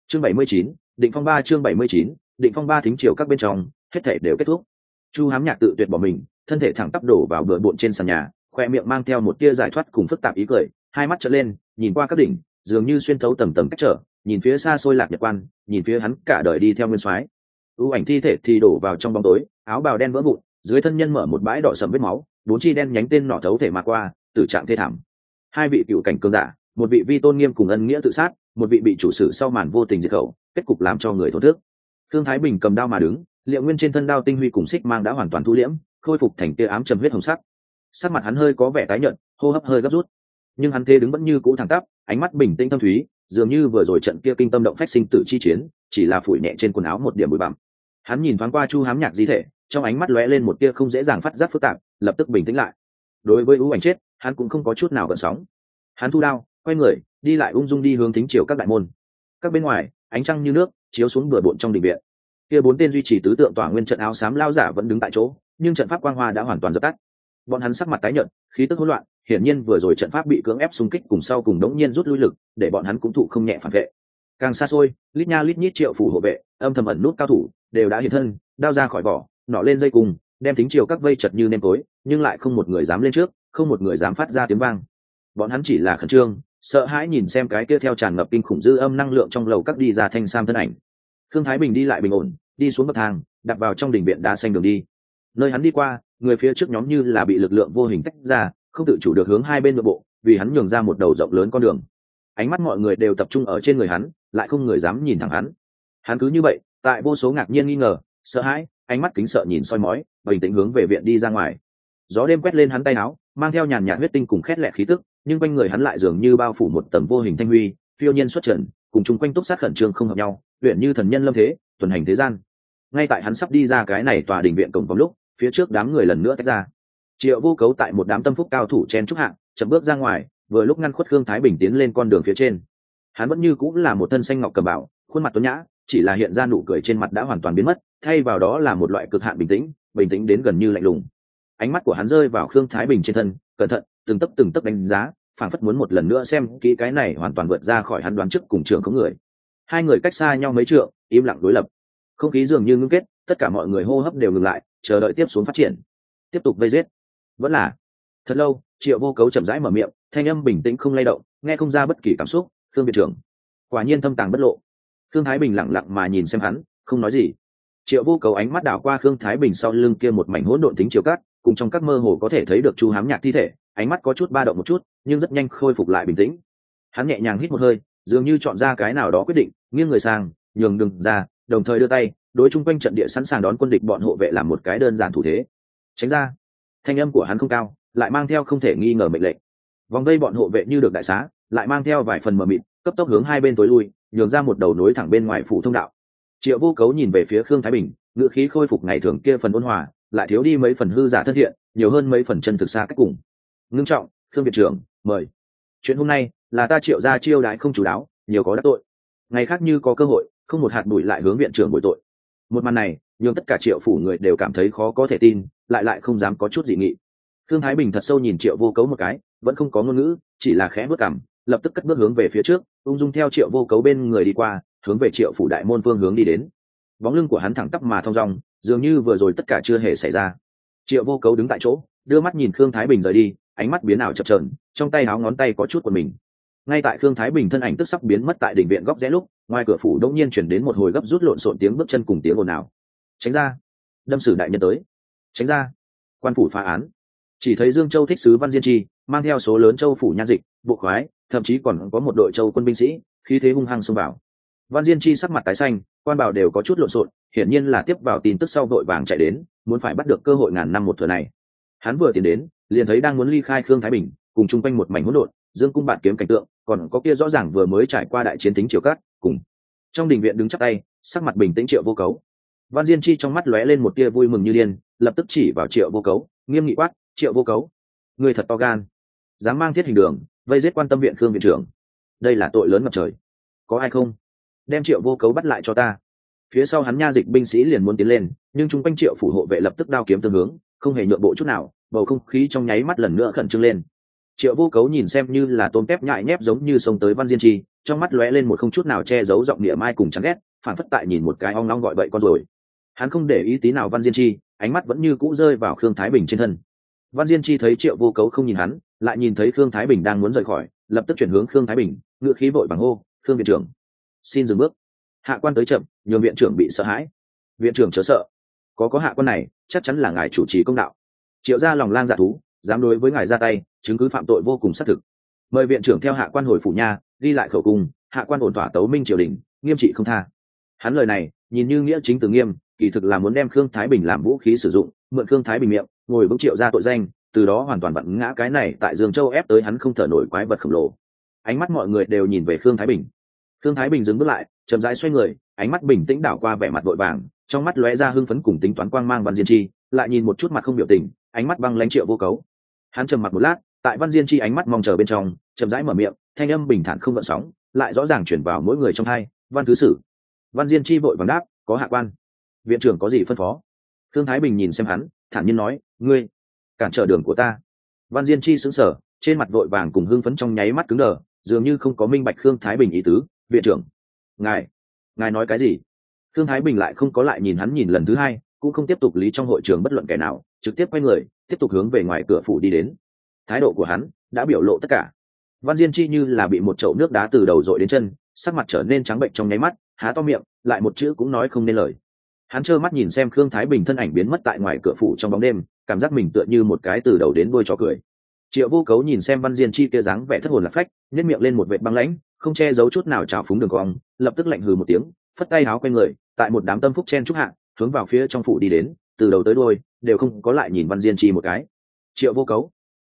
chương 79, định phong ba. chương 79, định phong ba. Thính triều các bên trong hết thể đều kết thúc. Chu Hám Nhạc tự tuyệt bỏ mình, thân thể thẳng tắp đổ vào bờ bộn trên sàn nhà, khoe miệng mang theo một tia giải thoát cùng phức tạp ý cười, hai mắt trợn lên nhìn qua các đỉnh, dường như xuyên thấu tầng tầng cách trở, nhìn phía xa xôi Lạc Nhật Quan, nhìn phía hắn cả đời đi theo nguyên soái. ưu ảnh thi thể thì đổ vào trong bóng tối, áo bào đen vỡ vụn, dưới thân nhân mở một bãi đỏ sầm vết máu, bốn chi đen nhánh tên nỏ thấu thể mà qua, tử trạng thê thảm. Hai vị cựu cảnh cường giả, một vị vi tôn nghiêm cùng ân nghĩa tự sát, một vị bị chủ sử sau màn vô tình diệt khẩu, kết cục làm cho người thổn thức. Thương Thái Bình cầm đao mà đứng, Liệu Nguyên trên thân đao tinh huy cùng xích mang đã hoàn toàn thu liễm, khôi phục thành tia ám trầm huyết hồng sắc. Sắc mặt hắn hơi có vẻ tái nhợt, hô hấp hơi gấp rút, nhưng hắn thế đứng vẫn như cũ thẳng tắp, ánh mắt bình tĩnh thâm thúy, dường như vừa rồi trận kia kinh tâm động phách sinh tử chi chiến chỉ là phủi nhẹ trên quần áo một điểm bụi bặm. Hắn nhìn thoáng qua Chu Hám Nhạc di thể, trong ánh mắt lóe lên một tia không dễ dàng phát giác phức tạp, lập tức bình tĩnh lại. Đối với ưu ảnh chết, hắn cũng không có chút nào gợn sóng. Hắn thu đao, quay người, đi lại ung dung đi hướng thính triều các đại môn. Các bên ngoài, ánh trăng như nước chiếu xuống bừa bộn trong đình viện. Kia bốn tên duy trì tứ tượng tỏa nguyên trận áo xám lao giả vẫn đứng tại chỗ, nhưng trận pháp quang hoa đã hoàn toàn dập tắt. Bọn hắn sắc mặt tái nhợt, khí tức hỗn loạn, hiển nhiên vừa rồi trận pháp bị cưỡng ép xung kích cùng sau cùng đống nhiên rút lui lực, để bọn hắn cũng thụ không nhẹ phản vệ. Càng xa xôi, lít nha lít nhít triệu phủ hộ vệ, âm thầm ẩn nút cao thủ, đều đã hiện thân, đao ra khỏi vỏ, nỏ lên dây cùng, đem thính triều các vây chật như nêm tối, nhưng lại không một người dám lên trước, không một người dám phát ra tiếng vang. Bọn hắn chỉ là khẩn trương, sợ hãi nhìn xem cái kia theo tràn ngập kinh khủng dư âm năng lượng trong lầu các đi ra thanh sam thân ảnh. Thương Thái Bình đi lại bình ổn, đi xuống bậc thang, đặt vào trong đình viện đá xanh đường đi. Nơi hắn đi qua, người phía trước nhóm như là bị lực lượng vô hình tách ra, không tự chủ được hướng hai bên nội bộ, vì hắn nhường ra một đầu rộng lớn con đường. Ánh mắt mọi người đều tập trung ở trên người hắn, lại không người dám nhìn thẳng hắn. Hắn cứ như vậy, tại vô số ngạc nhiên nghi ngờ, sợ hãi, ánh mắt kính sợ nhìn soi mói, bình tĩnh hướng về viện đi ra ngoài. Gió đêm quét lên hắn tay áo, mang theo nhàn nhạt huyết tinh cùng khét lẹt khí tức, nhưng quanh người hắn lại dường như bao phủ một tầng vô hình thanh huy, phiêu nhiên xuất trần, cùng chung quanh túc sát khẩn trương không hợp nhau, luyện như thần nhân lâm thế, tuần hành thế gian. Ngay tại hắn sắp đi ra cái này tòa đình viện cổng vòng lúc, phía trước đám người lần nữa tách ra. Triệu Vô Cấu tại một đám tâm phúc cao thủ chen trúc hạng, chậm bước ra ngoài, vừa lúc ngăn khuất Khương Thái Bình tiến lên con đường phía trên. Hắn vẫn như cũng là một thân xanh ngọc cầm bảo, khuôn mặt tuấn nhã, chỉ là hiện ra nụ cười trên mặt đã hoàn toàn biến mất, thay vào đó là một loại cực hạn bình tĩnh đến gần như lạnh lùng. Ánh mắt của hắn rơi vào Khương Thái Bình trên thân, cẩn thận, từng tấc đánh giá, phảng phất muốn một lần nữa xem kỹ cái này hoàn toàn vượt ra khỏi hắn đoán trước cùng trường không người. Hai người cách xa nhau mấy trượng, im lặng đối lập. Không khí dường như ngưng kết, tất cả mọi người hô hấp đều ngừng lại, chờ đợi tiếp xuống phát triển. Tiếp tục vây giết. Vẫn là. Thật lâu, Triệu Vô Cấu chậm rãi mở miệng, thanh âm bình tĩnh không lay động, nghe không ra bất kỳ cảm xúc. Khương viện trưởng, quả nhiên thâm tàng bất lộ. Khương Thái Bình lặng lặng mà nhìn xem hắn, không nói gì. Triệu Vô Cấu ánh mắt đảo qua Khương Thái Bình sau lưng kia một mảnh hỗn độn tính chiều cát, cùng trong các mơ hồ có thể thấy được Chu Hám Nhạc thi thể, ánh mắt có chút ba động một chút, nhưng rất nhanh khôi phục lại bình tĩnh. Hắn nhẹ nhàng hít một hơi, dường như chọn ra cái nào đó quyết định, nghiêng người sang, nhường đường ra, đồng thời đưa tay đối chung quanh trận địa sẵn sàng đón quân địch bọn hộ vệ làm một cái đơn giản thủ thế. Tránh ra. Thanh âm của hắn không cao, lại mang theo không thể nghi ngờ mệnh lệnh. Vòng vây bọn hộ vệ như được đại xá, lại mang theo vài phần mờ mịt, cấp tốc hướng hai bên tối lui, nhường ra một đầu nối thẳng bên ngoài phủ thông đạo. Triệu Vô Cấu nhìn về phía Khương Thái Bình, ngữ khí khôi phục ngày thường kia phần ôn hòa, lại thiếu đi mấy phần hư giả thân thiện, nhiều hơn mấy phần chân thực xa cách cùng. Ngưng trọng, Khương viện trưởng, mời. Chuyện hôm nay là ta Triệu gia chiêu đãi không chủ đáo, nhiều có đắc tội. Ngày khác như có cơ hội, không một hạt bụi lại hướng viện trưởng bồi tội. Một màn này, nhưng tất cả Triệu phủ người đều cảm thấy khó có thể tin, lại không dám có chút dị nghị. Khương Thái Bình thật sâu nhìn Triệu Vô Cấu một cái, vẫn không có ngôn ngữ, chỉ là khẽ bước cằm, lập tức cất bước hướng về phía trước, ung dung theo Triệu Vô Cấu bên người đi qua, hướng về Triệu phủ đại môn phương hướng đi đến. Bóng lưng của hắn thẳng tắp mà thong dong, dường như vừa rồi tất cả chưa hề xảy ra. Triệu Vô Cấu đứng tại chỗ, đưa mắt nhìn Khương Thái Bình rời đi, ánh mắt biến ảo chập chờn, trong tay áo ngón tay có chút của mình. Ngay tại Khương Thái Bình thân ảnh tức sắp biến mất tại đỉnh viện góc rẽ lúc, ngoài cửa phủ đột nhiên chuyển đến một hồi gấp rút lộn xộn tiếng bước chân cùng tiếng ồn ào. Tránh ra, đâm sử đại nhân tới. Tránh ra, quan phủ phá án. Chỉ thấy Dương Châu thích sứ Văn Diên Chi mang theo số lớn châu phủ nha dịch, bộ khoái, thậm chí còn có một đội châu quân binh sĩ, khí thế hung hăng xông vào. Văn Diên Chi sắc mặt tái xanh, quan bảo đều có chút lộn xộn, hiển nhiên là tiếp vào tin tức sau vội vàng chạy đến, muốn phải bắt được cơ hội ngàn năm một thừa này. Hắn vừa tiến đến, liền thấy đang muốn ly khai Khương Thái Bình, cùng chung quanh một mảnh hỗn độn, dương cung bạt kiếm cảnh tượng, còn có kia rõ ràng vừa mới trải qua đại chiến tính triều cát, cùng trong đình viện đứng chắp tay, sắc mặt bình tĩnh Triệu Vô Cấu. Văn Diên Chi trong mắt lóe lên một tia vui mừng như điên, lập tức chỉ vào Triệu Vô Cấu, nghiêm nghị quát: "Triệu Vô Cấu, ngươi thật to gan, dám mang thiết hình đường vây giết quan tâm viện Khương viện trưởng, đây là tội lớn ngập trời. Có ai không? Đem Triệu Vô Cấu bắt lại cho ta." Phía sau hắn nha dịch binh sĩ liền muốn tiến lên, nhưng chung quanh Triệu phủ hộ vệ lập tức đao kiếm tương hướng, không hề nhượng bộ chút nào, bầu không khí trong nháy mắt lần nữa khẩn trương lên. Triệu Vô Cấu nhìn xem như là tôm tép nhại nhép giống như xông tới Văn Diên Chi, trong mắt lóe lên một không chút nào che giấu giọng địa mai cùng chán ghét, phản phất tại nhìn một cái ong long gọi bậy con rồi. Hắn không để ý tí nào Văn Diên Chi, ánh mắt vẫn như cũ rơi vào Khương Thái Bình trên thân. Văn Diên Chi thấy Triệu Vô Cấu không nhìn hắn, lại nhìn thấy Khương Thái Bình đang muốn rời khỏi, lập tức chuyển hướng Khương Thái Bình, ngựa khí vội vàng hô: "Khương viện trưởng, xin dừng bước." Hạ quan tới chậm, nhường viện trưởng bị sợ hãi. Viện trưởng chớ sợ, có hạ quan này, chắc chắn là ngài chủ trì công đạo. Triệu gia lòng lang dạ thú, dám đối với ngài ra tay, chứng cứ phạm tội vô cùng xác thực. Mời viện trưởng theo hạ quan hồi phủ nha, đi lại khẩu cung, hạ quan ổn thỏa tấu minh triều đình, nghiêm trị không tha. Hắn lời này nhìn như nghĩa chính từ nghiêm, kỳ thực là muốn đem Khương Thái Bình làm vũ khí sử dụng, mượn Khương Thái Bình miệng ngồi vững Triệu gia tội danh, từ đó hoàn toàn vặn ngã cái này tại Dương Châu ép tới hắn không thở nổi quái vật khổng lồ. Ánh mắt mọi người đều nhìn về Khương Thái Bình. Khương Thái Bình dừng bước lại, chậm rãi xoay người, ánh mắt bình tĩnh đảo qua vẻ mặt vội vàng, trong mắt lóe ra hưng phấn cùng tính toán quang mang Văn Diên Chi, lại nhìn một chút mặt không biểu tình, ánh mắt băng lãnh Triệu Vô Cấu. Hắn trầm mặc một lát, tại Văn Diên Chi ánh mắt mong chờ bên trong, chậm rãi mở miệng, thanh âm bình thản không gợn sóng, lại rõ ràng truyền vào mỗi người trong tai. "Văn thứ sử." Văn Diên Chi vội vàng đáp: "Có hạ quan." "Viện trưởng có gì phân phó?" Khương Thái Bình nhìn xem hắn, thản nhiên nói: "Ngươi cản trở đường của ta." Văn Diên Chi sững sờ, trên mặt vội vàng cùng hưng phấn trong nháy mắt cứng đờ, dường như không có minh bạch Khương Thái Bình ý tứ. "Viện trưởng, ngài nói cái gì?" Khương Thái Bình lại không có lại nhìn hắn nhìn lần thứ hai, cũng không tiếp tục lý trong hội trường bất luận kẻ nào, trực tiếp quay người tiếp tục hướng về ngoài cửa phủ đi đến. Thái độ của hắn đã biểu lộ tất cả. Văn Diên Chi như là bị một chậu nước đá từ đầu dội đến chân, sắc mặt trở nên trắng bệnh trong nháy mắt, há to miệng, lại một chữ cũng nói không nên lời. Hắn trơ mắt nhìn xem Khương Thái Bình thân ảnh biến mất tại ngoài cửa phủ trong bóng đêm, cảm giác mình tựa như một cái từ đầu đến đuôi chó cười. Triệu Vô Cấu nhìn xem Văn Diên Chi kia dáng vẻ thất hồn lạc phách, nhếch miệng lên một vệt băng lãnh, không che giấu chút nào trào phúng đường cong, lập tức lạnh hừ một tiếng, phất tay áo quay người, tại một đám tâm phúc chen chúc hạ, hướng vào phía trong phủ đi đến, từ đầu tới đuôi đều không có lại nhìn Văn Diên Chi một cái. "Triệu Vô Cấu,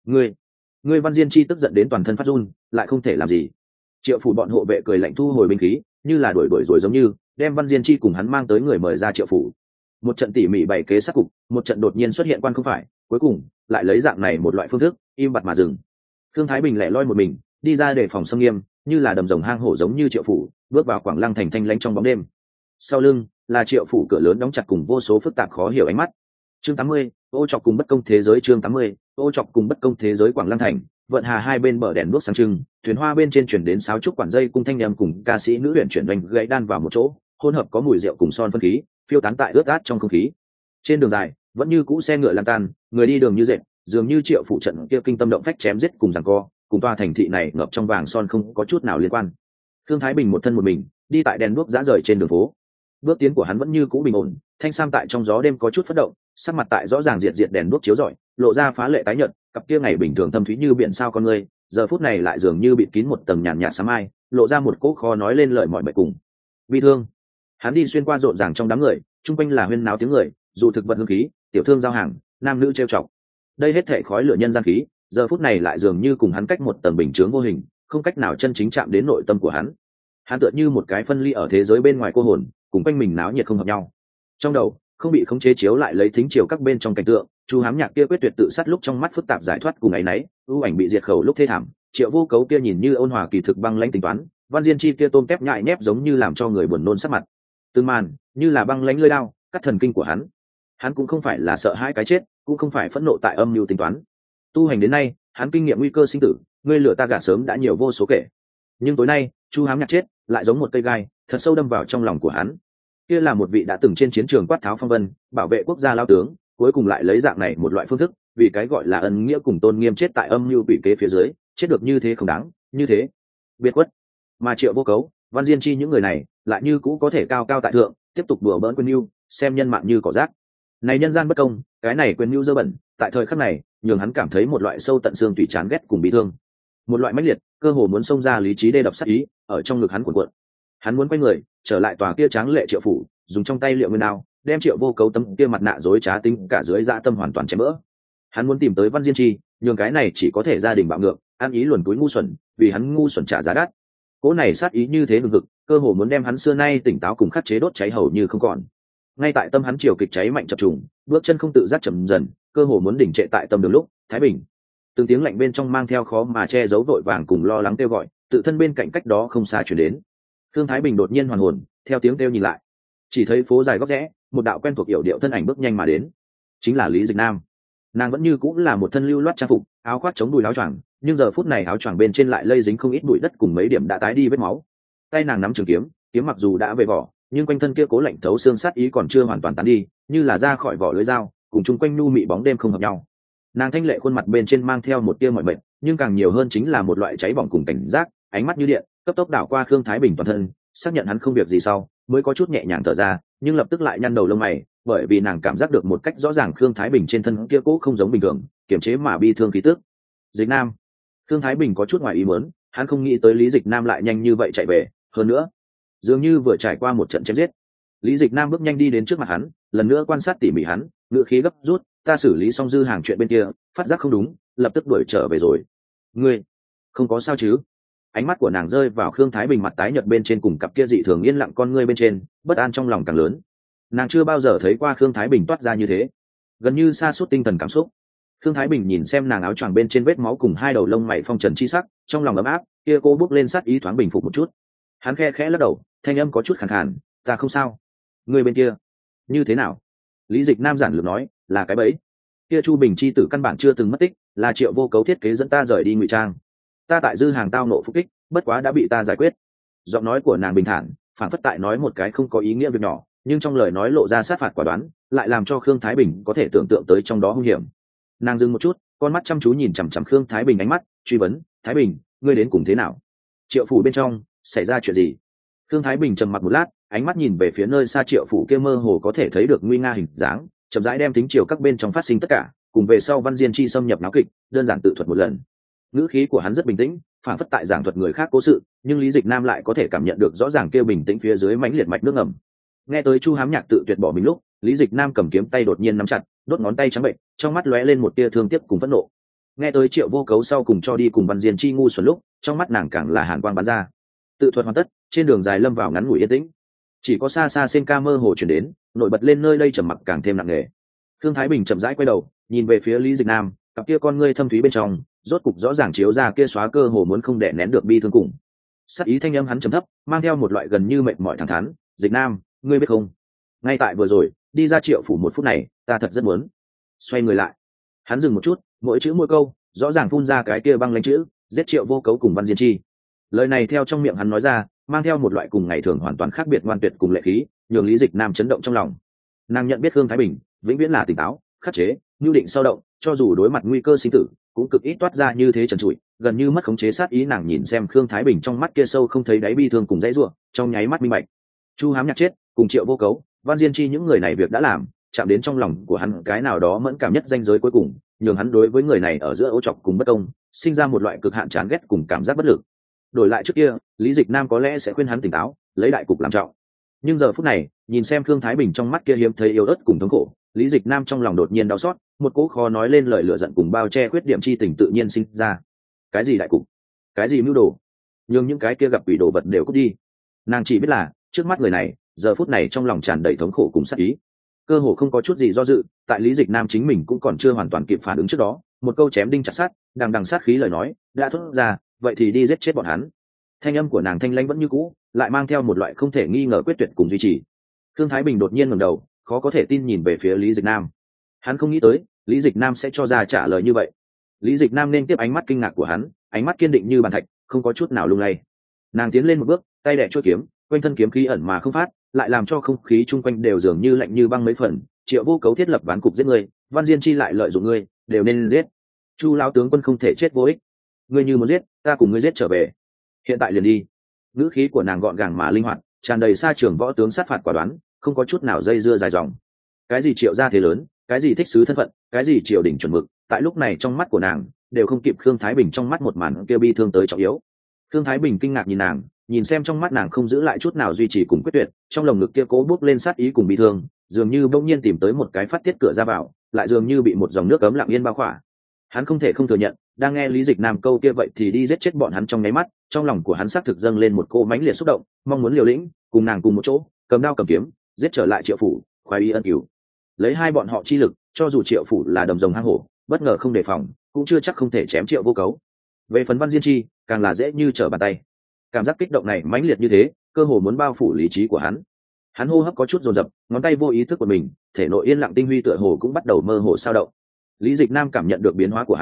ngươi!" Văn Diên Chi tức giận đến toàn thân phát run, lại không thể làm gì. Triệu phủ bọn hộ vệ cười lạnh thu hồi binh khí, như là đuổi rồi giống như, đem Văn Diên Chi cùng hắn mang tới người mời ra Triệu phủ. Một trận tỉ mỉ bày kế sát cục, một trận đột nhiên xuất hiện quan không phải, cuối cùng lại lấy dạng này một loại phương thức, im bặt mà dừng. Khương Thái Bình lẻ loi một mình, đi ra để phòng xâm nghiêm, như là đầm rồng hang hổ giống như Triệu phủ, bước vào Quảng Lăng thành thanh lãnh trong bóng đêm. Sau lưng là Triệu phủ cửa lớn đóng chặt cùng vô số phức tạp khó hiểu ánh mắt. Chương 80, ô chọc cùng bất công thế giới. Chương 80, ô chọc cùng bất công thế giới. Quảng Lăng thành, vận hà hai bên bờ đèn đuốc sáng trưng, thuyền hoa bên trên chuyển đến sáo trúc quản dây cung thanh nhầm cùng ca sĩ nữ luyện chuyển đánh gãy đan vào một chỗ, hỗn hợp có mùi rượu cùng son phân khí, phiêu tán tại ướt át trong không khí. Trên đường dài vẫn như cũ xe ngựa lan tan, người đi đường như dệt, dường như Triệu phủ trận kia kinh tâm động phách chém giết cùng giằng co, cùng tòa thành thị này ngập trong vàng son không có chút nào liên quan. Thương Thái Bình một thân một mình đi tại đèn đuốc rã rời trên đường phố, bước tiến của hắn vẫn như cũ bình ổn, thanh sam tại trong gió đêm có chút phất động, sắc mặt tại rõ ràng diệt đèn đuốc chiếu rọi, lộ ra phá lệ tái nhợt, cặp kia ngày bình thường thâm thúy như biển sao con người, giờ phút này lại dường như bịt kín một tầng nhàn nhạt sám ai, lộ ra một cỗ khó nói lên lời mọi bệ cùng bi thương. Hắn đi xuyên qua rộn ràng trong đám người, chung quanh là huyên náo tiếng người, dù thực vật hương khí, tiểu thương giao hàng, nam nữ trêu chọc, đây hết thảy khói lửa nhân gian khí, giờ phút này lại dường như cùng hắn cách một tầng bình chướng vô hình, không cách nào chân chính chạm đến nội tâm của hắn. Hắn tựa như một cái phân ly ở thế giới bên ngoài cô hồn, cùng quanh mình náo nhiệt không hợp nhau. Trong đầu không bị khống chế chiếu lại lấy thính chiều các bên trong cảnh tượng, Chu Hám Nhạc kia quyết tuyệt tự sát lúc trong mắt phức tạp giải thoát cùng ấy nấy, ưu ảnh bị diệt khẩu lúc thê thảm, Triệu Vô Cấu kia nhìn như ôn hòa kỳ thực băng lãnh tính toán, Văn Diên Chi kia tôm tép nhại nhép giống như làm cho người buồn nôn sắc mặt. Từng màn như là băng lãnh lưỡi đao, cắt thần kinh của hắn. Hắn cũng không phải là sợ hãi cái chết, cũng không phải phẫn nộ tại âm mưu tính toán. Tu hành đến nay, hắn kinh nghiệm nguy cơ sinh tử, ngươi lửa ta gạt sớm đã nhiều vô số kể. Nhưng tối nay, Chu Hám Nhạc chết, lại giống một cây gai, thật sâu đâm vào trong lòng của hắn. Kia là một vị đã từng trên chiến trường quát tháo phong vân, bảo vệ quốc gia lao tướng, cuối cùng lại lấy dạng này một loại phương thức, vì cái gọi là ân nghĩa cùng tôn nghiêm chết tại âm mưu bị kế phía dưới, chết được như thế không đáng, như thế biệt quất. Mà Triệu Vô Cấu, Văn Diên Chi những người này, lại như cũ có thể cao cao tại thượng, tiếp tục đùa bỡn quyền mưu, xem nhân mạng như cỏ rác. Này nhân gian bất công, cái này quyền mưu dơ bẩn, tại thời khắc này, nhường hắn cảm thấy một loại sâu tận xương tùy chán ghét cùng bị thương. Một loại mãnh liệt, cơ hồ muốn xông ra lý trí đê đập sát ý, ở trong ngực hắn cuộn cuộn. Hắn muốn quay người, trở lại tòa kia tráng lệ Triệu phủ, dùng trong tay liệu nguyên đao, đem Triệu Vô Cấu tấm kia mặt nạ dối trá tính cả dưới dạ tâm hoàn toàn chém vỡ. Hắn muốn tìm tới Văn Diên Chi, nhường cái này chỉ có thể gia đình bạo ngược, ăn ý luồn túi ngu xuẩn, vì hắn ngu xuẩn trả giá đắt. Cỗ này sát ý như thế hừng hực, cơ hồ muốn đem hắn xưa nay tỉnh táo cùng khắc chế đốt cháy hầu như không còn. Ngay tại tâm hắn chiều kịch cháy mạnh chập trùng, bước chân không tự giác chậm dần, cơ hồ muốn đỉnh trệ tại tâm đường lúc, Thái Bình. Từng tiếng lạnh bên trong mang theo khó mà che giấu vội vàng cùng lo lắng kêu gọi, tự thân bên cạnh cách đó không xa truyền đến. Thương Thái Bình đột nhiên hoàn hồn, theo tiếng kêu nhìn lại, chỉ thấy phố dài góc rẽ, một đạo quen thuộc yểu điệu thân ảnh bước nhanh mà đến, chính là Lý Dịch Nam. Nàng vẫn như cũng là một thân lưu loát trang phục, áo khoác chống đùi áo choàng, nhưng giờ phút này áo choàng bên trên lại lây dính không ít bụi đất cùng mấy điểm đã tái đi vết máu. Tay nàng nắm trường kiếm, kiếm mặc dù đã về vỏ, nhưng quanh thân kia cố lạnh thấu xương sát ý còn chưa hoàn toàn tán đi, như là ra khỏi vỏ lưỡi dao, cùng chung quanh nu mị bóng đêm không hợp nhau. Nàng thanh lệ khuôn mặt bên trên mang theo một tia mỏi mệt, nhưng càng nhiều hơn chính là một loại cháy bỏng cùng cảnh giác, ánh mắt như điện, cấp tốc đảo qua Khương Thái Bình toàn thân, xác nhận hắn không việc gì sau, mới có chút nhẹ nhàng thở ra, nhưng lập tức lại nhăn đầu lông mày, bởi vì nàng cảm giác được một cách rõ ràng Khương Thái Bình trên thân kia cố không giống bình thường, kiềm chế mà bi thương khí tức. Dịch Nam. Khương Thái Bình có chút ngoài ý muốn, hắn không nghĩ tới Lý Dịch Nam lại nhanh như vậy chạy về, hơn nữa, dường như vừa trải qua một trận chém giết. Lý Dịch Nam bước nhanh đi đến trước mặt hắn, lần nữa quan sát tỉ mỉ hắn, ngữ khí gấp rút, ta xử lý xong dư hàng chuyện bên kia, phát giác không đúng, lập tức đuổi trở về rồi. Ngươi không có sao chứ? Ánh mắt của nàng rơi vào Khương Thái Bình mặt tái nhợt bên trên cùng cặp kia dị thường yên lặng con ngươi bên trên, bất an trong lòng càng lớn. Nàng chưa bao giờ thấy qua Khương Thái Bình toát ra như thế, gần như sa sút tinh thần cảm xúc. Khương Thái Bình nhìn xem nàng áo choàng bên trên vết máu cùng hai đầu lông mày phong trần chi sắc, trong lòng ấm áp, kia cô bước lên sát ý thoáng bình phục một chút. Hắn khe khẽ lắc đầu, thanh âm có chút khàn khàn, ta không sao. Người bên kia như thế nào? Lý Dịch Nam giản lược nói, là cái bẫy. Kia Chu Bình chi tử căn bản chưa từng mất tích, là Triệu Vô Cấu thiết kế dẫn ta rời đi ngụy trang. Ta tại dư hàng tao nộ phục kích, bất quá đã bị ta giải quyết. Giọng nói của nàng bình thản, phản phất tại nói một cái không có ý nghĩa việc nhỏ, nhưng trong lời nói lộ ra sát phạt quả đoán, lại làm cho Khương Thái Bình có thể tưởng tượng tới trong đó hung hiểm. Nàng dừng một chút, con mắt chăm chú nhìn chằm chằm Khương Thái Bình ánh mắt, truy vấn, Thái Bình, ngươi đến cùng thế nào? Triệu phủ bên trong xảy ra chuyện gì? Khương Thái Bình trầm mặc một lát, ánh mắt nhìn về phía nơi xa Triệu phủ kia mơ hồ có thể thấy được nguy nga hình dáng, chậm rãi đem tính chiều các bên trong phát sinh tất cả, cùng về sau Văn Diên Chi xâm nhập náo kịch, đơn giản tự thuật một lần. Ngữ khí của hắn rất bình tĩnh, phản phất tại giảng thuật người khác cố sự, nhưng Lý Dịch Nam lại có thể cảm nhận được rõ ràng kêu bình tĩnh phía dưới mãnh liệt mạch nước ngầm. Nghe tới Chu Hám Nhạc tự tuyệt bỏ mình lúc, Lý Dịch Nam cầm kiếm tay đột nhiên nắm chặt, đốt ngón tay trắng bệnh, trong mắt lóe lên một tia thương tiếc cùng phẫn nộ. Nghe tới Triệu Vô Cấu sau cùng cho đi cùng Văn Diên Chi ngu xuẩn lúc, trong mắt nàng càng là hàn quang bắn ra. Tự thuật hoàn tất, trên đường dài lâm vào ngắn ngủi yên tĩnh, chỉ có xa xa sen ca mơ hồ chuyển đến, nổi bật lên nơi đây trầm mặc càng thêm nặng nề. Thương Thái Bình chậm rãi quay đầu, nhìn về phía Lý Dịch Nam, cặp kia con ngươi thâm thúy bên trong, rốt cục rõ ràng chiếu ra kia xóa cơ hồ muốn không đè nén được bi thương cùng. Sắc ý thanh âm hắn trầm thấp, mang theo một loại gần như mệt mỏi thẳng thắn, Dịch Nam, ngươi biết không? Ngay tại vừa rồi, đi ra Triệu phủ một phút này, ta thật rất muốn. Xoay người lại, hắn dừng một chút, mỗi chữ mỗi câu, rõ ràng phun ra cái kia băng lãnh chữ, giết Triệu Vô Cấu cùng Văn Diên Chi. Lời này theo trong miệng hắn nói ra, mang theo một loại cùng ngày thường hoàn toàn khác biệt ngoan tuyệt cùng lệ khí, nhường Lý Dịch Nam chấn động trong lòng. Nàng nhận biết Khương Thái Bình vĩnh viễn là tỉnh táo, khắc chế, nhu định sau động, cho dù đối mặt nguy cơ sinh tử, cũng cực ít toát ra như thế trần trụi, gần như mất khống chế sát ý. Nàng nhìn xem Khương Thái Bình trong mắt kia sâu không thấy đáy bi thương cùng dãy rủa, trong nháy mắt minh bạch. Chu Hám Nhạc chết, cùng Triệu Vô Cấu, Văn Diên Chi những người này việc đã làm, chạm đến trong lòng của hắn cái nào đó mẫn cảm nhất ranh giới cuối cùng, nhường hắn đối với người này ở giữa ô trọc cùng bất công, sinh ra một loại cực hạn chán ghét cùng cảm giác bất lực. Đổi lại trước kia, Lý Dịch Nam có lẽ sẽ khuyên hắn tỉnh táo, lấy đại cục làm trọng. Nhưng giờ phút này, nhìn xem Khương Thái Bình trong mắt kia hiếm thấy yếu ớt cùng thống khổ, Lý Dịch Nam trong lòng đột nhiên đau xót, một cỗ khó nói lên lời lửa giận cùng bao che khuyết điểm chi tình tự nhiên sinh ra. Cái gì đại cục? Cái gì mưu đồ? Nhưng những cái kia gặp quỷ đồ vật đều cút đi. Nàng chỉ biết là, trước mắt người này, giờ phút này trong lòng tràn đầy thống khổ cùng sát ý. Cơ hồ không có chút gì do dự, tại Lý Dịch Nam chính mình cũng còn chưa hoàn toàn kịp phản ứng trước đó, một câu chém đinh chặt sắt, đằng đằng sát khí lời nói, đã thốt ra, vậy thì đi giết chết bọn hắn. Thanh âm của nàng thanh lãnh vẫn như cũ, lại mang theo một loại không thể nghi ngờ quyết tuyệt cùng duy trì. Thương Thái Bình đột nhiên ngẩng đầu, khó có thể tin nhìn về phía Lý Dịch Nam. Hắn không nghĩ tới, Lý Dịch Nam sẽ cho ra trả lời như vậy. Lý Dịch Nam nên tiếp ánh mắt kinh ngạc của hắn, ánh mắt kiên định như bàn thạch, không có chút nào lung lay. Nàng tiến lên một bước, tay đè chuôi kiếm, quanh thân kiếm khí ẩn mà không phát, lại làm cho không khí chung quanh đều dường như lạnh như băng mấy phần. Triệu Vô Cấu thiết lập ván cục giết người, Văn Diên Chi lại lợi dụng ngươi, đều nên giết. Chu lão tướng quân không thể chết vô ích. Ngươi như muốn giết, ta cùng ngươi giết trở về. Hiện tại liền đi. Ngữ khí của nàng gọn gàng mà linh hoạt, tràn đầy xa trường võ tướng sát phạt quả đoán, không có chút nào dây dưa dài dòng. Cái gì Triệu gia thế lớn, cái gì thích sứ thân phận, cái gì triều đình chuẩn mực, tại lúc này trong mắt của nàng đều không kịp Khương Thái Bình trong mắt một màn kia bi thương tới trọng yếu. Khương Thái Bình kinh ngạc nhìn nàng, nhìn xem trong mắt nàng không giữ lại chút nào duy trì cùng quyết tuyệt, trong lồng ngực kia cố bước lên sát ý cùng bi thương, dường như bỗng nhiên tìm tới một cái phát tiết cửa ra vào, lại dường như bị một dòng nước cấm lặng yên bao khỏa. Hắn không thể không thừa nhận, đang nghe Lý Dịch Nam câu kia vậy thì đi giết chết bọn hắn trong nháy mắt, trong lòng của hắn xác thực dâng lên một cỗ mãnh liệt xúc động, mong muốn liều lĩnh, cùng nàng cùng một chỗ, cầm đao cầm kiếm, giết trở lại Triệu phủ, khoái ý ân cửu. Lấy hai bọn họ chi lực, cho dù Triệu phủ là đầm rồng hang hổ, bất ngờ không đề phòng, cũng chưa chắc không thể chém Triệu Vô Cấu. Về phần Văn Diên Chi, càng là dễ như trở bàn tay. Cảm giác kích động này mãnh liệt như thế, cơ hồ muốn bao phủ lý trí của hắn. Hắn hô hấp có chút dồn dập, ngón tay vô ý thức của mình, thể nội yên lặng tinh huy tựa hồ cũng bắt đầu mơ hồ sao động. Lý Dịch Nam cảm nhận được biến hóa của hắn,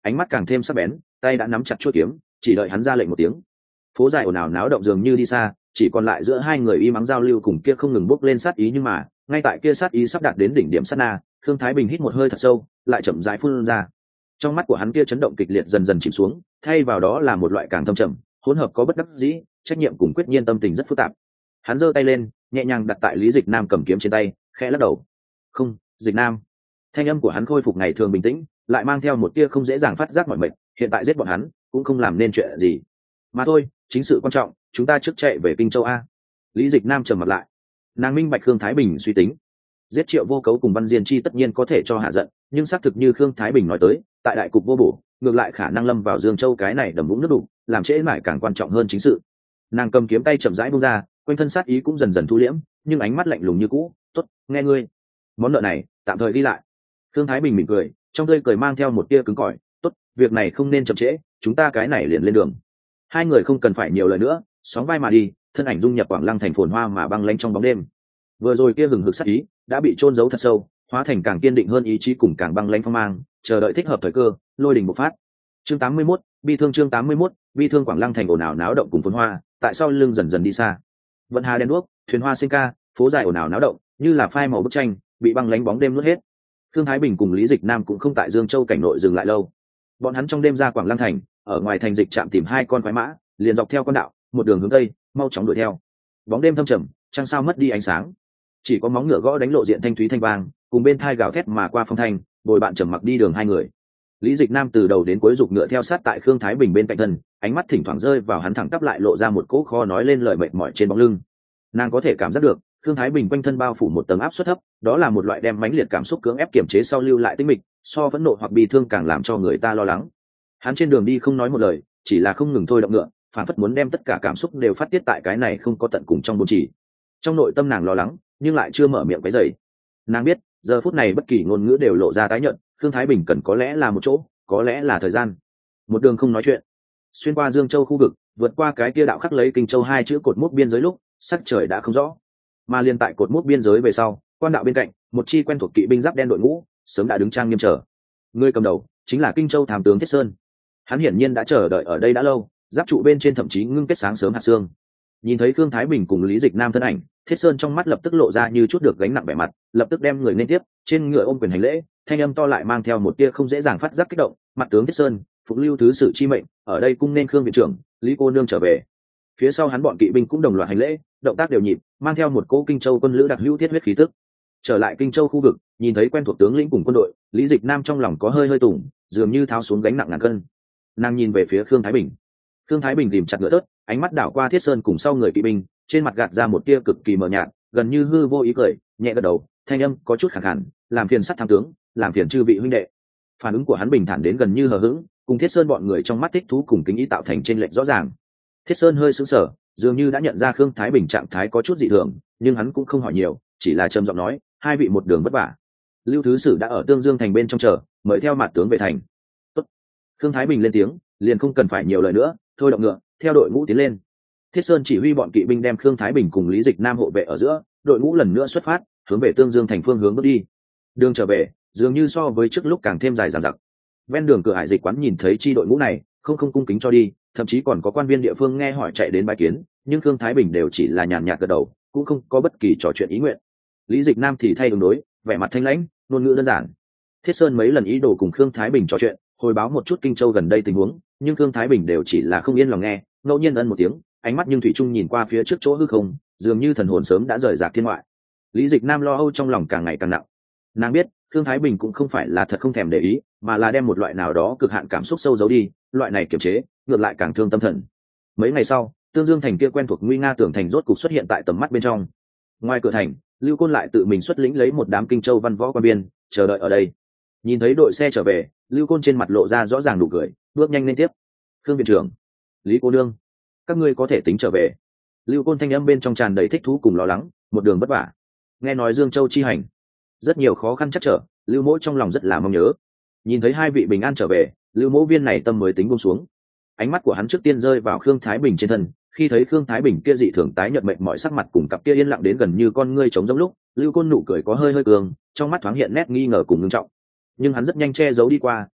ánh mắt càng thêm sắc bén, tay đã nắm chặt chuôi kiếm, chỉ đợi hắn ra lệnh một tiếng. Phố dài ồn ào náo động dường như đi xa, chỉ còn lại giữa hai người y mắng giao lưu cùng kia không ngừng bốc lên sát ý, nhưng mà ngay tại kia sát ý sắp đạt đến đỉnh điểm sát na, Thương Thái Bình hít một hơi thật sâu, lại chậm rãi phun ra. Trong mắt của hắn kia chấn động kịch liệt dần dần chìm xuống, thay vào đó là một loại càng thâm trầm, hỗn hợp có bất đắc dĩ, trách nhiệm cùng quyết nhiên tâm tình rất phức tạp. Hắn giơ tay lên, nhẹ nhàng đặt tại Lý Dịch Nam cầm kiếm trên tay, khẽ lắc đầu. "Không, Dịch Nam." Thanh âm của hắn khôi phục ngày thường bình tĩnh, lại mang theo một tia không dễ dàng phát giác mỏi mệt, hiện tại giết bọn hắn cũng không làm nên chuyện gì. Mà thôi, chính sự quan trọng, chúng ta trước chạy về Kinh Châu a. Lý Dịch Nam trầm mặt lại. Nàng minh bạch Khương Thái Bình suy tính. Giết Triệu Vô Cấu cùng Văn Diên Chi tất nhiên có thể cho hạ giận, nhưng xác thực như Khương Thái Bình nói tới, tại đại cục vô bổ, ngược lại khả năng lâm vào Dương Châu cái này đầm vũng nước đục, làm trễ mãi càng quan trọng hơn chính sự. Nàng cầm kiếm tay chậm rãi buông ra, quanh thân sát ý cũng dần dần thu liễm, nhưng ánh mắt lạnh lùng như cũ. "Tốt, nghe ngươi. Món nợ này tạm thời đi lại." Khương Thái Bình mỉm cười, trong tươi cười mang theo một tia cứng cỏi. "Tốt, việc này không nên chậm trễ, chúng ta cái này liền lên đường." Hai người không cần phải nhiều lời nữa, sóng vai mà đi, thân ảnh dung nhập Quảng Lăng thành phồn hoa mà băng lãnh trong bóng đêm. Vừa rồi kia hừng hực sát ý đã bị chôn giấu thật sâu, hóa thành càng kiên định hơn ý chí cùng càng băng lãnh phong mang, chờ đợi thích hợp thời cơ, lôi đình bộc phát. Chương 81, bi thương. Chương 81, bi thương. Quảng Lăng thành ồn ào náo động cùng phồn hoa, tại sau lưng dần dần đi xa. Vận hà đèn đuốc, thuyền hoa sinh ca, phố dài ồn ào náo động, như là phai màu bức tranh, bị băng lãnh bóng đêm nuốt hết. Thương Thái Bình cùng Lý Dịch Nam cũng không tại Dương Châu cảnh nội dừng lại lâu. Bọn hắn trong đêm ra Quảng Lăng thành, ở ngoài thành dịch trạm tìm hai con quái mã, liền dọc theo con đạo, một đường hướng tây, mau chóng đuổi theo. Bóng đêm thâm trầm, trăng sao mất đi ánh sáng, chỉ có móng ngựa gõ đánh lộ diện thanh thúy thanh vang, cùng bên thai gào thét mà qua phong thanh, bồi bạn trầm mặc đi đường hai người. Lý Dịch Nam từ đầu đến cuối giục ngựa theo sát tại Khương Thái Bình bên cạnh thân, ánh mắt thỉnh thoảng rơi vào hắn thẳng tắp lại lộ ra một cỗ kho nói lên lời mệt mỏi trên bóng lưng. Nàng có thể cảm giác được, Khương Thái Bình quanh thân bao phủ một tầng áp suất thấp, đó là một loại đem mãnh liệt cảm xúc cưỡng ép kiềm chế sau lưu lại tinh mịch, so phẫn nộ hoặc bi thương càng làm cho người ta lo lắng. Hắn trên đường đi không nói một lời, chỉ là không ngừng thôi động ngựa, phản phất muốn đem tất cả cảm xúc đều phát tiết tại cái này không có tận cùng trong bồn chỉ. Trong nội tâm nàng lo lắng, nhưng lại chưa mở miệng cái dày. Nàng biết, giờ phút này bất kỳ ngôn ngữ đều lộ ra tái nhợt, Khương Thái Bình cần có lẽ là một chỗ, có lẽ là thời gian. Một đường không nói chuyện, xuyên qua Dương Châu khu vực, vượt qua cái kia đạo khắc lấy Kinh Châu hai chữ cột mốc biên giới lúc, sắc trời đã không rõ. Mà liền tại cột mốc biên giới về sau, quan đạo bên cạnh, một chi quen thuộc kỵ binh giáp đen đội ngũ, sớm đã đứng trang nghiêm chờ. Người cầm đầu chính là Kinh Châu thám tướng Thiết Sơn. Hắn hiển nhiên đã chờ đợi ở đây đã lâu, giáp trụ bên trên thậm chí ngưng kết sáng sớm hạt xương. Nhìn thấy Khương Thái Bình cùng Lý Dịch Nam thân ảnh, Thiết Sơn trong mắt lập tức lộ ra như chút được gánh nặng vẻ mặt, lập tức đem người lên tiếp, trên ngựa ôm quyền hành lễ, thanh âm to lại mang theo một tia không dễ dàng phát giác kích động. Mặt tướng Thiết Sơn, phục lưu thứ sự chi mệnh, ở đây cung nên Khương viện trưởng, Lý cô nương trở về. Phía sau hắn bọn kỵ binh cũng đồng loạt hành lễ, động tác đều nhịp, mang theo một cỗ Kinh Châu quân lữ đặc hữu thiết huyết khí tức. Trở lại Kinh Châu khu vực, nhìn thấy quen thuộc tướng lĩnh cùng quân đội, Lý Dịch Nam trong lòng có hơi hơi tùng, dường như tháo xuống gánh nặng ngàn cân. Nàng nhìn về phía Khương Thái Bình. Khương Thái Bình tìm chặt ngựa tớt, ánh mắt đảo qua Thiết Sơn cùng sau người kỵ binh, trên mặt gạt ra một tia cực kỳ mờ nhạt, gần như hư vô ý cười, nhẹ gật đầu, thanh âm có chút khàn khàn, làm phiền sát tham tướng, làm phiền chư vị huynh đệ. Phản ứng của hắn bình thản đến gần như hờ hững, cùng Thiết Sơn bọn người trong mắt thích thú cùng kính ý tạo thành chênh lệch rõ ràng. Thiết Sơn hơi sững sờ, dường như đã nhận ra Khương Thái Bình trạng thái có chút dị thường, nhưng hắn cũng không hỏi nhiều, chỉ là trầm giọng nói, hai vị một đường vất vả. Lưu thứ sử đã ở Tương Dương thành bên trong chờ, mời theo mặt tướng về thành. Tốt. Khương Thái Bình lên tiếng, liền không cần phải nhiều lời nữa, thôi động ngựa, theo đội ngũ tiến lên. Thiết Sơn chỉ huy bọn kỵ binh đem Khương Thái Bình cùng Lý Dịch Nam hộ vệ ở giữa, đội ngũ lần nữa xuất phát, hướng về Tương Dương thành phương hướng bước đi. Đường trở về, dường như so với trước lúc càng thêm dài dằng dặc. Ven đường cửa Hải Dịch quán nhìn thấy chi đội ngũ này, không cung kính cho đi, thậm chí còn có quan viên địa phương nghe hỏi chạy đến bái kiến, nhưng Khương Thái Bình đều chỉ là nhàn nhạt gật đầu, cũng không có bất kỳ trò chuyện ý nguyện. Lý Dịch Nam thì thay ứng đối, vẻ mặt thanh lãnh, ngôn ngữ đơn giản. Thiết Sơn mấy lần ý đồ cùng Khương Thái Bình trò chuyện, hồi báo một chút Kinh Châu gần đây tình huống, nhưng Khương Thái Bình đều chỉ là không yên lòng nghe, ngẫu nhiên ân một tiếng, ánh mắt nhưng thủy chung nhìn qua phía trước chỗ hư không, dường như thần hồn sớm đã rời rạc thiên ngoại. Lý Dịch Nam lo âu trong lòng càng ngày càng nặng. Nàng biết, Khương Thái Bình cũng không phải là thật không thèm để ý, mà là đem một loại nào đó cực hạn cảm xúc sâu giấu đi, loại này kiềm chế, ngược lại càng thương tâm thần. Mấy ngày sau, Tương Dương thành kia quen thuộc nguy nga tường thành rốt cục xuất hiện tại tầm mắt bên trong. Ngoài cửa thành, Lưu Côn lại tự mình xuất lĩnh lấy một đám Kinh Châu văn võ quan biên, chờ đợi ở đây. Nhìn thấy đội xe trở về, Lưu Côn trên mặt lộ ra rõ ràng nụ cười, bước nhanh lên tiếp. Khương viện trưởng, Lý cô nương, các ngươi có thể tính trở về. Lưu Côn thanh âm bên trong tràn đầy thích thú cùng lo lắng, một đường vất vả. Nghe nói Dương Châu chi hành, rất nhiều khó khăn chắc trở, Lưu Mỗ trong lòng rất là mong nhớ. Nhìn thấy hai vị bình an trở về, Lưu Mỗ viên này tâm mới tính buông xuống. Ánh mắt của hắn trước tiên rơi vào Khương Thái Bình trên thân, khi thấy Khương Thái Bình kia dị thường tái nhợt mệt mỏi sắc mặt cùng cặp kia yên lặng đến gần như con ngươi trống rỗng lúc, Lưu Côn nụ cười có hơi hơi cường, trong mắt thoáng hiện nét nghi ngờ cùng ngưng trọng. Nhưng hắn rất nhanh che giấu đi qua,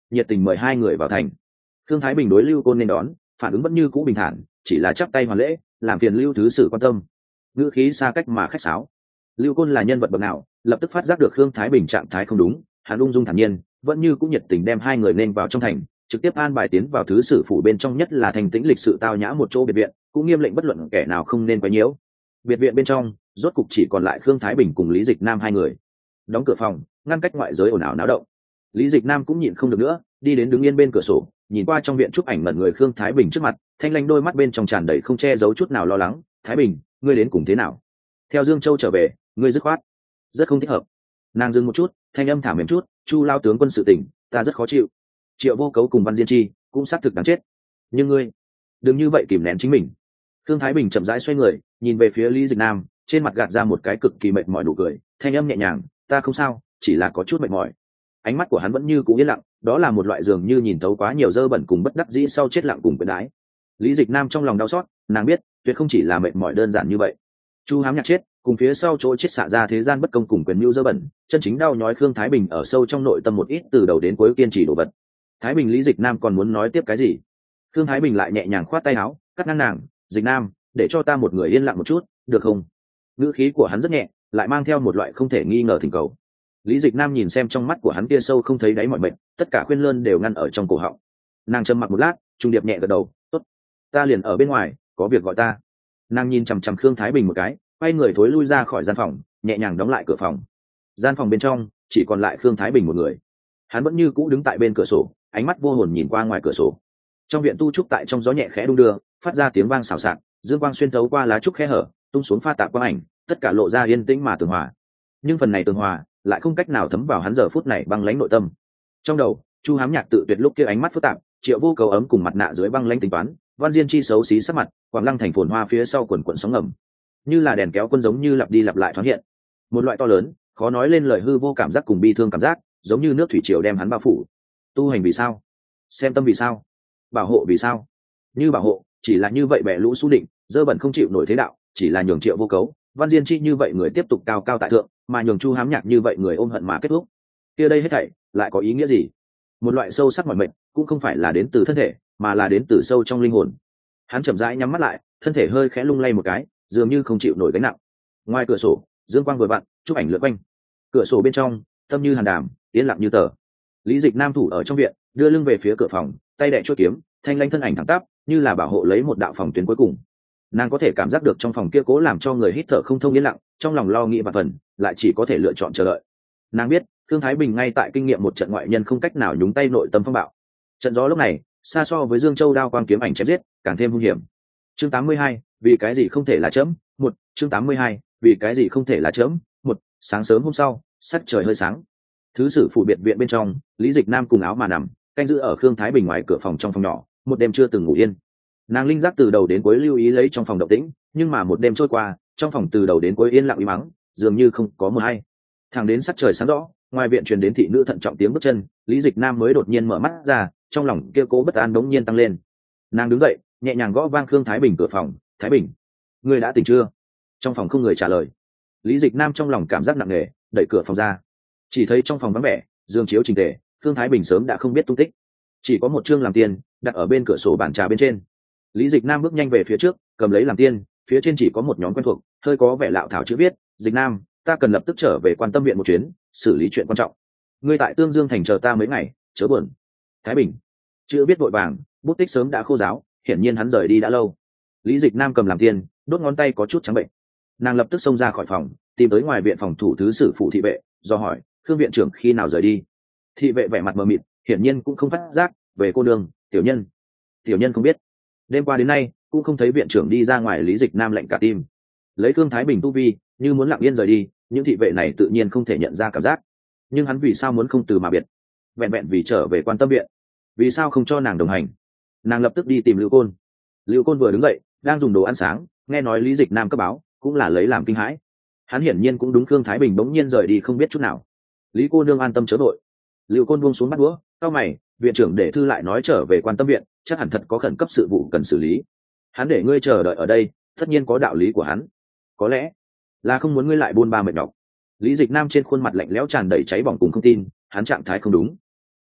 nhiệt tình mời hai người vào thành. Thương Thái Bình đối Lưu Côn nên đón, phản ứng vẫn như cũ bình thản, chỉ là chắp tay hoàn lễ, làm phiền Lưu thứ sử quan tâm. Ngữ khí xa cách mà khách sáo. Lưu Côn là nhân vật bậc nào, lập tức phát giác được Thương Thái Bình trạng thái không đúng, hắn ung dung thản nhiên, vẫn như cũ nhiệt tình đem hai người nên vào trong thành, trực tiếp an bài tiến vào thứ sử phủ bên trong, nhất là thành tĩnh lịch sự tao nhã một chỗ biệt viện, cũng nghiêm lệnh bất luận kẻ nào không nên quấy nhiễu. Biệt viện bên trong, rốt cục chỉ còn lại Thương Thái Bình cùng Lý Dịch Nam hai người. Đóng cửa phòng, ngăn cách ngoại giới ồn ào náo động. Lý Dịch Nam cũng nhịn không được nữa, đi đến đứng yên bên cửa sổ, nhìn qua trong viện chụp ảnh ngẩn người Khương Thái Bình trước mặt, thanh lãnh đôi mắt bên trong tràn đầy không che giấu chút nào lo lắng. Thái Bình, ngươi đến cùng thế nào? Theo Dương Châu trở về, ngươi dứt khoát rất không thích hợp. Nàng dừng một chút, thanh âm thả mềm chút, Chu lao tướng quân sự tình, ta rất khó chịu. Triệu Vô Cấu cùng Văn Diên Chi cũng xác thực đáng chết, nhưng ngươi đừng như vậy kìm nén chính mình. Khương Thái Bình chậm rãi xoay người, nhìn về phía Lý Dịch Nam, trên mặt gạt ra một cái cực kỳ mệt mỏi nụ cười, thanh âm nhẹ nhàng, ta không sao, chỉ là có chút mệt mỏi. Ánh mắt của hắn vẫn như cũ yên lặng, đó là một loại dường như nhìn thấu quá nhiều dơ bẩn cùng bất đắc dĩ sau chết lặng cùng quyền đái. Lý Dịch Nam trong lòng đau xót, nàng biết tuyệt không chỉ là mệt mỏi đơn giản như vậy. Chu Hám Nhạc chết, cùng phía sau chỗ chết xạ ra thế gian bất công cùng quyền mưu dơ bẩn, chân chính đau nhói Khương Thái Bình ở sâu trong nội tâm một ít từ đầu đến cuối kiên trì đồ vật. Thái Bình, Lý Dịch Nam còn muốn nói tiếp cái gì? Khương Thái Bình lại nhẹ nhàng khoát tay áo, cắt ngang nàng, Dịch Nam, để cho ta một người yên lặng một chút, được không? Ngữ khí của hắn rất nhẹ, lại mang theo một loại không thể nghi ngờ thỉnh cầu. Lý Dịch Nam nhìn xem trong mắt của hắn kia sâu không thấy đáy mọi mệnh, tất cả khuyên lơn đều ngăn ở trong cổ họng. Nàng trầm mặc một lát, trung điệp nhẹ gật đầu, tốt, ta liền ở bên ngoài, có việc gọi ta. Nàng nhìn chằm chằm Khương Thái Bình một cái, quay người thối lui ra khỏi gian phòng, nhẹ nhàng đóng lại cửa phòng. Gian phòng bên trong chỉ còn lại Khương Thái Bình một người. Hắn vẫn như cũ đứng tại bên cửa sổ, ánh mắt vô hồn nhìn qua ngoài cửa sổ. Trong viện tu trúc tại trong gió nhẹ khẽ đung đưa, phát ra tiếng vang xào xạc, dương quang xuyên thấu qua lá trúc khe hở, tung xuống pha tạp quang ảnh, tất cả lộ ra yên tĩnh mà tường hòa. Nhưng phần này tường hòa lại không cách nào thấm vào hắn giờ phút này băng lãnh nội tâm. Trong đầu, Chu Hám Nhạc tự tuyệt lúc kia ánh mắt phức tạp, Triệu Vô Cấu ấm cùng mặt nạ dưới băng lãnh tính toán, Văn Diên Chi xấu xí sắc mặt, Quảng Lăng thành phồn hoa phía sau quần quần sóng ngầm, như là đèn kéo quân giống như lặp đi lặp lại thoáng hiện. Một loại to lớn, khó nói lên lời hư vô cảm giác cùng bi thương cảm giác, giống như nước thủy triều đem hắn bao phủ. Tu hành vì sao? Xem tâm vì sao? Bảo hộ vì sao? Như bảo hộ, chỉ là như vậy bẻ lũ xu định, dơ bẩn không chịu nổi thế đạo, chỉ là nhường Triệu Vô Cấu, Văn Diên Chi như vậy người tiếp tục cao cao tại thượng, mà nhường Chu Hám Nhạc như vậy người ôm hận mà kết thúc. Kia đây hết thảy lại có ý nghĩa gì? Một loại sâu sắc mỏi mệt, cũng không phải là đến từ thân thể, mà là đến từ sâu trong linh hồn. Hắn chậm rãi nhắm mắt lại, thân thể hơi khẽ lung lay một cái, dường như không chịu nổi gánh nặng. Ngoài cửa sổ, dương quang vừa vặn, chụp ảnh lượn quanh. Cửa sổ bên trong, tâm như hàn đàm, yên lặng như tờ. Lý Dịch Nam thủ ở trong viện, đưa lưng về phía cửa phòng, tay đè chuôi kiếm, thanh lãnh thân ảnh thẳng tắp, như là bảo hộ lấy một đạo phòng tuyến cuối cùng. Nàng có thể cảm giác được trong phòng kia cố làm cho người hít thở không thông yên lặng, trong lòng lo nghĩ và phần, lại chỉ có thể lựa chọn chờ đợi. Nàng biết, Thương Thái Bình ngay tại kinh nghiệm một trận ngoại nhân không cách nào nhúng tay nội tâm phong bạo. Trận gió lúc này, xa so với Dương Châu đao quang kiếm ảnh chém giết, càng thêm hung hiểm. Chương 82, vì cái gì không thể là chấm? Một, chương 82, vì cái gì không thể là chấm? Một, sáng sớm hôm sau, sắc trời hơi sáng. Thứ sử phủ biệt viện bên trong, Lý Dịch Nam cùng áo mà nằm, canh giữ ở Khương Thái Bình ngoài cửa phòng trong phòng nhỏ, một đêm chưa từng ngủ yên. Nàng linh giác từ đầu đến cuối lưu ý lấy trong phòng động tĩnh, nhưng mà một đêm trôi qua, trong phòng từ đầu đến cuối yên lặng im mắng, dường như không có mờ hay. Thẳng đến sắc trời sáng rõ, ngoài viện truyền đến thị nữ thận trọng tiếng bước chân, Lý Dịch Nam mới đột nhiên mở mắt ra, trong lòng kia cố bất an đống nhiên tăng lên. Nàng đứng dậy, nhẹ nhàng gõ vang Khương Thái Bình cửa phòng, "Thái Bình, ngươi đã tỉnh chưa?" Trong phòng không người trả lời. Lý Dịch Nam trong lòng cảm giác nặng nề, đẩy cửa phòng ra. Chỉ thấy trong phòng vắng vẻ, giường chiếu chỉnh tề, Khương Thái Bình sớm đã không biết tung tích. Chỉ có một chương làm tiền đặt ở bên cửa sổ bàn trà bên trên. Lý Dịch Nam bước nhanh về phía trước, cầm lấy làm tiên, phía trên chỉ có một nhóm quen thuộc, hơi có vẻ lạo thảo chữ viết, "Dịch Nam, ta cần lập tức trở về Quan Tâm viện một chuyến, xử lý chuyện quan trọng. Ngươi tại Tương Dương thành chờ ta mấy ngày, chớ buồn." Thái Bình. Chữ viết vội vàng, bút tích sớm đã khô ráo, hiển nhiên hắn rời đi đã lâu. Lý Dịch Nam cầm làm tiên, đốt ngón tay có chút trắng bệnh. Nàng lập tức xông ra khỏi phòng, tìm tới ngoài viện phòng thủ thứ sử phụ thị vệ, do hỏi, "Khương viện trưởng khi nào rời đi?" Thị vệ vẻ mặt mờ mịt, hiển nhiên cũng không phát giác, "Về cô nương, tiểu nhân." Tiểu nhân không biết. Đêm qua đến nay cũng không thấy viện trưởng đi ra ngoài. Lý Dịch Nam lạnh cả tim. Lấy Khương Thái Bình tu vi, như muốn lặng yên rời đi, những thị vệ này tự nhiên không thể nhận ra cảm giác. Nhưng hắn vì sao muốn không từ mà biệt? Vẹn vẹn vì trở về Quan Tâm viện. Vì sao không cho nàng đồng hành? Nàng lập tức đi tìm Lưu Côn. Lưu Côn vừa đứng dậy, đang dùng đồ ăn sáng, nghe nói Lý Dịch Nam cấp báo, cũng là lấy làm kinh hãi. Hắn hiển nhiên cũng đúng Khương Thái Bình bỗng nhiên rời đi không biết chút nào. "Lý cô nương an tâm chớ vội." Lưu Côn buông xuống bát đũa, cau mày, "Viện trưởng để thư lại nói trở về Quan Tâm viện, chắc hẳn thật có khẩn cấp sự vụ cần xử lý. Hắn để ngươi chờ đợi ở đây, tất nhiên có đạo lý của hắn. Có lẽ là không muốn ngươi lại buôn ba mệt nhọc." Lý Dịch Nam trên khuôn mặt lạnh lẽo tràn đầy cháy bỏng cùng không tin, hắn trạng thái không đúng.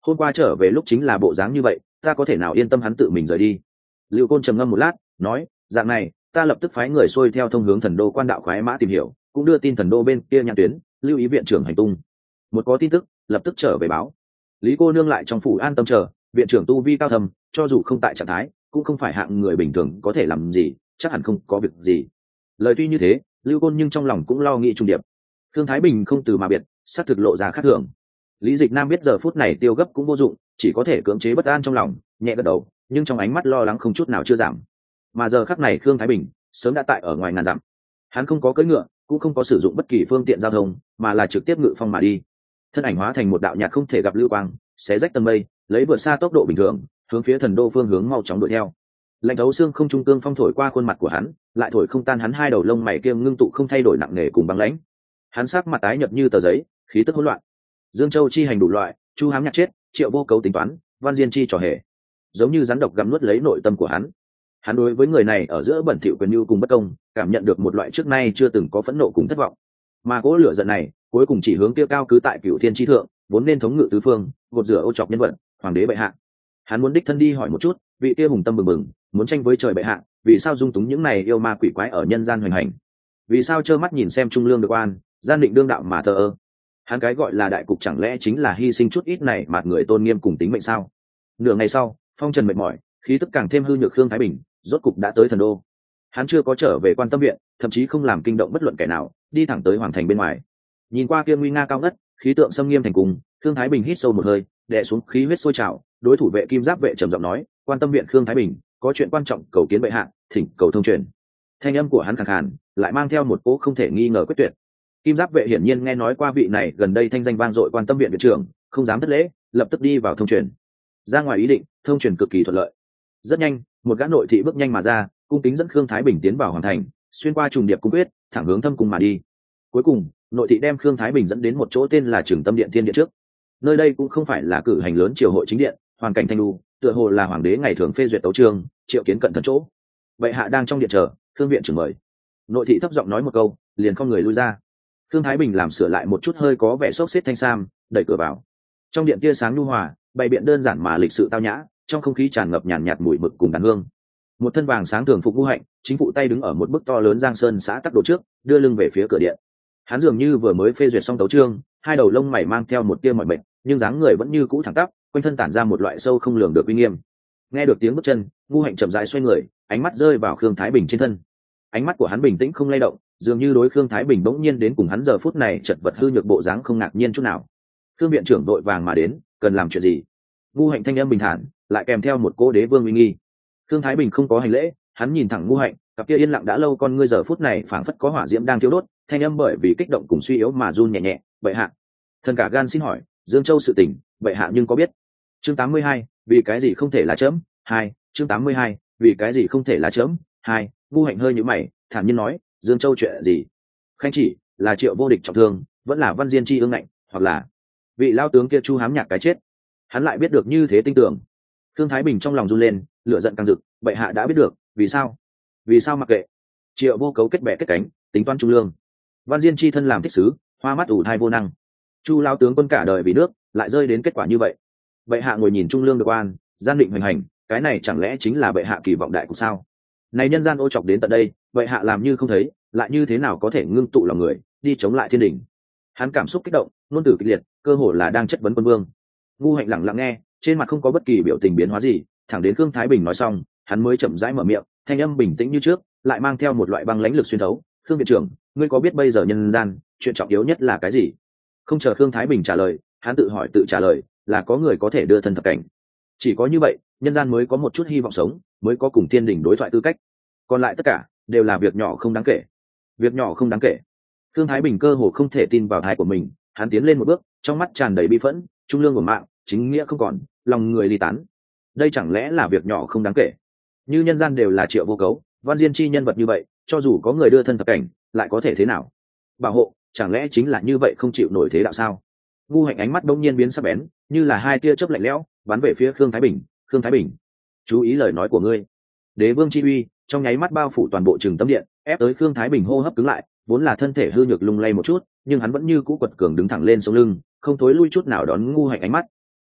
hôm qua trở về lúc chính là bộ dáng như vậy, ta có thể nào yên tâm hắn tự mình rời đi. Lưu Côn trầm ngâm một lát nói, dạng này ta lập tức phái người xuôi theo thông hướng thần đô quan đạo khoái mã tìm hiểu, cũng đưa tin thần đô bên kia nhãn tuyến lưu ý viện trưởng hành tung. Một có tin tức lập tức trở về báo. Lý cô nương lại trong phủ an tâm chờ, viện trưởng tu vi cao thầm, cho dù không tại trạng thái cũng không phải hạng người bình thường có thể làm gì, chắc hẳn không có việc gì. Lời tuy như thế, Lưu Côn nhưng trong lòng cũng lo nghĩ trung điệp. Thương Thái Bình không từ mà biệt, sát thực lộ ra khác thường. Lý Dịch Nam biết giờ phút này tiêu gấp cũng vô dụng, chỉ có thể cưỡng chế bất an trong lòng, nhẹ gật đầu, nhưng trong ánh mắt lo lắng không chút nào chưa giảm. Mà giờ khắc này Thương Thái Bình sớm đã tại ở ngoài ngàn dặm. Hắn không có cưỡi ngựa, cũng không có sử dụng bất kỳ phương tiện giao thông, mà là trực tiếp ngự phong mà đi. Thân ảnh hóa thành một đạo nhạt không thể gặp lưu quang, xé rách tầng mây, lấy vượt xa tốc độ bình thường, hướng phía thần đô phương hướng mau chóng đuổi theo. Lạnh thấu xương không trung cương phong thổi qua khuôn mặt của hắn, lại thổi không tan hắn hai đầu lông mày kia ngưng tụ không thay đổi nặng nề cùng băng lãnh. Hắn sắc mặt tái nhợt như tờ giấy, khí tức hỗn loạn. Dương Châu chi hành đủ loại, Chu Hám nhặt chết, Triệu Vô Cấu tính toán, Văn Diên chi trò hề, giống như rắn độc gặm nuốt lấy nội tâm của hắn. Hắn đối với người này ở giữa bẩn thỉu quyền nhu cùng bất công, cảm nhận được một loại trước nay chưa từng có phẫn nộ cùng thất vọng. Mà cỗ lửa giận này, cuối cùng chỉ hướng kia cao cứ tại Cửu Thiên chi thượng, vốn nên thống ngự tứ phương, gột rửa ô trọc nhân vật, hoàng đế bệ hạ. Hắn muốn đích thân đi hỏi một chút, vị kia hùng tâm bừng bừng, muốn tranh với trời bệ hạ, vì sao dung túng những này yêu ma quỷ quái ở nhân gian hoành hành? Vì sao trơ mắt nhìn xem trung lương được oan, gian định đương đạo mà thờ ơ? Hắn cái gọi là đại cục chẳng lẽ chính là hy sinh chút ít này mạt người tôn nghiêm cùng tính mệnh sao? Nửa ngày sau, phong trần mệt mỏi, khí tức càng thêm hư nhược, Khương Thái Bình rốt cục đã tới thần đô. Hắn chưa có trở về Quan Tâm viện, thậm chí không làm kinh động bất luận kẻ nào, đi thẳng tới hoàng thành bên ngoài. Nhìn qua kia nguy nga cao ngất, khí tượng xâm nghiêm thành cùng, Khương Thái Bình hít sâu một hơi, đè xuống khí huyết sôi trào, đối thủ vệ Kim Giáp vệ trầm giọng nói, Quan Tâm viện Khương Thái Bình, có chuyện quan trọng cầu kiến bệ hạ, thỉnh cầu thông truyền. Thanh âm của hắn khàn khàn, lại mang theo một cỗ không thể nghi ngờ quyết tuyệt. Kim Giáp vệ hiển nhiên nghe nói qua vị này gần đây thanh danh vang dội Quan Tâm viện viện trưởng, không dám thất lễ, lập tức đi vào thông truyền. Ra ngoài ý định, thông truyền cực kỳ thuận lợi. Rất nhanh, một gã nội thị bước nhanh mà ra, cung kính dẫn Khương Thái Bình tiến vào hoàng thành, xuyên qua trùng điệp cung quyết, thẳng hướng thâm cung mà đi. Cuối cùng, nội thị đem Khương Thái Bình dẫn đến một chỗ tên là Trường Tâm Điện Thiên Điện trước. Nơi đây cũng không phải là cử hành lớn triều hội chính điện, hoàn cảnh thanh lưu, tựa hồ là hoàng đế ngày thường phê duyệt tấu chương, triệu kiến cận thần chỗ. Bệ hạ đang trong điện chờ, Khương viện trưởng mời. Nội thị thấp giọng nói một câu, liền không người lui ra. Khương Thái Bình làm sửa lại một chút hơi có vẻ xốc xếp thanh sam, đẩy cửa vào. Trong điện tia sáng nhu hòa, bày biện đơn giản mà lịch sự tao nhã, trong không khí tràn ngập nhàn nhạt mùi mực cùng đàn hương. Một thân vàng sáng thường phục Ngu Hạnh, chính phụ tay đứng ở một bức to lớn giang sơn xã tắc đồ trước, đưa lưng về phía cửa điện. Hắn dường như vừa mới phê duyệt xong tấu chương, hai đầu lông mày mang theo một tia mỏi mệt, nhưng dáng người vẫn như cũ thẳng tắp, quanh thân tản ra một loại sâu không lường được uy nghiêm. Nghe được tiếng bước chân, Ngu Hạnh chậm rãi xoay người, ánh mắt rơi vào Khương Thái Bình trên thân. Ánh mắt của hắn bình tĩnh không lay động, dường như đối Khương Thái Bình bỗng nhiên đến cùng hắn giờ phút này chật vật hư nhược bộ dáng không ngạc nhiên chút nào. Khương viện trưởng đội vàng mà đến, cần làm chuyện gì? Ngu Hạnh thanh âm bình thản, lại kèm theo một cỗ đế vương uy nghi. Khương Thái Bình không có hành lễ, hắn nhìn thẳng Ngu Hạnh, cặp kia yên lặng đã lâu con ngươi giờ phút này phảng phất có hỏa diễm đang thiêu đốt, thanh âm bởi vì kích động cùng suy yếu mà run nhẹ nhẹ. Bệ hạ, thần cả gan xin hỏi, Dương Châu sự tình, bệ hạ nhưng có biết? Chương 82, vì cái gì không thể là chớm? 2, chương 82, vì cái gì không thể là chớm? 2, Ngu Hạnh hơi nhíu mày, thản nhiên nói, Dương Châu chuyện gì? Khanh chỉ là Triệu Vô Địch trọng thương, vẫn là Văn Diên chi ương ngạnh, hoặc là vị lao tướng kia Chu Hám Nhạc cái chết. Hắn lại biết được như thế tinh tưởng. Thương Thái Bình trong lòng run lên, lửa giận càng rực, bệ hạ đã biết được, vì sao? Vì sao mặc kệ? Triệu Vô Cấu kết bè kết cánh, tính toán trung lương. Văn Diên chi thân làm thích sứ, hoa mắt ủ thai vô năng. Chu lao tướng quân cả đời vì nước, lại rơi đến kết quả như vậy. Bệ hạ ngồi nhìn trung lương được oan, gian định hoành hành, cái này chẳng lẽ chính là bệ hạ kỳ vọng đại cục sao? Này nhân gian ô chọc đến tận đây, bệ hạ làm như không thấy, lại như thế nào có thể ngưng tụ lòng người, đi chống lại thiên đình? Hắn cảm xúc kích động, ngôn từ kịch liệt, cơ hồ là đang chất vấn quân vương. Ngu Hạnh lặng lặng nghe, trên mặt không có bất kỳ biểu tình biến hóa gì, thẳng đến Khương Thái Bình nói xong, hắn mới chậm rãi mở miệng, thanh âm bình tĩnh như trước, lại mang theo một loại băng lãnh lực xuyên thấu. Khương viện trưởng, ngươi có biết bây giờ nhân gian chuyện trọng yếu nhất là cái gì? Không chờ Khương Thái Bình trả lời, hắn tự hỏi tự trả lời, là có người có thể đưa thân thập cảnh. Chỉ có như vậy, nhân gian mới có một chút hy vọng sống, mới có cùng thiên đình đối thoại tư cách. Còn lại tất cả đều là việc nhỏ không đáng kể. Việc nhỏ không đáng kể. Khương Thái Bình cơ hồ không thể tin vào tai của mình, hắn tiến lên một bước, trong mắt tràn đầy bi phẫn, trung lương của mạng, chính nghĩa không còn, lòng người ly tán. Đây chẳng lẽ là việc nhỏ không đáng kể? Như nhân gian đều là Triệu Vô Cấu, Văn Diên chi nhân vật như vậy, cho dù có người đưa thân thập cảnh, lại có thể thế nào? Bảo hộ, chẳng lẽ chính là như vậy không chịu nổi thế đạo sao? Ngu Hạnh ánh mắt đông nhiên biến sắc bén, như là hai tia chớp lạnh lẽo, bắn về phía Khương Thái Bình. Khương Thái Bình, chú ý lời nói của ngươi. Đế vương chi uy trong nháy mắt bao phủ toàn bộ Trường Tâm Điện, ép tới Khương Thái Bình hô hấp cứng lại, vốn là thân thể hư nhược lung lay một chút, nhưng hắn vẫn như cũ quật cường đứng thẳng lên sống lưng, không thối lui chút nào đón Ngu Hạnh ánh mắt.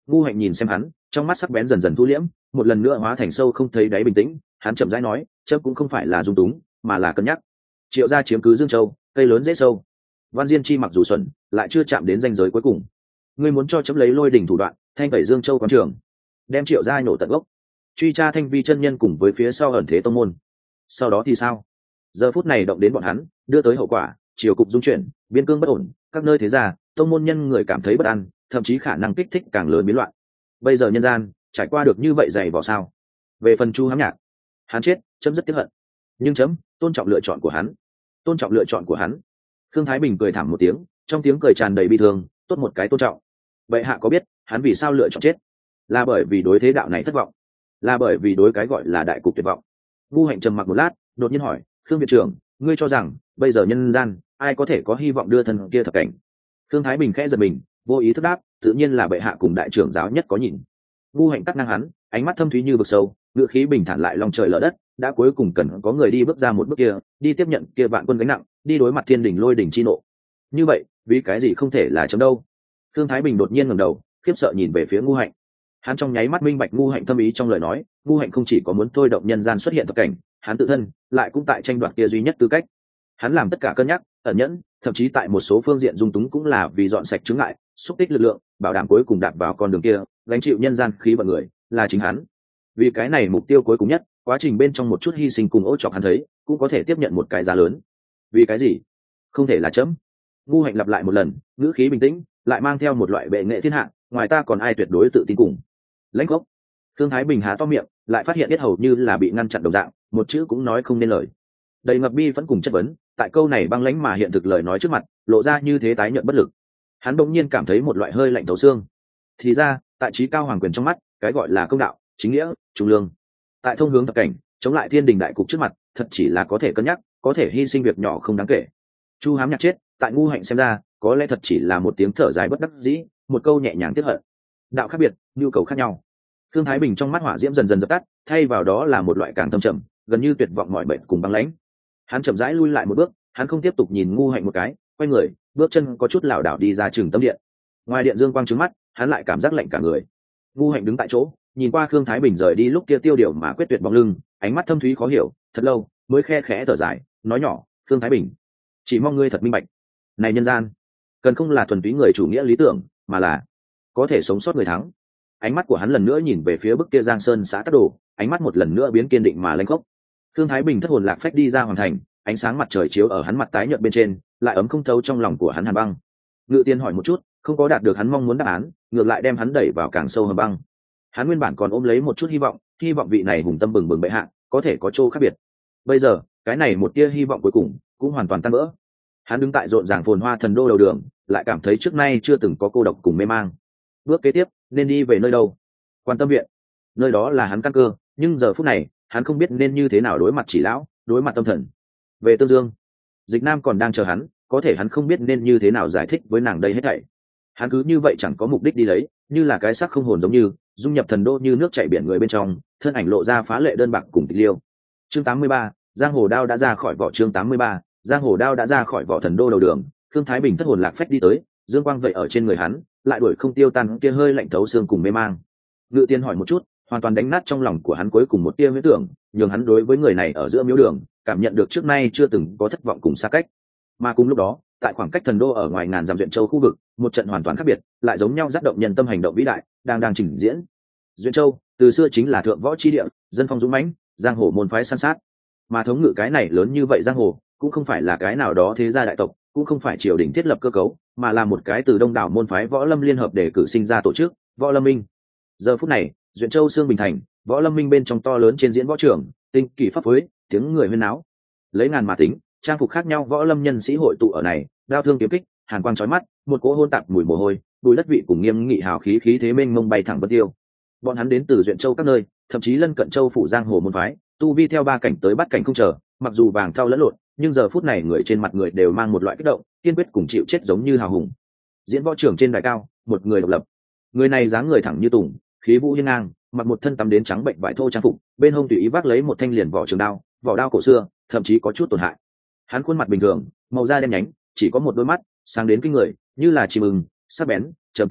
Ngu Hạnh nhìn xem hắn, trong mắt sắc bén dần dần thu liễm, một lần nữa hóa thành sâu không thấy đáy bình tĩnh. Hắn chậm rãi nói, chớp cũng không phải là dung túng, mà là cân nhắc. Triệu gia chiếm cứ Dương Châu, cây lớn dễ sâu. Văn Diên chi mặc dù xuẩn, lại chưa chạm đến ranh giới cuối cùng. Ngươi muốn cho chấm lấy lôi đỉnh thủ đoạn, thanh tẩy Dương Châu quán trường, đem Triệu gia nổ tận gốc, truy tra Thanh Vi chân nhân cùng với phía sau ẩn thế tông môn. Sau đó thì sao? Giờ phút này động đến bọn hắn, đưa tới hậu quả, triều cục dung chuyển, biên cương bất ổn, các nơi thế gia, tông môn nhân người cảm thấy bất an, thậm chí khả năng kích thích càng lớn biến loạn. Bây giờ nhân gian trải qua được như vậy dày vò sao? Về phần Chu Hám Nhạc, hắn chết, chấm rất tiếc hận, nhưng chấm tôn trọng lựa chọn của hắn, tôn trọng lựa chọn của hắn. Khương Thái Bình cười thảm một tiếng, trong tiếng cười tràn đầy bi thương, tốt một cái tôn trọng. Bệ hạ có biết hắn vì sao lựa chọn chết? Là bởi vì đối thế đạo này thất vọng, là bởi vì đối cái gọi là đại cục tuyệt vọng. Ngu Hạnh trầm mặc một lát, đột nhiên hỏi, Khương viện trưởng, ngươi cho rằng bây giờ nhân gian ai có thể có hy vọng đưa thân kia thập cảnh? Khương Thái Bình khẽ giật mình, vô ý thức đáp, tự nhiên là bệ hạ cùng đại trưởng giáo nhất có nhìn. Ngu Hạnh cắt ngang hắn, ánh mắt thâm thúy như vực sâu, ngữ khí bình thản lại lòng trời lở đất, đã cuối cùng cần có người đi bước ra một bước kia, đi tiếp nhận kia vạn quân gánh nặng, đi đối mặt thiên đình lôi đỉnh chi nộ. Như vậy, vì cái gì không thể là chấm đâu? Khương Thái Bình đột nhiên ngẩng đầu, khiếp sợ nhìn về phía Ngu Hạnh. Hắn trong nháy mắt minh bạch Ngu Hạnh thâm ý trong lời nói. Ngu Hạnh không chỉ có muốn thôi động nhân gian xuất hiện thập cảnh, hắn tự thân lại cũng tại tranh đoạt kia duy nhất tư cách. Hắn làm tất cả cân nhắc, ẩn nhẫn, thậm chí tại một số phương diện dung túng cũng là vì dọn sạch chướng ngại, xúc tích lực lượng, bảo đảm cuối cùng đạt vào con đường kia, gánh chịu nhân gian khí vận người, là chính hắn. Vì cái này mục tiêu cuối cùng nhất, quá trình bên trong một chút hy sinh cùng ỗ chọc hắn thấy, cũng có thể tiếp nhận một cái giá lớn. Vì cái gì? Không thể là chấm. Ngu Hạnh lặp lại một lần, ngữ khí bình tĩnh, lại mang theo một loại bệ nghệ thiên hạ, ngoài ta còn ai tuyệt đối tự tin cùng. Lãnh gốc. Thương Thái Bình há to miệng, lại phát hiện biết hầu như là bị ngăn chặn đồng dạng, một chữ cũng nói không nên lời. Đầy ngập bi vẫn cùng chất vấn, tại câu này băng lãnh mà hiện thực lời nói trước mặt, lộ ra như thế tái nhợt bất lực. Hắn bỗng nhiên cảm thấy một loại hơi lạnh thấu xương. Thì ra, tại trí cao hoàng quyền trong mắt, cái gọi là công đạo, chính nghĩa, trung lương, tại thông hướng thập cảnh, chống lại thiên đình đại cục trước mặt, thật chỉ là có thể cân nhắc, có thể hy sinh việc nhỏ không đáng kể. Chu Hám Nhạc chết, tại Ngu Hạnh xem ra, có lẽ thật chỉ là một tiếng thở dài bất đắc dĩ, một câu nhẹ nhàng tiếc hận. Đạo khác biệt, nhu cầu khác nhau. Thương Thái Bình trong mắt hỏa diễm dần dần dập tắt, thay vào đó là một loại càng thâm trầm, gần như tuyệt vọng mọi bệnh cùng băng lãnh. Hắn chậm rãi lui lại một bước, hắn không tiếp tục nhìn Ngu Hạnh một cái, quay người, bước chân có chút lảo đảo đi ra Trường Tâm Điện. Ngoài điện dương quang trứng mắt, hắn lại cảm giác lạnh cả người. Ngu Hạnh đứng tại chỗ, nhìn qua Khương Thái Bình rời đi lúc kia tiêu điều mà quyết tuyệt bóng lưng, ánh mắt thâm thúy khó hiểu, thật lâu mới khe khẽ thở dài, nói nhỏ, Khương Thái Bình, chỉ mong ngươi thật minh bạch, này nhân gian cần không là thuần túy người chủ nghĩa lý tưởng, mà là có thể sống sót người thắng. Ánh mắt của hắn lần nữa nhìn về phía bức kia Giang Sơn xã Tắc Đồ, ánh mắt một lần nữa biến kiên định mà lanh khốc. Khương Thái Bình thất hồn lạc phách đi ra hoàng thành, ánh sáng mặt trời chiếu ở hắn mặt tái nhợt bên trên, lại ấm không thấu trong lòng của hắn hàn băng. Ngự Tiên hỏi một chút, không có đạt được hắn mong muốn đáp án, ngược lại đem hắn đẩy vào càng sâu hầm băng. Hắn nguyên bản còn ôm lấy một chút hy vọng vị này hùng tâm bừng bừng bệ hạ có thể có chỗ khác biệt. Bây giờ, cái này một tia hy vọng cuối cùng cũng hoàn toàn tan vỡ. Hắn đứng tại rộn ràng phồn hoa thần đô đầu đường, lại cảm thấy trước nay chưa từng có cô độc cùng mê mang. Bước kế tiếp, nên đi về nơi đâu? Quan Tâm viện. Nơi đó là hắn căn cơ, nhưng giờ phút này, hắn không biết nên như thế nào đối mặt Chỉ lão, đối mặt Tâm Thần. Về Tương Dương, Dịch Nam còn đang chờ hắn, có thể hắn không biết nên như thế nào giải thích với nàng đây hết thảy. Hắn cứ như vậy chẳng có mục đích đi lấy, như là cái xác không hồn giống như dung nhập thần đô như nước chảy biển người bên trong, thân ảnh lộ ra phá lệ đơn bạc cùng tịch liêu. Chương 83, Giang Hồ Đao đã ra khỏi vỏ. Chương 83, Giang Hồ Đao đã ra khỏi vỏ. Thần đô đầu đường, Khương Thái Bình thất hồn lạc phách đi tới, dương quang vậy ở trên người hắn, lại đuổi không tiêu tan kia hơi lạnh thấu xương cùng mê mang. Ngự Tiên hỏi một chút, hoàn toàn đánh nát trong lòng của hắn cuối cùng một tia huyễn tưởng, nhường hắn đối với người này ở giữa miếu đường cảm nhận được trước nay chưa từng có thất vọng cùng xa cách. Mà cùng lúc đó, tại khoảng cách thần đô ở ngoài ngàn dặm Duyện Châu khu vực, một trận hoàn toàn khác biệt, lại giống nhau, tác động nhân tâm hành động vĩ đại đang trình diễn. Duyện Châu từ xưa chính là thượng võ chi địa, dân phong dũng mãnh, giang hồ môn phái san sát. Mà thống ngự cái này lớn như vậy giang hồ, cũng không phải là cái nào đó thế gia đại tộc, cũng không phải triều đình thiết lập cơ cấu, mà là một cái từ đông đảo môn phái võ lâm liên hợp để cử sinh ra tổ chức, Võ Lâm Minh. Giờ phút này, Duyện Châu Sương Bình Thành, Võ Lâm Minh bên trong to lớn trên diễn võ trường, tinh kỳ pháp phối, tiếng người huyên náo. Lấy ngàn mà tính, trang phục khác nhau võ lâm nhân sĩ hội tụ ở này, đao thương kiếm kích, hàn quang chói mắt, một cỗ hôn tạp mùi mồ hôi, bùi đất vị cùng nghiêm nghị hào khí khí thế mênh mông bay thẳng vân tiêu. Bọn hắn đến từ Duyện Châu các nơi, thậm chí lân cận châu phủ giang hồ môn phái, tu vi theo ba cảnh tới bắt cảnh không chờ, mặc dù vàng thau lẫn lộn, nhưng giờ phút này người trên mặt người đều mang một loại kích động, kiên quyết cùng chịu chết giống như hào hùng. Diễn võ trưởng trên đài cao, một người độc lập. Người này dáng người thẳng như tùng, khí vũ hiên ngang, mặc một thân tắm đến trắng bệnh vải thô trang phục, bên hông tùy ý vác lấy một thanh liền vỏ trường đao, vỏ đao cổ xưa, thậm chí có chút tổn hại. Hắn khuôn mặt bình thường, màu da đen nhánh, chỉ có một đôi mắt sáng đến kinh người, như là chim ưng, sắc bén, trầm tĩnh,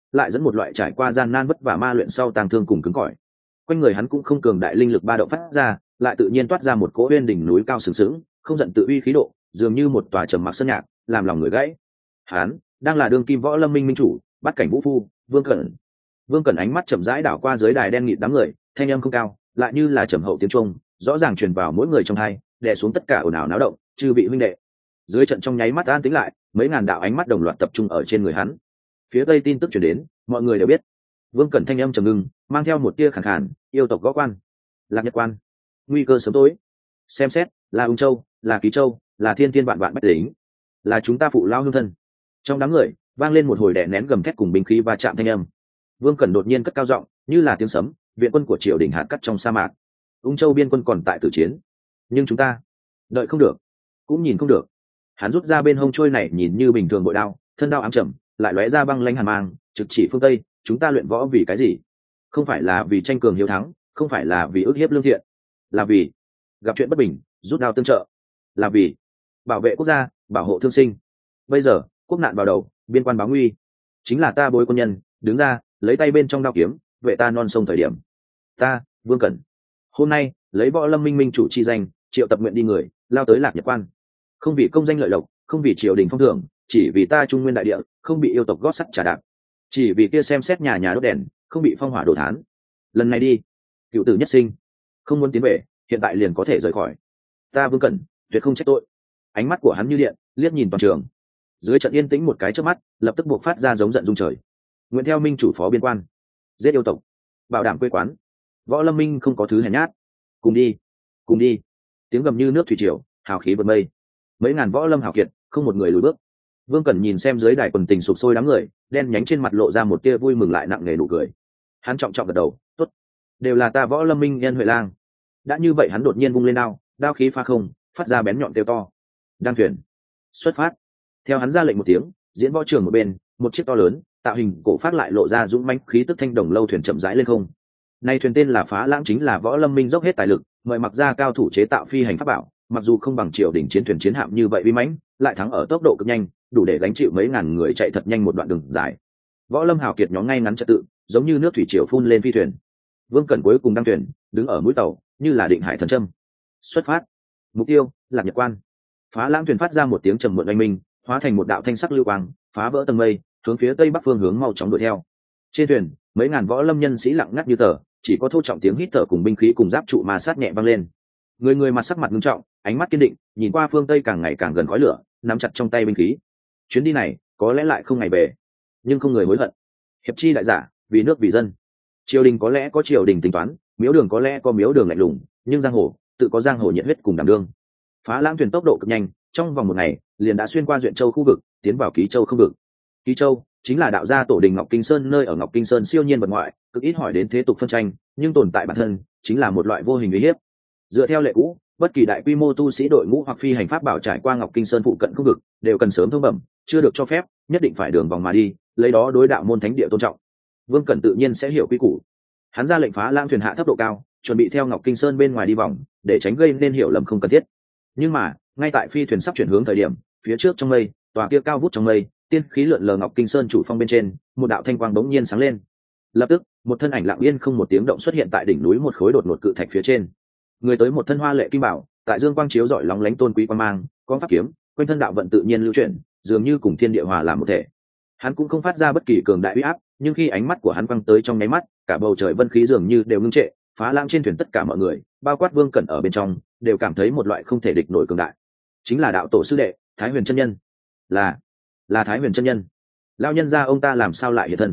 lại dẫn một loại trải qua gian nan vất vả ma luyện sau tàng thương cùng cứng cỏi. Quanh người hắn cũng không cường đại linh lực ba động phát ra, lại tự nhiên toát ra một cỗ uyên đỉnh núi cao sừng sững, không giận tự uy khí độ, dường như một tòa trầm mặc sơn nhạc, làm lòng người gãy. Hắn đang là đương kim võ lâm minh minh chủ, bắt cảnh vũ phu, Vương Cẩn. Vương Cẩn ánh mắt chậm rãi đảo qua dưới đài đen nghịt đám người, thanh âm không cao, lại như là trầm hậu tiếng trung, rõ ràng truyền vào mỗi người trong tai, đè xuống tất cả ồn ào náo động. Chư vị huynh đệ. Dưới trận trong nháy mắt an tĩnh lại, mấy ngàn đạo ánh mắt đồng loạt tập trung ở trên người hắn. Phía tây tin tức truyền đến, mọi người đều biết. Vương Cẩn thanh âm trầm ngưng, mang theo một tia khàn khàn, yêu tộc Gõ Quan, Lạc Nhật Quan, nguy cơ sớm tối. Xem xét, là Ung Châu, là Ký Châu, là thiên thiên vạn vạn bách tính, là chúng ta phụ lao hương thân. Trong đám người vang lên một hồi đè nén gầm thét cùng binh khí va chạm thanh âm. Vương Cẩn đột nhiên cất cao giọng, như là tiếng sấm, viện quân của triều đình hạt cắt trong sa mạc. Ung Châu biên quân còn tại tử chiến, nhưng chúng ta đợi không được, cũng nhìn không được. Hắn rút ra bên hông trôi này nhìn như bình thường bội đao, thân đao ám trầm, lại lóe ra băng lãnh hàn mang, trực chỉ phương tây. Chúng ta luyện võ vì cái gì? Không phải là vì tranh cường hiếu thắng, không phải là vì ức hiếp lương thiện, là vì gặp chuyện bất bình rút đao tương trợ, là vì bảo vệ quốc gia, bảo hộ thương sinh. Bây giờ quốc nạn vào đầu, biên quan báo nguy, chính là ta bối quân nhân đứng ra lấy tay bên trong đao kiếm vệ ta non sông thời điểm. Ta Vương Cẩn hôm nay lấy võ lâm minh minh chủ chi danh, triệu tập nguyện đi người lao tới Lạc Nhật Quan, không vì công danh lợi lộc, không vì triều đình phong thưởng, chỉ vì ta Trung Nguyên đại địa không bị yêu tộc gót sắt trả đạp, chỉ vì kia xem xét nhà nhà đốt đèn không bị phong hỏa đổ thán. Lần này đi, cựu tử nhất sinh, không muốn tiến về, hiện tại liền có thể rời khỏi. Ta Vương Cẩn tuyệt không trách tội. Ánh mắt của hắn như điện, liếc nhìn toàn trường. Dưới trận yên tĩnh một cái chớp mắt, lập tức buộc phát ra giống giận rung trời. Nguyện theo minh chủ phó biên quan, giết yêu tộc, bảo đảm quê quán. Võ lâm minh không có thứ hèn nhát. Cùng đi, cùng đi. Tiếng gầm như nước thủy triều, hào khí vượt mây. Mấy ngàn võ lâm hào kiệt, không một người lùi bước. Vương Cẩn nhìn xem dưới đài quần tình sụp sôi đám người, đen nhánh trên mặt lộ ra một tia vui mừng lại nặng nề nụ cười. Hắn trọng trọng gật đầu, tốt, đều là ta võ lâm minh nhân huệ lang. Đã như vậy hắn đột nhiên vung lên đao, đao khí pha không, phát ra bén nhọn kêu to. Đan thuyền, xuất phát. Theo hắn ra lệnh một tiếng, diễn võ trường một bên, một chiếc to lớn, tạo hình cổ phát lại lộ ra dũng mãnh khí tức thanh đồng lâu thuyền chậm rãi lên không. Nay thuyền tên là Phá Lãng, chính là võ lâm minh dốc hết tài lực, mời mặc ra cao thủ chế tạo phi hành pháp bảo, mặc dù không bằng triều đình chiến thuyền chiến hạm như vậy uy mãnh, lại thắng ở tốc độ cực nhanh, đủ để gánh chịu mấy ngàn người chạy thật nhanh một đoạn đường dài. Võ lâm hào kiệt nhóm ngay ngắn trật tự, giống như nước thủy triều phun lên phi thuyền. Vương Cẩn cuối cùng đăng thuyền, đứng ở mũi tàu, như là định hải thần châm. Xuất phát. Mục tiêu, Lạc Nhật Quan. Phá Lãng thuyền phát ra một tiếng trầm muộn oanh minh, hóa thành một đạo thanh sắc lưu quang, phá vỡ tầng mây, hướng phía tây bắc phương hướng mau chóng đuổi theo. Trên thuyền, mấy ngàn võ lâm nhân sĩ lặng ngắt như tờ, chỉ có thô trọng tiếng hít thở cùng binh khí cùng giáp trụ ma sát nhẹ vang lên. Người người mặt sắc mặt nghiêm trọng, ánh mắt kiên định, nhìn qua phương tây càng ngày càng gần khói lửa, nắm chặt trong tay binh khí. Chuyến đi này có lẽ lại không ngày về, nhưng không người hối hận. Hiệp chi đại giả, vì nước vì dân. Triều đình có lẽ có triều đình tính toán, miếu đường có lẽ có miếu đường lạnh lùng, nhưng giang hồ tự có giang hồ nhiệt huyết cùng đảm đương. Phá Lãng thuyền tốc độ cực nhanh, trong vòng một ngày liền đã xuyên qua Duyện Châu khu vực, tiến vào Ký Châu không vực. Ký Châu chính là đạo gia tổ đình Ngọc Kinh Sơn, nơi ở Ngọc Kinh Sơn siêu nhiên vật ngoại, cực ít hỏi đến thế tục phân tranh, nhưng tồn tại bản thân chính là một loại vô hình uy hiếp. Dựa theo lệ cũ, bất kỳ đại quy mô tu sĩ đội ngũ hoặc phi hành pháp bảo trải qua Ngọc Kinh Sơn phụ cận khu vực, đều cần sớm thông bẩm, chưa được cho phép, nhất định phải đường vòng mà đi, lấy đó đối đạo môn thánh địa tôn trọng. Vương Cẩn tự nhiên sẽ hiểu quy củ. Hắn ra lệnh Phá Lãng thuyền hạ thấp độ cao, chuẩn bị theo Ngọc Kinh Sơn bên ngoài đi vòng, để tránh gây nên hiểu lầm không cần thiết. Nhưng mà ngay tại phi thuyền sắp chuyển hướng thời điểm, phía trước trong mây, tòa kia cao vút trong mây, tiên khí lượn lờ Ngọc Kinh Sơn chủ phong bên trên, một đạo thanh quang bỗng nhiên sáng lên. Lập tức một thân ảnh lặng yên không một tiếng động xuất hiện tại đỉnh núi một khối đột ngột cự thạch phía trên. Người tới một thân hoa lệ kim bảo, tại dương quang chiếu rọi lóng lánh tôn quý quan mang, con pháp kiếm, quanh thân đạo vận tự nhiên lưu chuyển, dường như cùng thiên địa hòa làm một thể. Hắn cũng không phát ra bất kỳ cường đại uy áp, nhưng khi ánh mắt của hắn quang tới trong nháy mắt, cả bầu trời vân khí dường như đều ngưng trệ. Phá Lãng trên thuyền tất cả mọi người, bao quát Vương Cẩn ở bên trong, đều cảm thấy một loại không thể địch nổi cường đại. Chính là đạo tổ sư đệ Thái Huyền chân nhân. Là Thái Huyền chân nhân. Lão nhân gia ông ta làm sao lại hiện thân?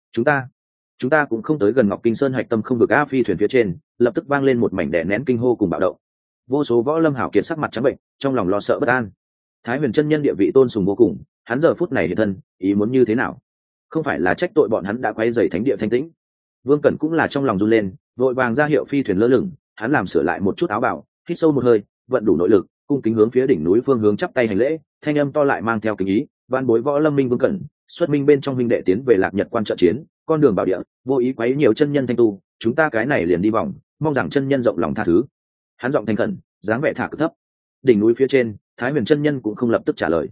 Chúng ta cũng không tới gần Ngọc Kinh Sơn hạch tâm không vực a. Phi thuyền phía trên lập tức vang lên một mảnh đè nén kinh hô cùng bạo động. Vô số võ lâm hảo kiệt sắc mặt trắng bệnh, trong lòng lo sợ bất an. Thái Huyền chân nhân địa vị tôn sùng vô cùng, hắn giờ phút này hiện thân, ý muốn như thế nào? Không phải là trách tội bọn hắn đã quấy rầy thánh địa thanh tĩnh. Vương Cẩn cũng là trong lòng run lên, vội vàng ra hiệu phi thuyền lơ lửng, hắn làm sửa lại một chút áo bào, hít sâu một hơi, vận đủ nội lực, cung kính hướng phía đỉnh núi phương hướng chắp tay hành lễ, thanh âm to lại mang theo kính ý, van bối võ lâm minh Vương Cẩn, xuất minh bên trong huynh đệ tiến về Lạc Nhật Quan trợ chiến, con đường bảo địa, vô ý quấy nhiều chân nhân thanh tu, chúng ta cái này liền đi vòng, mong rằng chân nhân rộng lòng tha thứ. Hắn giọng thành khẩn, dáng vẻ thả cực thấp. Đỉnh núi phía trên, Thái Huyền chân nhân cũng không lập tức trả lời.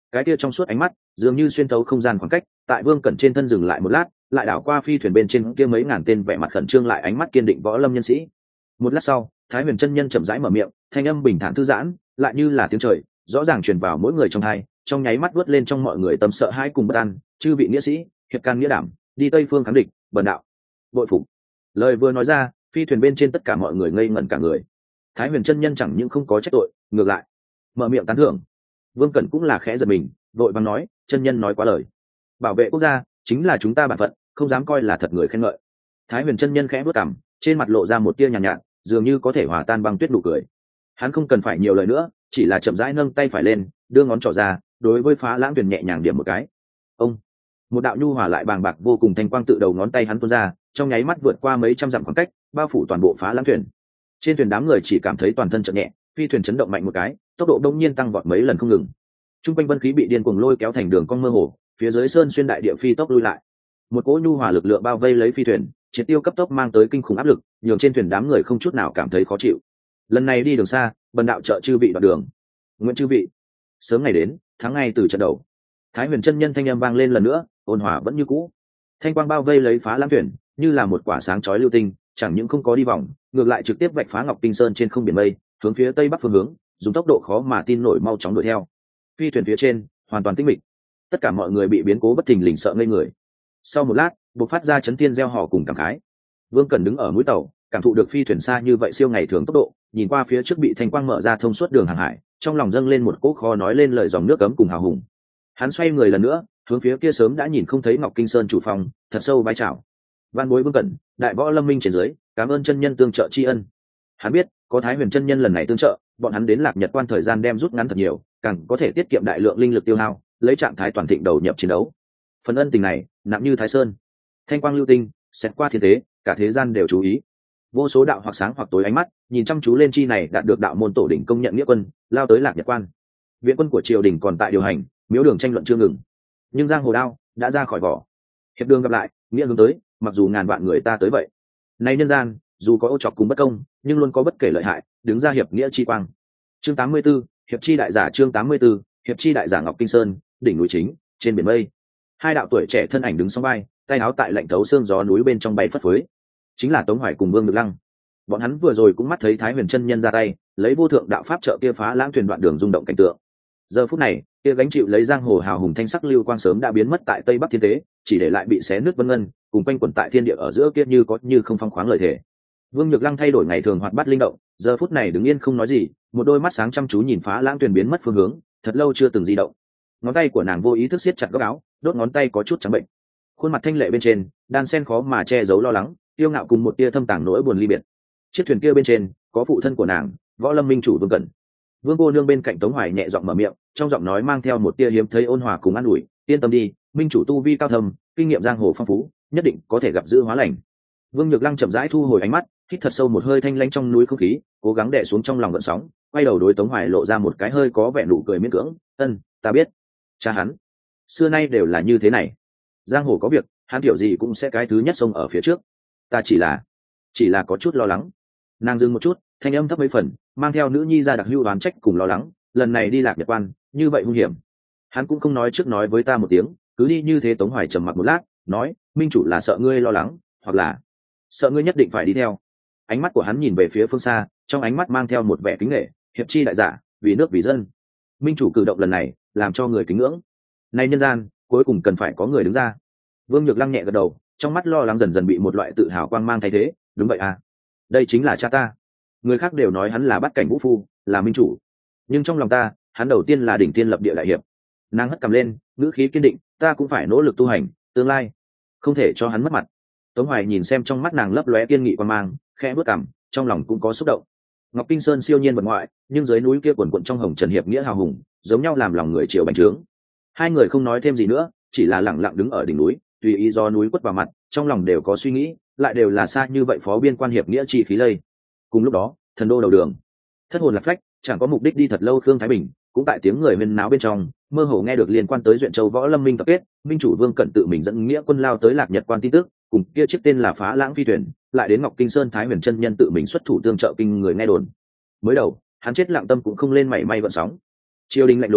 cái kia trong suốt ánh mắt dường như xuyên thấu không gian khoảng cách, tại Vương Cẩn trên thân dừng lại một lát, lại đảo qua phi thuyền bên trên kia mấy ngàn tên vẻ mặt khẩn trương lại ánh mắt kiên định võ lâm nhân sĩ. Một lát sau, Thái Huyền chân nhân chậm rãi mở miệng, thanh âm bình thản thư giãn, lại như là tiếng trời, rõ ràng truyền vào mỗi người trong tai, trong nháy mắt vớt lên trong mọi người tâm sợ hãi cùng bất an. Chư vị nghĩa sĩ, hiệp can nghĩa đảm, đi Tây phương kháng địch, bần đạo bội phục. Lời vừa nói ra, phi thuyền bên trên tất cả mọi người ngây ngẩn cả người. Thái Huyền chân nhân chẳng những không có trách tội, ngược lại mở miệng tán thưởng. Vương Cẩn cũng là khẽ giật mình, vội vàng nói, chân nhân nói quá lời, bảo vệ quốc gia chính là chúng ta bản phận, không dám coi là thật người khen ngợi. Thái Huyền chân nhân khẽ bước cằm, trên mặt lộ ra một tia nhàn nhạt, dường như có thể hòa tan băng tuyết nụ cười. Hắn không cần phải nhiều lời nữa, chỉ là chậm rãi nâng tay phải lên, đưa ngón trỏ ra, đối với Phá Lãng Thuyền nhẹ nhàng điểm một cái. Ông, một đạo nhu hòa lại bàng bạc vô cùng thanh quang tự đầu ngón tay hắn tuôn ra, trong nháy mắt vượt qua mấy trăm dặm khoảng cách, bao phủ toàn bộ Phá Lãng Thuyền. Trên thuyền đám người chỉ cảm thấy toàn thân chợt nhẹ, phi thuyền chấn động mạnh một cái, tốc độ đông nhiên tăng vọt mấy lần không ngừng. Trung quanh vân khí bị điên cuồng lôi kéo thành đường cong mơ hồ, phía dưới sơn xuyên đại địa phi tốc lui lại. Một cỗ nhu hòa lực lượng bao vây lấy phi thuyền, triệt tiêu cấp tốc mang tới kinh khủng áp lực, nhường trên thuyền đám người không chút nào cảm thấy khó chịu. Lần này đi đường xa, bần đạo trợ chư vị đoạn đường. Nguyện chư vị sớm ngày đến, tháng ngày từ trận đầu. Thái Huyền chân nhân thanh âm vang lên lần nữa, ôn hòa vẫn như cũ. Thanh quang bao vây lấy Phá Lãng Thuyền, như là một quả sáng chói lưu tinh, chẳng những không có đi vòng, ngược lại trực tiếp vạch phá Ngọc Kinh Sơn trên không biển mây, hướng phía tây bắc phương hướng, dùng tốc độ khó mà tin nổi mau chóng đuổi theo. Phi thuyền phía trên hoàn toàn tĩnh mịch, tất cả mọi người bị biến cố bất thình lình sợ ngây người. Sau một lát, bộc phát ra chấn thiên reo hò cùng cảm khái. Vương Cẩn đứng ở mũi tàu, cảm thụ được phi thuyền xa như vậy siêu ngày thường tốc độ, nhìn qua phía trước bị thanh quang mở ra thông suốt đường hàng hải, trong lòng dâng lên một cỗ khó nói lên lời dòng nước cấm cùng hào hùng. Hắn xoay người lần nữa, hướng phía kia sớm đã nhìn không thấy Ngọc Kinh Sơn chủ phòng, thật sâu vái chào. Van bối Vương Cẩn, đại võ lâm minh trên dưới, cảm ơn chân nhân tương trợ tri ân. Hắn biết, có Thái Huyền chân nhân lần này tương trợ, bọn hắn đến Lạc Nhật Quan thời gian đem rút ngắn thật nhiều, càng có thể tiết kiệm đại lượng linh lực tiêu hao, lấy trạng thái toàn thịnh đầu nhập chiến đấu. Phần ân tình này nặng như Thái Sơn. Thanh quang lưu tinh xét qua thiên thế, cả thế gian đều chú ý. Vô số đạo hoặc sáng hoặc tối ánh mắt nhìn chăm chú lên chi này đạt được đạo môn tổ đỉnh công nhận nghĩa quân, lao tới Lạc Nhật Quan. Viện quân của triều đình còn tại điều hành, miếu đường tranh luận chưa ngừng, nhưng giang hồ đao đã ra khỏi vỏ. Hiệp đường gặp lại, nghĩa hướng tới, mặc dù ngàn vạn người ta tới vậy. Này nhân gian, dù có ô trọc cùng bất công, nhưng luôn có bất kể lợi hại, đứng ra hiệp nghĩa chi quang. Chương 84, hiệp chi đại giả. Chương 84, hiệp chi đại giả. Ngọc Kinh Sơn, đỉnh núi chính, trên biển mây, hai đạo tuổi trẻ thân ảnh đứng song vai, tay áo tại lạnh thấu xương gió núi bên trong bay phất phới, chính là Tống Hoài cùng Vương Nhược Lăng. Bọn hắn vừa rồi cũng mắt thấy Thái Huyền chân nhân ra tay, lấy vô thượng đạo pháp trợ kia Phá Lãng Thuyền đoạn đường rung động cảnh tượng. Giờ phút này, kia gánh chịu lấy giang hồ hào hùng thanh sắc lưu quang sớm đã biến mất tại tây bắc thiên tế, chỉ để lại bị xé nứt vân ngân, cùng quanh quẩn tại thiên địa ở giữa kia như có như không phong khoáng lời thể. Vương Nhược Lăng thay đổi ngày thường hoạt bát linh động, giờ phút này đứng yên không nói gì, một đôi mắt sáng chăm chú nhìn Phá Lãng Thuyền biến mất phương hướng, thật lâu chưa từng di động. Ngón tay của nàng vô ý thức siết chặt góc áo, đốt ngón tay có chút trắng bệnh. Khuôn mặt thanh lệ bên trên, đan sen khó mà che giấu lo lắng, tiêu ngạo cùng một tia thâm tàng nỗi buồn ly biệt. Chiếc thuyền kia bên trên, có phụ thân của nàng, Võ Lâm minh chủ Vương Cẩn. Vương cô nương bên cạnh Tống Hoài nhẹ giọng mở miệng, trong giọng nói mang theo một tia hiếm thấy ôn hòa cùng an ủi, yên tâm đi, minh chủ tu vi cao thâm, kinh nghiệm giang hồ phong phú, nhất định có thể gặp dữ hóa lành. Vương Nhược Lăng chậm rãi thu hồi ánh mắt, hít thật sâu một hơi thanh lãnh trong núi không khí, cố gắng đè xuống trong lòng gợn sóng, quay đầu đối Tống Hoài lộ ra một cái hơi có vẻ nụ cười miễn cưỡng, ta biết, cha hắn xưa nay đều là như thế này, giang hồ có việc, hắn kiểu gì cũng sẽ cái thứ nhất xông ở phía trước, ta chỉ là có chút lo lắng. Nàng dừng một chút, thanh âm thấp mấy phần, mang theo nữ nhi ra đặc hữu đoán trách cùng lo lắng, lần này đi Lạc Nhật Quan như vậy hung hiểm, hắn cũng không nói trước nói với ta một tiếng, cứ đi như thế. Tống Hoài trầm mặc một lát, nói, minh chủ là sợ ngươi lo lắng, hoặc là sợ ngươi nhất định phải đi theo. Ánh mắt của hắn nhìn về phía phương xa, trong ánh mắt mang theo một vẻ kính nể, hiệp chi đại giả, vì nước vì dân. Minh chủ cử động lần này làm cho người kính ngưỡng, nay nhân gian cuối cùng cần phải có người đứng ra. Vương Nhược Lăng nhẹ gật đầu, trong mắt lo lắng dần dần bị một loại tự hào quang mang thay thế. Đúng vậy à, đây chính là cha ta. Người khác đều nói hắn là Bát Cảnh Vũ Phu, là minh chủ, nhưng trong lòng ta, hắn đầu tiên là đỉnh tiên lập địa đại hiệp. Nàng hất cằm lên, ngữ khí kiên định, ta cũng phải nỗ lực tu hành, tương lai không thể cho hắn mất mặt. Tống Hoài nhìn xem trong mắt nàng lấp lóe kiên nghị quan mang, khẽ bước cằm, trong lòng cũng có xúc động. Ngọc Kinh Sơn siêu nhiên vật ngoại, nhưng dưới núi kia quần quận trong hồng trần hiệp nghĩa hào hùng, giống nhau làm lòng người chiều bành trướng. Hai người không nói thêm gì nữa, chỉ là lặng lặng đứng ở đỉnh núi, tùy ý do núi quất vào mặt, trong lòng đều có suy nghĩ, lại đều là xa như vậy phó biên quan hiệp nghĩa chi khí lây. Cùng lúc đó, thần đô đầu đường, thất hồn lạc phách, chẳng có mục đích đi thật lâu Khương Thái Bình cũng tại tiếng người huyên náo bên trong mơ hồ nghe được liên quan tới Duyện Châu Võ Lâm minh tập kết, minh chủ Vương Cẩn tự mình dẫn nghĩa quân lao tới Lạc Nhật Quan tin tức, cùng kia chiếc tên là Phá Lãng phi thuyền, lại đến Ngọc Kinh Sơn Thái Huyền chân nhân tự mình xuất thủ tương trợ kinh người nghe đồn. Mới đầu, hắn chết lặng tâm cũng không lên mảy may gợn sóng. Triều đình lạnh lùng,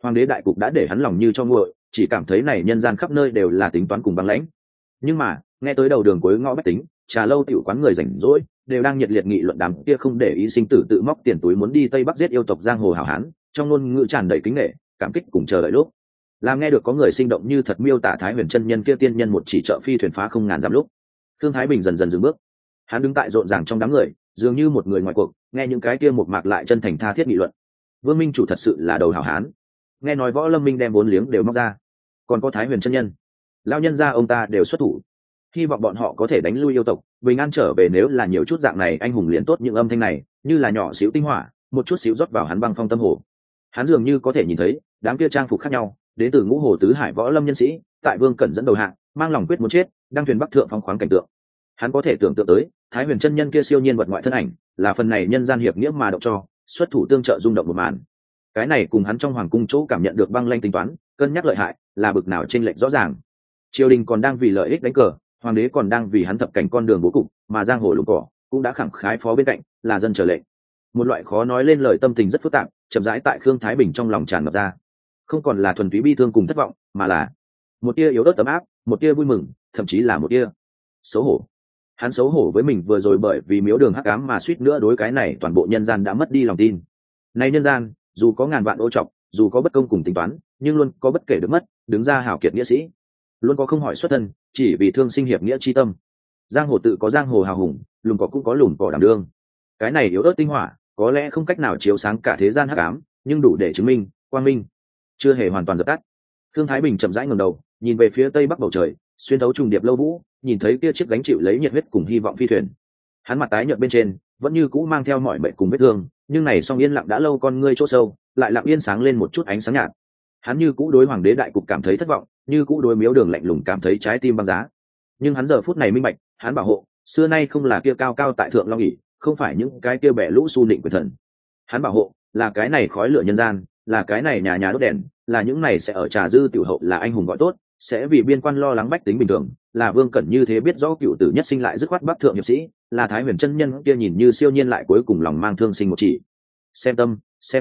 Hoàng đế đại cục đã để hắn lòng như cho nguội, chỉ cảm thấy này nhân gian khắp nơi đều là tính toán cùng băng lãnh. Nhưng mà nghe tới đầu đường cuối ngõ bách tính, trà lâu tiểu quán người rảnh rỗi đều đang nhiệt liệt nghị luận đám kia không để ý sinh tử tự móc tiền túi muốn đi tây bắc giết yêu tộc giang hồ hảo hán, trong ngôn ngữ tràn đầy kính nể, cảm kích cùng chờ đợi lúc. Làm nghe được có người sinh động như thật miêu tả Thái Huyền chân nhân kia tiên nhân một chỉ trợ phi thuyền phá không ngàn dặm lúc, Thương Thái Bình dần dần dừng bước. Hắn đứng tại rộn ràng trong đám người, dường như một người ngoài cuộc, nghe những cái kia một mạc lại chân thành tha thiết nghị luận. Vương Minh chủ thật sự là đầu hảo hán. Nghe nói Võ Lâm Minh đem vốn liếng đều móc ra, còn có Thái Huyền chân nhân, lão nhân gia ông ta đều xuất thủ. Hy vọng bọn họ có thể đánh lui yêu tộc, bình an trở về. Nếu là nhiều chút dạng này anh hùng liền tốt, những âm thanh này như là nhỏ xíu tinh hỏa, một chút xíu rót vào hắn băng phong tâm hồ. Hắn dường như có thể nhìn thấy đám kia trang phục khác nhau, đến từ ngũ hồ tứ hải võ lâm nhân sĩ, tại Vương Cẩn dẫn đầu hạng, mang lòng quyết muốn chết, đang thuyền bắc thượng phong khoáng cảnh tượng. Hắn có thể tưởng tượng tới Thái Huyền chân nhân kia siêu nhiên vật ngoại thân ảnh, là phần này nhân gian hiệp nghĩa mà động cho xuất thủ tương trợ rung động một màn. Cái này cùng hắn trong hoàng cung chỗ cảm nhận được băng lanh tính toán, cân nhắc lợi hại, là bực nào chênh lệch rõ ràng. Triều đình còn đang vì lợi ích đánh cờ, hoàng đế còn đang vì hắn thập cảnh con đường bố cục, mà giang hồ lùng cỏ cũng đã khẳng khái phó bên cạnh, là dân chờ lệnh. Một loại khó nói lên lời tâm tình rất phức tạp, chậm rãi tại Khương Thái Bình trong lòng tràn ngập ra. Không còn là thuần túy bi thương cùng thất vọng, mà là một tia yếu ớt ấm áp, một tia vui mừng, thậm chí là một tia xấu hổ. Hắn xấu hổ với mình vừa rồi bởi vì miếu đường hắc ám mà suýt nữa đối cái này toàn bộ nhân gian đã mất đi lòng tin. Này nhân gian, dù có ngàn vạn ô trọc, dù có bất công cùng tính toán, nhưng luôn có bất kể được mất, đứng ra hảo kiệt nghĩa sĩ, luôn có không hỏi xuất thân, chỉ vì thương sinh hiệp nghĩa chi tâm. Giang hồ tự có giang hồ hào hùng, lùn cỏ cũng có lùn cỏ đảm đương. Cái này yếu ớt tinh hỏa, có lẽ không cách nào chiếu sáng cả thế gian hắc ám, nhưng đủ để chứng minh quang minh chưa hề hoàn toàn dập tắt. Thương Thái Bình chậm rãi ngẩng đầu, nhìn về phía tây bắc bầu trời, xuyên thấu trùng điệp lâu vũ, nhìn thấy kia chiếc gánh chịu lấy nhiệt huyết cùng hy vọng phi thuyền. Hắn mặt tái nhợt bên trên, vẫn như cũ mang theo mọi mệnh cùng vết thương, nhưng này song yên lặng đã lâu, con ngươi chỗ sâu lại lặng yên sáng lên một chút ánh sáng nhạt. Hắn như cũ đối hoàng đế đại cục cảm thấy thất vọng, như cũ đối miếu đường lạnh lùng cảm thấy trái tim băng giá. Nhưng hắn giờ phút này minh bạch, hắn bảo hộ xưa nay không là kia cao cao tại thượng long ỷ, không phải những cái kia bẻ lũ su nịnh quyền thần. Hắn bảo hộ là cái này khói lửa nhân gian, là cái này nhà nhà đốt đèn, là những này sẽ ở trà dư tiểu hậu là anh hùng gọi tốt, sẽ vì biên quan lo lắng bách tính bình thường, là Vương Cẩn như thế biết rõ cựu tử nhất sinh lại dứt khoát bắc thượng hiệp sĩ, là Thái Huyền chân nhân kia nhìn như siêu nhiên lại cuối cùng lòng mang thương sinh một chỉ. Xem tâm,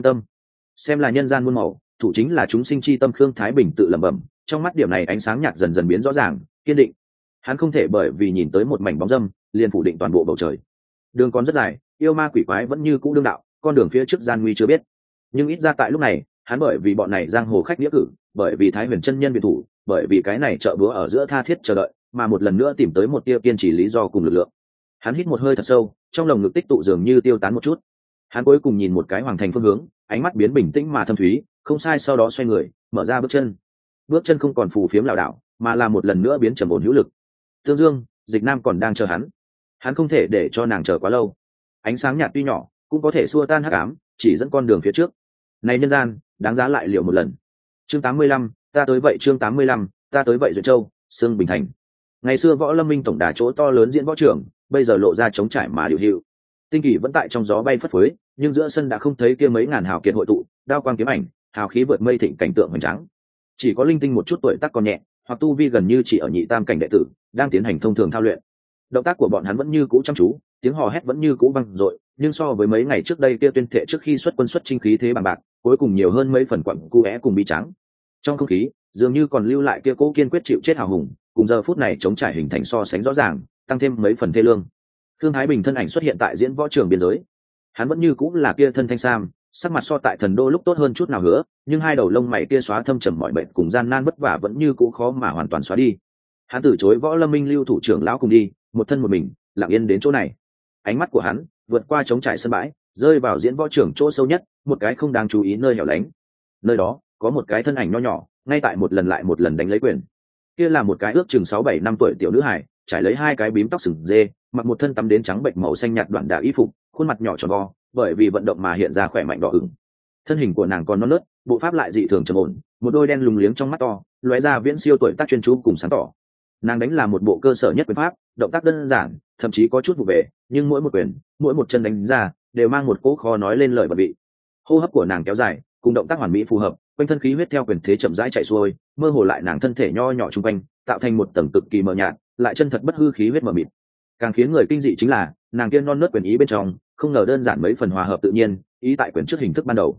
xem là nhân gian muôn màu, thủ chính là chúng sinh chi tâm. Khương Thái Bình tự lẩm bẩm, trong mắt điểm này ánh sáng nhạt dần dần biến rõ ràng, kiên định. Hắn không thể bởi vì nhìn tới một mảnh bóng dâm liền phủ định toàn bộ bầu trời. Đường còn rất dài, yêu ma quỷ quái vẫn như cũ đương đạo, con đường phía trước gian nguy chưa biết. Nhưng ít ra tại lúc này, hắn bởi vì bọn này giang hồ khách nghĩa cử, bởi vì Thái Huyền chân nhân biệt thủ, bởi vì cái này trợ búa ở giữa tha thiết chờ đợi, mà một lần nữa tìm tới một tia kiên trì lý do cùng lực lượng. Hắn hít một hơi thật sâu, trong lồng ngực tích tụ dường như tiêu tán một chút. Hắn cuối cùng nhìn một cái hoàng thành phương hướng, ánh mắt biến bình tĩnh mà thâm thúy, không sai, sau đó xoay người, mở ra bước chân không còn phù phiếm lảo đảo, mà là một lần nữa biến trầm ổn hữu lực. Tương Dương, Dịch Nam còn đang chờ hắn không thể để cho nàng chờ quá lâu. Ánh sáng nhạt tuy nhỏ, cũng có thể xua tan hắc ám, chỉ dẫn con đường phía trước. Này nhân gian, đáng giá lại liệu một lần. Chương 85, ta tới vậy. Chương 85, ta tới vậy. Duyệt Châu, Sương Bình Thành. Ngày xưa Võ Lâm Minh tổng đà chỗ to lớn diễn võ trường, bây giờ lộ ra trống trải mà điều hữu. Tinh kỳ vẫn tại trong gió bay phất phới, nhưng giữa sân đã không thấy kia mấy ngàn hào kiệt hội tụ, đao quang kiếm ảnh, hào khí vượt mây thịnh cảnh tượng hoành tráng. Chỉ có linh tinh một chút tuổi tác còn nhẹ, hoặc tu vi gần như chỉ ở nhị tam cảnh đệ tử, đang tiến hành thông thường thao luyện. Động tác của bọn hắn vẫn như cũ chăm chú, tiếng hò hét vẫn như cũ vang dội, nhưng so với mấy ngày trước đây kia tuyên thệ trước khi xuất quân xuất chinh khí thế bằng bạc, cuối cùng nhiều hơn mấy phần quặng cu é cùng bi trắng. Trong không khí, dường như còn lưu lại kia cố kiên quyết chịu chết hào hùng, cùng giờ phút này chống trải hình thành so sánh rõ ràng, tăng thêm mấy phần thê lương. Thương Thái Bình thân ảnh xuất hiện tại diễn võ trường biên giới. Hắn vẫn như cũ là kia thân thanh sam, sắc mặt so tại thần đô lúc tốt hơn chút nào nữa, nhưng hai đầu lông mày kia xóa thâm trầm mọi bệnh cùng gian nan vất vả vẫn như cũ khó mà hoàn toàn xóa đi. Hắn từ chối Võ Lâm Minh lưu thủ trưởng lão cùng đi, một thân một mình, lặng yên đến chỗ này. Ánh mắt của hắn vượt qua trống trải sân bãi, rơi vào diễn võ trường chỗ sâu nhất, một cái không đáng chú ý nơi hẻo lánh. Nơi đó có một cái thân ảnh nho nhỏ, ngay tại một lần lại một lần đánh lấy quyền. Kia là một cái ước chừng 6-7 năm tuổi tiểu nữ hài, trải lấy hai cái bím tóc sừng dê, mặc một thân tắm đến trắng bệnh màu xanh nhạt đoạn đà y phục, khuôn mặt nhỏ tròn vo, bởi vì vận động mà hiện ra khỏe mạnh đỏ ửng. Thân hình của nàng còn non nớt, bộ pháp lại dị thường trầm ổn, một đôi đen lùng liếng trong mắt to, lóe ra viễn siêu tuổi tác chuyên chú cùng sáng tỏ. Nàng đánh là một bộ cơ sở nhất quyền pháp, động tác đơn giản, thậm chí có chút vụ về, nhưng mỗi một quyền, mỗi một chân đánh ra, đều mang một cỗ khó nói lên lời bật vị. Hô hấp của nàng kéo dài, cùng động tác hoàn mỹ phù hợp, quanh thân khí huyết theo quyền thế chậm rãi chạy xuôi, mơ hồ lại nàng thân thể nho nhỏ trung quanh, tạo thành một tầng cực kỳ mờ nhạt, lại chân thật bất hư khí huyết mờ mịt. Càng khiến người kinh dị chính là, nàng kia non nớt quyền ý bên trong, không ngờ đơn giản mấy phần hòa hợp tự nhiên, ý tại quyền trước hình thức ban đầu.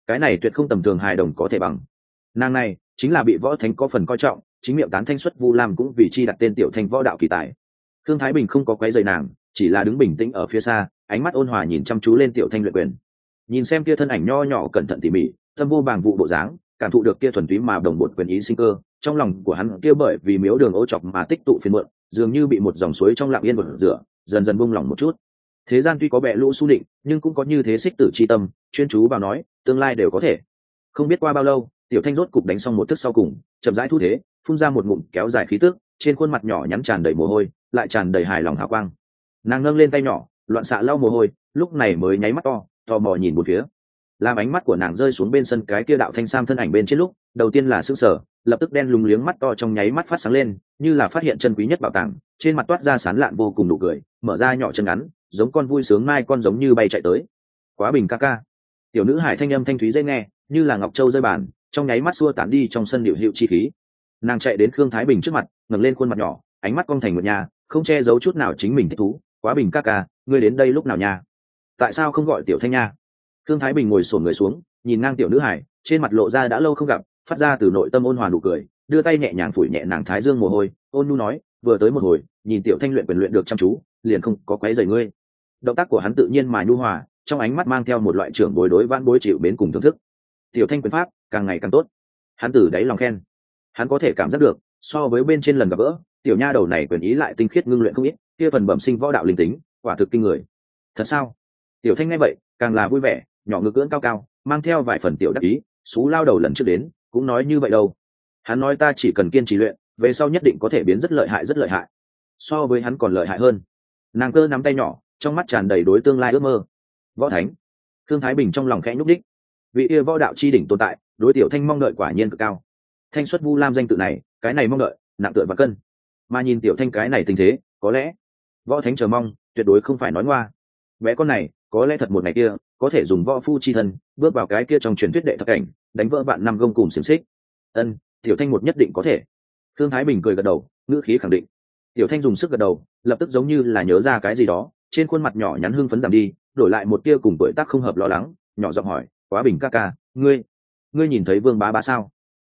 cái này tuyệt không tầm thường hài đồng có thể bằng. Nàng này chính là bị võ thánh có phần coi trọng, chính miệng tán thanh xuất Vu Lam cũng vì chi đặt tên tiểu thanh võ đạo kỳ tài. Thương Thái Bình không có quấy rầy nàng, chỉ là đứng bình tĩnh ở phía xa, ánh mắt ôn hòa nhìn chăm chú lên tiểu thanh luyện quyền. Nhìn xem kia thân ảnh nho nhỏ cẩn thận tỉ mỉ, tâm vô bàng vụ bộ dáng, cảm thụ được kia thuần túy mà đồng bột quyền ý sinh cơ, trong lòng của hắn kia bởi vì miếu đường ô chọc mà tích tụ phiền muộn, dường như bị một dòng suối trong lặng yên bật rửa, dần dần buông lỏng một chút. Thế gian tuy có bệ lũ xu định, nhưng cũng có như thế xích tử chi tâm, chuyên chú vào nói, tương lai đều có thể. Không biết qua bao lâu, tiểu thanh rốt cục đánh xong một thức sau cùng, chậm rãi thu thế, phun ra một ngụm kéo dài khí tức, trên khuôn mặt nhỏ nhắn tràn đầy mồ hôi, lại tràn đầy hài lòng hào quang. Nàng nâng lên tay nhỏ, loạn xạ lau mồ hôi, lúc này mới nháy mắt to, tò mò nhìn một phía. Làm ánh mắt của nàng rơi xuống bên sân cái kia đạo thanh sam thân ảnh bên trên lúc, đầu tiên là sững sờ, lập tức đen lúng liếng mắt to trong nháy mắt phát sáng lên, như là phát hiện chân quý nhất bảo tàng, trên mặt toát ra sán lạn vô cùng nụ cười, mở ra nhỏ chân ngắn, giống con vui sướng mai con giống như bay chạy tới. Quá Bình ca ca. Tiểu nữ hải thanh âm thanh thúy dễ nghe, như là ngọc châu rơi bàn, trong nháy mắt xua tán đi trong sân điệu hiệu chi khí. Nàng chạy đến Khương Thái Bình trước mặt, ngẩng lên khuôn mặt nhỏ, ánh mắt cong thành một nhà, không che giấu chút nào chính mình thích thú. Quá Bình ca ca, ngươi đến đây lúc nào nha? Tại sao không gọi tiểu thanh nha? Khương Thái Bình ngồi xổm người xuống, nhìn ngang tiểu nữ hải, trên mặt lộ ra đã lâu không gặp, phát ra từ nội tâm ôn hòa nụ cười, đưa tay nhẹ nhàng phủi nhẹ nàng thái dương mồ hôi, ôn nhu nói, vừa tới một hồi, nhìn tiểu thanh luyện quyền luyện được chăm chú, liền không có quấy rầy ngươi. Động tác của hắn tự nhiên mà nhu hòa, trong ánh mắt mang theo một loại trưởng bối đối vãn bối chịu mến cùng thưởng thức. Tiểu thanh quyền pháp càng ngày càng tốt, hắn từ đáy lòng khen. Hắn có thể cảm giác được, so với bên trên lần gặp gỡ, tiểu nha đầu này quyền ý lại tinh khiết ngưng luyện không ít, kia phần bẩm sinh võ đạo linh tính, quả thực kinh người. Thật sao? Tiểu thanh nghe vậy, càng là vui vẻ, nhỏ ngực cưỡng cao cao, mang theo vài phần tiểu đắc ý, xú lao đầu lần trước đến, cũng nói như vậy đâu. Hắn nói ta chỉ cần kiên trì luyện, về sau nhất định có thể biến rất lợi hại rất lợi hại. So với hắn còn lợi hại hơn. Nàng cơ nắm tay nhỏ, trong mắt tràn đầy đối tương lai ước mơ. Võ thánh. Thương Thái Bình trong lòng khẽ nhúc đích. Vị yêu võ đạo chi đỉnh tồn tại, đối tiểu thanh mong đợi quả nhiên cực cao. Thanh xuất Vu Lam danh tự này, cái này mong đợi, nặng tựa và cân. Mà nhìn tiểu thanh cái này tình thế, có lẽ võ thánh chờ mong, tuyệt đối không phải nói ngoa. Bé con này, có lẽ thật một ngày kia, có thể dùng võ phu chi thân, bước vào cái kia trong truyền thuyết đệ thất cảnh, đánh vỡ vạn năm gông cùng xiềng xích. Ân, tiểu thanh một nhất định có thể. Thương Thái Bình cười gật đầu, ngữ khí khẳng định. Tiểu thanh dùng sức gật đầu, lập tức giống như là nhớ ra cái gì đó, trên khuôn mặt nhỏ nhắn hưng phấn giảm đi, đổi lại một tia cùng tuổi tác không hợp lo lắng, nhỏ giọng hỏi, Quá Bình ca ca, ngươi nhìn thấy Vương Bá Bá sao?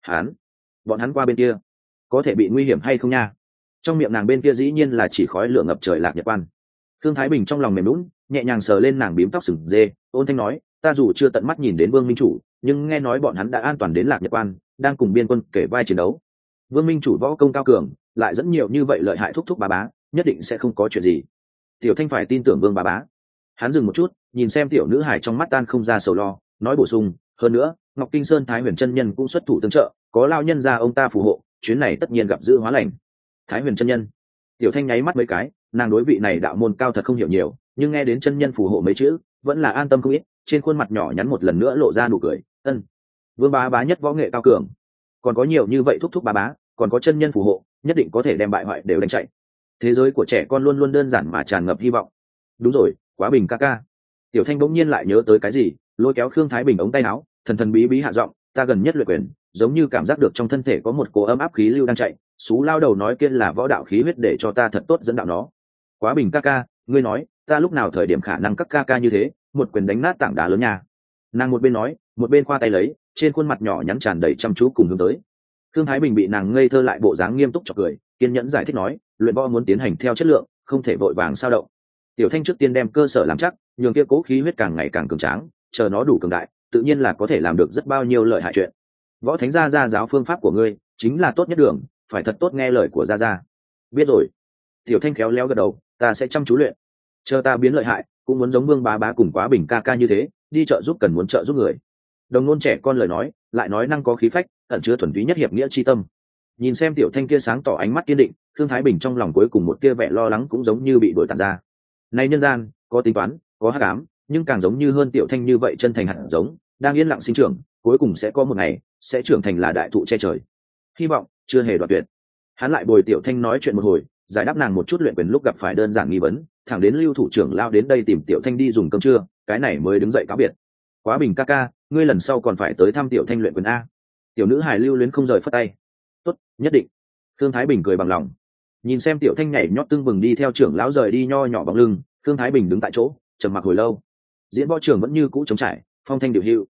Bọn hắn qua bên kia, có thể bị nguy hiểm hay không nha? Trong miệng nàng bên kia dĩ nhiên là chỉ khói lửa ngập trời Lạc Nhật Quan. Thương Thái Bình trong lòng mềm lún, nhẹ nhàng sờ lên nàng bím tóc sừng dê, ôn thanh nói, ta dù chưa tận mắt nhìn đến Vương Minh Chủ, nhưng nghe nói bọn hắn đã an toàn đến Lạc Nhật Quan, đang cùng biên quân kể vai chiến đấu. Vương Minh Chủ võ công cao cường, lại dẫn nhiều như vậy lợi hại thúc thúc bá bá, nhất định sẽ không có chuyện gì. Tiểu thanh phải tin tưởng Vương bá bá. Hắn dừng một chút, nhìn xem tiểu nữ hài trong mắt tan không ra sầu lo, nói bổ sung, hơn nữa, Ngọc Kinh Sơn Thái Huyền chân nhân cũng xuất thủ tương trợ, có lao nhân gia ông ta phù hộ, chuyến này tất nhiên gặp dữ hóa lành. Thái Huyền chân nhân. Tiểu thanh nháy mắt mấy cái, nàng đối vị này đạo môn cao thật không hiểu nhiều, nhưng nghe đến chân nhân phù hộ mấy chữ, vẫn là an tâm không ít, trên khuôn mặt nhỏ nhắn một lần nữa lộ ra nụ cười, ân. Vương bá bá nhất võ nghệ cao cường, còn có nhiều như vậy thúc thúc bá bá, còn có chân nhân phù hộ, nhất định có thể đem bại hoại đều đánh chạy. Thế giới của trẻ con luôn luôn đơn giản mà tràn ngập hy vọng. Đúng rồi, Quá Bình ca ca. Tiểu thanh bỗng nhiên lại nhớ tới cái gì, lôi kéo Khương Thái Bình ống tay áo, thần thần bí bí hạ giọng, ta gần nhất luyện quyền, giống như cảm giác được trong thân thể có một cỗ ấm áp khí lưu đang chạy, xú lao đầu nói kia là võ đạo khí huyết để cho ta thật tốt dẫn đạo nó. Quá Bình ca ca, ngươi nói, ta lúc nào thời điểm khả năng các ca ca như thế, một quyền đánh nát tảng đá lớn nha. Nàng một bên nói, một bên khoa tay lấy, trên khuôn mặt nhỏ nhắn tràn đầy chăm chú cùng hướng tới. Khương Thái Bình bị nàng ngây thơ lại bộ dáng nghiêm túc chọc cười, kiên nhẫn giải thích nói, luyện võ muốn tiến hành theo chất lượng, không thể vội vàng sao động. Tiểu thanh trước tiên đem cơ sở làm chắc, nhường kia cố khí huyết càng ngày càng cường tráng, chờ nó đủ cường đại, tự nhiên là có thể làm được rất bao nhiêu lợi hại chuyện. Võ thánh gia gia giáo phương pháp của ngươi chính là tốt nhất đường, phải thật tốt nghe lời của gia gia. Biết rồi. Tiểu thanh khéo léo gật đầu, ta sẽ chăm chú luyện. Chờ ta biến lợi hại, cũng muốn giống Vương bá bá cùng Quá Bình ca ca như thế, đi trợ giúp cần muốn trợ giúp người. Đồng ngôn trẻ con lời nói, lại nói năng có khí phách, ẩn chứa thuần túy nhất hiệp nghĩa chi tâm. Nhìn xem tiểu thanh kia sáng tỏ ánh mắt kiên định, Thương Thái Bình trong lòng cuối cùng một tia vẻ lo lắng cũng giống như bị đuổi tàn ra. Này nhân gian, có tính toán, có hắc ám, nhưng càng giống như hơn tiểu thanh như vậy chân thành hạt giống, đang yên lặng sinh trưởng, cuối cùng sẽ có một ngày sẽ trưởng thành là đại thụ che trời. Hy vọng chưa hề đoạn tuyệt. Hắn lại bồi tiểu thanh nói chuyện một hồi, giải đáp nàng một chút luyện quyền lúc gặp phải đơn giản nghi vấn, thẳng đến Lưu thủ trưởng lao đến đây tìm tiểu thanh đi dùng cơm trưa, cái này mới đứng dậy cáo biệt. Quá Bình ca ca, ngươi lần sau còn phải tới thăm tiểu thanh luyện quyền a. Tiểu nữ hài lưu luyến không rời phất tay. Tốt, nhất định. Thương Thái Bình cười bằng lòng. Nhìn xem tiểu thanh nhảy nhót tưng bừng đi theo trưởng lão rời đi nho nhỏ bóng lưng, Thương Thái Bình đứng tại chỗ trầm mặc hồi lâu. Diễn võ trường vẫn như cũ trống trải, phong thanh điều hữu,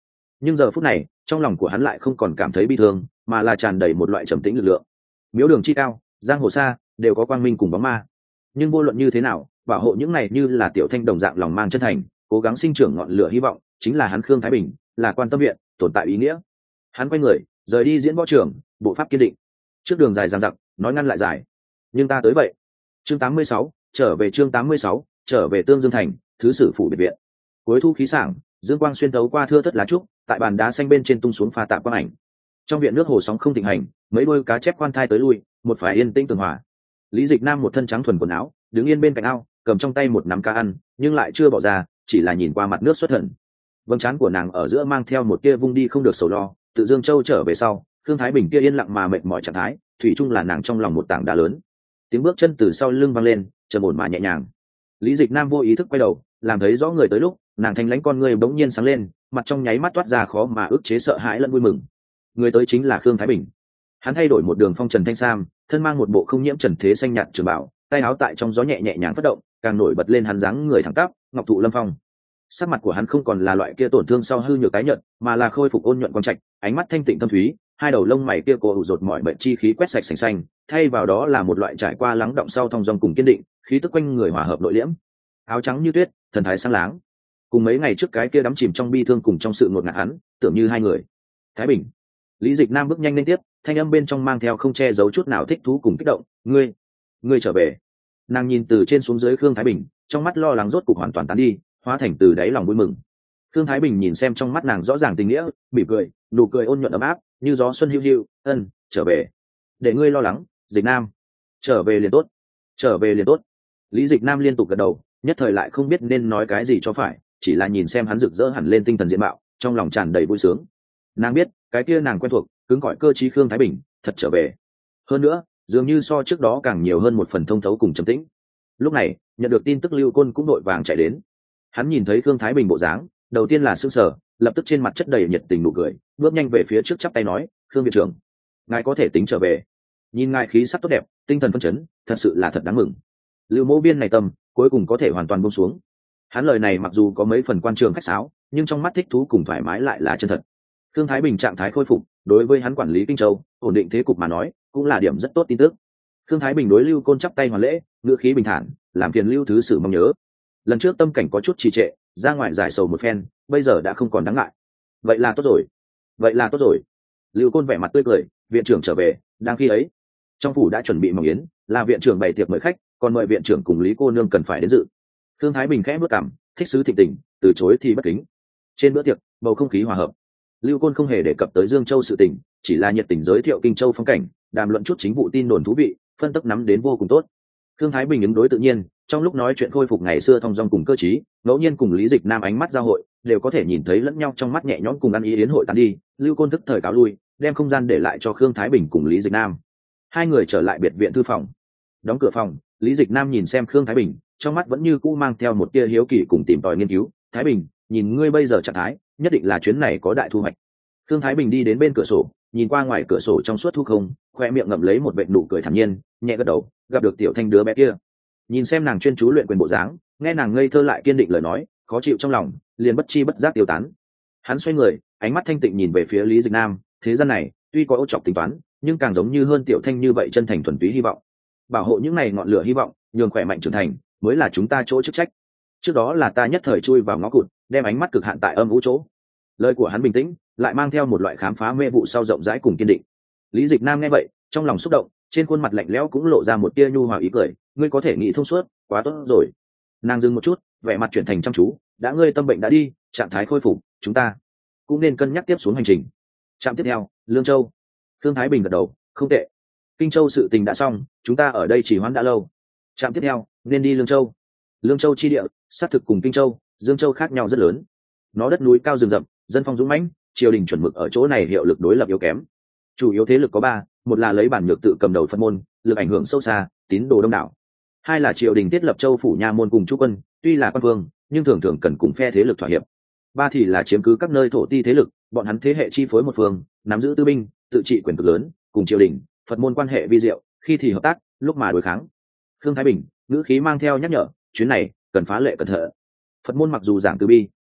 nhưng giờ phút này trong lòng của hắn lại không còn cảm thấy bi thương, mà là tràn đầy một loại trầm tĩnh lực lượng. Miếu đường chi cao, giang hồ xa, đều có quang minh cùng bóng ma, nhưng vô luận như thế nào, bảo hộ những này như là Tiểu Thanh đồng dạng lòng mang chân thành, cố gắng sinh trưởng ngọn lửa hy vọng, chính là hắn Khương Thái Bình, là quan tâm viện tồn tại ý nghĩa. Hắn quay người rời đi diễn võ trường, bộ pháp kiên định. Trước đường dài dằng dặc, nói ngắn lại dài, nhưng ta tới vậy. Chương 86, trở về chương 86, trở về Tương Dương thành, thứ sử phủ biệt viện. Cuối thu khí sảng, dương quang xuyên thấu qua thưa thất lá trúc, tại bàn đá xanh bên trên tung xuống pha tạp quang ảnh. Trong viện nước hồ sóng không thịnh hành, mấy đôi cá chép khoan thai tới lui, một phải yên tĩnh tường hòa. Lý Dịch Nam một thân trắng thuần quần áo, đứng yên bên cạnh ao, cầm trong tay một nắm cá ăn, nhưng lại chưa bỏ ra, chỉ là nhìn qua mặt nước xuất thần. Vầng trán của nàng ở giữa mang theo một tia vung đi không được sầu lo. Tự Dương Châu trở về sau, Thương Thái Bình kia yên lặng mà mệt mỏi trạng thái, thủy chung là nàng trong lòng một tảng đá lớn. Tiếng bước chân từ sau lưng vang lên, trầm ổn mà nhẹ nhàng. Lý Dịch Nam vô ý thức quay đầu, làm thấy rõ người tới lúc, nàng thanh lãnh con người bỗng nhiên sáng lên, mặt trong nháy mắt toát ra khó mà ức chế sợ hãi lẫn vui mừng. Người tới chính là Khương Thái Bình. Hắn thay đổi một đường phong trần thanh sam, thân mang một bộ không nhiễm trần thế xanh nhạt trường bảo, tay áo tại trong gió nhẹ nhẹ nhàng phất động, càng nổi bật lên hắn dáng người thẳng tắp, ngọc thụ lâm phong. Sắc mặt của hắn không còn là loại kia tổn thương sau hư nhược tái nhợt, mà là khôi phục ôn nhuận quang trạch, ánh mắt thanh tịnh thâm thúy, hai đầu lông mày kia cổ rột mọi bệnh chi khí quét sạch sành xanh, thay vào đó là một loại trải qua lắng động sau thong dong cùng kiên định, khí tức quanh người hòa hợp nội liễm. Áo trắng như tuyết, thần thái sáng láng, cùng mấy ngày trước cái kia đắm chìm trong bi thương cùng trong sự ngột ngạt hắn, tưởng như hai người. Thái Bình. Lý Dịch Nam bước nhanh lên tiếp, thanh âm bên trong mang theo không che giấu chút nào thích thú cùng kích động. Ngươi trở về. Nàng nhìn từ trên xuống dưới Khương Thái Bình, trong mắt lo lắng rốt cục hoàn toàn tán đi, hóa thành từ đáy lòng vui mừng. Khương Thái Bình nhìn xem trong mắt nàng rõ ràng tình nghĩa, mỉm cười, nụ cười ôn nhuận ấm áp, như gió xuân hiu hiu. Trở về. Để ngươi lo lắng, Dịch Nam. Trở về liền tốt. Trở về liền tốt. Lý Dịch Nam liên tục gật đầu, nhất thời lại không biết nên nói cái gì cho phải, chỉ là nhìn xem hắn rực rỡ hẳn lên tinh thần diện mạo, trong lòng tràn đầy vui sướng. Nàng biết, cái kia nàng quen thuộc, cứng cỏi cơ trí Khương Thái Bình, thật trở về. Hơn nữa, dường như so trước đó càng nhiều hơn một phần thông thấu cùng trầm tĩnh. Lúc này, nhận được tin tức Lưu Côn cũng đội vàng chạy đến. Hắn nhìn thấy Khương Thái Bình bộ dáng, đầu tiên là sững sờ, lập tức trên mặt chất đầy nhiệt tình nụ cười, bước nhanh về phía trước chắp tay nói, "Khương viện trưởng, ngài có thể tính trở về. Nhìn ngài khí sắc tốt đẹp, tinh thần phấn chấn, thật sự là thật đáng mừng." Lưu Mỗ Biên này tâm, cuối cùng có thể hoàn toàn buông xuống. Hắn lời này mặc dù có mấy phần quan trường khách sáo, nhưng trong mắt thích thú cùng thoải mái lại là chân thật. Khương Thái Bình trạng thái khôi phục, đối với hắn quản lý Kinh Châu, ổn định thế cục mà nói, cũng là điểm rất tốt tin tức. Khương Thái Bình đối Lưu Côn chắp tay hoàn lễ, ngữ khí bình thản, làm phiền Lưu thứ sử mong nhớ. Lần trước tâm cảnh có chút trì trệ, ra ngoài giải sầu một phen, bây giờ đã không còn đáng ngại. Vậy là tốt rồi. Lưu Côn vẻ mặt tươi cười, viện trưởng trở về, đang khi ấy, trong phủ đã chuẩn bị mỏng yến, là viện trưởng bày tiệc mời khách, còn mời viện trưởng cùng Lý cô nương cần phải đến dự. Khương Thái Bình khẽ bước cằm, thích sứ thịnh tình, từ chối thì bất kính. Trên bữa tiệc, bầu không khí hòa hợp. Lưu Côn không hề đề cập tới Dương Châu sự tình, chỉ là nhiệt tình giới thiệu Kinh Châu phong cảnh, đàm luận chút chính vụ tin đồn thú vị, phân tích nắm đến vô cùng tốt. Khương Thái Bình ứng đối tự nhiên, trong lúc nói chuyện khôi phục ngày xưa thong dong cùng cơ trí, ngẫu nhiên cùng Lý Dịch Nam ánh mắt giao hội, đều có thể nhìn thấy lẫn nhau trong mắt nhẹ nhõm cùng ăn ý yến hội tán đi. Lưu Côn thức thời cáo lui, đem không gian để lại cho Khương Thái Bình cùng Lý Dịch Nam. Hai người trở lại biệt viện thư phòng. Đóng cửa phòng, Lý Dịch Nam nhìn xem Khương Thái Bình, trong mắt vẫn như cũ mang theo một tia hiếu kỳ cùng tìm tòi nghiên cứu. "Thái Bình, nhìn ngươi bây giờ trạng thái, nhất định là chuyến này có đại thu hoạch." Khương Thái Bình đi đến bên cửa sổ, nhìn qua ngoài cửa sổ trong suốt thu không, khoe miệng ngậm lấy một vệt nụ cười thản nhiên, nhẹ gật đầu, gặp được Tiểu Thanh đứa bé kia. Nhìn xem nàng chuyên chú luyện quyền bộ dáng, nghe nàng ngây thơ lại kiên định lời nói, khó chịu trong lòng, liền bất chi bất giác tiêu tán. Hắn xoay người, ánh mắt thanh tịnh nhìn về phía Lý Dịch Nam, thế gian này, tuy có ô trọc tính toán, nhưng càng giống như hơn Tiểu Thanh như vậy chân thành thuần túy hy vọng. Bảo hộ những này ngọn lửa hy vọng, nhường khỏe mạnh trưởng thành, mới là chúng ta chỗ chức trách. Trước đó là ta nhất thời chui vào ngõ cụt, đem ánh mắt cực hạn tại âm vũ chỗ. Lời của hắn bình tĩnh, lại mang theo một loại khám phá mê vụ sau rộng rãi cùng kiên định. Lý Dịch Nam nghe vậy, trong lòng xúc động, trên khuôn mặt lạnh lẽo cũng lộ ra một tia nhu hòa ý cười, "Ngươi có thể nghĩ thông suốt, quá tốt rồi." Nàng dừng một chút, vẻ mặt chuyển thành chăm chú, "Đã ngươi tâm bệnh đã đi, trạng thái khôi phục, chúng ta cũng nên cân nhắc tiếp xuống hành trình." Trạm tiếp theo, Lương Châu. Khương Thái Bình gật đầu, "Không tệ. Kinh Châu sự tình đã xong, chúng ta ở đây chỉ hoãn đã lâu. Trạm tiếp theo, nên đi Lương Châu." Lương Châu chi địa, xác thực cùng Kinh Châu, Dương Châu khác nhau rất lớn. Nó đất núi cao rừng rậm, dân phong dũng mãnh, triều đình chuẩn mực ở chỗ này hiệu lực đối lập yếu kém. Chủ yếu thế lực có ba: một là lấy bản nhược tự cầm đầu Phật môn, lực ảnh hưởng sâu xa, tín đồ đông đảo; hai là triều đình thiết lập châu phủ nha môn cùng trúc quân, tuy là quan vương nhưng thường thường cần cùng phe thế lực thỏa hiệp; ba thì là chiếm cứ các nơi thổ ti thế lực, bọn hắn thế hệ chi phối một phương, nắm giữ tư binh, tự trị quyền cực lớn, cùng triều đình, Phật môn quan hệ vi diệu, khi thì hợp tác, lúc mà đối kháng. Khương Thái Bình ngữ khí mang theo nhắc nhở, chuyến này cần phá lệ cẩn thận. Phật môn mặc dù giảng từ bi,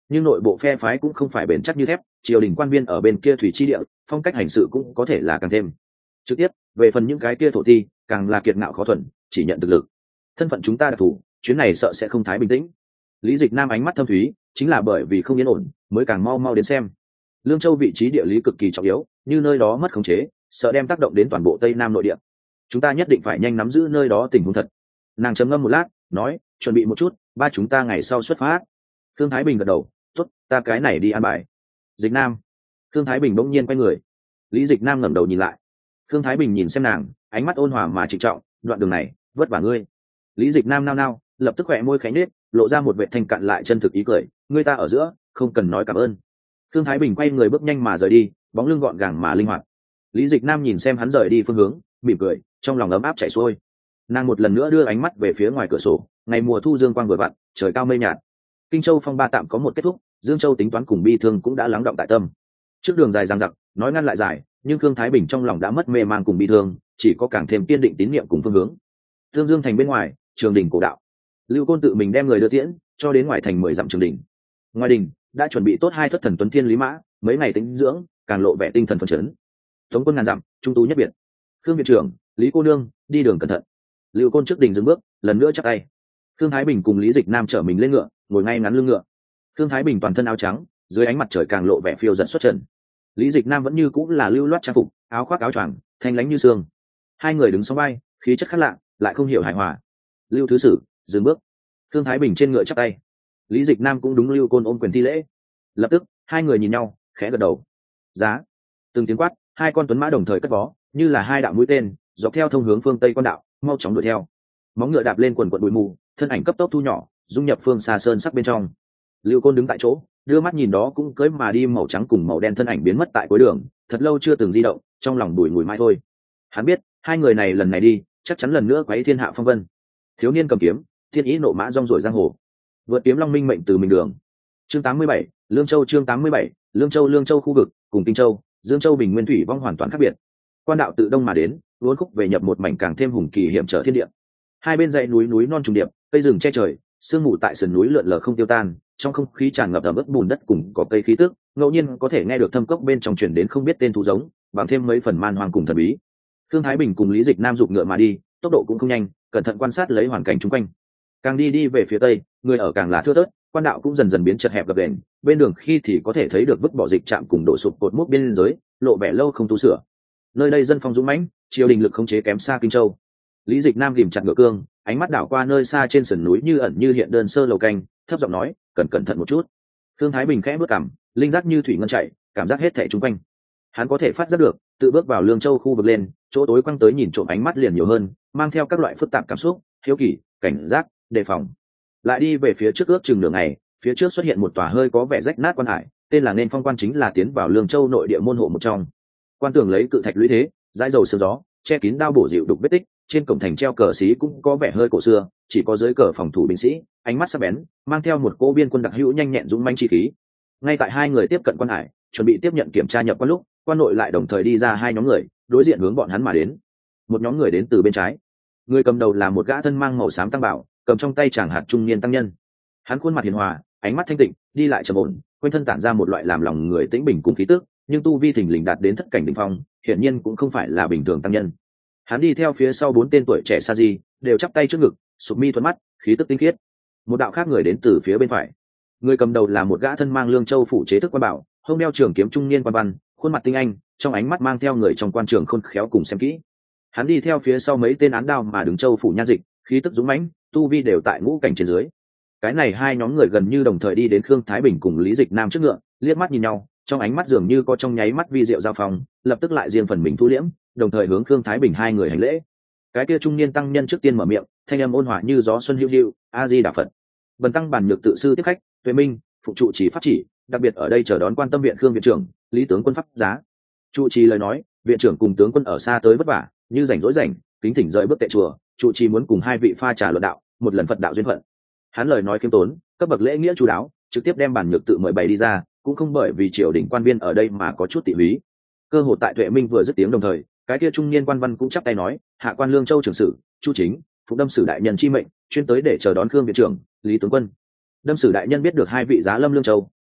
nhưng nội bộ phe phái cũng không phải bền chắc như thép, triều đình quan viên ở bên kia thủy chi địa, phong cách hành sự cũng có thể là càng thêm trực tiếp. Về phần những cái kia thổ ti, càng là kiệt ngạo khó thuần, chỉ nhận thực lực. Thân phận chúng ta đặc thù, chuyến này sợ sẽ không thái bình tĩnh. Lý Dịch Nam ánh mắt thâm thúy, chính là bởi vì không yên ổn mới càng mau mau đến xem. Lương Châu vị trí địa lý cực kỳ trọng yếu, như nơi đó mất khống chế, sợ đem tác động đến toàn bộ Tây Nam nội địa. Chúng ta nhất định phải nhanh nắm giữ nơi đó tình huống thật. Nàng trầm ngâm một lát, nói, chuẩn bị một chút, ba chúng ta ngày sau xuất phát. Thương Thái Bình gật đầu, tốt, ta cái này đi an bài. Dịch Nam. Thương Thái Bình bỗng nhiên quay người. Lý Dịch Nam ngẩng đầu nhìn lại. Thương Thái Bình nhìn xem nàng, ánh mắt ôn hòa mà trịnh trọng, đoạn đường này vất vả ngươi. Lý Dịch Nam nao nao, lập tức khỏe môi khẽ nhếch, lộ ra một vẻ thanh cạn lại chân thực ý cười, ngươi ta ở giữa không cần nói cảm ơn. Thương Thái Bình quay người bước nhanh mà rời đi, bóng lưng gọn gàng mà linh hoạt. Lý Dịch Nam nhìn xem hắn rời đi phương hướng, mỉm cười, trong lòng ấm áp chảy xuôi. Nàng một lần nữa đưa ánh mắt về phía ngoài cửa sổ, ngày mùa thu dương quang vừa vặn, trời cao mây nhạt. Kinh Châu phong ba tạm có một kết thúc, Dương Châu tính toán cùng bi thương cũng đã lắng động tại tâm. Trước đường dài dằng dặc, nói ngắn lại dài, nhưng Thương Thái Bình trong lòng đã mất mê mang cùng bi thương, chỉ có càng thêm kiên định tín niệm cùng phương hướng. Tương Dương thành bên ngoài, trường đình cổ đạo. Lưu Côn tự mình đem người đưa tiễn, cho đến ngoài thành 10 dặm trường đình. Ngoài đình đã chuẩn bị tốt 2 thất thần tuấn thiên lý mã, mấy ngày tĩnh dưỡng, càng lộ vẻ tinh thần phấn chấn. Tống quân ngàn dặm, trung tú nhất biệt. Khương viện trưởng, Lý cô nương, đi đường cẩn thận. Lưu Côn trước đình dừng bước, lần nữa chắp tay. Thương Thái Bình cùng Lý Dịch Nam chở mình lên ngựa, ngồi ngay ngắn lưng ngựa. Thương Thái Bình toàn thân áo trắng, dưới ánh mặt trời càng lộ vẻ phiêu dật xuất trần. Lý Dịch Nam vẫn như cũng là lưu loát trang phục, áo khoác áo choàng, thanh lãnh như sương. Hai người đứng song vai, khí chất khác lạ, lại không hiểu hài hòa. Lưu thứ sử dừng bước. Thương Thái Bình trên ngựa chắp tay. Lý Dịch Nam cũng đúng Lưu Côn ôm quyền thi lễ. Lập tức hai người nhìn nhau, khẽ gật đầu. Giá. Từng tiếng quát, hai con tuấn mã đồng thời cất vó, như là hai đạo mũi tên, dọc theo thông hướng phương tây quan đạo, mau chóng đuổi theo. Móng ngựa đạp lên quần quần bụi mù, thân ảnh cấp tốc thu nhỏ, dung nhập phương xa sơn sắc bên trong. Lưu Côn đứng tại chỗ, đưa mắt nhìn đó cũng cưỡi mà đi màu trắng cùng màu đen thân ảnh biến mất tại cuối đường, thật lâu chưa từng di động, trong lòng bùi ngùi mãi thôi. Hắn biết, hai người này lần này đi, chắc chắn lần nữa quấy thiên hạ phong vân. Thiếu niên cầm kiếm, thiên ý nộ mã rong ruổi giang hồ, vượt kiếm long minh mệnh từ mình đường. Chương 87, Lương Châu chương 87, Lương Châu khu vực, cùng Kinh Châu, Dương Châu Bình Nguyên thủy vong hoàn toàn khác biệt. Quan đạo tự đông mà đến, uốn khúc về nhập một mảnh càng thêm hùng kỳ hiểm trở thiên địa. Hai bên dãy núi non trùng điệp, cây rừng che trời, sương mù tại sườn núi lượn lờ không tiêu tan, trong không khí tràn ngập ẩm ướt bùn đất cùng có cây khí tức, ngẫu nhiên có thể nghe được thâm cốc bên trong truyền đến không biết tên thú giống, bằng thêm mấy phần man hoang cùng thần bí. Thương Thái Bình cùng Lý Dịch Nam giục ngựa mà đi, tốc độ cũng không nhanh, cẩn thận quan sát lấy hoàn cảnh xung quanh. Càng đi về phía tây, người ở càng là thưa thớt, quan đạo cũng dần dần biến chật hẹp gập ghềnh, bên đường khi thì có thể thấy được vứt bỏ dịch trạm cùng đổ sụp cột mốc biên giới, lộ vẻ lâu không tu sửa. Nơi đây dân phong dũng mãnh, triều đình lực khống chế kém xa Kinh Châu. Lý Dịch Nam ghìm chặt ngựa cương, ánh mắt đảo qua nơi xa trên sườn núi như ẩn như hiện đơn sơ lầu canh, thấp giọng nói, cẩn thận một chút. Thương Thái Bình khẽ bước cằm, linh giác như thủy ngân chạy, cảm giác hết thảy xung quanh. Hắn có thể phát giác được, tự bước vào Lương Châu khu vực lên, chỗ tối quăng tới nhìn trộm ánh mắt liền nhiều hơn, mang theo các loại phức tạp cảm xúc, hiếu kỳ, cảnh giác, đề phòng. Lại đi về phía trước ước chừng nửa ngày, phía trước xuất hiện một tòa hơi có vẻ rách nát quan hải, tên là Nên Phong quan, chính là tiến vào Lương Châu nội địa môn hộ một trong. Quan tường lấy cự thạch lũy thế, dãi dầu sương gió, che kín đao bổ dịu đục vết tích, trên cổng thành treo cờ xí cũng có vẻ hơi cổ xưa, chỉ có dưới cờ phòng thủ binh sĩ, ánh mắt sắc bén, mang theo một cỗ biên quân đặc hữu nhanh nhẹn dũng mãnh chi khí. Ngay tại hai người tiếp cận quan hải, chuẩn bị tiếp nhận kiểm tra nhập quan lúc, quan nội lại đồng thời đi ra hai nhóm người, đối diện hướng bọn hắn mà đến. Một nhóm người đến từ bên trái, người cầm đầu là một gã thân mang màu xám tăng bảo, cầm trong tay tràng hạt trung niên tăng nhân. Hắn khuôn mặt hiền hòa, ánh mắt thanh tịnh, đi lại trầm ổn, quanh thân tản ra một loại làm lòng người tĩnh bình cùng khí tức, nhưng tu vi thình lình đạt đến thất cảnh đỉnh phong, hiển nhiên cũng không phải là bình thường tăng nhân. Hắn đi theo phía sau 4 tên tuổi trẻ sa di, đều chắp tay trước ngực, sụp mi thuận mắt, khí tức tinh khiết. Một đạo khác người đến từ phía bên phải, người cầm đầu là một gã thân mang Lương Châu phủ chế thức quan bảo, hông đeo trường kiếm trung niên quan văn, khuôn mặt tinh anh, trong ánh mắt mang theo người trong quan trường khôn khéo cùng xem kỹ. Hắn đi theo phía sau mấy tên án đao mà đứng Châu phủ nha dịch, khí tức dũng mãnh, tu vi đều tại ngũ cảnh trên dưới. Cái này hai nhóm người gần như đồng thời đi đến Khương Thái Bình cùng Lý Dịch Nam trước ngựa, liếc mắt nhìn nhau, trong ánh mắt dường như có trong nháy mắt vi diệu giao phong, lập tức lại riêng phần mình thu liễm, đồng thời hướng Khương Thái Bình hai người hành lễ. Cái kia trung niên tăng nhân trước tiên mở miệng, thanh âm ôn hòa như gió xuân hữu hữu, a di đà phật. Bần tăng bản nhược tự sư tiếp khách, tuệ minh phụ trụ trì pháp chỉ, đặc biệt ở đây chờ đón quan tâm viện Khương viện trưởng, Lý tướng quân pháp giá. Trụ trì lời nói, viện trưởng cùng tướng quân ở xa tới vất vả, như rảnh rỗi rảnh, kính thỉnh rời bước tệ chùa, trụ trì muốn cùng hai vị pha trà luận đạo, một lần Phật đạo duyên phận. Hắn lời nói khiêm tốn, cấp bậc lễ nghĩa chu đáo, trực tiếp đem bản nhược tự mời bày đi ra, cũng không bởi vì triều đình quan viên ở đây mà có chút tị húy. Cơ hội tại tuệ minh vừa dứt tiếng đồng thời, cái kia trung niên quan văn cũng chắp tay nói, hạ quan Lương Châu trưởng sử Chu Chính, phụ đâm sử đại nhân chi mệnh, chuyên tới để chờ đón Khương viện trưởng, Lý tướng quân. Đâm sử đại nhân biết được hai vị giá lâm Lương Châu,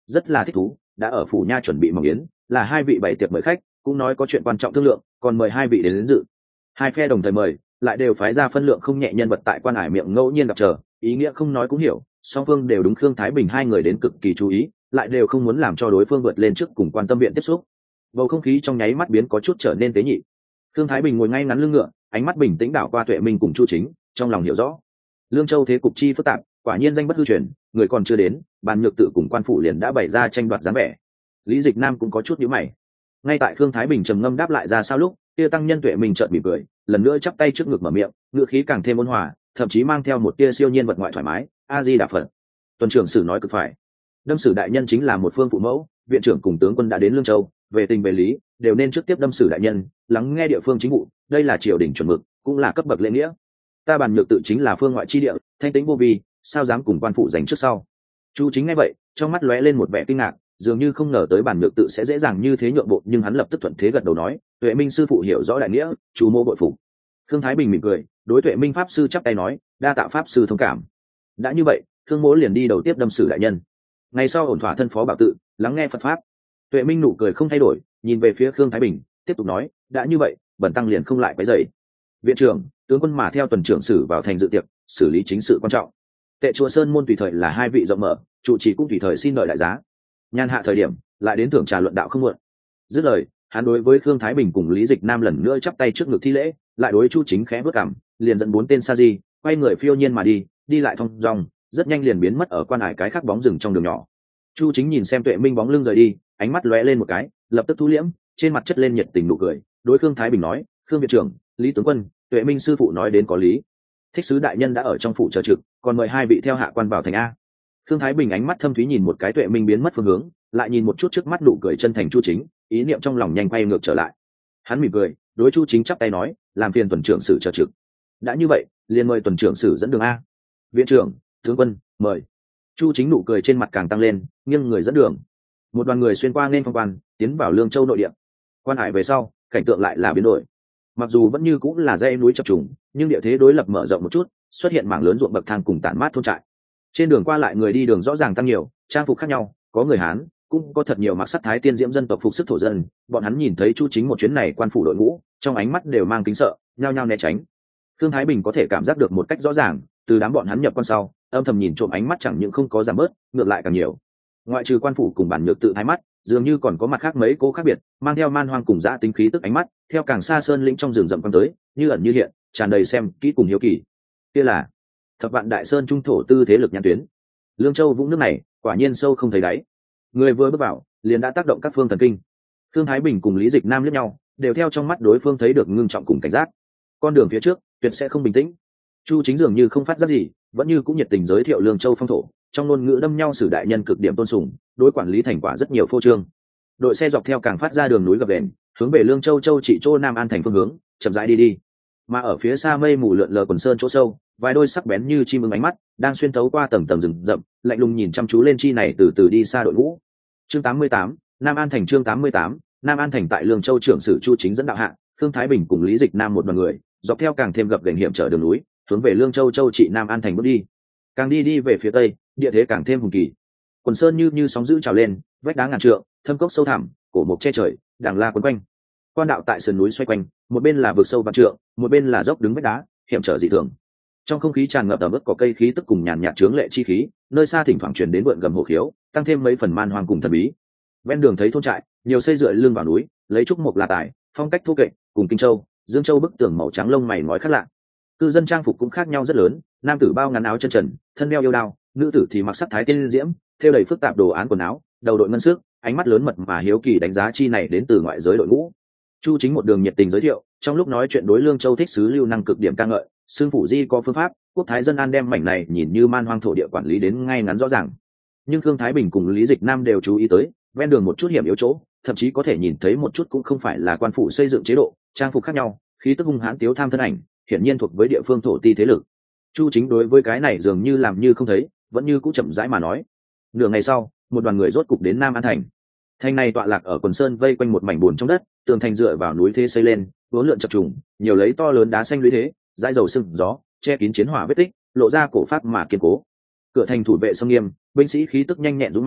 rất là thích thú, đã ở phủ nha chuẩn bị mỏng yến, là hai vị bày tiệc mời khách, cũng nói có chuyện quan trọng thương lượng, còn mời hai vị đến dự. Hai phe đồng thời mời, lại đều phái ra phân lượng không nhẹ nhân vật tại quan hải miệng ngẫu nhiên gặp chờ, ý nghĩa không nói cũng hiểu, song phương đều đúng Khương Thái Bình hai người đến cực kỳ chú ý, lại đều không muốn làm cho đối phương vượt lên trước cùng quan tâm viện tiếp xúc. Bầu không khí trong nháy mắt biến có chút trở nên tế nhị. Khương Thái Bình ngồi ngay ngắn lưng ngựa, ánh mắt bình tĩnh đảo qua Tuệ Minh cùng Chu Chính, trong lòng hiểu rõ lương châu thế cục chi phức tạp, quả nhiên danh bất hư truyền, người còn chưa đến, bàn nhược tự cùng quan phủ liền đã bày ra tranh đoạt dáng vẻ. Lý Dịch Nam cũng có chút nhíu mày. Ngay tại Khương Thái Bình trầm ngâm đáp lại ra sao lúc, kia tăng nhân Tuệ Minh chợt mỉm cười, lần nữa chắp tay trước ngực mở miệng, ngựa khí càng thêm ôn hòa, thậm chí mang theo một tia siêu nhiên vật ngoại thoải mái. A Di Đà Phật. Tuần trưởng sử nói cực phải. Đâm sử đại nhân chính là một phương phụ mẫu, viện trưởng cùng tướng quân đã đến lương châu, về tình về lý đều nên trước tiếp đâm sử đại nhân, lắng nghe địa phương chính vụ, đây là triều đình chuẩn mực, cũng là cấp bậc lễ nghĩa. Ta bàn nhược tự chính là phương ngoại chi địa, thanh tĩnh vô vi, sao dám cùng quan phụ giành trước sau. Chu Chính nghe vậy, trong mắt lóe lên một vẻ kinh ngạc, dường như không ngờ tới bản nhược tự sẽ dễ dàng như thế nhượng bộ, nhưng hắn lập tức thuận thế gật đầu nói, Tuệ Minh sư phụ hiểu rõ đại nghĩa, chú mô bội phục. Khương Thái Bình mỉm cười, đối Tuệ Minh pháp sư chắp tay nói, đa tạ pháp sư thông cảm. Đã như vậy, Khương mỗ liền đi đầu tiếp đâm sử đại nhân. Ngày sau ổn thỏa thân phó bảo tự, lắng nghe Phật pháp. Tuệ Minh nụ cười không thay đổi, nhìn về phía Khương Thái Bình, tiếp tục nói, đã như vậy, bần tăng liền không lại quấy rầy. Viện trưởng, tướng quân mà theo tuần trưởng sử vào thành dự tiệc, xử lý chính sự quan trọng. Tệ chùa Sơn môn tùy thời là hai vị rộng mở, trụ trì cũng tùy thời xin đợi đại giá. Nhan hạ thời điểm, lại đến thưởng trà luận đạo không muộn. Dứt lời, hắn đối với Khương Thái Bình cùng Lý Dịch Nam lần nữa chắp tay trước ngực thi lễ, lại đối Chu Chính khẽ bước cằm, liền dẫn bốn tên sa di, quay người phiêu nhiên mà đi, đi lại thong dong, rất nhanh liền biến mất ở quan hải cái khác bóng rừng trong đường nhỏ. Chu Chính nhìn xem Tuệ Minh bóng lưng rời đi, ánh mắt lóe lên một cái, lập tức thu liễm, trên mặt chất lên nhiệt tình nụ cười, đối Khương Thái Bình nói, Khương viện trưởng, Lý tướng quân, Tuệ Minh sư phụ nói đến có lý. Thích sứ đại nhân đã ở trong phủ chờ trực, còn mời hai vị theo hạ quan vào thành a. Khương Thái Bình ánh mắt thâm thúy nhìn một cái Tuệ Minh biến mất phương hướng, lại nhìn một chút trước mắt nụ cười chân thành Chu Chính, ý niệm trong lòng nhanh quay ngược trở lại. Hắn mỉm cười, đối Chu Chính chắp tay nói, làm phiền tuần trưởng sử chờ trực. Đã như vậy, liền mời tuần trưởng sử dẫn đường a. Viện trưởng, tướng quân, mời. Chu Chính nụ cười trên mặt càng tăng lên, nghiêng người dẫn đường. Một đoàn người xuyên qua nên phong quan, tiến vào Lương Châu nội địa. Quan hải về sau, cảnh tượng lại là biến đổi. Mặc dù vẫn như cũng là dãy núi chập trùng, nhưng địa thế đối lập mở rộng một chút, xuất hiện mảng lớn ruộng bậc thang cùng tản mát thôn trại. Trên đường qua lại người đi đường rõ ràng tăng nhiều, trang phục khác nhau, có người Hán, cũng có thật nhiều mặc sắc thái tiên diễm dân tộc phục sức thổ dân. Bọn hắn nhìn thấy Chu Chính một chuyến này quan phủ đội ngũ, trong ánh mắt đều mang kính sợ, nhao nhao né tránh. Khương Thái Bình có thể cảm giác được một cách rõ ràng, từ đám bọn hắn nhập quan sau, âm thầm nhìn trộm ánh mắt chẳng những không có giảm bớt, ngược lại càng nhiều. Ngoại trừ quan phủ cùng bản nhược tự thái mắt, dường như còn có mặt khác mấy cố khác biệt, mang theo man hoang cùng dã tính khí tức ánh mắt, theo càng xa sơn lĩnh trong rừng rậm quan tới, như ẩn như hiện, tràn đầy xem kỹ cùng hiếu kỳ. Kia là Thập Vạn Đại Sơn trung thổ tư thế lực nhãn tuyến. Lương Châu vũng nước này, quả nhiên sâu không thấy đáy. Người vừa bước vào, liền đã tác động các phương thần kinh. Khương Thái Bình cùng Lý Dịch Nam liếc nhau, đều theo trong mắt đối phương thấy được ngưng trọng cùng cảnh giác. Con đường phía trước, tuyệt sẽ không bình tĩnh. Chu Chính dường như không phát giác gì, vẫn như cũng nhiệt tình giới thiệu Lương Châu phong thổ, trong ngôn ngữ đâm nhau sử đại nhân cực điểm tôn sùng, đối quản lý thành quả rất nhiều phô trương. Đội xe dọc theo càng phát ra đường núi gập ghềnh, hướng về Lương Châu châu trị chỗ Nam An thành phương hướng, chậm rãi đi. Mà ở phía xa mây mù lượn lờ quần sơn chỗ sâu, vài đôi sắc bén như chim ưng ánh mắt đang xuyên thấu qua tầng tầng rừng rậm, lạnh lùng nhìn chăm chú lên chi này từ từ đi xa đội ngũ. Chương 88, Nam An thành. Chương 88, Nam An thành. Tại Lương Châu trưởng sử Chu Chính dẫn đạo hạ, Khương Thái Bình cùng Lý Dịch Nam một đoàn người, dọc theo càng thêm gập ghềnh hiểm trở đường núi, hướng về Lương Châu châu trị Nam An thành bước đi. Càng đi về phía tây, địa thế càng thêm hùng kỳ. Quần sơn như sóng dữ trào lên, vách đá ngàn trượng, thâm cốc sâu thẳm, cổ mục che trời, đàng la quấn quanh. Quan đạo tại sườn núi xoay quanh, một bên là vực sâu vạn trượng, một bên là dốc đứng vách đá, hiểm trở dị thường. Trong không khí tràn ngập ẩm ướt có cây khí tức cùng nhàn nhạt chướng lệ chi khí, nơi xa thỉnh thoảng truyền đến vượn gầm hổ khiếu, tăng thêm mấy phần man hoang cùng thần bí. Ven đường thấy thôn trại, nhiều xây dựa lưng vào núi, lấy trúc mục là tài, phong cách thô kệch, cùng Kinh Châu, Dương Châu bức tường màu trắng lông mày nói khác lạ. Cư dân trang phục cũng khác nhau rất lớn, nam tử bao ngắn áo chân trần, thân đeo yêu đao, nữ tử thì mặc sắc thái tiên diễm, thêu đầy phức tạp đồ án quần áo, đầu đội ngân sức, ánh mắt lớn mật mà hiếu kỳ đánh giá chi này đến từ ngoại giới đội ngũ. Chu Chính một đường nhiệt tình giới thiệu, trong lúc nói chuyện đối Lương Châu thích sứ lưu năng cực điểm ca ngợi, xương phủ di có phương pháp, quốc thái dân an đem mảnh này nhìn như man hoang thổ địa quản lý đến ngay ngắn rõ ràng. Nhưng Khương Thái Bình cùng Lý Dịch Nam đều chú ý tới, ven đường một chút hiểm yếu chỗ, thậm chí có thể nhìn thấy một chút cũng không phải là quan phủ xây dựng chế độ, trang phục khác nhau, khí tức hung hãn tiếu tham thân ảnh, hiển nhiên thuộc với địa phương thổ ti thế lực. Chu Chính đối với cái này dường như làm như không thấy, vẫn như cũ chậm rãi mà nói. Nửa ngày sau, một đoàn người rốt cục đến Nam An thành. Thành này tọa lạc ở quần sơn vây quanh một mảnh bùn trong đất, tường thành dựa vào núi thế xây lên, vốn lượn chập trùng, nhiều lấy to lớn đá xanh lũy thế, dãi dầu sưng gió, che kín chiến hỏa vết tích, lộ ra cổ pháp mà kiên cố. Cửa thành thủ vệ sông nghiêm, binh sĩ khí tức nhanh nhẹn dũng mãnh,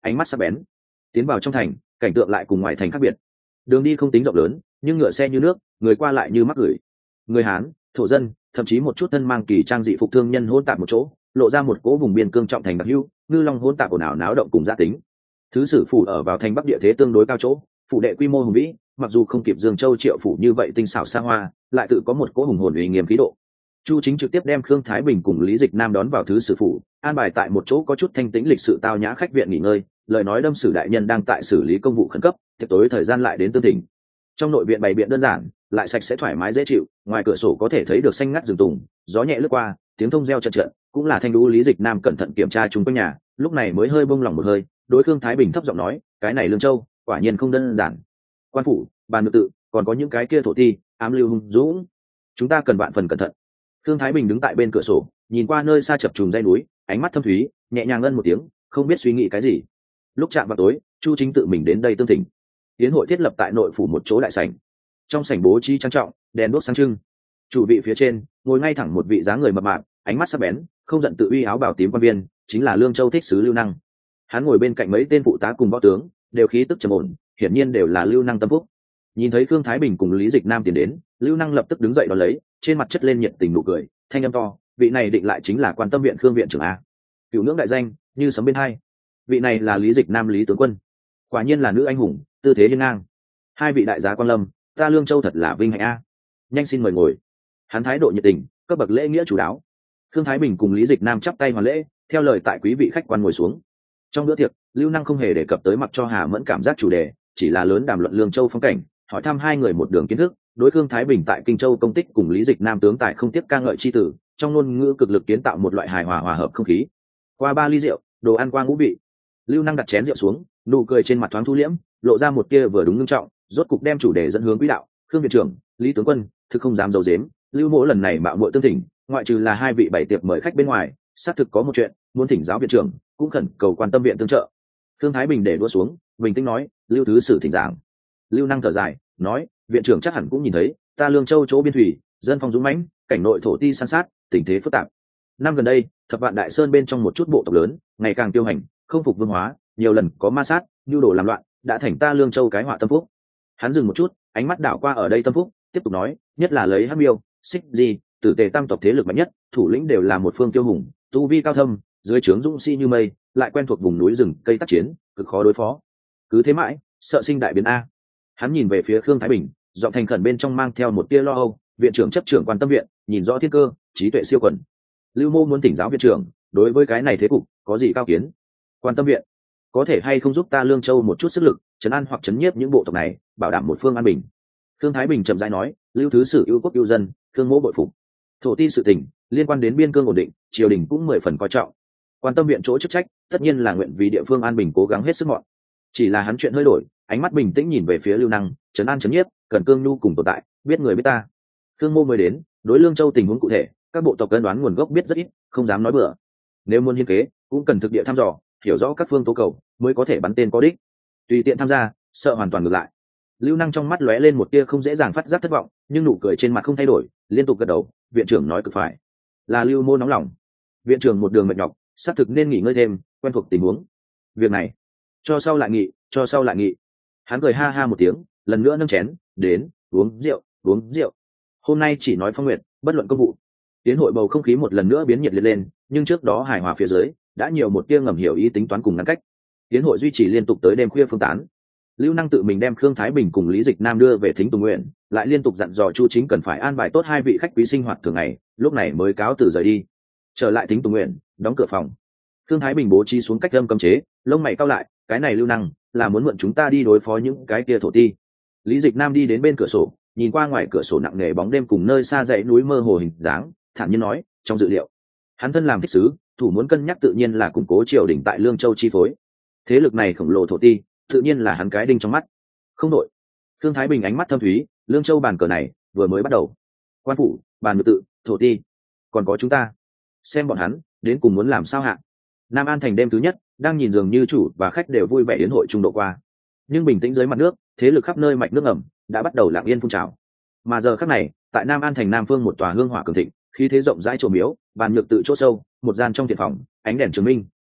ánh mắt sắc bén. Tiến vào trong thành, cảnh tượng lại cùng ngoài thành khác biệt. Đường đi không tính rộng lớn, nhưng ngựa xe như nước, người qua lại như mắc gửi. Người Hán, thổ dân, thậm chí một chút thân mang kỳ trang dị phục thương nhân hỗn tạp một chỗ, lộ ra một cỗ vùng biên cương trọng thành đặc hữu, ngư long hỗn tạp ồn ào náo động cùng gia tính. Thứ sử phủ ở vào thành bắc địa thế tương đối cao chỗ, phủ đệ quy mô hùng vĩ, mặc dù không kịp Dương Châu Triệu phủ như vậy tinh xảo xa hoa, lại tự có một cỗ hùng hồn uy nghiêm khí độ. Chu Chính trực tiếp đem Khương Thái Bình cùng Lý Dịch Nam đón vào thứ sử phủ, an bài tại một chỗ có chút thanh tĩnh lịch sự tao nhã khách viện nghỉ ngơi, lời nói đâm sử đại nhân đang tại xử lý công vụ khẩn cấp, tiệc tối thời gian lại đến tương thỉnh. Trong nội viện bày biện đơn giản, lại sạch sẽ thoải mái dễ chịu, ngoài cửa sổ có thể thấy được xanh ngắt rừng tùng, gió nhẹ lướt qua, tiếng thông reo chợt chợt, cũng là thanh đũ Lý Dịch Nam cẩn thận kiểm tra chung quanh nhà, lúc này mới hơi bông lòng một hơi, đối Khương Thái Bình thấp giọng nói, cái này Lương Châu, quả nhiên không đơn giản. Quan phủ, bàn ngự tự, còn có những cái kia thổ ti, ám lưu hung dũng, chúng ta cần vạn phần cẩn thận. Khương Thái Bình đứng tại bên cửa sổ, nhìn qua nơi xa chập trùng dãy núi, ánh mắt thâm thúy, nhẹ nhàng ngân một tiếng, không biết suy nghĩ cái gì. Lúc chạm vào tối, Chu Chính tự mình đến đây tương thỉnh. Tiến hội thiết lập tại nội phủ một chỗ đại sảnh. Trong sảnh bố trí trang trọng, đèn đuốc sáng trưng. Chủ vị phía trên, ngồi ngay thẳng một vị dáng người mập mạp, ánh mắt sắc bén, không giận tự uy áo bào tím quan viên, chính là Lương Châu thích sứ Lưu Năng. Hắn ngồi bên cạnh mấy tên phụ tá cùng võ tướng, đều khí tức trầm ổn, hiển nhiên đều là Lưu Năng tâm phúc. Nhìn thấy Khương Thái Bình cùng Lý Dịch Nam tiến đến, Lưu Năng lập tức đứng dậy đón lấy, trên mặt chất lên nhiệt tình nụ cười, thanh âm to, vị này định lại chính là Quan Tâm viện Khương viện trưởng a. Cửu ngưỡng đại danh, như sấm bên hai. Vị này là Lý Dịch Nam Lý tướng quân, quả nhiên là nữ anh hùng, tư thế hiên ngang. Hai vị đại giá quan lâm, ta Lương Châu thật là vinh hạnh a. Nhanh xin mời ngồi. Hắn thái độ nhiệt tình, cấp bậc lễ nghĩa chủ đáo. Khương Thái Bình cùng Lý Dịch Nam chắp tay hoàn lễ, theo lời tại quý vị khách quan ngồi xuống. Trong bữa tiệc, Lưu Năng không hề đề cập tới mặc cho Hà Mẫn cảm giác chủ đề, chỉ là lớn đàm luận Lương Châu phong cảnh, hỏi thăm hai người một đường kiến thức. Đối Khương Thái Bình tại Kinh Châu công tích cùng Lý Dịch Nam tướng tài không tiếp ca ngợi chi tử, trong ngôn ngữ cực lực kiến tạo một loại hài hòa hòa hợp không khí. Qua ba ly rượu, đồ ăn qua ngũ vị, Lưu Năng đặt chén rượu xuống, nụ cười trên mặt thoáng thu liễm, lộ ra một tia vừa đúng ngưng trọng, rốt cục đem chủ đề dẫn hướng quỹ đạo. Khương viện trưởng, Lý tướng quân, thực không dám giấu giếm, Lưu mỗ lần này mạo muội tương thỉnh, ngoại trừ là hai vị bảy tiệc mời khách bên ngoài, xác thực có một chuyện muốn thỉnh giáo viện trưởng, cũng khẩn cầu Quan Tâm viện tương trợ. Khương Thái Bình để đua xuống, bình tĩnh nói, Lưu thứ sử thỉnh giảng. Lưu Năng thở dài, nói, viện trưởng chắc hẳn cũng nhìn thấy, ta Lương Châu chỗ biên thủy, dân phong dũng mãnh, cảnh nội thổ ti san sát, tình thế phức tạp. Năm gần đây, Thập Vạn Đại Sơn bên trong một chút bộ tộc lớn, ngày càng tiêu hành, không phục vương hóa, nhiều lần có ma sát, nhu đồ làm loạn, đã thành ta Lương Châu cái họa tâm phúc. Hắn dừng một chút, ánh mắt đảo qua ở đây tâm phúc, tiếp tục nói, nhất là lấy Hắc Miêu, Xích Di, Tử Tề tam tộc thế lực mạnh nhất, thủ lĩnh đều là một phương kiêu hùng, tu vi cao thâm, dưới trướng dũng sĩ như mây, lại quen thuộc vùng núi rừng cây tác chiến, cực khó đối phó. Cứ thế mãi, sợ sinh đại biến a. Hắn nhìn về phía Khương Thái Bình, giọng thành khẩn bên trong mang theo một tia lo âu, viện trưởng chấp trưởng Quan Tâm viện, nhìn rõ thiên cơ, trí tuệ siêu quần. Lưu mô muốn thỉnh giáo viện trưởng, đối với cái này thế cục, có gì cao kiến? Quan Tâm viện có thể hay không giúp ta Lương Châu một chút sức lực, trấn an hoặc trấn nhiếp những bộ tộc này, bảo đảm một phương an bình. Khương Thái Bình chậm rãi nói, Lưu thứ sử yêu quốc yêu dân, Khương mỗ bội phục. Thổ ti sự tình liên quan đến biên cương ổn định, triều đình cũng 10 phần coi trọng. Quan Tâm viện chỗ chức trách, tất nhiên là nguyện vì địa phương an bình cố gắng hết sức mọi. Chỉ là hắn chuyện hơi đổi, ánh mắt bình tĩnh nhìn về phía Lưu Năng, trấn an trấn nhiếp, cần cương nhu cùng tồn tại, biết người biết ta. Khương mô mới đến, đối Lương Châu tình huống cụ thể, các bộ tộc cân đoán nguồn gốc biết rất ít, không dám nói bừa. Nếu muốn hiến kế, cũng cần thực địa thăm dò, hiểu rõ các phương tố cầu, mới có thể bắn tên có đích. Tùy tiện tham gia, sợ hoàn toàn ngược lại. Lưu Năng trong mắt lóe lên một tia không dễ dàng phát giác thất vọng, nhưng nụ cười trên mặt không thay đổi, liên tục gật đầu, viện trưởng nói cực phải. Là Lưu mô nóng lòng. Viện trưởng một đường mệt nhọc, xác thực nên nghỉ ngơi thêm, quen thuộc tình huống. Việc này, cho sau lại nghị, cho sau lại nghị. Hắn cười ha ha một tiếng, lần nữa nâng chén, đến, uống rượu, uống rượu. Hôm nay chỉ nói phong nguyện, bất luận công vụ. Tiến hội bầu không khí một lần nữa biến nhiệt liệt lên, nhưng trước đó hài hòa phía dưới, đã nhiều một tia ngầm hiểu ý tính toán cùng ngăn cách. Tiến hội duy trì liên tục tới đêm khuya phương tán. Lưu Năng tự mình đem Khương Thái Bình cùng Lý Dịch Nam đưa về Thính Tùng Nguyện, lại liên tục dặn dò Chu Chính cần phải an bài tốt hai vị khách quý sinh hoạt thường ngày, lúc này mới cáo từ rời đi. Trở lại Thính Tùng Nguyện, đóng cửa phòng. Khương Thái Bình bố trí xuống cách âm cấm chế, lông mày cau lại, cái này Lưu Năng là muốn mượn chúng ta đi đối phó những cái kia thổ ti. Lý Dịch Nam đi đến bên cửa sổ, nhìn qua ngoài cửa sổ nặng nề bóng đêm cùng nơi xa dãy núi mơ hồ hình dáng, thản nhiên nói, trong dự liệu, hắn thân làm thích sứ, thủ muốn cân nhắc tự nhiên là củng cố triều đình tại Lương Châu chi phối. Thế lực này khổng lồ thổ ti, tự nhiên là hắn cái đinh trong mắt. Không đội. Khương Thái Bình ánh mắt thâm thúy, Lương Châu bàn cờ này vừa mới bắt đầu. Quan phủ, bàn ngự tự, thổ ti, còn có chúng ta. Xem bọn hắn đến cùng muốn làm sao hạ. Nam An thành đêm thứ nhất, đang nhìn dường như chủ và khách đều vui vẻ đến hội trung độ qua. Nhưng bình tĩnh dưới mặt nước, thế lực khắp nơi mạch nước ẩm đã bắt đầu lặng yên phun trào. Mà giờ khắc này, tại Nam An thành Nam Phương một tòa hương hỏa cường thịnh, khí thế rộng rãi trổ miếu, bàn nhược tự chỗ sâu, một gian trong thiện phòng, ánh đèn chứng minh.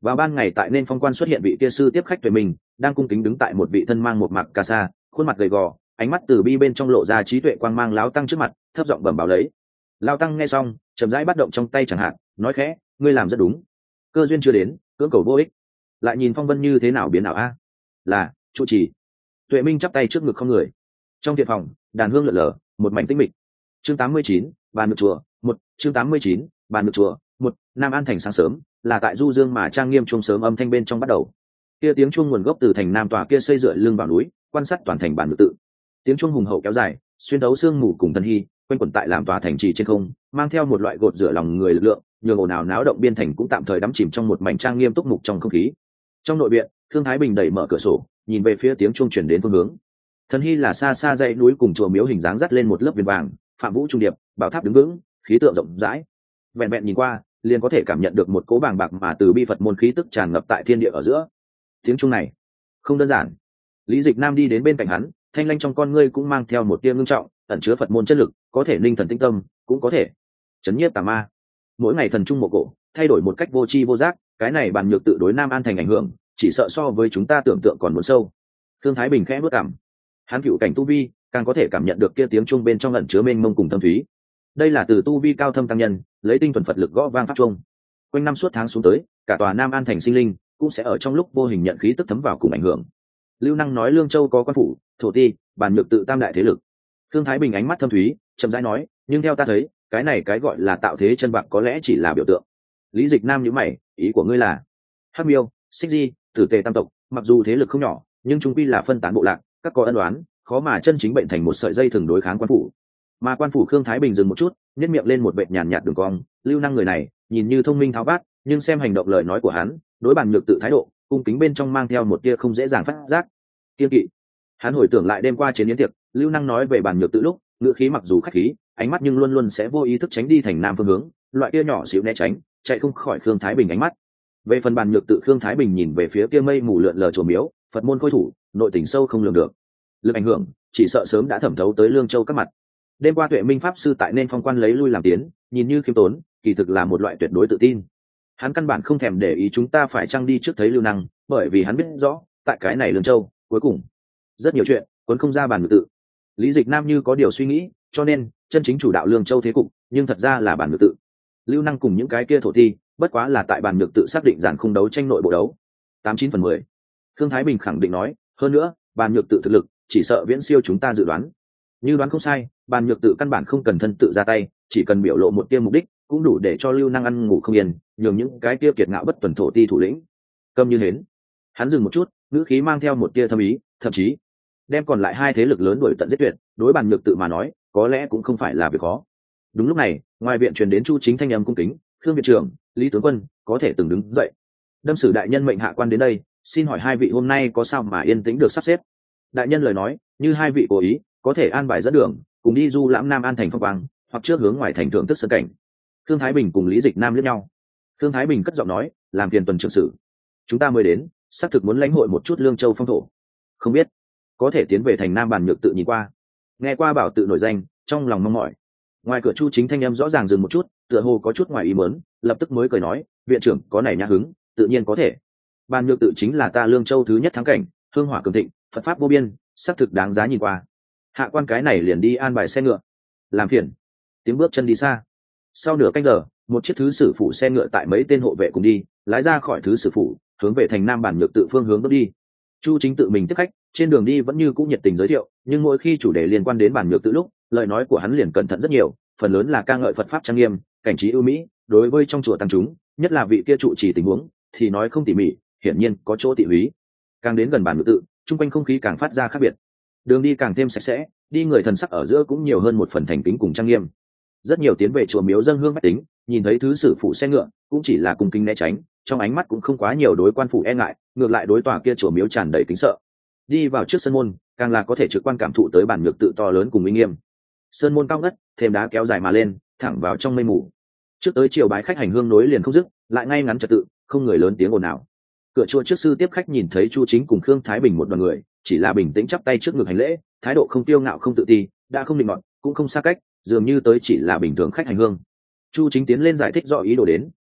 Vào ban ngày tại nên phong quan xuất hiện vị kia sư tiếp khách tuệ mình đang cung kính đứng tại một vị thân mang một mặc cà sa, khuôn mặt gầy gò, ánh mắt từ bi bên trong lộ ra trí tuệ quang mang lão tăng trước mặt, thấp giọng bẩm báo lấy. Lão tăng nghe xong, chậm rãi bắt động trong tay chẳng hạn, nói khẽ, ngươi làm rất đúng. Cơ duyên chưa đến, cưỡng cầu vô ích. Lại nhìn phong vân như thế nào biến nào a? Là trụ trì. Tuệ minh chắp tay trước ngực không người. Trong thiện phòng, đàn hương lượn lờ, một mảnh tĩnh mịch. Chương 89, bàn ngược chùa, một chương 89, bàn ngược chùa, một Nam An thành sáng sớm, là tại du dương mà trang nghiêm chuông sớm âm thanh bên trong bắt đầu. Kia tiếng chuông nguồn gốc từ thành Nam tòa kia xây dựa lưng vào núi, quan sát toàn thành bản ngược tự. Tiếng chuông hùng hậu kéo dài, xuyên đấu sương mù cùng tân hy, quanh quẩn tại làm tòa thành trì trên không, mang theo một loại gột rửa lòng người lực lượng, nhường ồn ào náo động biên thành cũng tạm thời đắm chìm trong một mảnh trang nghiêm túc mục trong không khí. Trong nội viện, Thương Thái Bình đẩy mở cửa sổ, nhìn về phía tiếng chuông truyền đến phương hướng. Thần hy là xa xa dãy núi cùng chùa miếu hình dáng dắt lên một lớp viền vàng, phạm vũ trung điệp, bảo tháp đứng vững, khí tượng rộng rãi. Vẹn vẹn nhìn qua, liền có thể cảm nhận được một cỗ bàng bạc mà từ bi Phật môn khí tức tràn ngập tại thiên địa ở giữa. Tiếng chuông này không đơn giản. Lý Dịch Nam đi đến bên cạnh hắn, thanh lanh trong con ngươi cũng mang theo một tia ngưng trọng, ẩn chứa Phật môn chất lực, có thể ninh thần tinh tâm, cũng có thể chấn nhiếp tà ma. Mỗi ngày thần trung mộ cổ, thay đổi một cách vô tri vô giác, cái này bàn nhược tự đối Nam An thành ảnh hưởng, chỉ sợ so với chúng ta tưởng tượng còn muốn sâu. Thương Thái Bình khẽ bước cảm, hắn cựu cảnh tu vi, càng có thể cảm nhận được kia tiếng chuông bên trong ẩn chứa mênh mông cùng thâm thúy. Đây là từ tu vi cao thâm tăng nhân, lấy tinh thuần Phật lực gõ vang pháp chuông. Quanh năm suốt tháng xuống tới, cả tòa Nam An thành sinh linh cũng sẽ ở trong lúc vô hình nhận khí tức thấm vào cùng ảnh hưởng. Lưu Năng nói Lương Châu có quan phủ, thổ ti, bàn nhược tự tam đại thế lực. Thương Thái Bình ánh mắt thâm thúy, chậm rãi nói, nhưng theo ta thấy, cái này cái gọi là tạo thế chân bạc có lẽ chỉ là biểu tượng. Lý Dịch Nam nhíu mày, ý của ngươi là? Hắc Miêu, Xích Di, Tử Tề tam tộc, mặc dù thế lực không nhỏ, nhưng chúng quy là phân tán bộ lạc, các có ân oán, khó mà chân chính bệnh thành một sợi dây thường đối kháng quan phủ. Mà quan phủ Khương Thái Bình dừng một chút, nhếch miệng lên một vệt nhàn nhạt đường cong. Lưu Năng người này nhìn như thông minh tháo vát, nhưng xem hành động lời nói của hắn, đối bàn nhược tự thái độ, cung kính bên trong mang theo một tia không dễ dàng phát giác. Kiên kỵ. Hắn hồi tưởng lại đêm qua chiến yến tiệc, Lưu Năng nói về bàn nhược tự lúc, ngữ khí mặc dù khách khí, ánh mắt nhưng luôn luôn sẽ vô ý thức tránh đi thành nam phương hướng, loại kia nhỏ xíu né tránh, chạy không khỏi Khương Thái Bình ánh mắt. Về phần bàn nhược tự, Khương Thái Bình nhìn về phía kia mây mù lượn lờ chùa miếu, Phật môn khôi thủ, nội tình sâu không lường được. Lực ảnh hưởng chỉ sợ sớm đã thẩm thấu tới Lương Châu các mặt. Đêm qua Tuệ Minh pháp sư tại nên phong quan lấy lui làm tiến, nhìn như khiêm tốn, kỳ thực là một loại tuyệt đối tự tin. Hắn căn bản không thèm để ý chúng ta phải chăng đi trước thấy Lưu Năng, bởi vì hắn biết rõ, tại cái này Lương Châu, cuối cùng rất nhiều chuyện cuốn không ra bàn ngược tự. Lý Dịch Nam như có điều suy nghĩ, cho nên chân chính chủ đạo Lương Châu thế cục, nhưng thật ra là bàn ngược tự. Lưu Năng cùng những cái kia thổ thi, bất quá là tại bàn ngược tự xác định giản khung đấu tranh nội bộ đấu. 89/10. Khương Thái Bình khẳng định nói, hơn nữa, bàn nhược tự thực lực chỉ sợ viễn siêu chúng ta dự đoán. Như đoán không sai, bàn nhược tự căn bản không cần thân tự ra tay, chỉ cần biểu lộ một tia mục đích, cũng đủ để cho Lưu Năng ăn ngủ không yên, nhường những cái kia kiệt ngạo bất tuần thổ ti thủ lĩnh câm như hến. Hắn dừng một chút, ngữ khí mang theo một tia thâm ý, thậm chí đem còn lại hai thế lực lớn đuổi tận giết tuyệt, đối bàn nhược tự mà nói, có lẽ cũng không phải là việc khó. Đúng lúc này, ngoài viện truyền đến Chu Chính thanh âm cung kính, Khương viện trưởng, Lý tướng quân, có thể từng đứng dậy. Đâm sử đại nhân mệnh hạ quan đến đây, xin hỏi hai vị hôm nay có sao mà yên tĩnh được sắp xếp? Đại nhân lời nói, như hai vị cố ý, có thể an bài dẫn đường, cùng đi du lãm Nam An thành phong quang, hoặc trước hướng ngoài thành thưởng thức sơn cảnh. Khương Thái Bình cùng Lý Dịch Nam liếc nhau. Khương Thái Bình cất giọng nói, làm phiền tuần trưởng sử, chúng ta mới đến, xác thực muốn lãnh hội một chút Lương Châu phong thổ, không biết có thể tiến về thành Nam bàn nhược tự nhìn qua. Nghe qua bảo tự nổi danh, trong lòng mong mỏi. Ngoài cửa Chu Chính thanh âm rõ ràng dừng một chút, tựa hồ có chút ngoài ý muốn, lập tức mới cười nói, viện trưởng có này nhã hứng, tự nhiên có thể. Bàn nhược tự chính là ta Lương Châu thứ nhất thắng cảnh, hương hỏa cường thịnh, Phật pháp vô biên, xác thực đáng giá nhìn qua. Hạ quan cái này liền đi an bài xe ngựa. Làm phiền. Tiếng bước chân đi xa. Sau nửa canh giờ, một chiếc thứ sử phủ xe ngựa tại mấy tên hộ vệ cùng đi, lái ra khỏi thứ sử phủ, hướng về thành Nam bản nhược tự phương hướng bước đi. Chu Chính tự mình tiếp khách, trên đường đi vẫn như cũng nhiệt tình giới thiệu, nhưng mỗi khi chủ đề liên quan đến bản nhược tự lúc, lời nói của hắn liền cẩn thận rất nhiều, phần lớn là ca ngợi Phật pháp trang nghiêm, cảnh trí ưu mỹ, đối với trong chùa tăng chúng, nhất là vị kia trụ trì tình huống, thì nói không tỉ mỉ, hiển nhiên có chỗ tỉ húy. Càng đến gần bản nhược tự, chung quanh không khí càng phát ra khác biệt, đường đi càng thêm sạch sẽ, đi người thần sắc ở giữa cũng nhiều hơn một phần thành kính cùng trang nghiêm. Rất nhiều tiến về chùa miếu dâng hương bách tính, nhìn thấy thứ sử phụ xe ngựa, cũng chỉ là cùng kính né tránh, trong ánh mắt cũng không quá nhiều đối quan phủ e ngại, ngược lại đối tòa kia chùa miếu tràn đầy kính sợ. Đi vào trước sân môn, càng là có thể trực quan cảm thụ tới bản nhược tự to lớn cùng uy nghiêm. Sơn môn cao ngất, thêm đá kéo dài mà lên, thẳng vào trong mây mù. Trước tới chiều bái khách hành hương nối liền không dứt, lại ngay ngắn trật tự, không người lớn tiếng ồn ào. Cửa chùa trước sư tiếp khách nhìn thấy Chu Chính cùng Khương Thái Bình một đoàn người, chỉ là bình tĩnh chắp tay trước ngực hành lễ, thái độ không tiêu ngạo không tự ti, đã không định mọn, cũng không xa cách, dường như tới chỉ là bình thường khách hành hương. Chu Chính tiến lên giải thích rõ ý đồ đến,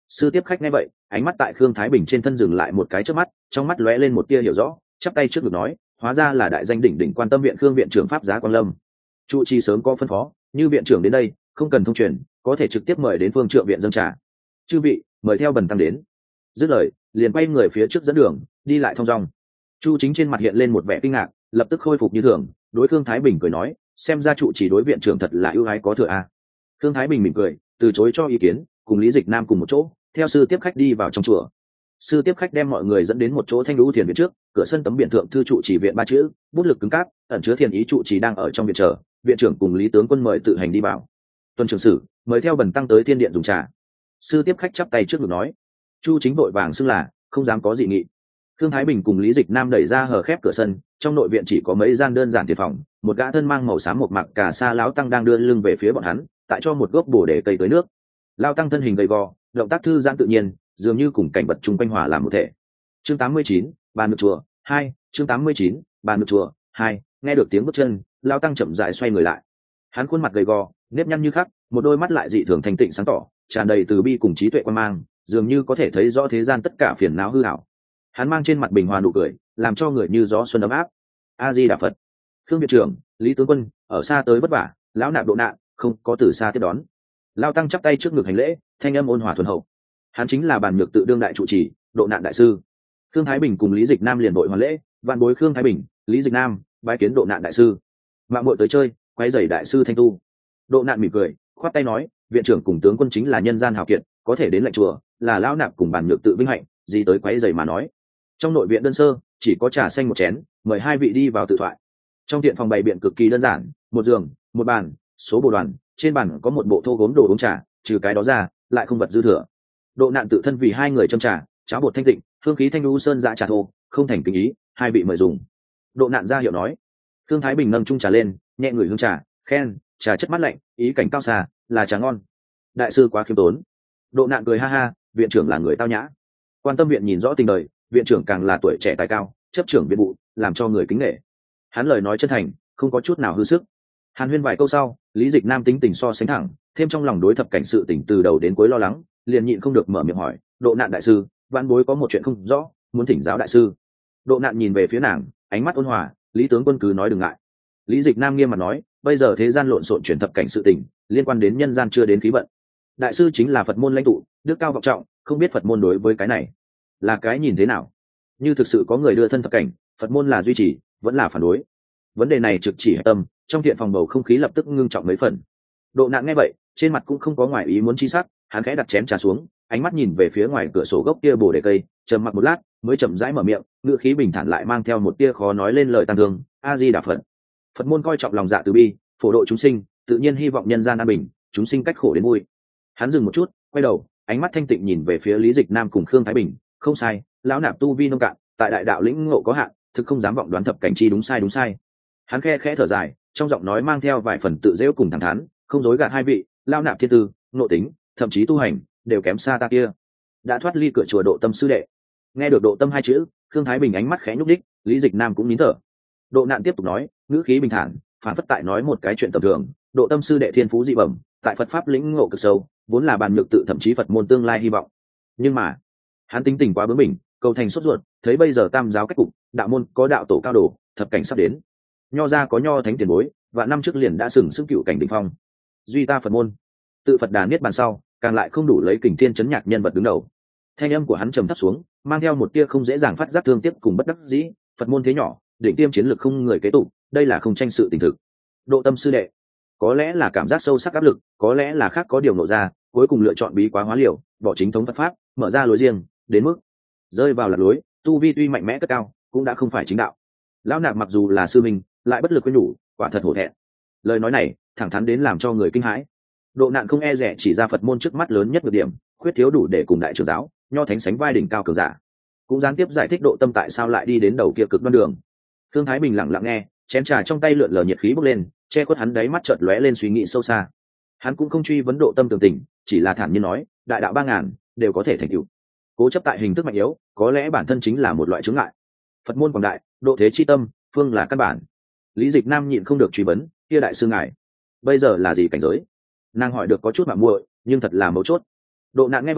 Sư tiếp khách nghe vậy, ánh mắt tại Khương Thái Bình trên thân dừng lại một cái trước mắt, trong mắt lóe lên một tia hiểu rõ, chắp tay trước ngực nói, hóa ra là đại danh đỉnh đỉnh Quan Tâm viện Khương viện trưởng pháp giá Quan Lâm. Trụ trì sớm có phân phó, như viện trưởng đến đây, không cần thông truyền, có thể trực tiếp mời đến phương trượng viện dâng trà. Chư vị, mời theo bần tăng đến. Dứt lời, liền quay người phía trước dẫn đường, đi lại thong dong. Chu Chính trên mặt hiện lên một vẻ kinh ngạc, lập tức khôi phục như thường, đối Khương Thái Bình cười nói, xem ra trụ trì đối viện trưởng thật là ưu ái có thừa a. Khương Thái Bình mỉm cười, từ chối cho ý kiến, cùng Lý Dịch Nam cùng một chỗ, theo sư tiếp khách đi vào trong chùa. Sư tiếp khách đem mọi người dẫn đến một chỗ thanh lũ thiền viện trước, cửa sân tấm biển thượng thư trụ trì viện ba chữ, bút lực cứng cáp, ẩn chứa thiền ý trụ trì đang ở trong viện chờ, viện trưởng cùng Lý tướng quân mời tự hành đi vào. Tuần trưởng sử, mời theo bần tăng tới thiên điện dùng trà. Sư tiếp khách chắp tay trước ngực nói. Chu Chính vội vàng xưng là, không dám có dị nghị. Khương Thái Bình cùng Lý Dịch Nam đẩy ra hở khép cửa sân, trong nội viện chỉ có mấy gian đơn giản tiền phòng, một gã thân mang màu xám một mặc cà sa lão tăng đang đưa lưng về phía bọn hắn, tại cho một gốc bồ để cây tới nước. Lão tăng thân hình gầy gò, động tác thư giãn tự nhiên, dường như cùng cảnh vật chung quanh hòa làm một thể. Chương 89, bàn nước chùa 2, chương 89, bàn nước chùa 2, nghe được tiếng bước chân, lão tăng chậm rãi xoay người lại. Hắn khuôn mặt gầy gò, nếp nhăn như khắc, một đôi mắt lại dị thường thanh tịnh sáng tỏ, tràn đầy từ bi cùng trí tuệ quan mang, dường như có thể thấy rõ thế gian tất cả phiền não hư ảo. Hắn mang trên mặt bình hòa nụ cười, làm cho người như gió xuân ấm áp. A Di Đà Phật. Khương viện trưởng, Lý tướng quân, ở xa tới vất vả, lão nạp độ nạn, không có từ xa tiếp đón. Lão tăng chắp tay trước ngực hành lễ, thanh âm ôn hòa thuần hậu. Hắn chính là Bàn Nhược tự đương đại trụ trì, độ nạn đại sư. Khương Thái Bình cùng Lý Dịch Nam liền đội hoàn lễ, vạn bối Khương Thái Bình, Lý Dịch Nam, bái kiến độ nạn đại sư. Mạng muội tới chơi, quấy rầy đại sư thanh tu. Độ nạn mỉm cười, khoát tay nói, viện trưởng cùng tướng quân chính là nhân gian hào kiệt, có thể đến lệnh chùa, là lão nạp cùng Bàn Nhược tự vinh hạnh, gì tới quấy rầy mà nói. Trong nội viện đơn sơ, chỉ có trà xanh một chén, mời hai vị đi vào tự thoại. Trong điện phòng bày biện cực kỳ đơn giản, một giường, một bàn, số bồ đoàn, trên bàn có một bộ thô gốm đồ uống trà, trừ cái đó ra, lại không vật dư thừa. Độ nạn tự thân vì hai người châm trà, cháo bột thanh tịnh, hương khí thanh lưu sơn dạ trà thô, không thành kính ý, hai vị mời dùng. Độ nạn ra hiệu nói. Thương Thái Bình nâng chung trà lên, nhẹ ngửi hương trà, khen, trà chất mát lạnh, ý cảnh cao xa, là trà ngon. Đại sư quá khiêm tốn. Độ nạn cười ha ha, viện trưởng là người tao nhã. Quan Tâm viện nhìn rõ tình đời, viện trưởng càng là tuổi trẻ tài cao, chấp trưởng viện vụ, làm cho người kính nể. Hắn lời nói chân thành, không có chút nào hư sức. Hàn huyên vài câu sau, Lý Dịch Nam tính tình so sánh thẳng, thêm trong lòng đối thập cảnh sự tỉnh từ đầu đến cuối lo lắng, liền nhịn không được mở miệng hỏi, độ nạn đại sư, vãn bối có một chuyện không rõ, muốn thỉnh giáo đại sư. Độ nạn nhìn về phía nàng, ánh mắt ôn hòa, Lý tướng quân cứ nói đừng ngại. Lý Dịch Nam nghiêm mặt nói, bây giờ thế gian lộn xộn chuyển thập cảnh sự tình, liên quan đến nhân gian chưa đến khí vận. Đại sư chính là Phật môn lãnh tụ, đức cao vọng trọng, không biết Phật môn đối với cái này là cái nhìn thế nào. Như thực sự có người đưa thân thập cảnh, Phật môn là duy trì, vẫn là phản đối. Vấn đề này trực chỉ hệ tâm, trong thiện phòng bầu không khí lập tức ngưng trọng mấy phần. Độ nạn nghe vậy, trên mặt cũng không có ngoài ý muốn chi sắc, hắn khẽ đặt chén trà xuống, ánh mắt nhìn về phía ngoài cửa sổ gốc kia bồ đề cây, trầm mặc một lát, mới chậm rãi mở miệng, ngữ khí bình thản lại mang theo một tia khó nói lên lời tăng thương. A Di Đà Phật. Phật môn coi trọng lòng dạ từ bi, phổ độ chúng sinh, tự nhiên hy vọng nhân gian an bình, chúng sinh cách khổ đến vui. Hắn dừng một chút, quay đầu, ánh mắt thanh tịnh nhìn về phía Lý Dịch Nam cùng Khương Thái Bình, không sai, lão nạp tu vi nông cạn, tại đại đạo lĩnh ngộ có hạn, thực không dám vọng đoán thập cảnh chi đúng sai. Hắn khe khẽ thở dài, trong giọng nói mang theo vài phần tự dễu cùng thẳng thắn, không dối gạt hai vị, lão nạp thiên tư, nội tính, thậm chí tu hành đều kém xa ta kia. Đã thoát ly cửa chùa Độ Tâm sư đệ. Nghe được Độ Tâm hai chữ, Khương Thái Bình ánh mắt khẽ nhúc đích, Lý Dịch Nam cũng nín thở. Độ nạn tiếp tục nói, ngữ khí bình thản, phản phất tại nói một cái chuyện tầm thường. Độ Tâm sư đệ thiên phú dị bẩm, tại Phật pháp lĩnh ngộ cực sâu, vốn là Bàn Nhược tự thậm chí Phật môn tương lai hy vọng. Nhưng mà, hắn tính tình quá bướng bỉnh, cầu thành sốt ruột, thấy bây giờ tam giáo cách cục, đạo môn có đạo tổ cao đồ, thập cảnh sắp đến. Nho gia có nho thánh tiền bối, và năm trước liền đã sừng sức cựu cảnh đỉnh phong. Duy ta Phật môn, tự Phật đà niết bàn sau, càng lại không đủ lấy kình thiên chấn nhạc nhân vật đứng đầu. Thanh âm của hắn trầm thấp xuống, mang theo một tia không dễ dàng phát giác thương tiếc cùng bất đắc dĩ. Phật môn thế nhỏ, đỉnh tiêm chiến lược không người kế tục, đây là không tranh sự tình thực. Độ Tâm sư đệ, có lẽ là cảm giác sâu sắc áp lực, có lẽ là khác có điều nộ ra, cuối cùng lựa chọn bí quá hóa liều, bỏ chính thống Phật pháp, mở ra lối riêng, đến mức rơi vào lạc lối. Tu vi tuy mạnh mẽ cất cao, cũng đã không phải chính đạo. Lão nạp mặc dù là sư minh, lại bất lực quên nhủ, quả thật hổ thẹn. Lời nói này thẳng thắn đến làm cho người kinh hãi. Độ nạn không e rẻ chỉ ra Phật môn trước mắt lớn nhất nhược điểm, khuyết thiếu đủ để cùng đại trưởng giáo nho thánh sánh vai đỉnh cao cường giả, cũng gián tiếp giải thích Độ Tâm tại sao lại đi đến đầu kia cực đoan đường. Thương Thái Bình lặng lặng nghe, chén trà trong tay lượn lờ nhiệt khí bốc lên, che khuất hắn đáy mắt chợt lóe lên suy nghĩ sâu xa. Hắn cũng không truy vấn Độ Tâm tường tình, chỉ là thản nhiên nói, đại đạo 3000 đều có thể thành tựu. Cố chấp tại hình thức mạnh yếu, có lẽ bản thân chính là một loại chướng ngại. Phật môn quảng đại, độ thế chi tâm, phương là căn bản. Lý Dịch Nam nhịn không được truy vấn, kia đại sư ngài bây giờ là gì cảnh giới? Nàng hỏi được có chút mạo muội, nhưng thật là mấu chốt. Độ nạn nghe vậy,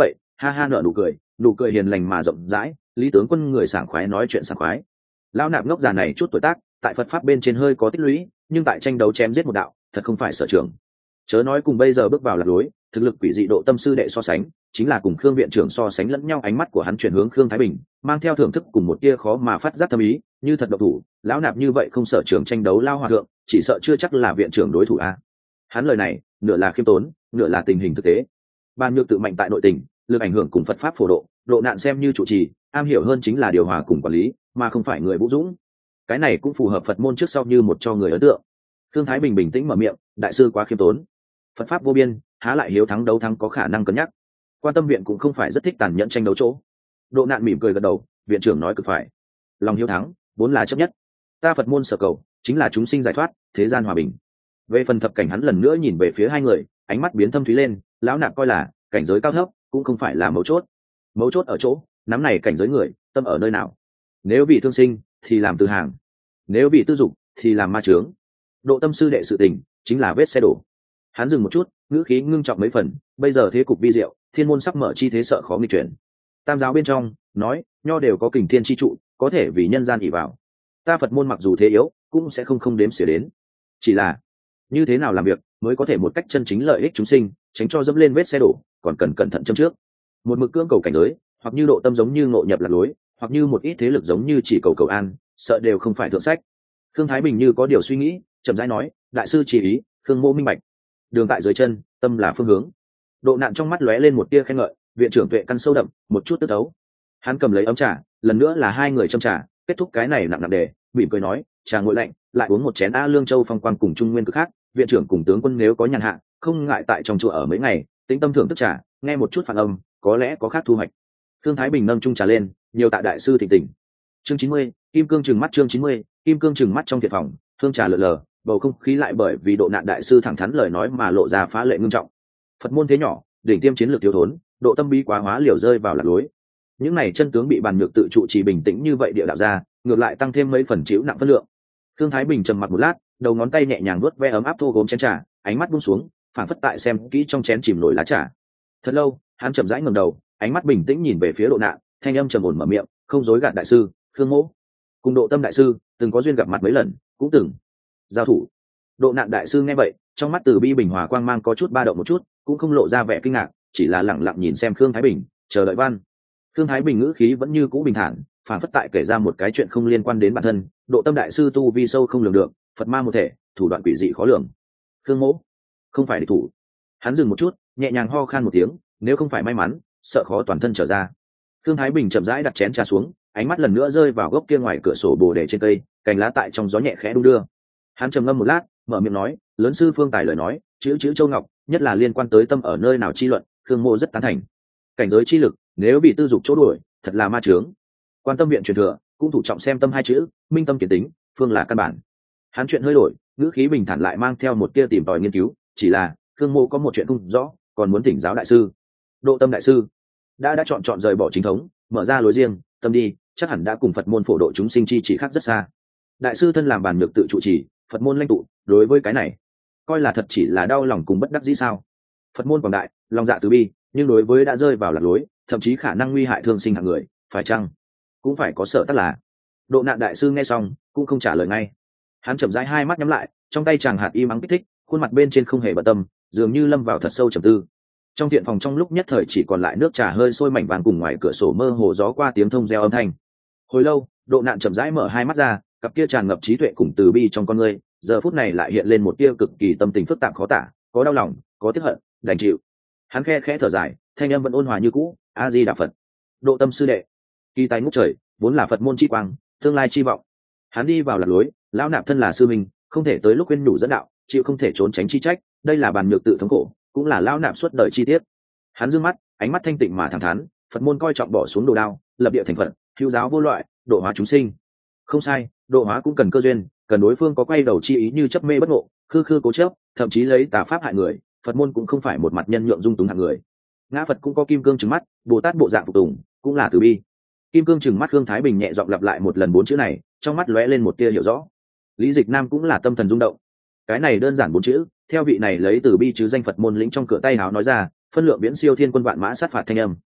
ha ha nở nụ cười hiền lành mà rộng rãi. Lý tướng quân người sảng khoái nói chuyện sảng khoái. Lão nạp ngốc già này chút tuổi tác, tại Phật pháp bên trên hơi có tích lũy, nhưng tại tranh đấu chém giết một đạo thật không phải sở trường. Chớ nói cùng bây giờ bước vào lạc lối, thực lực quỷ dị độ tâm sư đệ so sánh, chính là cùng Khương viện trưởng so sánh lẫn nhau. Ánh mắt của hắn chuyển hướng Khương Thái Bình, mang theo thưởng thức cùng một tia khó mà phát giác thâm ý, như thật độc thủ, lão nạp như vậy không sở trường tranh đấu lao hòa thượng, chỉ sợ chưa chắc là viện trưởng đối thủ a. Hắn lời này, nửa là khiêm tốn, nửa là tình hình thực tế. Ban Nhược tự mạnh tại nội tình, lực ảnh hưởng cùng Phật pháp phổ độ nạn xem như trụ trì, am hiểu hơn chính là điều hòa cùng quản lý, mà không phải người vũ dũng. Cái này cũng phù hợp Phật môn trước sau như một cho người ấn tượng. Khương Thái Bình bình tĩnh mở miệng, đại sư quá khiêm tốn. Phật pháp vô biên, há lại hiếu thắng đấu thắng có khả năng cân nhắc. Quan Tâm viện cũng không phải rất thích tàn nhẫn tranh đấu chỗ. Độ nạn mỉm cười gật đầu, viện trưởng nói cực phải. Lòng hiếu thắng vốn là chấp nhất, ta Phật môn sở cầu chính là chúng sinh giải thoát, thế gian hòa bình. Về phần thập cảnh, hắn lần nữa nhìn về phía hai người, ánh mắt biến thâm thúy lên. Lão nạp coi là cảnh giới cao thấp cũng không phải là mấu chốt ở chỗ nắm này cảnh giới người tâm ở nơi nào. Nếu vì thương sinh thì làm từ hàng, nếu vì tư dục thì làm ma chướng. Độ tâm sư đệ sự tình chính là vết xe đổ. Hắn dừng một chút, ngữ khí ngưng trọng mấy phần. Bây giờ thế cục vi diệu, thiên môn sắp mở chi thế sợ khó nghịch chuyển. Tam giáo bên trong nói nho đều có kình thiên chi trụ, có thể vì nhân gian ỷ vào. Ta Phật môn mặc dù thế yếu, cũng sẽ không đếm xỉa đến. Chỉ là như thế nào làm việc mới có thể một cách chân chính lợi ích chúng sinh, tránh cho dẫm lên vết xe đổ, còn cần cẩn thận châm trước. Một mực cưỡng cầu cảnh giới, hoặc như độ tâm giống như ngộ nhập lạc lối, hoặc như một ít thế lực giống như chỉ cầu an, sợ đều không phải thượng sách. Khương Thái Bình như có điều suy nghĩ, chậm rãi nói, đại sư chỉ ý, Khương mô minh bạch. Đường tại dưới chân, tâm là phương hướng. Độ nạn trong mắt lóe lên một tia khen ngợi, viện trưởng tuệ căn sâu đậm, một chút tức đấu. Hắn cầm lấy ấm trà, lần nữa là hai người châm trà, kết thúc cái này nặng đề, mỉm cười nói, trà nguội lạnh, lại uống một chén A Lương Châu phong quang cùng Trung Nguyên cực khác. Viện trưởng cùng tướng quân nếu có nhàn hạ, không ngại tại trong chùa ở mấy ngày, tĩnh tâm thưởng thức trà, nghe một chút phản âm, có lẽ có khác thu hoạch. Thương Thái Bình nâng chung trà lên, nhiều tạ đại sư thịnh tình. Chương 90, Kim Cương trừng mắt. Chương 90, Kim Cương trừng mắt. Trong thiệt phòng, hương trà lờ lờ, bầu không khí lại bởi vì độ nạn đại sư thẳng thắn lời nói mà lộ ra phá lệ ngưng trọng. Phật môn thế nhỏ, đỉnh tiêm chiến lược thiếu thốn, độ tâm bi quá hóa liều rơi vào lạc lối. Những này chân tướng bị Bàn Nhược tự trụ trì bình tĩnh như vậy địa đạo ra, ngược lại tăng thêm mấy phần chịu nặng phân lượng. Thương Thái Bình trầm mặc một lát, đầu ngón tay nhẹ nhàng nuốt ve ấm áp thô gốm chén trà, ánh mắt buông xuống, phảng phất tại xem kỹ trong chén chìm nổi lá trà. Thật lâu, hắn chậm rãi ngẩng đầu, ánh mắt bình tĩnh nhìn về phía độ nạn, thanh âm trầm ổn mở miệng, không dối gạt đại sư, Khương mỗ cùng độ tâm đại sư từng có duyên gặp mặt mấy lần, cũng từng giao thủ. Độ nạn đại sư nghe vậy, trong mắt từ bi bình hòa quang mang có chút ba động một chút, cũng không lộ ra vẻ kinh ngạc, chỉ là lẳng lặng nhìn xem Khương Thái Bình, chờ đợi văn. Khương Thái Bình ngữ khí vẫn như cũ bình thản, phảng phất tại kể ra một cái chuyện không liên quan đến bản thân. Độ tâm đại sư tu vi sâu không lường được, Phật ma một thể, thủ đoạn quỷ dị khó lường. Khương mỗ không phải địch thủ. Hắn dừng một chút, nhẹ nhàng ho khan một tiếng, nếu không phải may mắn, sợ khó toàn thân trở ra. Khương Thái Bình chậm rãi đặt chén trà xuống, ánh mắt lần nữa rơi vào gốc kia ngoài cửa sổ bồ đề trên cây, cành lá tại trong gió nhẹ khẽ đung đưa. Hắn trầm ngâm một lát, mở miệng nói, lớn sư phương tài lời nói, chữ Châu Ngọc, nhất là liên quan tới tâm ở nơi nào chi luận, Khương mô rất tán thành. Cảnh giới chi lực, nếu bị tư dục chỗ đuổi, thật là ma chướng. Quan Tâm viện truyền thừa, cũng thủ trọng xem tâm hai chữ, minh tâm kiến tính, phương là căn bản. Hắn chuyện hơi đổi, ngữ khí bình thản lại mang theo một tia tìm tòi nghiên cứu, chỉ là Khương mô có một chuyện không rõ, còn muốn thỉnh giáo đại sư. Độ tâm đại sư đã chọn rời bỏ chính thống, mở ra lối riêng, tâm đi chắc hẳn đã cùng Phật môn phổ độ chúng sinh chi chỉ khác rất xa. Đại sư thân làm Bàn Nhược tự trụ trì, Phật môn lãnh tụ, đối với cái này coi là thật chỉ là đau lòng cùng bất đắc dĩ sao? Phật môn quảng đại, lòng dạ từ bi, nhưng đối với đã rơi vào lạc lối, thậm chí khả năng nguy hại thương sinh hạng người, phải chăng cũng phải có sợ tất là. Độ nạn đại sư nghe xong cũng không trả lời ngay. Hắn chậm rãi hai mắt nhắm lại, trong tay chàng hạt im ắng kích thích, khuôn mặt bên trên không hề bận tâm, dường như lâm vào thật sâu trầm tư. Trong thiện phòng trong lúc nhất thời chỉ còn lại nước trà hơi sôi mảnh vàng cùng ngoài cửa sổ mơ hồ gió qua tiếng thông reo âm thanh. Hồi lâu, độ nạn chậm rãi mở hai mắt ra, cặp kia tràn ngập trí tuệ cùng từ bi trong con ngươi, giờ phút này lại hiện lên một tia cực kỳ tâm tình phức tạp khó tả, có đau lòng, có tiếc hận, đành chịu. Hắn khe khẽ thở dài, thanh âm vẫn ôn hòa như cũ, A Di Đà Phật. Độ tâm sư đệ, kỳ tài ngút trời, vốn là Phật môn chi quang, tương lai chi vọng. Hắn đi vào lạc lối, lão nạp thân là sư minh, không thể tới lúc khuyên nhủ dẫn đạo, chịu không thể trốn tránh chi trách, đây là Bàn Nhược tự thống khổ, cũng là lão nạp suốt đời chi tiết. Hắn dương mắt, ánh mắt thanh tịnh mà thẳng thắn, Phật môn coi trọng bỏ xuống đồ đao, lập địa thành Phật, hữu giáo vô loại, độ hóa chúng sinh. Không sai, độ hóa cũng cần cơ duyên, cần đối phương có quay đầu chi ý như chấp mê bất ngộ, khư khư cố chấp, thậm chí lấy tà pháp hại người. Phật môn cũng không phải một mặt nhân nhượng dung túng hạng người. Ngã Phật cũng có kim cương trừng mắt, Bồ Tát bộ dạng phục tùng, cũng là từ bi. Kim cương trừng mắt. Khương Thái Bình nhẹ giọng lặp lại một lần bốn chữ này, trong mắt lóe lên một tia hiểu rõ. Lý Dịch Nam cũng là tâm thần rung động. Cái này đơn giản bốn chữ, theo vị này lấy từ bi chứ danh Phật môn lĩnh trong cửa tay háo nói ra, phân lượng viễn siêu thiên quân vạn mã sát phạt thanh âm.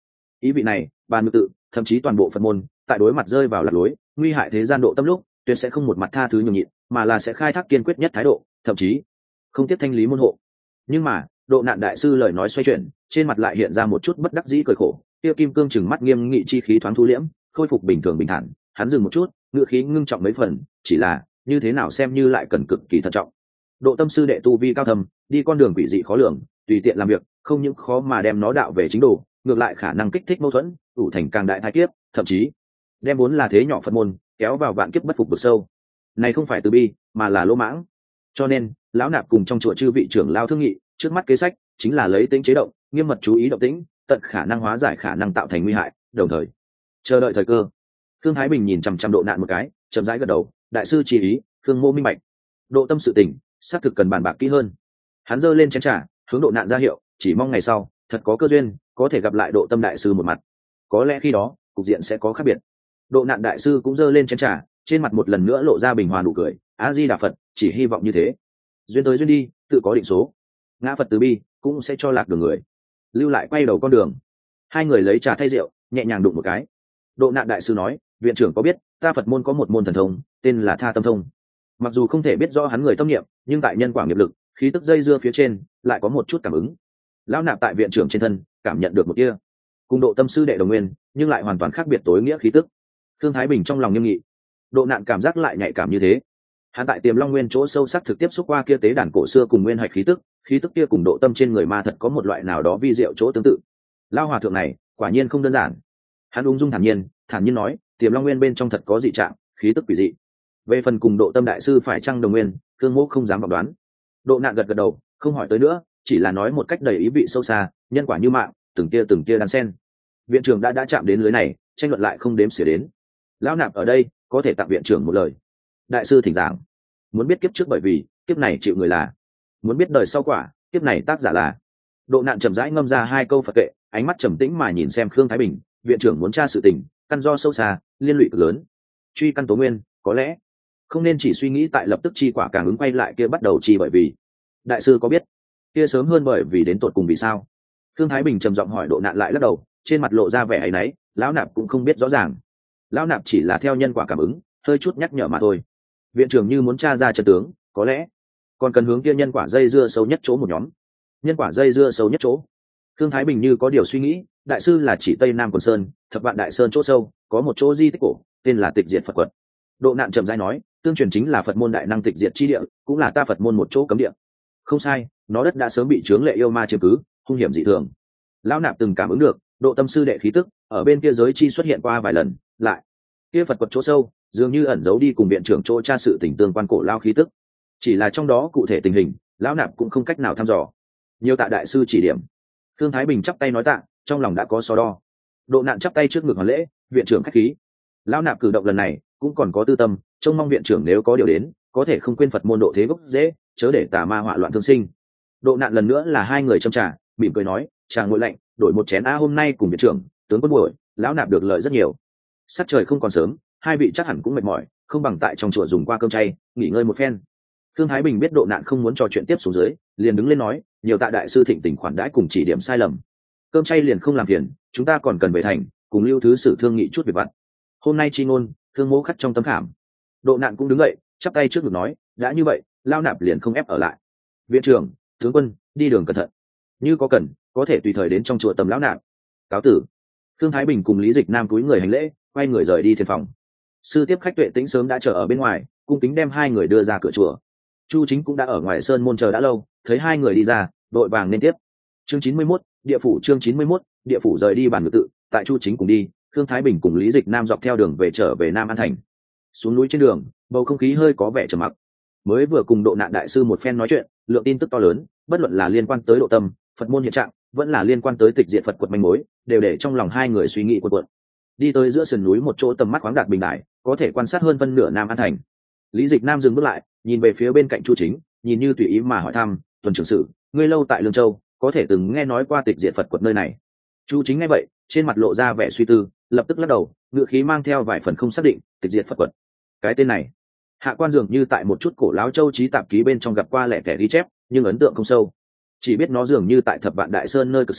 ý vị này bàn ngự tự thậm chí toàn bộ phật môn tại đối mặt rơi vào lạc lối nguy hại thế gian độ tâm lúc tuyệt sẽ không một mặt tha thứ nhường nhịn, mà là sẽ khai thác kiên quyết nhất thái độ, thậm chí không tiếp thanh lý môn hộ. Nhưng mà độ nạn đại sư lời nói xoay chuyển, trên mặt lại hiện ra một chút bất đắc dĩ cười khổ. Tiêu kim cương chừng mắt nghiêm nghị chi khí thoáng thu liễm, khôi phục bình thường bình thản. Hắn dừng một chút, ngữ khí ngưng trọng mấy phần, chỉ là như thế nào xem như lại cần cực kỳ thận trọng. Độ tâm sư đệ tu vi cao thầm, đi con đường quỷ dị khó lường, tùy tiện làm việc không những khó mà đem nó đạo về chính đồ, ngược lại khả năng kích thích mâu thuẫn, ủ thành càng đại thái kiếp, thậm chí đem vốn là thế nhỏ Phật môn kéo vào vạn kiếp bất phục vực sâu. Này không phải từ bi mà là lỗ mãng. Cho nên lão nạp cùng trong chùa chư vị trưởng lao thương nghị, trước mắt kế sách chính là lấy tính chế động, nghiêm mật chú ý động tĩnh, tận khả năng hóa giải khả năng tạo thành nguy hại, đồng thời chờ đợi thời cơ. Thương Thái Bình nhìn chằm chằm độ nạn một cái, chậm rãi gật đầu, đại sư chỉ ý, Thương Mô minh bạch. Độ tâm sự tình xác thực cần bàn bạc kỹ hơn. Hắn giơ lên chén trà, hướng độ nạn ra hiệu, chỉ mong ngày sau thật có cơ duyên có thể gặp lại độ tâm đại sư một mặt, có lẽ khi đó cục diện sẽ có khác biệt. Độ nạn đại sư cũng giơ lên chén trà, trên mặt một lần nữa lộ ra bình hòa nụ cười. A Di Đà Phật, chỉ hy vọng như thế. Duyên tới duyên đi, tự có định số. Ngã Phật từ bi cũng sẽ cho lạc đường người, lưu lại quay đầu con đường. Hai người lấy trà thay rượu, nhẹ nhàng đụng một cái. Độ nạn đại sư nói, viện trưởng có biết ta Phật môn có một môn thần thông tên là Tha Tâm Thông. Mặc dù không thể biết rõ hắn người tâm niệm, nhưng tại nhân quả nghiệp lực khí tức dây dưa phía trên lại có một chút cảm ứng. Lão nạp tại viện trưởng trên thân cảm nhận được một kia cùng độ tâm sư đệ đồng nguyên, nhưng lại hoàn toàn khác biệt tối nghĩa khí tức. Thương Thái Bình trong lòng nghiêm nghị, độ nạn cảm giác lại nhạy cảm như thế. Hắn tại Tiềm Long Nguyên chỗ sâu sắc thực tiếp xúc qua kia tế đàn cổ xưa cùng nguyên hạch khí tức kia cùng độ tâm trên người ma thật có một loại nào đó vi diệu chỗ tương tự. Lao hòa thượng này quả nhiên không đơn giản. Hắn ung dung thản nhiên nói, Tiềm Long Nguyên bên trong thật có dị trạng, khí tức quỷ dị. Về phần cùng độ tâm đại sư phải chăng đồng nguyên, Thương Mỗ không dám vọng đoán. Độ nạn gật đầu, không hỏi tới nữa, chỉ là nói một cách đầy ý vị sâu xa, nhân quả như mạng, từng tia đan sen. Viện trưởng đã chạm đến lưới này, tranh luận lại không đếm xỉa đến. Lão nạp ở đây có thể tặng viện trưởng một lời. Đại sư thỉnh giảng. Muốn biết kiếp trước bởi vì kiếp này chịu người là, muốn biết đời sau quả kiếp này tác giả là. Độ nạn chậm rãi ngâm ra hai câu Phật kệ, ánh mắt trầm tĩnh mà nhìn xem Khương Thái Bình. Viện trưởng muốn tra sự tình, căn do sâu xa, liên lụy cực lớn, truy căn tố nguyên, có lẽ không nên chỉ suy nghĩ tại lập tức chi quả càng ứng quay lại kia bắt đầu chi bởi vì. Đại sư có biết kia sớm hơn bởi vì đến tột cùng vì sao? Khương Thái Bình trầm giọng hỏi. Độ nạn lại lắc đầu, trên mặt lộ ra vẻ áy náy. Lão nạp cũng không biết rõ ràng, lão nạp chỉ là theo nhân quả cảm ứng, hơi chút nhắc nhở mà thôi. Viện trưởng như muốn tra ra chân tướng, có lẽ còn cần hướng kia nhân quả dây dưa sâu nhất chỗ một nhóm. Nhân quả dây dưa sâu nhất chỗ. Khương Thái Bình như có điều suy nghĩ, đại sư là chỉ Tây Nam Quần Sơn, Thập Vạn Đại Sơn chỗ sâu có một chỗ di tích cổ tên là Tịch Diệt Phật Quật. Độ nạn trầm rãi nói, tương truyền chính là Phật môn đại năng tịch diệt chi địa, cũng là ta Phật môn một chỗ cấm địa. Không sai, nó đất đã sớm bị chướng lệ yêu ma chiếm cứ, hung hiểm dị thường. Lão nạp từng cảm ứng được độ tâm sư đệ khí tức ở bên kia giới chi xuất hiện qua vài lần, lại kia Phật quật chỗ sâu dường như ẩn giấu đi cùng viện trưởng chỗ tra sự tình tương quan cổ lao khí tức. Chỉ là trong đó cụ thể tình hình, lão nạp cũng không cách nào thăm dò. Nhiều tạ đại sư chỉ điểm. Thương Thái Bình chắp tay nói tạ, trong lòng đã có so đo. Độ nạn chắp tay trước ngực hoàn lễ, viện trưởng khách khí. Lão nạp cử động lần này cũng còn có tư tâm, trông mong viện trưởng nếu có điều đến, có thể không quên Phật môn độ thế gốc dễ, chớ để tà ma họa loạn thương sinh. Độ nạn lần nữa là hai người châm trà, mỉm cười nói, trà nguội lạnh, đổi một chén a. Hôm nay cùng viện trưởng tướng quân buổi, lão nạp được lợi rất nhiều. Sắc trời không còn sớm, hai vị chắc hẳn cũng mệt mỏi, không bằng tại trong chùa dùng qua cơm chay, nghỉ ngơi một phen. Thương Thái Bình biết độ nạn không muốn trò chuyện tiếp xuống dưới, liền đứng lên nói, nhiều tạ đại sư thịnh tình khoản đãi cùng chỉ điểm sai lầm. Cơm chay liền không làm phiền, chúng ta còn cần về thành, cùng Lưu thứ sử thương nghị chút việc vặt. Hôm nay chi ngôn, Thương Mỗ khắc trong tấm khảm. Độ nạn cũng đứng dậy, chắp tay trước ngực nói, đã như vậy, lao nạp liền không ép ở lại. Viện trưởng, tướng quân, đi đường cẩn thận. Như có cần, có thể tùy thời đến trong chùa tầm lão nạp. Cáo tử. Thương Thái Bình cùng Lý Dịch Nam cúi người hành lễ, quay người rời đi thiền phòng. Sư tiếp khách Tuệ Tĩnh sớm đã chờ ở bên ngoài, cung kính đem hai người đưa ra cửa chùa. Chu Chính cũng đã ở ngoài sơn môn chờ đã lâu, thấy hai người đi ra, đội vàng nên tiếp. Chương 91, địa phủ. Chương 91, địa phủ rời đi bàn ngự tự, tại Chu Chính cùng đi, Thương Thái Bình cùng Lý Dịch Nam dọc theo đường về trở về Nam An Thành. Xuống núi trên đường, bầu không khí hơi có vẻ trầm mặc. Mới vừa cùng độ nạn đại sư một phen nói chuyện, lượng tin tức to lớn, bất luận là liên quan tới độ tâm, Phật môn hiện trạng, vẫn là liên quan tới tịch diệt Phật quật manh mối, đều để trong lòng hai người suy nghĩ cuộn. Đi tới giữa sườn núi một chỗ tầm mắt khoáng đạt bình đại, có thể quan sát hơn phân nửa Nam An Thành. Lý Dịch Nam dừng bước lại, nhìn về phía bên cạnh Chu Chính, nhìn như tùy ý mà hỏi thăm, tuần trưởng sự, ngươi lâu tại Lương Châu, có thể từng nghe nói qua tịch diệt Phật quật nơi này? Chu Chính nghe vậy, trên mặt lộ ra vẻ suy tư, lập tức lắc đầu, ngữ khí mang theo vài phần không xác định. Tịch diệt Phật quật, cái tên này, hạ quan dường như tại một chút cổ láo châu trí tạp ký bên trong gặp qua lẻ tẻ ghi chép, nhưng ấn tượng không sâu. Chỉ biết nó dường như tại Thập Vạn Đại Sơn nơi cực sâu,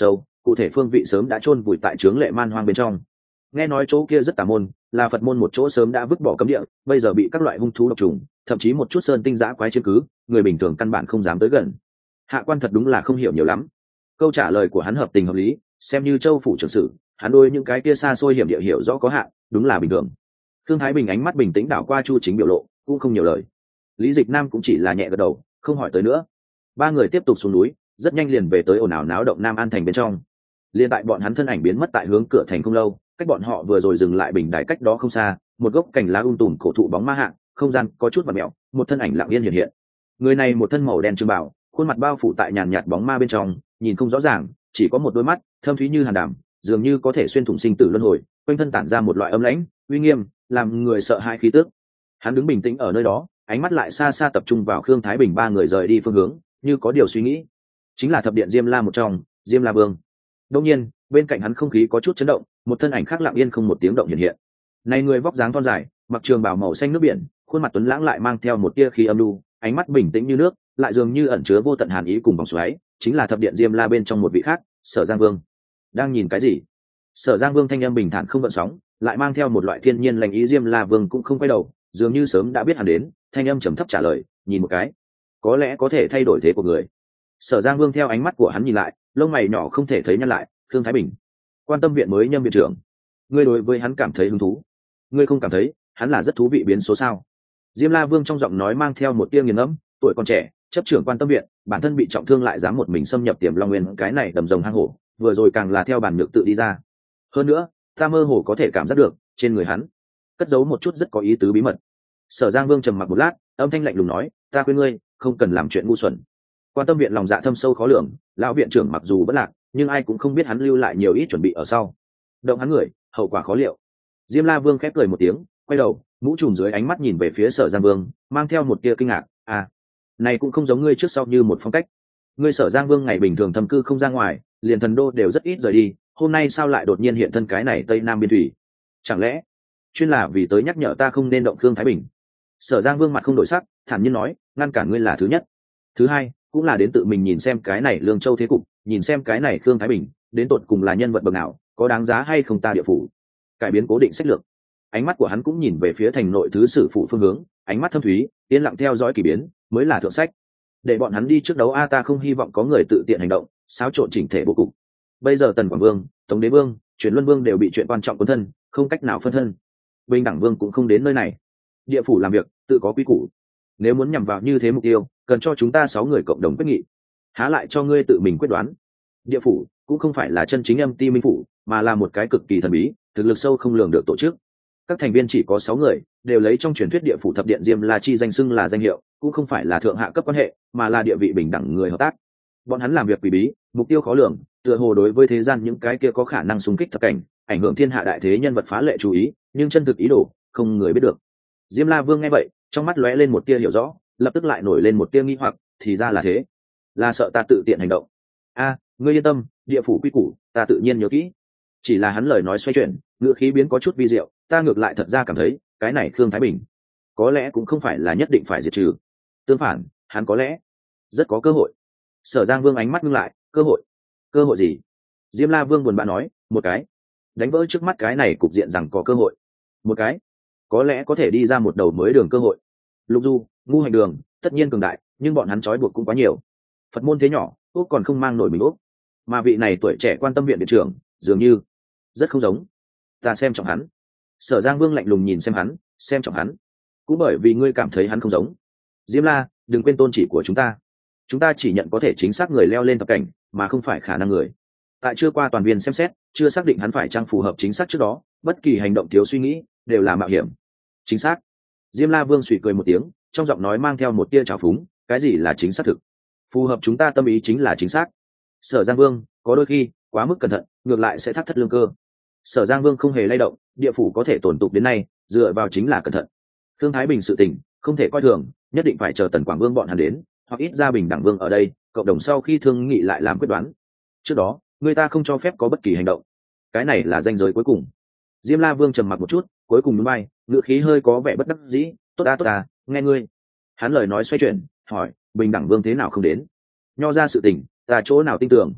cụ thể phương vị sớm đã chôn vùi tại trướng lệ man hoang bên trong. Nghe nói chỗ kia rất tà môn, là Phật môn một chỗ sớm đã vứt bỏ cấm địa, bây giờ bị các loại hung thú độc trùng, thậm chí một chút sơn tinh dã quái chiếm cứ, người bình thường căn bản không dám tới gần. Hạ Quan thật đúng là không hiểu nhiều lắm. Câu trả lời của hắn hợp tình hợp lý, xem như châu phủ trưởng sự, hắn đôi những cái kia xa xôi hiểm địa hiểu rõ có hạn, đúng là bình thường. Thương Thái Bình ánh mắt bình tĩnh đảo qua Chu Chính biểu lộ, cũng không nhiều lời. Lý Dịch Nam cũng chỉ là nhẹ gật đầu, không hỏi tới nữa. Ba người tiếp tục xuống núi, rất nhanh liền về tới ồn ào náo động Nam An thành bên trong. Liên tại bọn hắn thân ảnh biến mất tại hướng cửa thành không lâu, cách bọn họ vừa rồi dừng lại bình đài cách đó không xa, một gốc cành lá tùm cổ thụ bóng ma hạng, không gian có chút vặn mèo, một thân ảnh lặng yên hiện hiện. Người này một thân màu đen trường bào, khuôn mặt bao phủ tại nhàn nhạt bóng ma bên trong, nhìn không rõ ràng, chỉ có một đôi mắt thâm thúy như hàn đàm, dường như có thể xuyên thủng sinh tử luân hồi, quanh thân tản ra một loại âm lãnh, uy nghiêm, làm người sợ hãi khí tức. Hắn đứng bình tĩnh ở nơi đó, ánh mắt lại xa xa tập trung vào Khương Thái Bình ba người rời đi phương hướng, như có điều suy nghĩ. Chính là thập điện Diêm La một trong, Diêm La Vương. Đương nhiên, bên cạnh hắn không khí có chút chấn động, một thân ảnh khác lặng yên không một tiếng động hiện hiện. Này người vóc dáng thon dài, mặc trường bào màu xanh nước biển, khuôn mặt tuấn lãng lại mang theo một tia khí âm lưu, ánh mắt bình tĩnh như nước, lại dường như ẩn chứa vô tận hàn ý cùng vòng xoáy, chính là thập điện Diêm La bên trong một vị khác, Sở Giang Vương. Đang nhìn cái gì? Sở Giang Vương thanh âm bình thản không gợn sóng, lại mang theo một loại thiên nhiên lành ý. Diêm La Vương cũng không quay đầu, dường như sớm đã biết hắn đến, thanh âm trầm thấp trả lời, nhìn một cái, có lẽ có thể thay đổi thế của người. Sở Giang Vương theo ánh mắt của hắn nhìn lại, lông mày nhỏ không thể thấy nhăn lại. Khương Thái Bình, Quan Tâm viện mới nhâm viện trưởng, ngươi đối với hắn cảm thấy hứng thú? Ngươi không cảm thấy hắn là rất thú vị biến số sao? Diêm La Vương trong giọng nói mang theo một tia nghiền ngẫm, tuổi còn trẻ, chấp trưởng Quan Tâm viện, bản thân bị trọng thương lại dám một mình xâm nhập Tiềm Long Nguyên, cái này đầm rồng hang hổ, vừa rồi càng là theo bản nhược tự đi ra. Hơn nữa, ta mơ hồ có thể cảm giác được trên người hắn cất giấu một chút rất có ý tứ bí mật. Sở Giang Vương trầm mặc một lát, âm thanh lạnh lùng nói, ta khuyên ngươi không cần làm chuyện ngu xuẩn. Quan Tâm viện lòng dạ thâm sâu khó lường, lão viện trưởng mặc dù bất lạc, nhưng ai cũng không biết hắn lưu lại nhiều ít chuẩn bị ở sau. Động hắn người, hậu quả khó liệu. Diêm La Vương khép cười một tiếng, quay đầu, mũ trùm dưới ánh mắt nhìn về phía Sở Giang Vương, mang theo một tia kinh ngạc. À, này cũng không giống ngươi trước sau như một phong cách. Ngươi Sở Giang Vương ngày bình thường thâm cư không ra ngoài, liền thần đô đều rất ít rời đi, hôm nay sao lại đột nhiên hiện thân cái này Tây Nam biên thủy? Chẳng lẽ chuyên là vì tới nhắc nhở ta không nên động Khương Thái Bình? Sở Giang Vương mặt không đổi sắc, thản nhiên nói, ngăn cản ngươi là thứ nhất, thứ hai cũng là đến tự mình nhìn xem cái này Lương Châu thế cục, nhìn xem cái này Khương Thái Bình đến tột cùng là nhân vật bậc nào, có đáng giá hay không ta địa phủ cải biến cố định sách lược. Ánh mắt của hắn cũng nhìn về phía thành nội thứ sử phụ phương hướng, ánh mắt thâm thúy, yên lặng theo dõi kỳ biến mới là thượng sách. Để bọn hắn đi trước đấu ta không hy vọng có người tự tiện hành động, xáo trộn chỉnh thể bố cục. Bây giờ Tần Quảng Vương, Tống Đế Vương, Truyền Luân Vương đều bị chuyện quan trọng cuốn thân, không cách nào phân thân. Bình đẳng Vương cũng không đến nơi này. Địa phủ làm việc tự có quy củ, nếu muốn nhằm vào như thế mục tiêu, cần cho chúng ta 6 người cộng đồng quyết nghị, há lại cho ngươi tự mình quyết đoán. Địa phủ cũng không phải là chân chính âm ti minh phủ, mà là một cái cực kỳ thần bí, thực lực sâu không lường được tổ chức. Các thành viên chỉ có 6 người, đều lấy trong truyền thuyết địa phủ thập điện Diêm La chi danh xưng là danh hiệu, cũng không phải là thượng hạ cấp quan hệ, mà là địa vị bình đẳng người hợp tác. Bọn hắn làm việc quỷ bí, mục tiêu khó lường, tựa hồ đối với thế gian những cái kia có khả năng xung kích thập cảnh, ảnh hưởng thiên hạ đại thế nhân vật phá lệ chú ý, nhưng chân thực ý đồ không người biết được. Diêm La Vương nghe vậy, trong mắt lóe lên một tia hiểu rõ, lập tức lại nổi lên một tia nghi hoặc, thì ra là thế, là sợ ta tự tiện hành động. A, ngươi yên tâm, địa phủ quy củ ta tự nhiên nhớ kỹ. Chỉ là hắn lời nói xoay chuyển, ngữ khí biến có chút vi diệu, ta ngược lại thật ra cảm thấy cái này Khương Thái Bình có lẽ cũng không phải là nhất định phải diệt trừ, tương phản hắn có lẽ rất có cơ hội. Sở Giang Vương ánh mắt ngưng lại, cơ hội? Cơ hội gì? Diêm La Vương buồn bã nói, một cái đánh vỡ trước mắt cái này cục diện rằng có cơ hội, một cái có lẽ có thể đi ra một đầu mới đường cơ hội. Lục Du, Ngu Hành Đường tất nhiên cường đại, nhưng bọn hắn trói buộc cũng quá nhiều. Phật môn thế nhỏ, úc còn không mang nổi mình úc, mà vị này tuổi trẻ Quan Tâm viện viện trưởng dường như rất không giống. Ta xem trọng hắn. Sở Giang Vương lạnh lùng nhìn xem hắn, xem trọng hắn cũng bởi vì ngươi cảm thấy hắn không giống. Diêm La, đừng quên tôn chỉ của chúng ta chỉ nhận có thể chính xác người leo lên thập cảnh, mà không phải khả năng người. Tại chưa qua toàn viên xem xét, chưa xác định hắn phải chăng phù hợp chính xác trước đó, bất kỳ hành động thiếu suy nghĩ đều là mạo hiểm. Chính xác. Diêm La Vương suy cười một tiếng, trong giọng nói mang theo một tia trào phúng, cái gì là chính xác thực? Phù hợp chúng ta tâm ý chính là chính xác. Sở Giang Vương, có đôi khi quá mức cẩn thận ngược lại sẽ thắt thất lương cơ. Sở Giang Vương không hề lay động, địa phủ có thể tồn tục đến nay dựa vào chính là cẩn thận. Thương Thái Bình sự tình không thể coi thường, nhất định phải chờ Tần Quảng Vương bọn hắn đến, hoặc ít ra Bình đẳng Vương ở đây, cộng đồng sau khi thương nghị lại làm quyết đoán. Trước đó người ta không cho phép có bất kỳ hành động, cái này là ranh giới cuối cùng. Diêm La Vương trầm mặc một chút, cuối cùng núi bay, ngựa khí hơi có vẻ bất đắc dĩ, tốt à, nghe ngươi. Hắn lời nói xoay chuyển, hỏi, Bình đẳng Vương thế nào không đến? Nho ra sự tình ta chỗ nào tin tưởng?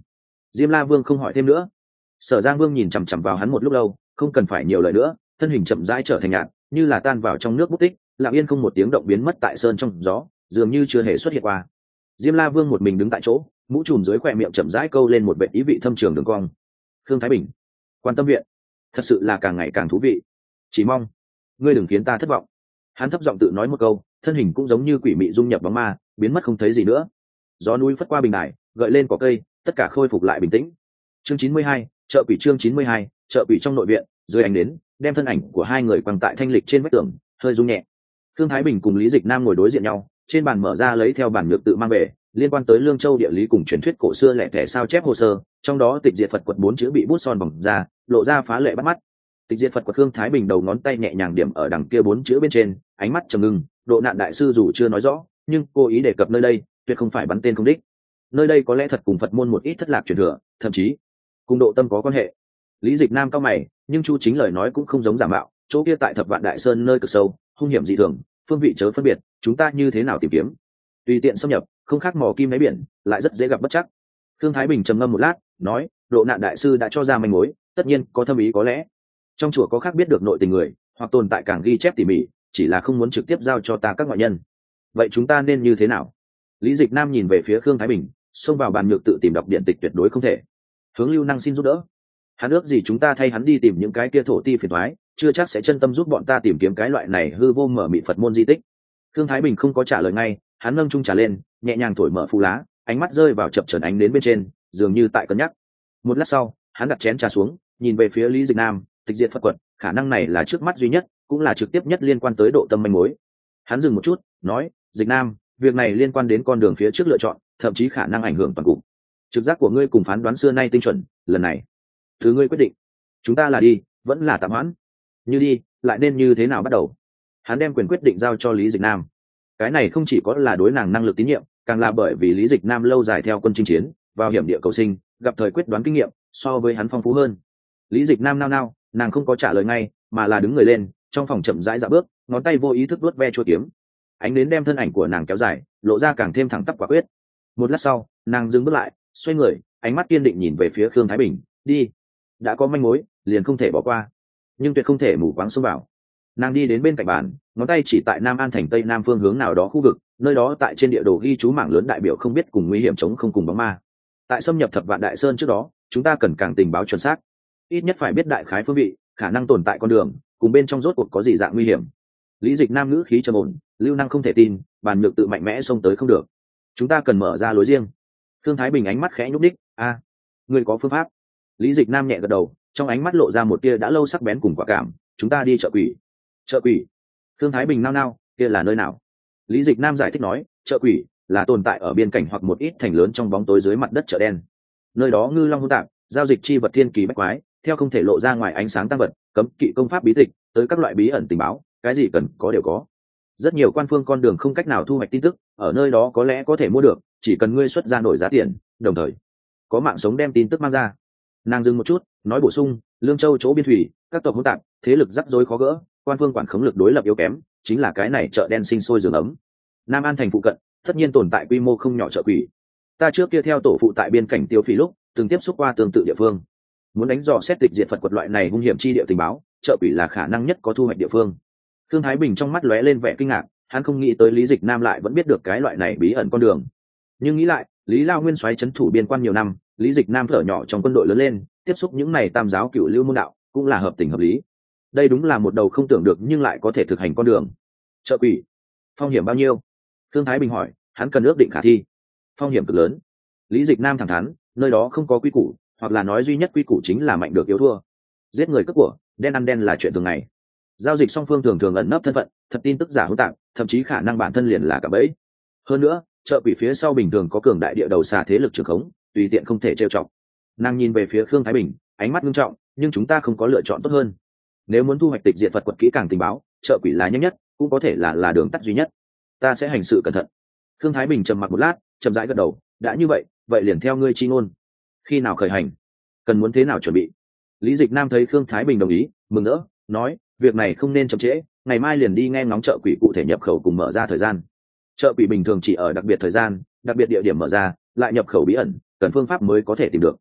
Diêm La Vương không hỏi thêm nữa. Sở Giang Vương nhìn chằm chằm vào hắn một lúc lâu, không cần phải nhiều lời nữa, thân hình chậm rãi trở thành nhạt, như là tan vào trong nước bút tích, lặng yên không một tiếng động biến mất tại sơn trong gió, dường như chưa hề xuất hiện qua. Diêm La Vương một mình đứng tại chỗ, mũ trùm dưới khóe miệng chậm rãi câu lên một vệt ý vị thâm trường đường cong. Khương Thái Bình, Quan Tâm Viện, thật sự là càng ngày càng thú vị. Chỉ mong ngươi đừng khiến ta thất vọng. Hắn thấp giọng tự nói một câu, thân hình cũng giống như quỷ mị dung nhập bóng ma, biến mất không thấy gì nữa. Gió núi phất qua bình đài, gợi lên cỏ cây, tất cả khôi phục lại bình tĩnh. Chương 92, chợ quỷ. Chương 92, chợ quỷ. Trong nội viện, dưới ánh nến, đem thân ảnh của hai người quăng tại thanh lịch trên vách tường, hơi rung nhẹ. Khương Thái Bình cùng Lý Dịch Nam ngồi đối diện nhau, trên bàn mở ra lấy theo bản nhược tự mang về liên quan tới Lương Châu địa lý cùng truyền thuyết cổ xưa lẻ tẻ sao chép hồ sơ, trong đó tịch diệt Phật quật 4 chữ bị bút son bỏng ra, lộ ra phá lệ bắt mắt. Tịch diệt Phật quật. Khương Thái Bình đầu ngón tay nhẹ nhàng điểm ở đằng kia 4 chữ bên trên, ánh mắt trầm ngưng. Độ nạn đại sư dù chưa nói rõ, nhưng cô ý đề cập nơi đây, tuyệt không phải bắn tên không đích. Nơi đây có lẽ thật cùng Phật môn một ít thất lạc truyền thừa, thậm chí cùng Độ Tâm có quan hệ. Lý Dịch Nam cao mày, nhưng Chu Chính lời nói cũng không giống giả mạo, chỗ kia tại Thập Vạn Đại Sơn nơi cực sâu, hung hiểm dị thường, phương vị chớ phân biệt, chúng ta như thế nào tìm kiếm? Tùy tiện xâm nhập, không khác mò kim đáy biển, lại rất dễ gặp bất chắc. Khương Thái Bình trầm ngâm một lát, nói, Độ nạn đại sư đã cho ra manh mối, tất nhiên có thâm ý có lẽ. Trong chùa có khác biết được nội tình người, hoặc tồn tại càng ghi chép tỉ mỉ, chỉ là không muốn trực tiếp giao cho ta các ngoại nhân. Vậy chúng ta nên như thế nào? Lý Dịch Nam nhìn về phía Khương Thái Bình, xông vào bàn nhược tự tìm đọc điện tịch tuyệt đối không thể. Hướng Lưu Năng xin giúp đỡ. Hắn ước gì chúng ta thay hắn đi tìm những cái kia thổ ti phiền toái, chưa chắc sẽ chân tâm giúp bọn ta tìm kiếm cái loại này hư vô mở mịt Phật môn di tích. Khương Thái Bình không có trả lời ngay, hắn nâng chung trà lên, nhẹ nhàng thổi mở phù lá, ánh mắt rơi vào chập chờn ánh đến bên trên, dường như tại cân nhắc. Một lát sau, hắn đặt chén trà xuống, nhìn về phía Lý Dịch Nam, tịch diệt Phật quật, khả năng này là trước mắt duy nhất, cũng là trực tiếp nhất liên quan tới Độ Tâm manh mối. Hắn dừng một chút, nói, Dịch Nam, việc này liên quan đến con đường phía trước lựa chọn, thậm chí khả năng ảnh hưởng toàn cục. Trực giác của ngươi cùng phán đoán xưa nay tinh chuẩn, lần này, thứ ngươi quyết định. Chúng ta là đi, vẫn là tạm hoãn? Như đi, lại nên như thế nào bắt đầu? Hắn đem quyền quyết định giao cho Lý Dịch Nam. Cái này không chỉ có là đối nàng năng lực tín nhiệm, càng là bởi vì Lý Dịch Nam lâu dài theo quân chinh chiến, vào hiểm địa cầu sinh, gặp thời quyết đoán kinh nghiệm, so với hắn phong phú hơn. Lý Dịch Nam nao nao, nàng không có trả lời ngay, mà là đứng người lên, trong phòng chậm rãi dạo bước, ngón tay vô ý thức vuốt ve chuôi kiếm. Ánh đến đem thân ảnh của nàng kéo dài, lộ ra càng thêm thẳng tắp quả quyết. Một lát sau, nàng dừng bước lại, xoay người, ánh mắt kiên định nhìn về phía Khương Thái Bình, đi. Đã có manh mối, liền không thể bỏ qua, nhưng tuyệt không thể mù quáng xông vào. Nàng đi đến bên cạnh bàn, ngón tay chỉ tại Nam An thành tây nam phương hướng nào đó khu vực, nơi đó tại trên địa đồ ghi chú mảng lớn đại biểu không biết cùng nguy hiểm chống không cùng bóng ma. Tại xâm nhập Thập Vạn Đại Sơn trước đó, chúng ta cần càng tình báo chuẩn xác, ít nhất phải biết đại khái phương vị, khả năng tồn tại con đường, cùng bên trong rốt cuộc có gì dạng nguy hiểm. Lý Dịch Nam ngữ khí trầm ổn, Lưu Năng không thể tin, bàn nhược tự mạnh mẽ xông tới không được. Chúng ta cần mở ra lối riêng. Thương Thái Bình ánh mắt khẽ nhúc đích, a, ngươi có phương pháp? Lý Dịch Nam nhẹ gật đầu, trong ánh mắt lộ ra một tia đã lâu sắc bén cùng quả cảm. Chúng ta đi chợ quỷ. Chợ quỷ? Thương Thái Bình nao nao, kia là nơi nào? Lý Dịch Nam giải thích nói, chợ quỷ là tồn tại ở biên cảnh hoặc một ít thành lớn trong bóng tối dưới mặt đất chợ đen. Nơi đó ngư long hỗn tạp, giao dịch chi vật thiên kỳ bách quái, theo không thể lộ ra ngoài ánh sáng tăng vật, cấm kỵ công pháp bí tịch, tới các loại bí ẩn tình báo, cái gì cần có đều có. Rất nhiều quan phương con đường không cách nào thu hoạch tin tức, ở nơi đó có lẽ có thể mua được, chỉ cần ngươi xuất ra nổi giá tiền, đồng thời có mạng sống đem tin tức mang ra. Nàng dừng một chút, nói bổ sung, Lương Châu chỗ biên thủy, các tộc hỗn tạp, thế lực rắc rối khó gỡ, quan phương quản khống lực đối lập yếu kém, chính là cái này chợ đen sinh sôi giường ấm. Nam An thành phụ cận, tất nhiên tồn tại quy mô không nhỏ chợ quỷ. Ta trước kia theo tổ phụ tại biên cảnh Tiêu Phỉ lúc, từng tiếp xúc qua tương tự địa phương. Muốn đánh dò xét tịch diệt Phật quật loại này hung hiểm chi địa tình báo, chợ quỷ là khả năng nhất có thu hoạch địa phương. Thương Thái Bình trong mắt lóe lên vẻ kinh ngạc, hắn không nghĩ tới Lý Dịch Nam lại vẫn biết được cái loại này bí ẩn con đường. Nhưng nghĩ lại, Lý Lao Nguyên soái trấn thủ biên quan nhiều năm, Lý Dịch Nam thở nhỏ trong quân đội lớn lên, tiếp xúc những này tam giáo cửu lưu môn đạo, cũng là hợp tình hợp lý. Đây đúng là một đầu không tưởng được nhưng lại có thể thực hành con đường. Chợ quỷ, phong hiểm bao nhiêu? Thương Thái Bình hỏi, hắn cần ước định khả thi. Phong hiểm cực lớn. Lý Dịch Nam thẳng thắn, nơi đó không có quy củ, hoặc là nói duy nhất quy củ chính là mạnh được yếu thua. Giết người cướp của, đen ăn đen là chuyện thường ngày. Giao dịch song phương thường thường ẩn nấp thân phận, thật tin tức giả hỗn tạp, thậm chí khả năng bản thân liền là cả bẫy. Hơn nữa, chợ quỷ phía sau bình thường có cường đại địa đầu xà thế lực trường khống, tùy tiện không thể trêu chọc. Nàng nhìn về phía Khương Thái Bình, ánh mắt nghiêm trọng, nhưng chúng ta không có lựa chọn tốt hơn. Nếu muốn thu hoạch tịch diệt Phật quật kỹ càng tình báo, chợ quỷ là nhanh nhất, cũng có thể là đường tắt duy nhất. Ta sẽ hành sự cẩn thận. Khương Thái Bình trầm mặc một lát, chậm rãi gật đầu, đã như vậy, vậy liền theo ngươi chi ngôn. Khi nào khởi hành? Cần muốn thế nào chuẩn bị? Lý Dịch Nam thấy Khương Thái Bình đồng ý, mừng rỡ, nói, việc này không nên chậm trễ, ngày mai liền đi nghe ngóng chợ quỷ cụ thể nhập khẩu cùng mở ra thời gian. Chợ quỷ bình thường chỉ ở đặc biệt thời gian, đặc biệt địa điểm mở ra, lại nhập khẩu bí ẩn, cần phương pháp mới có thể tìm được.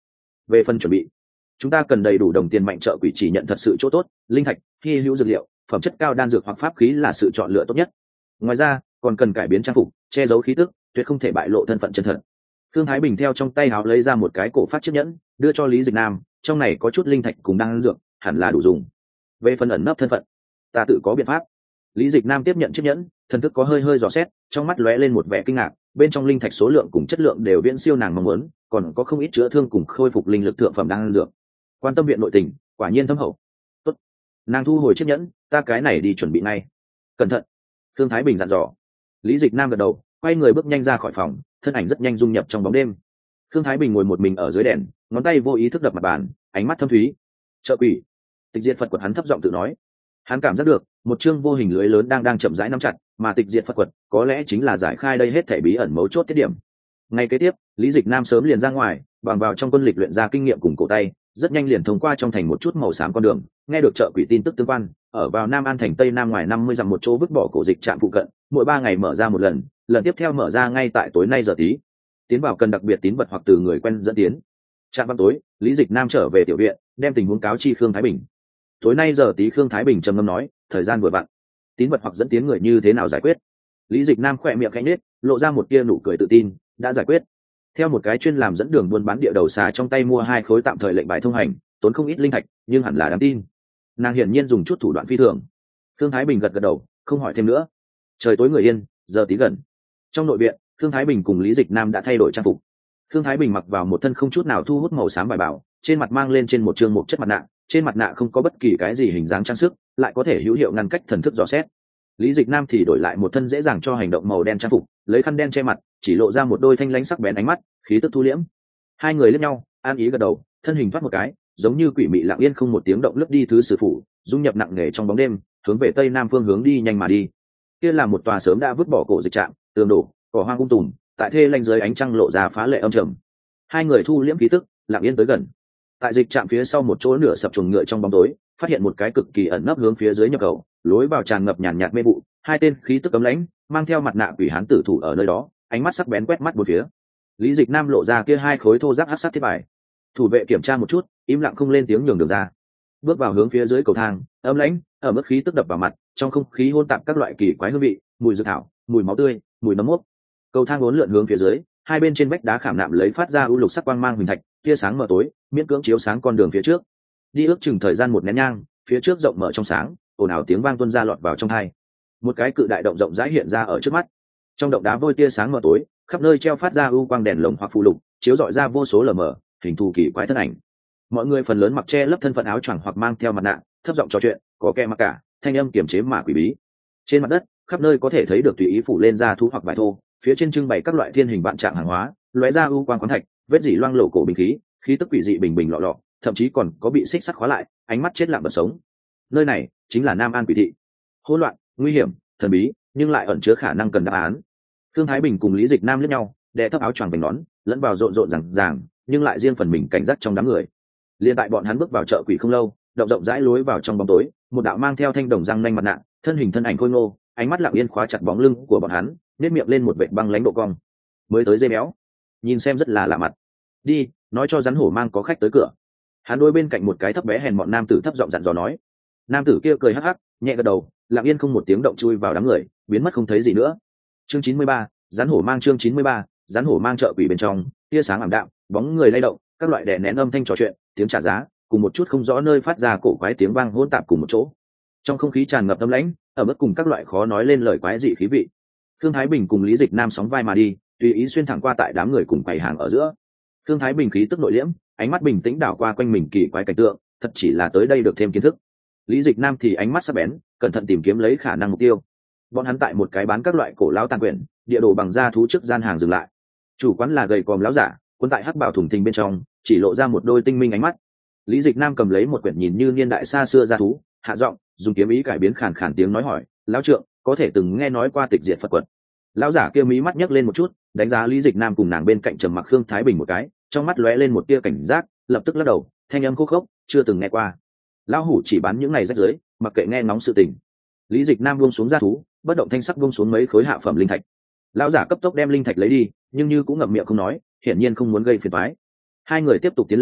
về phần chuẩn bị, chúng ta cần đầy đủ đồng tiền mạnh trợ quỷ chỉ nhận thật sự chỗ tốt, linh thạch, hy hữu dược liệu, phẩm chất cao đan dược hoặc pháp khí là sự chọn lựa tốt nhất. Ngoài ra còn cần cải biến trang phục, che giấu khí tức, tuyệt không thể bại lộ thân phận chân thật. Thương Thái Bình theo trong tay áo lấy ra một cái cổ phát chiếc nhẫn, đưa cho Lý Dịch Nam, trong này có chút linh thạch cùng đan dược, hẳn là đủ dùng. Về phần ẩn nấp thân phận, ta tự có biện pháp. Lý Dịch Nam tiếp nhận chiếc nhẫn, thần thức có hơi hơi dò xét, trong mắt lóe lên một vẻ kinh ngạc, bên trong linh thạch số lượng cùng chất lượng đều viễn siêu nàng mong muốn, còn có không ít chữa thương cùng khôi phục linh lực thượng phẩm đan dược. Quan tâm viện nội tình, quả nhiên thâm hậu. Tốt. Nàng thu hồi chiếc nhẫn, ta cái này đi chuẩn bị ngay. Cẩn thận. Thương Thái Bình dặn dò. Lý Dịch Nam gật đầu, quay người bước nhanh ra khỏi phòng, thân ảnh rất nhanh dung nhập trong bóng đêm. Thương Thái Bình ngồi một mình ở dưới đèn, ngón tay vô ý thức đập mặt bàn, ánh mắt thâm thúy. Trợ quỷ. Tịch diệt Phật quật hắn thấp giọng tự nói. Hắn cảm giác được một chương vô hình lưới lớn đang chậm rãi nắm chặt, mà tịch diệt Phật quật có lẽ chính là giải khai đây hết thảy bí ẩn mấu chốt tiết điểm. Ngay kế tiếp, Lý Dịch Nam sớm liền ra ngoài, bằng vào trong quân lịch luyện ra kinh nghiệm cùng cổ tay, rất nhanh liền thông qua trong thành một chút màu xám con đường, nghe được trợ quỷ tin tức tương quan, ở vào Nam An thành Tây Nam ngoài 50 dặm một chỗ vứt bỏ cổ dịch trạm phụ cận, mỗi 3 ngày mở ra một lần, lần tiếp theo mở ra ngay tại tối nay giờ tí. Tiến vào cần đặc biệt tín vật hoặc từ người quen dẫn tiến. Trạm vào tối, Lý Dịch Nam trở về tiểu viện, đem tình huống cáo chi Khương Thái Bình. Tối nay giờ tí Khương Thái Bình trầm ngâm nói, thời gian vừa vặn, tín vật hoặc dẫn tiến người như thế nào giải quyết? Lý Dịch Nam khẽ miệng khẽ nhếch, lộ ra một tia nụ cười tự tin, đã giải quyết. Theo một cái chuyên làm dẫn đường buôn bán địa đầu xà trong tay mua 2 khối tạm thời lệnh bài thông hành, tốn không ít linh thạch, nhưng hẳn là đáng tin. Nàng hiển nhiên dùng chút thủ đoạn phi thường. Khương Thái Bình gật gật đầu, không hỏi thêm nữa. Trời tối người yên, giờ tí gần. Trong nội viện, Khương Thái Bình cùng Lý Dịch Nam đã thay đổi trang phục. Khương Thái Bình mặc vào một thân không chút nào thu hút màu xám bài bảo, trên mặt mang lên trên một trương mộc chất mặt nạ, trên mặt nạ không có bất kỳ cái gì hình dáng trang sức, lại có thể hữu hiệu ngăn cách thần thức dò xét. Lý Dịch Nam thì đổi lại một thân dễ dàng cho hành động màu đen trang phục, lấy khăn đen che mặt, chỉ lộ ra một đôi thanh lãnh sắc bén ánh mắt, khí tức thu liễm. Hai người liếc nhau, an ý gật đầu, thân hình thoát một cái, giống như quỷ mị lặng yên không một tiếng động lướt đi thứ sử phủ, dung nhập nặng nề trong bóng đêm, hướng về tây nam phương hướng đi nhanh mà đi. Kia là một tòa sớm đã vứt bỏ cổ dịch trạm, tường đổ, cỏ hoang tùm, tại thê lanh dưới ánh trăng lộ ra phá lệ âm trầm. Hai người thu liễm khí tức, lặng yên tới gần. Tại dịch trạm phía sau một chỗ nửa sập chuồng ngựa trong bóng tối, phát hiện một cái cực kỳ ẩn nấp hướng phía dưới nhập khẩu, lối vào tràn ngập nhàn nhạt mê vụ, hai tên khí tức cấm lãnh, mang theo mặt nạ quỷ hán tử thủ ở nơi đó, ánh mắt sắc bén quét mắt bốn phía. Lý Dịch Nam lộ ra kia 2 khối thô ráp hắc sắc thiết bài. Thủ vệ kiểm tra một chút, im lặng không lên tiếng nhường đường ra. Bước vào hướng phía dưới cầu thang, ấm lãnh, ở mức khí tức đập vào mặt, trong không khí hỗn tạp các loại kỳ quái hương vị, mùi dược thảo, mùi máu tươi, mùi nấm mốc. Cầu thang uốn lượn hướng phía dưới, hai bên trên vách đá khảm nạm lấy phát ra u lục sắc quang mang huỳnh thạch, tia sáng mờ tối, miễn cưỡng chiếu sáng con đường phía trước. Đi ước chừng thời gian một nén nhang, phía trước rộng mở trong sáng, ồn ào tiếng vang tuôn ra lọt vào trong tai. Một cái cự đại động rộng rãi hiện ra ở trước mắt. Trong động đá vôi tia sáng mờ tối, khắp nơi treo phát ra u quang đèn lồng hoặc phù lục, chiếu rọi ra vô số lờ mờ, hình thù kỳ quái thân ảnh. Mọi người phần lớn mặc che lấp thân phận áo choàng hoặc mang theo mặt nạ, thấp giọng trò chuyện, có kẻ mặc cả, thanh âm kiềm chế mà quỷ bí. Trên mặt đất, khắp nơi có thể thấy được tùy ý phủ lên da thú hoặc vải thô, phía trên trưng bày các loại thiên hình vạn trạng hàng hóa, lóe ra u quang khoáng thạch, vết dỉ loang lổ cổ bình khí, khí tức quỷ dị bình bình lọ lọ, thậm chí còn có bị xích sắt khóa lại, ánh mắt chết lặng bật sống. Nơi này chính là Nam An quỷ thị. Hỗn loạn, nguy hiểm, thần bí, nhưng lại ẩn chứa khả năng cần đáp án. Thương Thái Bình cùng Lý Dịch Nam liếc nhau, đè thấp áo choàng bình nón, lẫn vào rộn rộn ràng ràng, nhưng lại riêng phần mình cảnh giác trong đám người. Liên tại bọn hắn bước vào chợ quỷ không lâu, động rộng rãi lối vào trong bóng tối, một đạo mang theo thanh đồng răng nanh mặt nạ, thân hình thân ảnh khôi ngô, ánh mắt lặng yên khóa chặt bóng lưng của bọn hắn, nét miệng lên một vệt băng lãnh độ cong. Mới tới dây béo, nhìn xem rất là lạ mặt. Đi, nói cho rắn hổ mang có khách tới cửa. Hắn đôi bên cạnh một cái thấp bé hèn mọn nam tử thấp giọng dặn dò nói. Nam tử kia cười hắc hắc, nhẹ gật đầu, lặng yên không một tiếng động chui vào đám người, biến mất không thấy gì nữa. Chương 93, rắn hổ mang. Chương 93, rắn hổ mang. Chợ quỷ bên trong, tia sáng ảm đạm, bóng người lay động, các loại đè nén âm thanh trò chuyện, tiếng trả giá, cùng một chút không rõ nơi phát ra cổ quái tiếng vang hỗn tạp cùng một chỗ. Trong không khí tràn ngập âm lãnh, ở mức cùng các loại khó nói lên lời quái dị khí vị. Thương Thái Bình cùng Lý Dịch Nam sóng vai mà đi, tùy ý xuyên thẳng qua tại đám người cùng quầy hàng ở giữa. Thương Thái Bình khí tức nội liễm, ánh mắt bình tĩnh đảo qua quanh mình kỳ quái cảnh tượng, thật chỉ là tới đây được thêm kiến thức. Lý Dịch Nam thì ánh mắt sắc bén, cẩn thận tìm kiếm lấy khả năng mục tiêu. Bọn hắn tại một cái bán các loại cổ lão tàn quyển, địa đồ bằng da thú trước gian hàng dừng lại. Chủ quán là gầy còm lão giả, quân tại hắc bảo thủng thình bên trong, chỉ lộ ra một đôi tinh minh ánh mắt. Lý Dịch Nam cầm lấy một quyển nhìn như niên đại xa xưa da thú, hạ giọng, dùng kiếm ý cải biến khàn khàn tiếng nói hỏi, lão trượng, có thể từng nghe nói qua tịch diệt Phật quật? Lão giả kia mí mắt nhấc lên một chút, đánh giá Lý Dịch Nam cùng nàng bên cạnh trầm mặc Khương Thái Bình một cái, trong mắt lóe lên một tia cảnh giác, lập tức lắc đầu, thanh âm khô khốc, chưa từng nghe qua. Lão hủ chỉ bán những này rách rưởi, mặc kệ nghe ngóng sự tình. Lý Dịch Nam buông xuống da thú, bất động thanh sắc buông xuống mấy khối hạ phẩm linh thạch. Lão giả cấp tốc đem linh thạch lấy đi, nhưng như cũng ngậm miệng không nói, hiển nhiên không muốn gây phiền toái. Hai người tiếp tục tiến lên,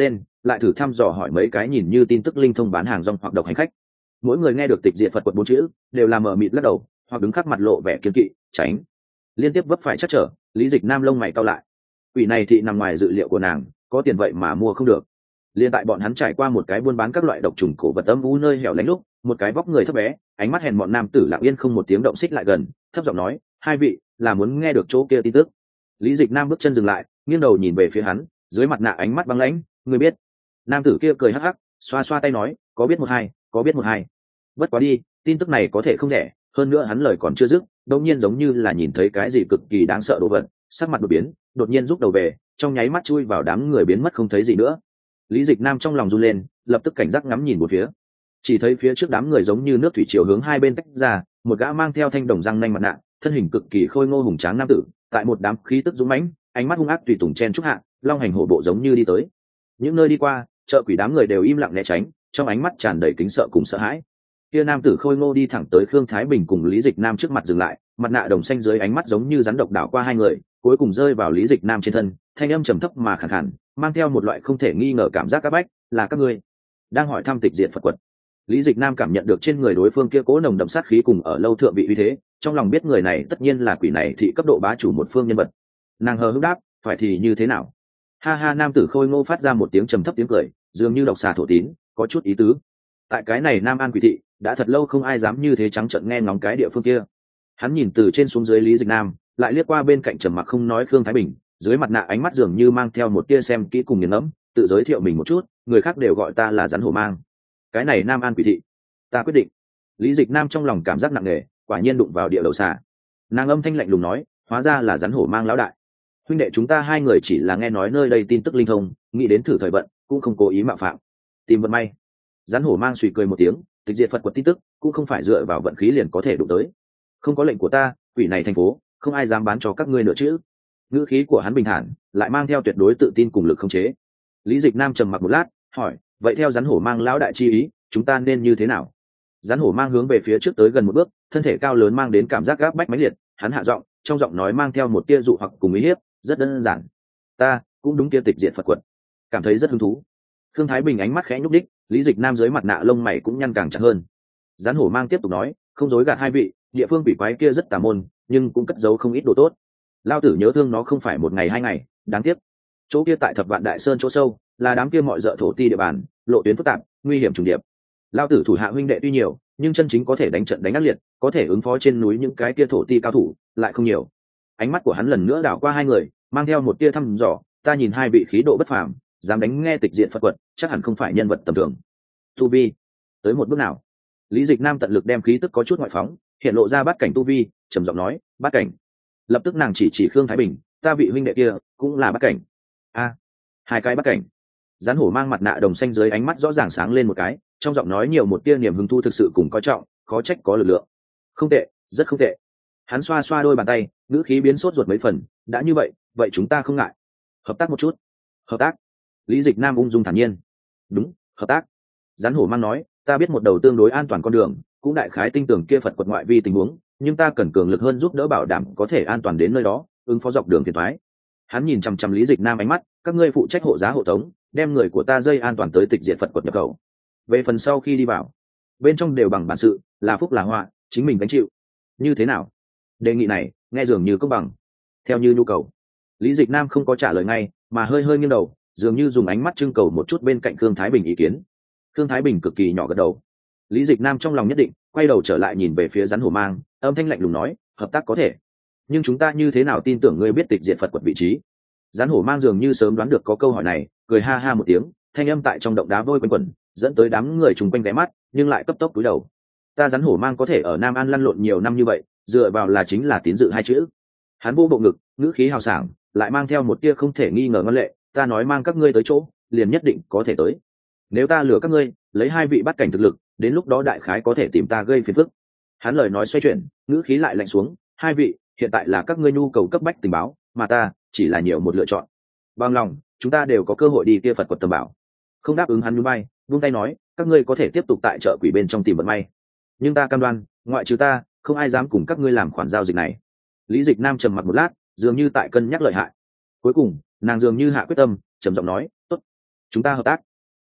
lại thử thăm dò hỏi mấy cái nhìn như tin tức linh thông bán hàng rong hoặc độc hành khách. Mỗi người nghe được tịch diệt Phật quật 4 chữ đều là mờ mịt lắc đầu, hoặc đứng khắc mặt lộ vẻ kiên kỵ tránh. Liên tiếp vấp phải chắc trở, Lý Dịch Nam lông mày cau lại. Quỷ này thị nằm ngoài dự liệu của nàng, có tiền vậy mà mua không được. Liên tại bọn hắn trải qua một cái buôn bán các loại độc trùng cổ vật âm u nơi hẻo lánh lúc, một cái vóc người thấp bé, ánh mắt hèn mọn nam tử lặng yên không một tiếng động xích lại gần, thấp giọng nói, hai vị là muốn nghe được chỗ kia tin tức. Lý Dịch Nam bước chân dừng lại, nghiêng đầu nhìn về phía hắn, dưới mặt nạ ánh mắt băng lãnh, ngươi biết? Nam tử kia cười hắc hắc, xoa xoa tay nói, có biết một hai, có biết một hai. Bất quá đi, tin tức này có thể không rẻ, hơn nữa hắn lời còn chưa dứt, đột nhiên giống như là nhìn thấy cái gì cực kỳ đáng sợ đồ vật, sắc mặt đột biến, đột nhiên rút đầu về, trong nháy mắt chui vào đám người biến mất không thấy gì nữa. Lý Dịch Nam trong lòng run lên, lập tức cảnh giác ngắm nhìn một phía. Chỉ thấy phía trước đám người giống như nước thủy triều hướng hai bên tách ra, một gã mang theo thanh đồng răng nanh mặt nạ, thân hình cực kỳ khôi ngô hùng tráng nam tử, tại một đám khí tức dũng mãnh, ánh mắt hung ác tùy tùng chen chúc hạ, long hành hổ bộ giống như đi tới. Những nơi đi qua, chợ quỷ đám người đều im lặng né tránh, trong ánh mắt tràn đầy kính sợ cùng sợ hãi. Kia nam tử khôi ngô đi thẳng tới Khương Thái Bình cùng Lý Dịch Nam trước mặt dừng lại, mặt nạ đồng xanh dưới ánh mắt giống như rắn độc đảo qua hai người, cuối cùng rơi vào Lý Dịch Nam trên thân, thanh âm trầm thấp mà khàn khàn, mang theo một loại không thể nghi ngờ cảm giác áp bách, là các ngươi đang hỏi thăm tịch diệt Phật quật. Lý Dịch Nam cảm nhận được trên người đối phương kia cố nồng đậm sát khí cùng ở lâu thượng vị uy thế, trong lòng biết người này tất nhiên là quỷ này thị cấp độ bá chủ một phương nhân vật. Nàng hờ hững đáp, phải thì như thế nào? Ha ha, nam tử khôi ngô phát ra một tiếng trầm thấp tiếng cười, dường như độc xà thổ tín, có chút ý tứ. Tại cái này Nam An quỷ thị, đã thật lâu không ai dám như thế trắng trợn nghe ngóng cái địa phương kia. Hắn nhìn từ trên xuống dưới Lý Dịch Nam, lại liếc qua bên cạnh trầm mặc không nói Khương Thái Bình, dưới mặt nạ ánh mắt dường như mang theo một tia xem kỹ cùng nghiền ngẫm, tự giới thiệu mình một chút, người khác đều gọi ta là rắn hổ mang. Cái này Nam An quỷ thị, ta quyết định. Lý Dịch Nam trong lòng cảm giác nặng nề, quả nhiên đụng vào địa đầu xà. Nàng âm thanh lạnh lùng nói, hóa ra là rắn hổ mang lão đại. Huynh đệ chúng ta hai người chỉ là nghe nói nơi đây tin tức linh thông, nghĩ đến thử thời vận, cũng không cố ý mạo phạm. Tìm vận may. Rắn hổ mang suy cười một tiếng, tịch diệt Phật quật tin tức cũng không phải dựa vào vận khí liền có thể đụng tới. Không có lệnh của ta, quỷ này thành phố, không ai dám bán cho các ngươi nữa chứ. Ngữ khí của hắn bình thản, lại mang theo tuyệt đối tự tin cùng lực khống chế. Lý Dịch Nam trầm mặc một lát, hỏi, vậy theo rắn hổ mang lão đại chi ý, chúng ta nên như thế nào? Rắn hổ mang hướng về phía trước tới gần một bước, thân thể cao lớn mang đến cảm giác gáp bách mãnh liệt, hắn hạ giọng, trong giọng nói mang theo một tia dụ hoặc cùng ý hiếp, rất đơn giản. Ta cũng đúng kia tịch diệt Phật quật, cảm thấy rất hứng thú. Khương Thái Bình ánh mắt khẽ nhúc đích, Lý Dịch Nam dưới mặt nạ lông mày cũng nhăn càng chặt hơn. Rắn hổ mang tiếp tục nói, không dối gạt hai vị, địa phương quỷ quái kia rất tà môn, nhưng cũng cất giấu không ít đồ tốt. Lao tử nhớ thương nó không phải một ngày hai ngày, đáng tiếc. Chỗ kia tại Thập Vạn Đại Sơn chỗ sâu, là đám kia mọi dợ thổ ti địa bàn, lộ tuyến phức tạp, nguy hiểm trùng điệp. Lao tử thủ hạ huynh đệ tuy nhiều, nhưng chân chính có thể đánh trận đánh ác liệt, có thể ứng phó trên núi những cái kia thổ ti cao thủ, lại không nhiều. Ánh mắt của hắn lần nữa đảo qua hai người, mang theo một tia thăm dò, ta nhìn hai vị khí độ bất phàm, dám đánh nghe tịch diện Phật quật, chắc hẳn không phải nhân vật tầm thường. Tu vi tới một bước nào? Lý Dịch Nam tận lực đem khí tức có chút ngoại phóng, hiện lộ ra bát cảnh tu vi, trầm giọng nói, bát cảnh. Lập tức nàng chỉ Khương Thái Bình, ta vị huynh đệ kia cũng là bát cảnh. A, hai cái bát cảnh. Rắn hổ mang mặt nạ đồng xanh dưới ánh mắt rõ ràng sáng lên một cái, trong giọng nói nhiều một tia niềm hứng thu thực sự cùng coi trọng, khó trách có lực lượng. Không tệ, rất không tệ. Hắn xoa xoa đôi bàn tay, ngữ khí biến sốt ruột mấy phần, đã như vậy, vậy chúng ta không ngại hợp tác một chút. Hợp tác? Lý Dịch Nam ung dung thản nhiên. Đúng, hợp tác. Rắn hổ mang nói, ta biết một đầu tương đối an toàn con đường, cũng đại khái tin tưởng kia Phật quật ngoại vi tình huống, nhưng ta cần cường lực hơn giúp đỡ bảo đảm có thể an toàn đến nơi đó, ứng phó dọc đường phiền toái. Hắn nhìn chằm chằm Lý Dịch Nam ánh mắt, các ngươi phụ trách hộ giá hộ tống, đem người của ta dây an toàn tới tịch diệt Phật quật nhập khẩu. Về phần sau khi đi vào, bên trong đều bằng bản sự, là phúc là họa, chính mình gánh chịu. Như thế nào? Đề nghị này nghe dường như công bằng. Theo như nhu cầu. Lý Dịch Nam không có trả lời ngay, mà hơi hơi nghiêng đầu, dường như dùng ánh mắt trưng cầu một chút bên cạnh Khương Thái Bình ý kiến. Khương Thái Bình cực kỳ nhỏ gật đầu. Lý Dịch Nam trong lòng nhất định, quay đầu trở lại nhìn về phía rắn hổ mang, âm thanh lạnh lùng nói, hợp tác có thể, nhưng chúng ta như thế nào tin tưởng ngươi biết tịch diệt Phật quật vị trí? Rắn hổ mang dường như sớm đoán được có câu hỏi này, cười ha ha một tiếng, thanh âm tại trong động đá vôi quanh quẩn, dẫn tới đám người chung quanh ghé mắt, nhưng lại cấp tốc cúi đầu. Ta rắn hổ mang có thể ở Nam An lăn lộn nhiều năm như vậy, dựa vào là chính là tín dự hai chữ. Hắn vô bộ ngực, ngữ khí hào sảng, lại mang theo một tia không thể nghi ngờ ngân lệ, ta nói mang các ngươi tới chỗ, liền nhất định có thể tới. Nếu ta lừa các ngươi, lấy hai vị bắt cảnh thực lực, đến lúc đó đại khái có thể tìm ta gây phiền phức. Hắn lời nói xoay chuyển, ngữ khí lại lạnh xuống, hai vị, hiện tại là các ngươi nhu cầu cấp bách tình báo, mà ta chỉ là nhiều một lựa chọn. Bằng lòng, chúng ta đều có cơ hội đi kia Phật quật tầm bảo. Không đáp ứng hắn nhún vai, vung tay nói, các ngươi có thể tiếp tục tại chợ quỷ bên trong tìm vận may, nhưng ta cam đoan, ngoại trừ ta, không ai dám cùng các ngươi làm khoản giao dịch này. Lý Dịch Nam trầm mặc một lát, dường như tại cân nhắc lợi hại. Cuối cùng, nàng dường như hạ quyết tâm, trầm giọng nói, tốt, chúng ta hợp tác.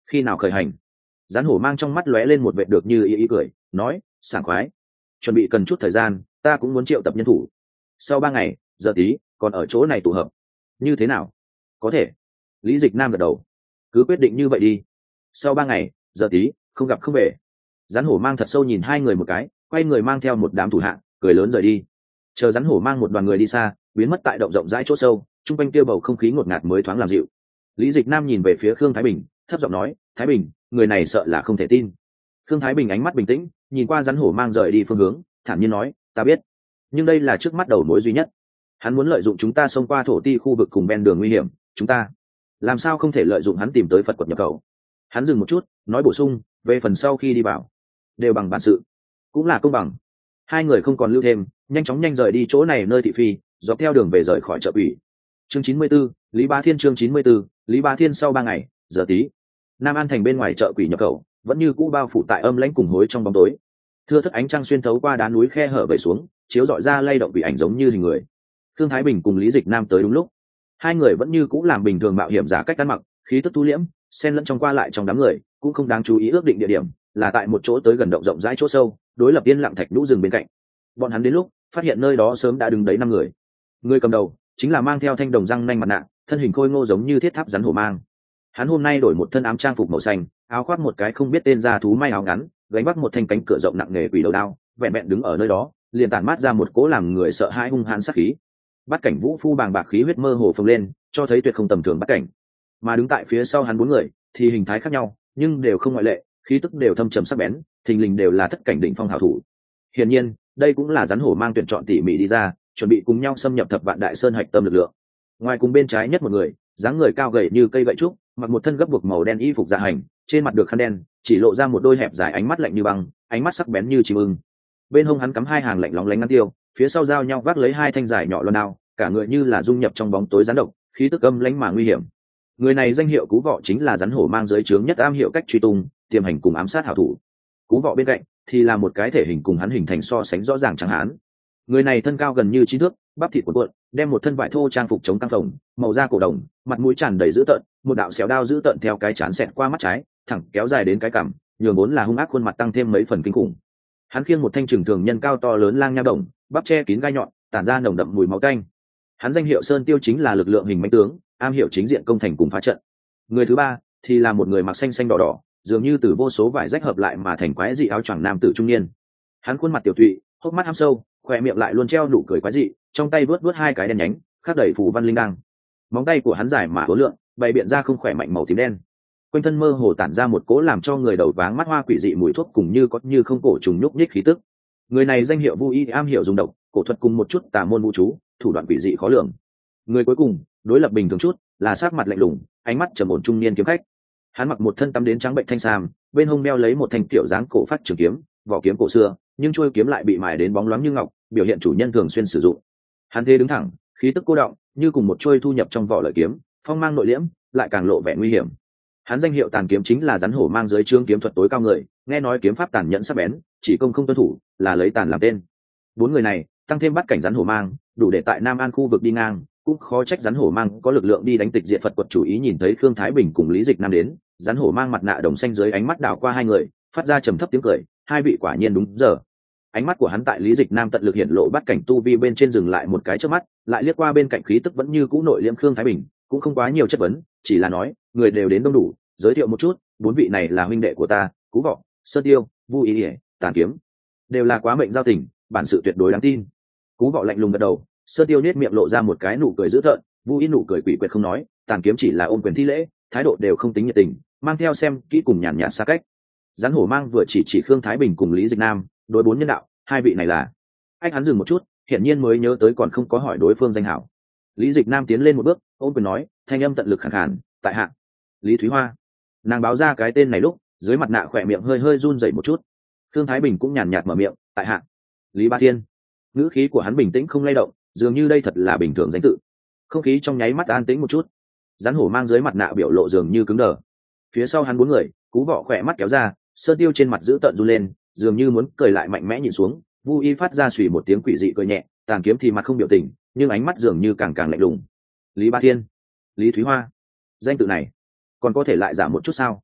Khi nào khởi hành? Rắn hổ mang trong mắt lóe lên một vệt được như ý cười, nói sảng khoái. Chuẩn bị cần chút thời gian, ta cũng muốn triệu tập nhân thủ. Sau 3 ngày, giờ tí còn ở chỗ này tụ hợp. Như thế nào? Có thể. Lý Dịch Nam gật đầu. Cứ quyết định như vậy đi. Sau 3 ngày, giờ tí không gặp không về. Rắn hổ mang thật sâu nhìn hai người một cái, quay người mang theo một đám thủ hạ, cười lớn rời đi. Chờ rắn hổ mang một đoàn người đi xa, biến mất tại động rộng rãi chỗ sâu, trung quanh kia bầu không khí ngột ngạt mới thoáng làm dịu. Lý Dịch Nam nhìn về phía Khương Thái Bình, thấp giọng nói, Thái Bình, người này sợ là không thể tin. Khương Thái Bình ánh mắt bình tĩnh, nhìn qua rắn hổ mang rời đi phương hướng, thản nhiên nói, ta biết, nhưng đây là trước mắt đầu mối duy nhất. Hắn muốn lợi dụng chúng ta xông qua thổ ti khu vực cùng ven đường nguy hiểm, chúng ta làm sao không thể lợi dụng hắn tìm tới Phật quật nhập khẩu. Hắn dừng một chút, nói bổ sung, về phần sau khi đi vào, đều bằng bản sự, cũng là công bằng. Hai người không còn lưu thêm, nhanh chóng rời đi chỗ này nơi thị phi, dọc theo đường về rời khỏi chợ ủy. Chương 94, Lý Bá Thiên. Chương 94, Lý Bá Thiên. Sau 3 ngày, giờ tí, Nam An thành bên ngoài chợ quỷ nhập khẩu vẫn như cũ bao phủ tại âm lãnh cùng hối trong bóng tối. Thưa thất ánh trăng xuyên thấu qua đá núi khe hở về xuống, chiếu rọi ra lay động quỷ ảnh giống như hình người. Thương Thái Bình cùng Lý Dịch Nam tới đúng lúc. Hai người vẫn như cũ làm bình thường mạo hiểm giả cách ăn mặc, khí tức thu liễm, xen lẫn trong qua lại trong đám người, cũng không đáng chú ý ước định địa điểm, là tại một chỗ tới gần động rộng rãi chỗ sâu, đối lập yên lặng thạch nhũ rừng bên cạnh. Bọn hắn đến lúc phát hiện nơi đó sớm đã đứng đấy 5 người. Người cầm đầu chính là mang theo thanh đồng răng nanh mặt nạ, thân hình khôi ngô giống như thiết tháp rắn hổ mang. Hắn hôm nay đổi một thân ám trang phục màu xanh, áo khoác một cái không biết tên da thú may áo ngắn, gánh vác một thanh cánh cửa rộng nặng nề quỷ đầu đao, vẹn vẹn đứng ở nơi đó, liền tản mát ra một cỗ làm người sợ hãi hung hãn sát khí. Bát cảnh vũ phu bàng bạc khí huyết mơ hồ phồng lên, cho thấy tuyệt không tầm thường bát cảnh. Mà đứng tại phía sau hắn 4 người thì hình thái khác nhau, nhưng đều không ngoại lệ, khí tức đều thâm trầm sắc bén, thình lình đều là thất cảnh đỉnh phong hảo thủ. Hiển nhiên, đây cũng là rắn hổ mang tuyển chọn tỉ mỉ đi ra, chuẩn bị cùng nhau xâm nhập Thập Vạn Đại Sơn hạch tâm lực lượng. Ngoài cùng bên trái nhất một người, dáng người cao gầy như cây gậy trúc, mặc một thân gấp buộc màu đen y phục dạ hành, trên mặt được khăn đen, chỉ lộ ra một đôi hẹp dài ánh mắt lạnh như băng, ánh mắt sắc bén như chim ưng. Bên hông hắn cắm 2 hàng lạnh lóng lánh ngắn tiêu, phía sau giao nhau vác lấy 2 thanh dài nhỏ loan đao, cả người như là dung nhập trong bóng tối rắn độc, khí tức âm lãnh mà nguy hiểm. Người này danh hiệu Cú Vọ, chính là rắn hổ mang dưới trướng nhất am hiệu cách truy tung, tiềm hành cùng ám sát hảo thủ. Cú Vọ bên cạnh thì là một cái thể hình cùng hắn hình thành so sánh rõ ràng chẳng hán. Người này thân cao gần như 9 thước, bắp thịt cuộn cuộn, đem một thân vải thô trang phục chống căng phồng, màu da cổ đồng, mặt mũi tràn đầy dữ tợn, một đạo xéo đao dữ tợn theo cái trán xẹt qua mắt trái, thẳng kéo dài đến cái cằm, nhường vốn là hung ác khuôn mặt tăng thêm mấy phần kinh khủng. Hắn khiêng một thanh trường thường nhân cao to lớn lang nha đồng, bắp che kín gai nhọn, tản ra nồng đậm mùi máu tanh. Hắn danh hiệu Sơn Tiêu, chính là lực lượng hình mãnh tướng, am hiểu chính diện công thành cùng phá trận. Người thứ ba thì là một người mặc xanh xanh đỏ đỏ, dường như từ vô số vải rách hợp lại mà thành quái dị áo choàng nam tử trung niên. Hắn khuôn mặt tiểu tụy, hốc mắt hăm sâu, khỏe miệng lại luôn treo nụ cười quái dị, trong tay vớt 2 cái đen nhánh, khắc đầy phù văn linh đăng. Móng tay của hắn dài mà uốn lượn, bày biện ra không khỏe mạnh màu tím đen. Quanh thân mơ hồ tản ra một cỗ làm cho người đầu váng mắt hoa quỷ dị mùi thuốc cùng như có như không cổ trùng nhúc nhích khí tức. Người này danh hiệu Vu Y, am hiểu dùng độc, cổ thuật cùng một chút tà môn vũ chú, thủ đoạn quỷ dị khó lường. Người cuối cùng, đối lập bình thường chút, là sắc mặt lạnh lùng, ánh mắt trầm ổn trung niên kiếm khách. Hắn mặc một thân tắm đến trắng bệnh thanh sam, bên hông đeo lấy một thanh kiểu dáng cổ phát trường kiếm, vỏ kiếm cổ xưa, nhưng chuôi kiếm lại bị mài đến bóng loáng như ngọc, biểu hiện chủ nhân thường xuyên sử dụng. Hắn thế đứng thẳng, khí tức cô động, như cùng một chuôi thu nhập trong vỏ lợi kiếm, phong mang nội liễm, lại càng lộ vẻ nguy hiểm. Hắn danh hiệu Tàn Kiếm, chính là rắn hổ mang dưới trướng kiếm thuật tối cao người, nghe nói kiếm pháp tàn nhẫn sắc bén, chỉ công không tuân thủ, là lấy tàn làm tên. 4 người này, tăng thêm bắt cảnh rắn hổ mang, đủ để tại Nam An khu vực đi ngang, cũng khó trách rắn hổ mang có lực lượng đi đánh tịch diệt Phật quật chủ ý. Nhìn thấy Khương Thái Bình cùng Lý Dịch Nam đến, rắn hổ mang mặt nạ đồng xanh dưới ánh mắt đảo qua hai người, phát ra trầm thấp tiếng cười, hai vị quả nhiên đúng giờ. Ánh mắt của hắn tại Lý Dịch Nam tận lực hiện lộ bắt cảnh tu vi bên trên dừng lại một cái trước mắt, lại liếc qua bên cạnh khí tức vẫn như cũ nội liễm Khương Thái Bình, cũng không quá nhiều chất vấn, chỉ là nói, người đều đến đông đủ, giới thiệu một chút, 4 vị này là huynh đệ của ta, Cú Vọ, Sơn Tiêu, Vu Ý, Tàn Kiếm, đều là quá mệnh giao tình, bản sự tuyệt đối đáng tin. Cú Vọ lạnh lùng gật đầu, Sơn Tiêu nét miệng lộ ra một cái nụ cười dữ tợn, Vu Ý nụ cười quỷ quyệt không nói, Tàn Kiếm chỉ là ôm quyền thi lễ, thái độ đều không tính nhiệt tình, mang theo xem kỹ cùng nhàn nhạt xa cách. Rắn hổ mang vừa chỉ Khương Thái Bình cùng Lý Dịch Nam, đối 4 nhân đạo, 2 vị này là. Anh hắn dừng một chút, hiển nhiên mới nhớ tới còn không có hỏi đối phương danh hảo. Lý Dịch Nam tiến lên một bước, ôm quyền nói, thanh âm tận lực khàn khàn, tại hạ Lý Thúy Hoa. Nàng báo ra cái tên này lúc, dưới mặt nạ khỏe miệng hơi hơi run rẩy một chút. Khương Thái Bình cũng nhàn nhạt mở miệng, tại hạ Lý Bá Thiên. Ngữ khí của hắn bình tĩnh không lay động, dường như đây thật là bình thường danh tự. Không khí trong nháy mắt an tĩnh một chút. Rắn hổ mang dưới mặt nạ biểu lộ dường như cứng đờ. Phía sau hắn 4 người, Cú Vọ khỏe mắt kéo ra, Sơn Tiêu trên mặt giữ tợn run lên, dường như muốn cười lại mạnh mẽ nhìn xuống. Vu Y phát ra xùy một tiếng quỷ dị cười nhẹ, Tàn Kiếm thì mặt không biểu tình, nhưng ánh mắt dường như càng càng lạnh lùng. Lý Bá Thiên, Lý Thúy Hoa, danh tự này còn có thể lại giả một chút sao?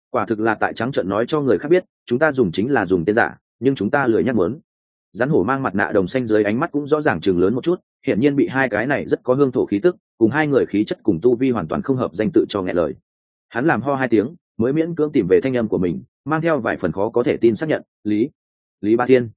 quả thực là tại trắng trợn nói cho người khác biết chúng ta dùng chính là dùng tên giả, nhưng chúng ta lười nhắc muốn. Rắn hổ mang mặt nạ đồng xanh dưới ánh mắt cũng rõ ràng chừng lớn một chút, hiển nhiên bị hai cái này rất có hương thổ khí tức cùng hai người khí chất cùng tu vi hoàn toàn không hợp danh tự cho nghẹn lời. Hắn làm ho hai tiếng mới miễn cưỡng tìm về thanh âm của mình, mang theo vài phần khó có thể tin xác nhận, Lý Ba Thiên,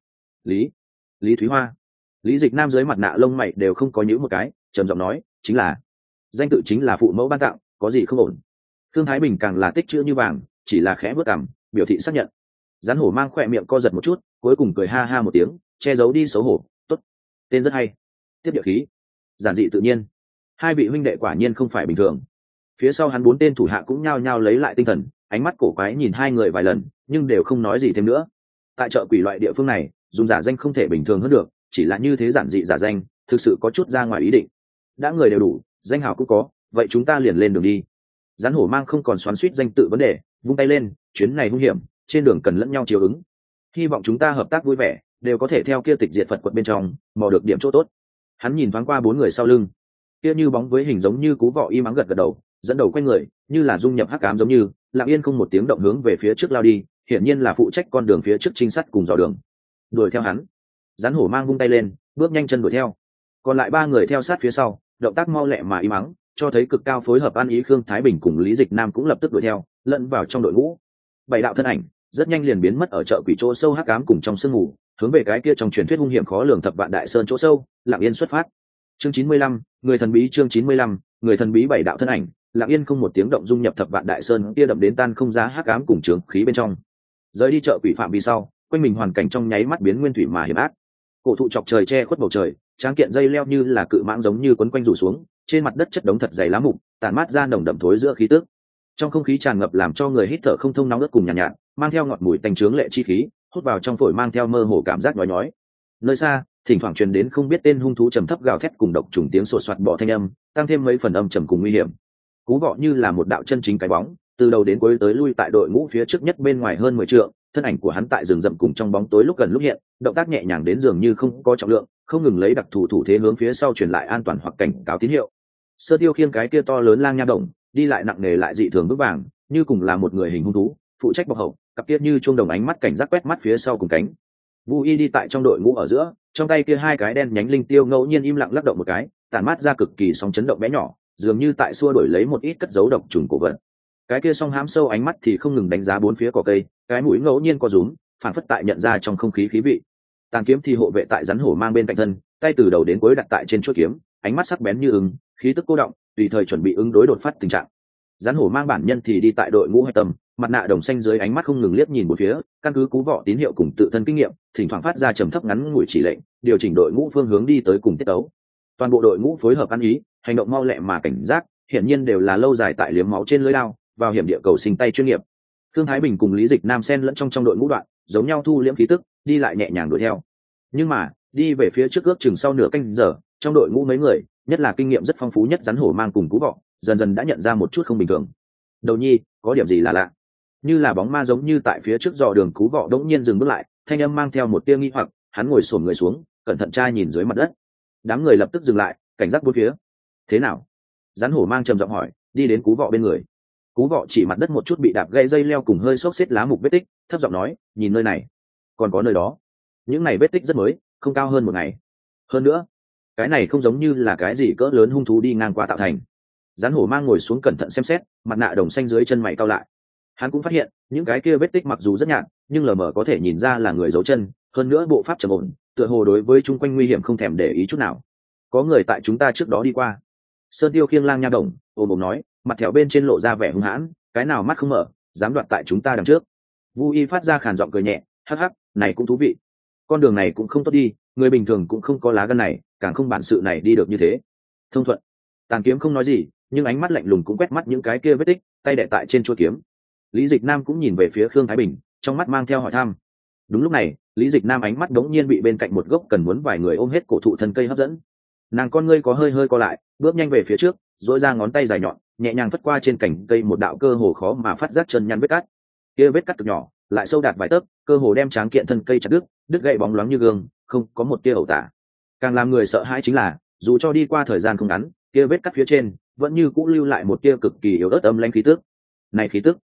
Lý Thúy Hoa. Lý Dịch Nam dưới mặt nạ lông mày đều không có nhíu một cái, trầm giọng nói, chính là danh tự chính là phụ mẫu ban tặng, có gì không ổn. Thương Thái Bình càng là tích chữ như vàng, chỉ là khẽ bước cằm biểu thị xác nhận. Rắn hổ mang khỏe miệng co giật một chút, cuối cùng cười ha ha một tiếng, che giấu đi xấu hổ. Tốt, tên rất hay, tiếp địa khí, giản dị tự nhiên. Hai vị huynh đệ quả nhiên không phải bình thường. Phía sau hắn bốn tên thủ hạ cũng nhao nhao lấy lại tinh thần, ánh mắt cổ quái nhìn hai người vài lần, nhưng đều không nói gì thêm nữa. Tại chợ quỷ loại địa phương này, dùng giả danh không thể bình thường hơn được, chỉ là như thế giản dị giả danh, thực sự có chút ra ngoài ý định. Đã người đều đủ, danh hào cũng có, vậy chúng ta liền lên đường đi. Rắn hổ mang không còn xoắn xuýt danh tự vấn đề, vung tay lên, chuyến này hung hiểm, trên đường cần lẫn nhau chiều ứng. Hy vọng chúng ta hợp tác vui vẻ, đều có thể theo kia tịch diệt Phật quật bên trong mò được điểm chỗ tốt. Hắn nhìn thoáng qua bốn người sau lưng, kia như bóng với hình giống như cú vọ im ắng gật gật đầu, dẫn đầu quay người, như là dung nhập hắc ám giống như lặng yên không một tiếng động hướng về phía trước lao đi, hiển nhiên là phụ trách con đường phía trước trinh sát cùng dò đường. Đuổi theo hắn. Rắn hổ mang vung tay lên, bước nhanh chân đuổi theo. Còn lại ba người theo sát phía sau, động tác mau lẹ mà im ắng, cho thấy cực cao phối hợp ăn ý. Khương Thái Bình cùng Lý Dịch Nam cũng lập tức đuổi theo, lẫn vào trong đội ngũ. Bảy đạo thân ảnh rất nhanh liền biến mất ở chợ quỷ chỗ sâu hắc ám cùng trong sương mù, hướng về cái kia trong truyền thuyết hung hiểm khó lường Thập Vạn Đại Sơn chỗ sâu, lặng yên xuất phát. Chương 95, người thần bí. Chương 95, người thần bí. Bảy đạo thân ảnh lặng yên không một tiếng động dung nhập Thập Vạn Đại Sơn kia đậm đến tan không giá hắc ám cùng trướng khí bên trong. Rời đi chợ quỷ phạm vi sau, quanh mình hoàn cảnh trong nháy mắt biến nguyên thủy mà hiểm ác. Cổ thụ chọc trời che khuất bầu trời, tráng kiện dây leo như là cự mãng giống như quấn quanh rủ xuống, trên mặt đất chất đống thật dày lá mục, tản mát ra nồng đậm thối giữa khí tức. Trong không khí tràn ngập làm cho người hít thở không thông, nóng ướt cùng nhàn nhạt, mang theo ngọt mùi tanh chướng lệ chi khí, hút vào trong phổi mang theo mơ hồ cảm giác nhói nhói. Nơi xa, thỉnh thoảng truyền đến không biết tên hung thú trầm thấp gào thét cùng độc trùng tiếng sột soạt bọ thanh âm, tăng thêm mấy phần âm trầm cùng nguy hiểm. Cú vọ như là một đạo chân chính cái bóng, từ đầu đến cuối tới lui tại đội ngũ phía trước nhất bên ngoài hơn 10 trượng, thân ảnh của hắn tại rừng rậm cùng trong bóng tối lúc gần lúc hiện, động tác nhẹ nhàng đến dường như không có trọng lượng, không ngừng lấy đặc thù thủ thế hướng phía sau truyền lại an toàn hoặc cảnh cáo tín hiệu. Sơ Tiêu khiêng cái kia to lớn lang nha động, đi lại nặng nề lại dị thường vững vàng, như cùng là một người hình hung thú, phụ trách bọc hậu, cặp kia như chuông đồng ánh mắt cảnh giác quét mắt phía sau cùng cánh. Vu Y đi tại trong đội ngũ ở giữa, trong tay kia hai cái đen nhánh linh tiêu ngẫu nhiên im lặng lắc động một cái, tản mát ra cực kỳ sóng chấn động bé nhỏ, dường như tại xua đuổi lấy một ít cất giấu độc trùng cổ vật. Cái kia song hám sâu ánh mắt thì không ngừng đánh giá bốn phía cỏ cây, cái mũi ngẫu nhiên co rúm, phản phất tại nhận ra trong không khí khí vị. Tàn kiếm thì hộ vệ tại rắn hổ mang bên cạnh thân, tay từ đầu đến cuối đặt tại trên chuôi kiếm, ánh mắt sắc bén như ưng, khí tức cô động, tùy thời chuẩn bị ứng đối đột phát tình trạng. Rắn hổ mang bản nhân thì đi tại đội ngũ hạch tâm, mặt nạ đồng xanh dưới ánh mắt không ngừng liếc nhìn một phía, căn cứ cú vọ tín hiệu cùng tự thân kinh nghiệm, thỉnh thoảng phát ra trầm thấp ngắn ngủi chỉ lệnh, điều chỉnh đội ngũ phương hướng đi tới cùng tiết tấu. Toàn bộ đội ngũ phối hợp ăn ý, hành động mau lẹ mà cảnh giác, hiển nhiên đều là lâu dài tại liếm máu trên lưỡi lao, vào hiểm địa cầu sinh tay chuyên nghiệp. Thương Thái Bình cùng Lý Dịch Nam xen lẫn trong đội ngũ đoạn, giống nhau thu liễm khí tức, đi lại nhẹ nhàng đuổi theo. Nhưng mà, đi về phía trước ước chừng sau nửa canh giờ, trong đội ngũ mấy người, nhất là kinh nghiệm rất phong phú nhất rắn hổ mang cùng cú vọ, dần dần đã nhận ra một chút không bình thường. Đầu nhi, có điểm gì là lạ? Như là bóng ma giống như tại phía trước dò đường, cú vọ đống nhiên dừng bước lại, thanh âm mang theo một tia nghi hoặc, hắn ngồi xổm người xuống, cẩn thận tra nhìn dưới mặt đất. Đám người lập tức dừng lại, cảnh giác bốn phía. Thế nào? Rắn hổ mang trầm giọng hỏi, đi đến cú vọ bên người. Cú vọ chỉ mặt đất một chút bị đạp gãy dây leo cùng hơi xốc xếp lá mục vết tích, thấp giọng nói, nhìn nơi này, còn có nơi đó. Những này vết tích rất mới, không cao hơn một ngày. Hơn nữa, cái này không giống như là cái gì cỡ lớn hung thú đi ngang qua tạo thành. Rắn hổ mang ngồi xuống cẩn thận xem xét, mặt nạ đồng xanh dưới chân mày cau lại. Hắn cũng phát hiện, những cái kia vết tích mặc dù rất nhạt, nhưng lờ mờ có thể nhìn ra là người giấu chân, hơn nữa bộ pháp trầm ổn, tựa hồ đối với chung quanh nguy hiểm không thèm để ý chút nào. Có người tại chúng ta trước đó đi qua. Sơn Tiêu khiêng lang nha đồng, ôm ôm nói, mặt thẹo bên trên lộ ra vẻ hung hãn, cái nào mắt không mở, dám đoạt tại chúng ta đằng trước. Vu Y phát ra khàn giọng cười nhẹ, hắc hắc, này cũng thú vị. Con đường này cũng không tốt đi, người bình thường cũng không có lá gan này, càng không bản sự này đi được như thế. Thông thuận. Tàn kiếm không nói gì, nhưng ánh mắt lạnh lùng cũng quét mắt những cái kia vết tích, tay đè tại trên chuôi kiếm. Lý Dịch Nam cũng nhìn về phía Khương Thái Bình, trong mắt mang theo hỏi thăm. Đúng lúc này, Lý Dịch Nam ánh mắt đống nhiên bị bên cạnh một gốc cần muốn vài người ôm hết cổ thụ thân cây hấp dẫn. Nàng con ngươi có hơi hơi co lại, bước nhanh về phía trước, duỗi ra ngón tay dài nhọn, nhẹ nhàng phất qua trên cành cây một đạo cơ hồ khó mà phát giác chân nhăn vết cắt. Kia vết cắt cực nhỏ, lại sâu đạt vài tấc, cơ hồ đem tráng kiện thân cây chặt đứt gãy bóng loáng như gương, không có một tia ẩu tả. Càng làm người sợ hãi chính là, dù cho đi qua thời gian không ngắn, kia vết cắt phía trên vẫn như cũ lưu lại một tia cực kỳ yếu ớt âm lãnh khí tức. Này khí tức,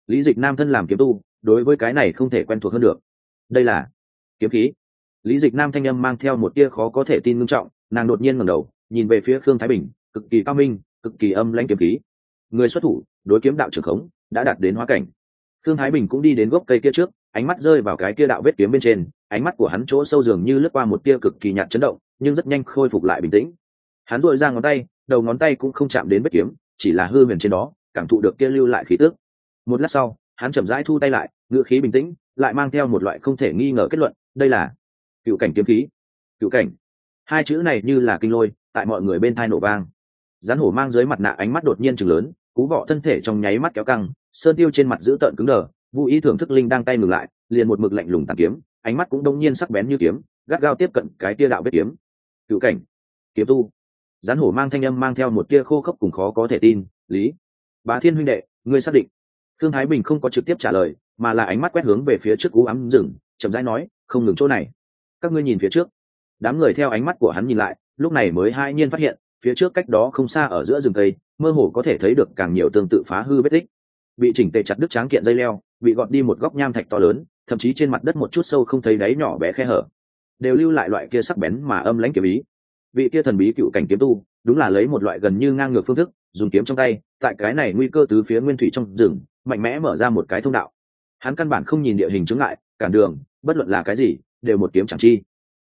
Lý Dịch Nam thân làm kiếm tu, đối với cái này không thể quen thuộc hơn được. Đây là kiếm khí. Lý Dịch Nam thanh âm mang theo một tia khó có thể tin ngưng trọng, nàng đột nhiên ngẩng đầu, nhìn về phía Khương Thái Bình, cực kỳ cao minh, cực kỳ âm lãnh kiếm khí. Người xuất thủ, đối kiếm đạo trưởng khống, đã đạt đến hóa cảnh. Khương Thái Bình cũng đi đến gốc cây kia trước, ánh mắt rơi vào cái kia đạo vết kiếm bên trên, ánh mắt của hắn chỗ sâu dường như lướt qua một tia cực kỳ nhạt chấn động, nhưng rất nhanh khôi phục lại bình tĩnh. Hắn duỗi ra ngón tay, đầu ngón tay cũng không chạm đến vết kiếm, chỉ là hư huyền trên đó, cảm thụ được kia lưu lại khí tức. Một lát sau, hắn chậm rãi thu tay lại, ngữ khí bình tĩnh, lại mang theo một loại không thể nghi ngờ kết luận, đây là cựu cảnh kiếm khí. Cựu cảnh, hai chữ này như là kinh lôi, tại mọi người bên tai nổ vang. Rắn hổ mang dưới mặt nạ ánh mắt đột nhiên trừng lớn, cú vọ thân thể trong nháy mắt kéo căng, sơn tiêu trên mặt giữ tợn cứng đờ, Vu Ý thưởng thức linh đang tay ngừng lại, liền một mực lạnh lùng tàn kiếm, ánh mắt cũng đông nhiên sắc bén như kiếm, gắt gao tiếp cận cái tia đạo vết kiếm. Cựu cảnh, kiếm tu. Rắn hổ mang thanh âm mang theo một tia khô khốc cùng khó có thể tin, Lý Bá Thiên huynh đệ, ngươi xác định? Thương Thái Bình không có trực tiếp trả lời, mà là ánh mắt quét hướng về phía trước u ám rừng, chậm rãi nói, không ngừng chỗ này. Các ngươi nhìn phía trước. Đám người theo ánh mắt của hắn nhìn lại, lúc này mới hai nhiên phát hiện, phía trước cách đó không xa ở giữa rừng cây, mơ hồ có thể thấy được càng nhiều tương tự phá hư vết tích. Bị chỉnh tề chặt đứt tráng kiện dây leo, bị gọt đi một góc nham thạch to lớn, thậm chí trên mặt đất một chút sâu không thấy đáy nhỏ bé khe hở, đều lưu lại loại kia sắc bén mà âm lãnh kiếm ý. Vị kia thần bí cựu cảnh kiếm tu, đúng là lấy một loại gần như ngang ngược phương thức, dùng kiếm trong tay, tại cái này nguy cơ tứ phía nguyên thủy trong rừng, mạnh mẽ mở ra một cái thông đạo. Hắn căn bản không nhìn địa hình chướng ngại, cản đường, bất luận là cái gì, đều một kiếm chẳng chi.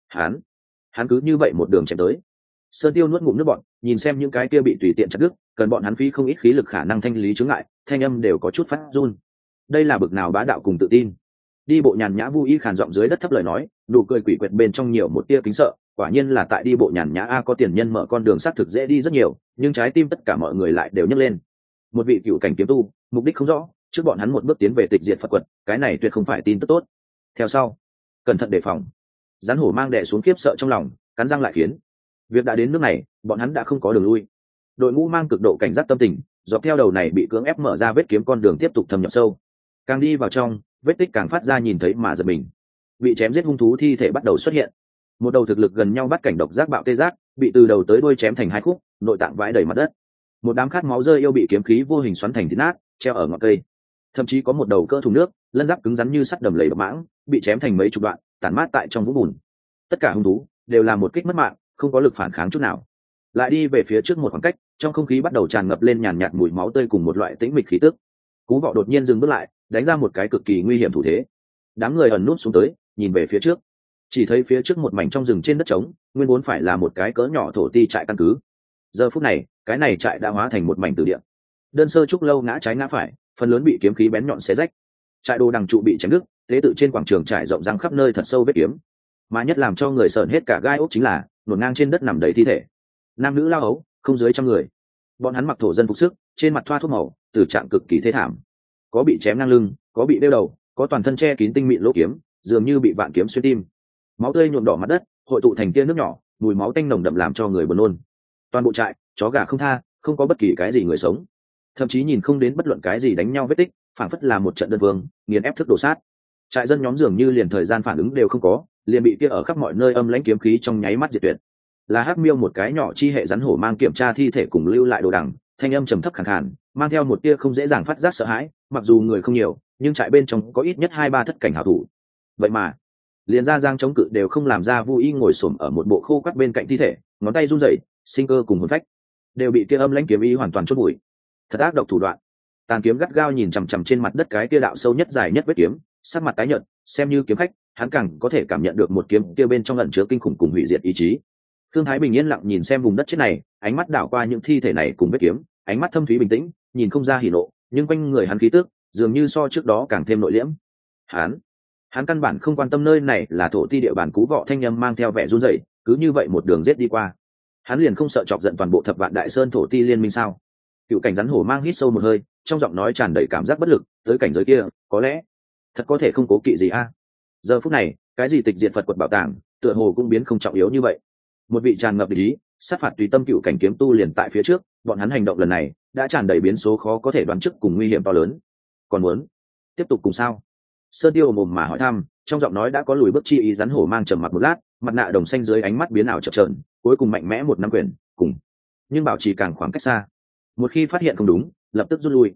Hắn cứ như vậy một đường chém tới. Sơn Tiêu nuốt ngụm nước bọt, nhìn xem những cái kia bị tùy tiện chặt đứt, cần bọn hắn phí không ít khí lực khả năng thanh lý chướng ngại, thanh âm đều có chút phát run. Đây là bực nào bá đạo cùng tự tin. Đi bộ nhàn nhã Vu Ý khàn giọng dưới đất thấp lời nói, nụ cười quỷ quyệt bên trong nhiều một tia kính sợ, quả nhiên là tại đi bộ nhàn nhã a, có tiền nhân mở con đường xác thực dễ đi rất nhiều, nhưng trái tim tất cả mọi người lại đều nhấc lên. Một vị cựu cảnh kiếm tu, mục đích không rõ, trước bọn hắn một bước tiến về tịch diệt Phật quật, cái này tuyệt không phải tin tức tốt. Theo sau, cẩn thận đề phòng. Rắn hổ mang đè xuống khiếp sợ trong lòng, cắn răng lại khiến. Việc đã đến nước này, bọn hắn đã không có đường lui. Đội ngũ mang cực độ cảnh giác tâm tình, dọc theo đầu này bị cưỡng ép mở ra vết kiếm con đường tiếp tục thâm nhập sâu. Càng đi vào trong, vết tích càng phát ra nhìn thấy mà giật mình. Bị chém giết hung thú thi thể bắt đầu xuất hiện. Một đầu thực lực gần nhau bắt cảnh độc giác bạo tê giác, bị từ đầu tới đuôi chém thành hai khúc, nội tạng vãi đầy mặt đất. Một đám khát máu rơi yêu bị kiếm khí vô hình xoắn thành thịt nát, treo ở ngọn cây. Thậm chí có một đầu cỡ thùng nước, lân giáp cứng rắn như sắt đầm lầy độc mãng, bị chém thành mấy chục đoạn, tản mát tại trong vũng bùn. Tất cả hung thú đều là một kích mất mạng, không có lực phản kháng chút nào. Lại đi về phía trước một khoảng cách, trong không khí bắt đầu tràn ngập lên nhàn nhạt mùi máu tươi cùng một loại tĩnh mịch khí tức. Cú vọ đột nhiên dừng bước lại, đánh ra một cái cực kỳ nguy hiểm thủ thế. Đám người ẩn nút xuống tới, nhìn về phía trước, chỉ thấy phía trước một mảnh trong rừng trên đất trống, nguyên vốn phải là một cái cỡ nhỏ thổ ti trại căn cứ. Giờ phút này, cái này trại đã hóa thành một mảnh tử địa. Đơn sơ trúc lâu ngã trái ngã phải, phần lớn bị kiếm khí bén nhọn xé rách. Trại đồ đằng trụ bị chém đứt, tế tự trên quảng trường trải rộng răng khắp nơi thật sâu vết kiếm. Mà nhất làm cho người sợn hết cả gai ốc chính là, nổn ngang trên đất nằm đầy thi thể. Nam nữ lao ấu, không dưới 100 người. Bọn hắn mặc thổ dân phục sức, trên mặt thoa thuốc màu, tử trạng cực kỳ thê thảm. Có bị chém ngang lưng, có bị đeo đầu, có toàn thân che kín tinh mịn lỗ kiếm, dường như bị vạn kiếm xuyên tim. Máu tươi nhuộm đỏ mặt đất, hội tụ thành tia nước nhỏ, mùi máu tanh nồng đậm làm cho người buồn nôn. Toàn bộ trại, chó gà không tha, không có bất kỳ cái gì người sống. Thậm chí nhìn không đến bất luận cái gì đánh nhau vết tích, phảng phất là một trận đơn vương, nghiền ép thức đổ sát. Trại dân nhóm dường như liền thời gian phản ứng đều không có, liền bị kia ở khắp mọi nơi âm lãnh kiếm khí trong nháy mắt diệt tuyệt. Là Hắc Miêu một cái nhỏ chi hệ rắn hổ mang kiểm tra thi thể cùng lưu lại đồ đằng, thanh âm trầm thấp khàn khàn, mang theo một tia không dễ dàng phát giác sợ hãi, mặc dù người không nhiều, nhưng trại bên trong có ít nhất 2-3 thất cảnh hảo thủ. Vậy mà, liền ra giang chống cự đều không làm ra. Vu Y ngồi xổm ở một bộ khô quắt bên cạnh thi thể, ngón tay run rẩy, sinh cơ cùng hồn phách đều bị kia âm lãnh kiếm ý hoàn toàn chốt bụi. Thật ác độc thủ đoạn. Tàn kiếm gắt gao nhìn chằm chằm trên mặt đất cái kia đạo sâu nhất dài nhất vết kiếm, sắc mặt tái nhợt, xem như kiếm khách, hắn càng có thể cảm nhận được một kiếm kia bên trong ẩn chứa kinh khủng cùng hủy diệt ý chí. Thương Thái Bình yên lặng nhìn xem vùng đất chết này, ánh mắt đảo qua những thi thể này cùng vết kiếm, ánh mắt thâm thúy bình tĩnh, nhìn không ra hỉ nộ, nhưng quanh người hắn khí tức dường như so trước đó càng thêm nội liễm. Hắn căn bản không quan tâm nơi này là thổ ti địa bàn. Cú vọ thanh âm mang theo vẻ run rẩy, cứ như vậy một đường giết đi qua. Hắn liền không sợ chọc giận toàn bộ Thập Vạn Đại Sơn thổ ti liên minh sao? Cựu cảnh rắn hổ mang hít sâu một hơi, trong giọng nói tràn đầy cảm giác bất lực, tới cảnh giới kia, có lẽ thật có thể không cố kỵ gì a. Giờ phút này, cái gì tịch diệt Phật quật bảo tàng, tựa hồ cũng biến không trọng yếu như vậy. Một vị tràn ngập ý, sát phạt tùy tâm cựu cảnh kiếm tu liền tại phía trước, bọn hắn hành động lần này đã tràn đầy biến số khó có thể đoán trước cùng nguy hiểm to lớn. Còn muốn tiếp tục cùng sao? Sơn Tiêu mồm mà hỏi thăm, trong giọng nói đã có lùi bước chi ý. Rắn hổ mang trầm mặt một lát, mặt nạ đồng xanh dưới ánh mắt biến ảo chập chờn, cuối cùng mạnh mẽ một năm quyền cùng, nhưng bảo trì càng khoảng cách xa. Một khi phát hiện không đúng, lập tức rút lui.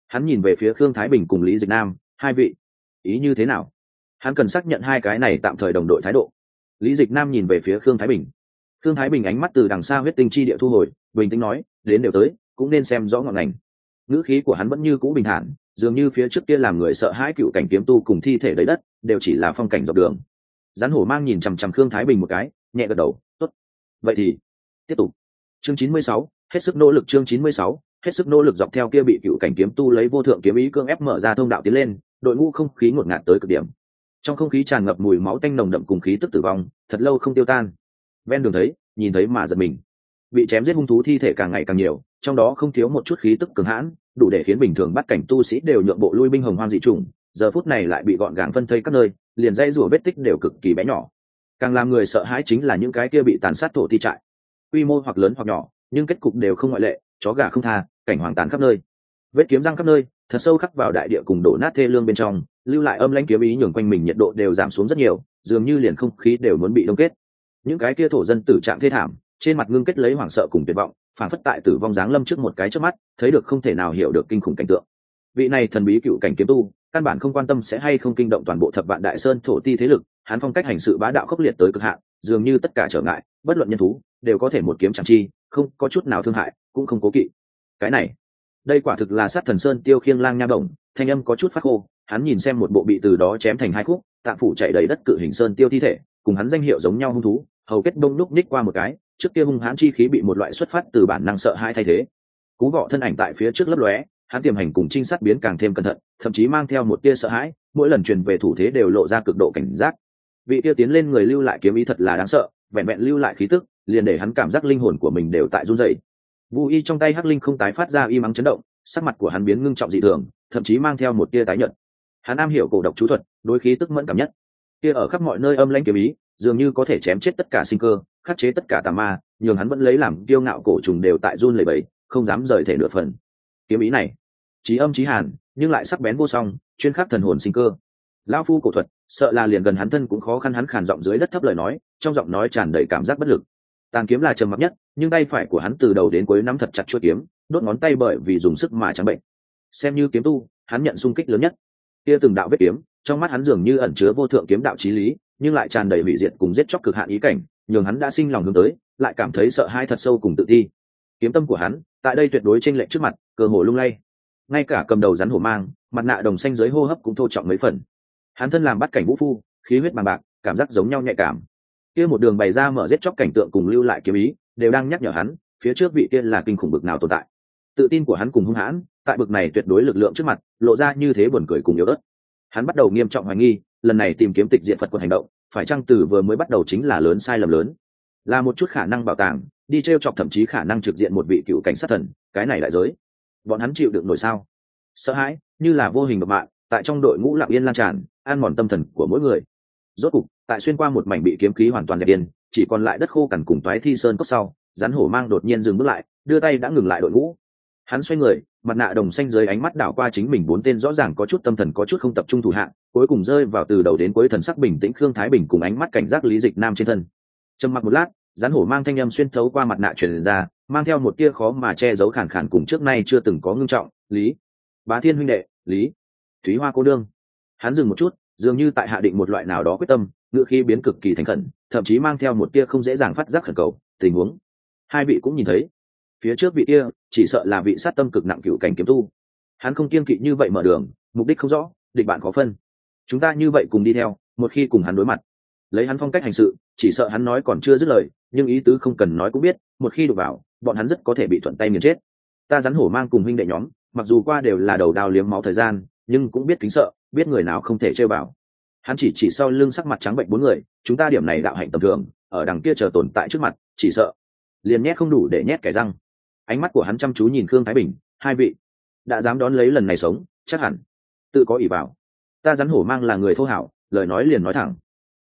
Hắn nhìn về phía Khương Thái Bình cùng Lý Dịch Nam, hai vị ý như thế nào? Hắn cần xác nhận hai cái này tạm thời đồng đội thái độ. Lý Dịch Nam nhìn về phía Khương Thái Bình. Khương Thái Bình ánh mắt từ đằng xa huyết tinh chi địa thu hồi, bình tĩnh nói, đến đều tới, cũng nên xem rõ ngọn ngành. Ngữ khí của hắn vẫn như cũ bình thản, dường như phía trước kia làm người sợ hãi cựu cảnh kiếm tu cùng thi thể đầy đất đều chỉ là phong cảnh dọc đường. Rắn hổ mang nhìn chằm chằm Khương Thái Bình một cái, nhẹ gật đầu, tốt. Vậy thì tiếp tục. Chương 96, hết sức nỗ lực. Chương 96, hết sức nỗ lực. Dọc theo kia bị cựu cảnh kiếm tu lấy vô thượng kiếm ý cương ép mở ra thông đạo tiến lên, đội ngũ không khí ngột ngạt tới cực điểm. Trong không khí tràn ngập mùi máu tanh nồng đậm cùng khí tức tử vong, thật lâu không tiêu tan. Ven đường nhìn thấy mà giật mình. Bị chém giết hung thú thi thể càng ngày càng nhiều, trong đó không thiếu một chút khí tức cường hãn, đủ để khiến bình thường bắt cảnh tu sĩ đều nhượng bộ lui binh hồng hoang dị trùng. Giờ phút này lại bị gọn gàng phân thây các nơi, liền dãy rủa vết tích đều cực kỳ bé nhỏ. Càng làm người sợ hãi chính là những cái kia bị tàn sát thổ thi trại, quy mô hoặc lớn hoặc nhỏ, nhưng kết cục đều không ngoại lệ, chó gà không tha, cảnh hoàng tàn khắp nơi, vết kiếm răng khắp nơi, thật sâu khắc vào đại địa cùng đổ nát thê lương bên trong, lưu lại âm lãnh kiếm ý nhường quanh mình nhiệt độ đều giảm xuống rất nhiều, dường như liền không khí đều muốn bị đông kết. Những cái kia thổ dân tử trạng thê thảm, trên mặt ngưng kết lấy hoảng sợ cùng tuyệt vọng, phản phất tại tử vong giáng lâm trước một cái chớp mắt, thấy được không thể nào hiểu được kinh khủng cảnh tượng. Vị này thần bí cựu cảnh kiếm tu, căn bản không quan tâm sẽ hay không kinh động toàn bộ thập vạn đại sơn thổ ti thế lực, hắn phong cách hành sự bá đạo khốc liệt tới cực hạn, dường như tất cả trở ngại, bất luận nhân thú, đều có thể một kiếm chẳng chi, không có chút nào thương hại, cũng không cố kỵ. Cái này, đây quả thực là sát thần sơn tiêu khiêng lang nha bổng. Thanh âm có chút phát khô, hắn nhìn xem một bộ bị từ đó chém thành hai khúc, tạng phủ chạy đầy đất cự hình sơn tiêu thi thể, cùng hắn danh hiệu giống nhau hung thú, hầu kết đông lúc ních qua một cái, trước kia hung hãn chi khí bị một loại xuất phát từ bản năng sợ hãi thay thế. Cú vọ thân ảnh tại phía trước lấp lóe, hắn tiềm hành cùng trinh sát biến càng thêm cẩn thận, thậm chí mang theo một tia sợ hãi, mỗi lần truyền về thủ thế đều lộ ra cực độ cảnh giác. Vị tia tiến lên người lưu lại kiếm ý thật là đáng sợ, vẹn vẹn lưu lại khí tức, liền để hắn cảm giác linh hồn của mình đều tại run rẩy. Vu y trong tay hắc linh không tái phát ra y mắng chấn động, sắc mặt của hắn biến ngưng trọng dị thường, thậm chí mang theo một tia tái nhợt. Hắn am hiểu cổ độc chú thuật, đối khí tức mẫn cảm nhất. Kia ở khắp mọi nơi âm lãnh kiếm ý, dường như có thể chém chết tất cả sinh cơ, khắc chế tất cả tà ma, nhường hắn vẫn lấy làm kiêu ngạo cổ trùng đều tại run lẩy bẩy, không dám rời thể nửa phần. Kiếm ý này, chí âm chí hàn, nhưng lại sắc bén vô song, chuyên khắc thần hồn sinh cơ. Lão phu cổ thuật, sợ là liền gần hắn thân cũng khó khăn. Hắn khàn giọng dưới đất thấp lời nói, trong giọng nói tràn đầy cảm giác bất lực. Tàn kiếm là trầm mặc nhất, nhưng tay phải của hắn từ đầu đến cuối nắm thật chặt chuôi kiếm, đốt ngón tay bởi vì dùng sức mà trắng bệnh. Xem như kiếm tu, hắn nhận xung kích lớn nhất. Kia từng đạo vết kiếm, trong mắt hắn dường như ẩn chứa vô thượng kiếm đạo chí lý, nhưng lại tràn đầy hủy diệt cùng giết chóc cực hạn ý cảnh, nhường hắn đã sinh lòng hướng tới, lại cảm thấy sợ hãi thật sâu cùng tự ti. Kiếm tâm của hắn, tại đây tuyệt đối chênh lệch trước mặt, cơ hồ lung lay. Ngay cả cầm đầu rắn hổ mang, mặt nạ đồng xanh dưới hô hấp cũng thô trọng mấy phần. Hắn thân làm bắt cảnh vũ phu, khí huyết bằng bạc, cảm giác giống nhau nhạy cảm. Kia một đường bày ra mở giết chóc cảnh tượng cùng lưu lại kiếm ý, đều đang nhắc nhở hắn, phía trước vị kia là kinh khủng bực nào tồn tại. Tự tin của hắn cùng hung hãn, tại bực này tuyệt đối lực lượng trước mặt, lộ ra như thế buồn cười cùng yếu ớt. Hắn bắt đầu nghiêm trọng hoài nghi, lần này tìm kiếm tịch diện Phật quật hành động, phải chăng từ vừa mới bắt đầu chính là lớn sai lầm lớn, là một chút khả năng bảo tàng, đi trêu chọc thậm chí khả năng trực diện một vị cựu cảnh sát thần, cái này đại giới, bọn hắn chịu được nổi sao? Sợ hãi, như là vô hình độc mạng, tại trong đội ngũ lặng yên lan tràn, an mòn tâm thần của mỗi người. Rốt cục, tại xuyên qua một mảnh bị kiếm khí hoàn toàn dẹp điên, chỉ còn lại đất khô cằn cùng toái thi sơn cốc sau, rắn hổ mang đột nhiên dừng bước lại, đưa tay đã ngừng lại đội ngũ. Hắn xoay người, mặt nạ đồng xanh dưới ánh mắt đảo qua chính mình bốn tên rõ ràng có chút tâm thần có chút không tập trung thủ hạng, cuối cùng rơi vào từ đầu đến cuối thần sắc bình tĩnh Khương Thái Bình cùng ánh mắt cảnh giác Lý Dịch Nam trên thân. Trầm mặc một lát, rắn hổ mang thanh âm xuyên thấu qua mặt nạ truyền ra, mang theo một tia khó mà che giấu khàn khàn cùng trước nay chưa từng có ngưng trọng, "Lý Bá Thiên huynh đệ, Lý Thúy Hoa cô đương." Hắn dừng một chút, dường như tại hạ định một loại nào đó quyết tâm, ngữ khí biến cực kỳ thành khẩn, thậm chí mang theo một tia không dễ dàng phát giác khẩn cầu, "Tình huống hai vị cũng nhìn thấy, phía trước vị kia chỉ sợ là vị sát tâm cực nặng cựu cảnh kiếm tu. Hắn không kiêng kỵ như vậy mở đường, mục đích không rõ, địch bạn khó phân. Chúng ta như vậy cùng đi theo, một khi cùng hắn đối mặt, lấy hắn phong cách hành sự, chỉ sợ hắn nói còn chưa dứt lời, nhưng ý tứ không cần nói cũng biết, một khi đụng vào, bọn hắn rất có thể bị thuận tay nghiền chết. Ta rắn hổ mang cùng huynh đệ nhóm, mặc dù qua đều là đầu đao liếm máu thời gian, nhưng cũng biết kính sợ, biết người nào không thể chơi vào." Hắn chỉ sau lưng sắc mặt trắng bệnh bốn người, "Chúng ta điểm này đạo hạnh tầm thường, ở đằng kia chờ tồn tại trước mặt, chỉ sợ liền nhét không đủ để nhét kẻ răng." Ánh mắt của hắn chăm chú nhìn Khương Thái Bình, "Hai vị đã dám đón lấy lần này sống, chắc hẳn tự có ỷ vào. Ta rắn hổ mang là người thô hảo, lời nói liền nói thẳng.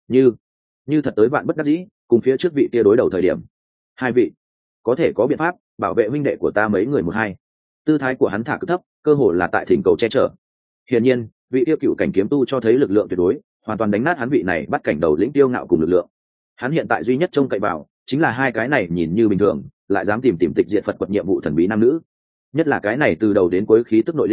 Như thật tới vạn bất đắc dĩ, cùng phía trước vị kia đối đầu thời điểm, hai vị có thể có biện pháp bảo vệ huynh đệ của ta mấy người một hai." Tư thái của hắn thả cực thấp, cơ hồ là tại thỉnh cầu che chở. Hiển nhiên, vị tiêu cựu cảnh kiếm tu cho thấy lực lượng tuyệt đối, hoàn toàn đánh nát hắn vị này bắt cảnh đầu lĩnh tiêu ngạo cùng lực lượng. Hắn hiện tại duy nhất trông cậy vào chính là hai cái này nhìn như bình thường, lại dám tìm tịch diệt Phật quật nhiệm vụ thần bí nam nữ. Nhất là cái này từ đầu đến cuối khí tức nội liễm,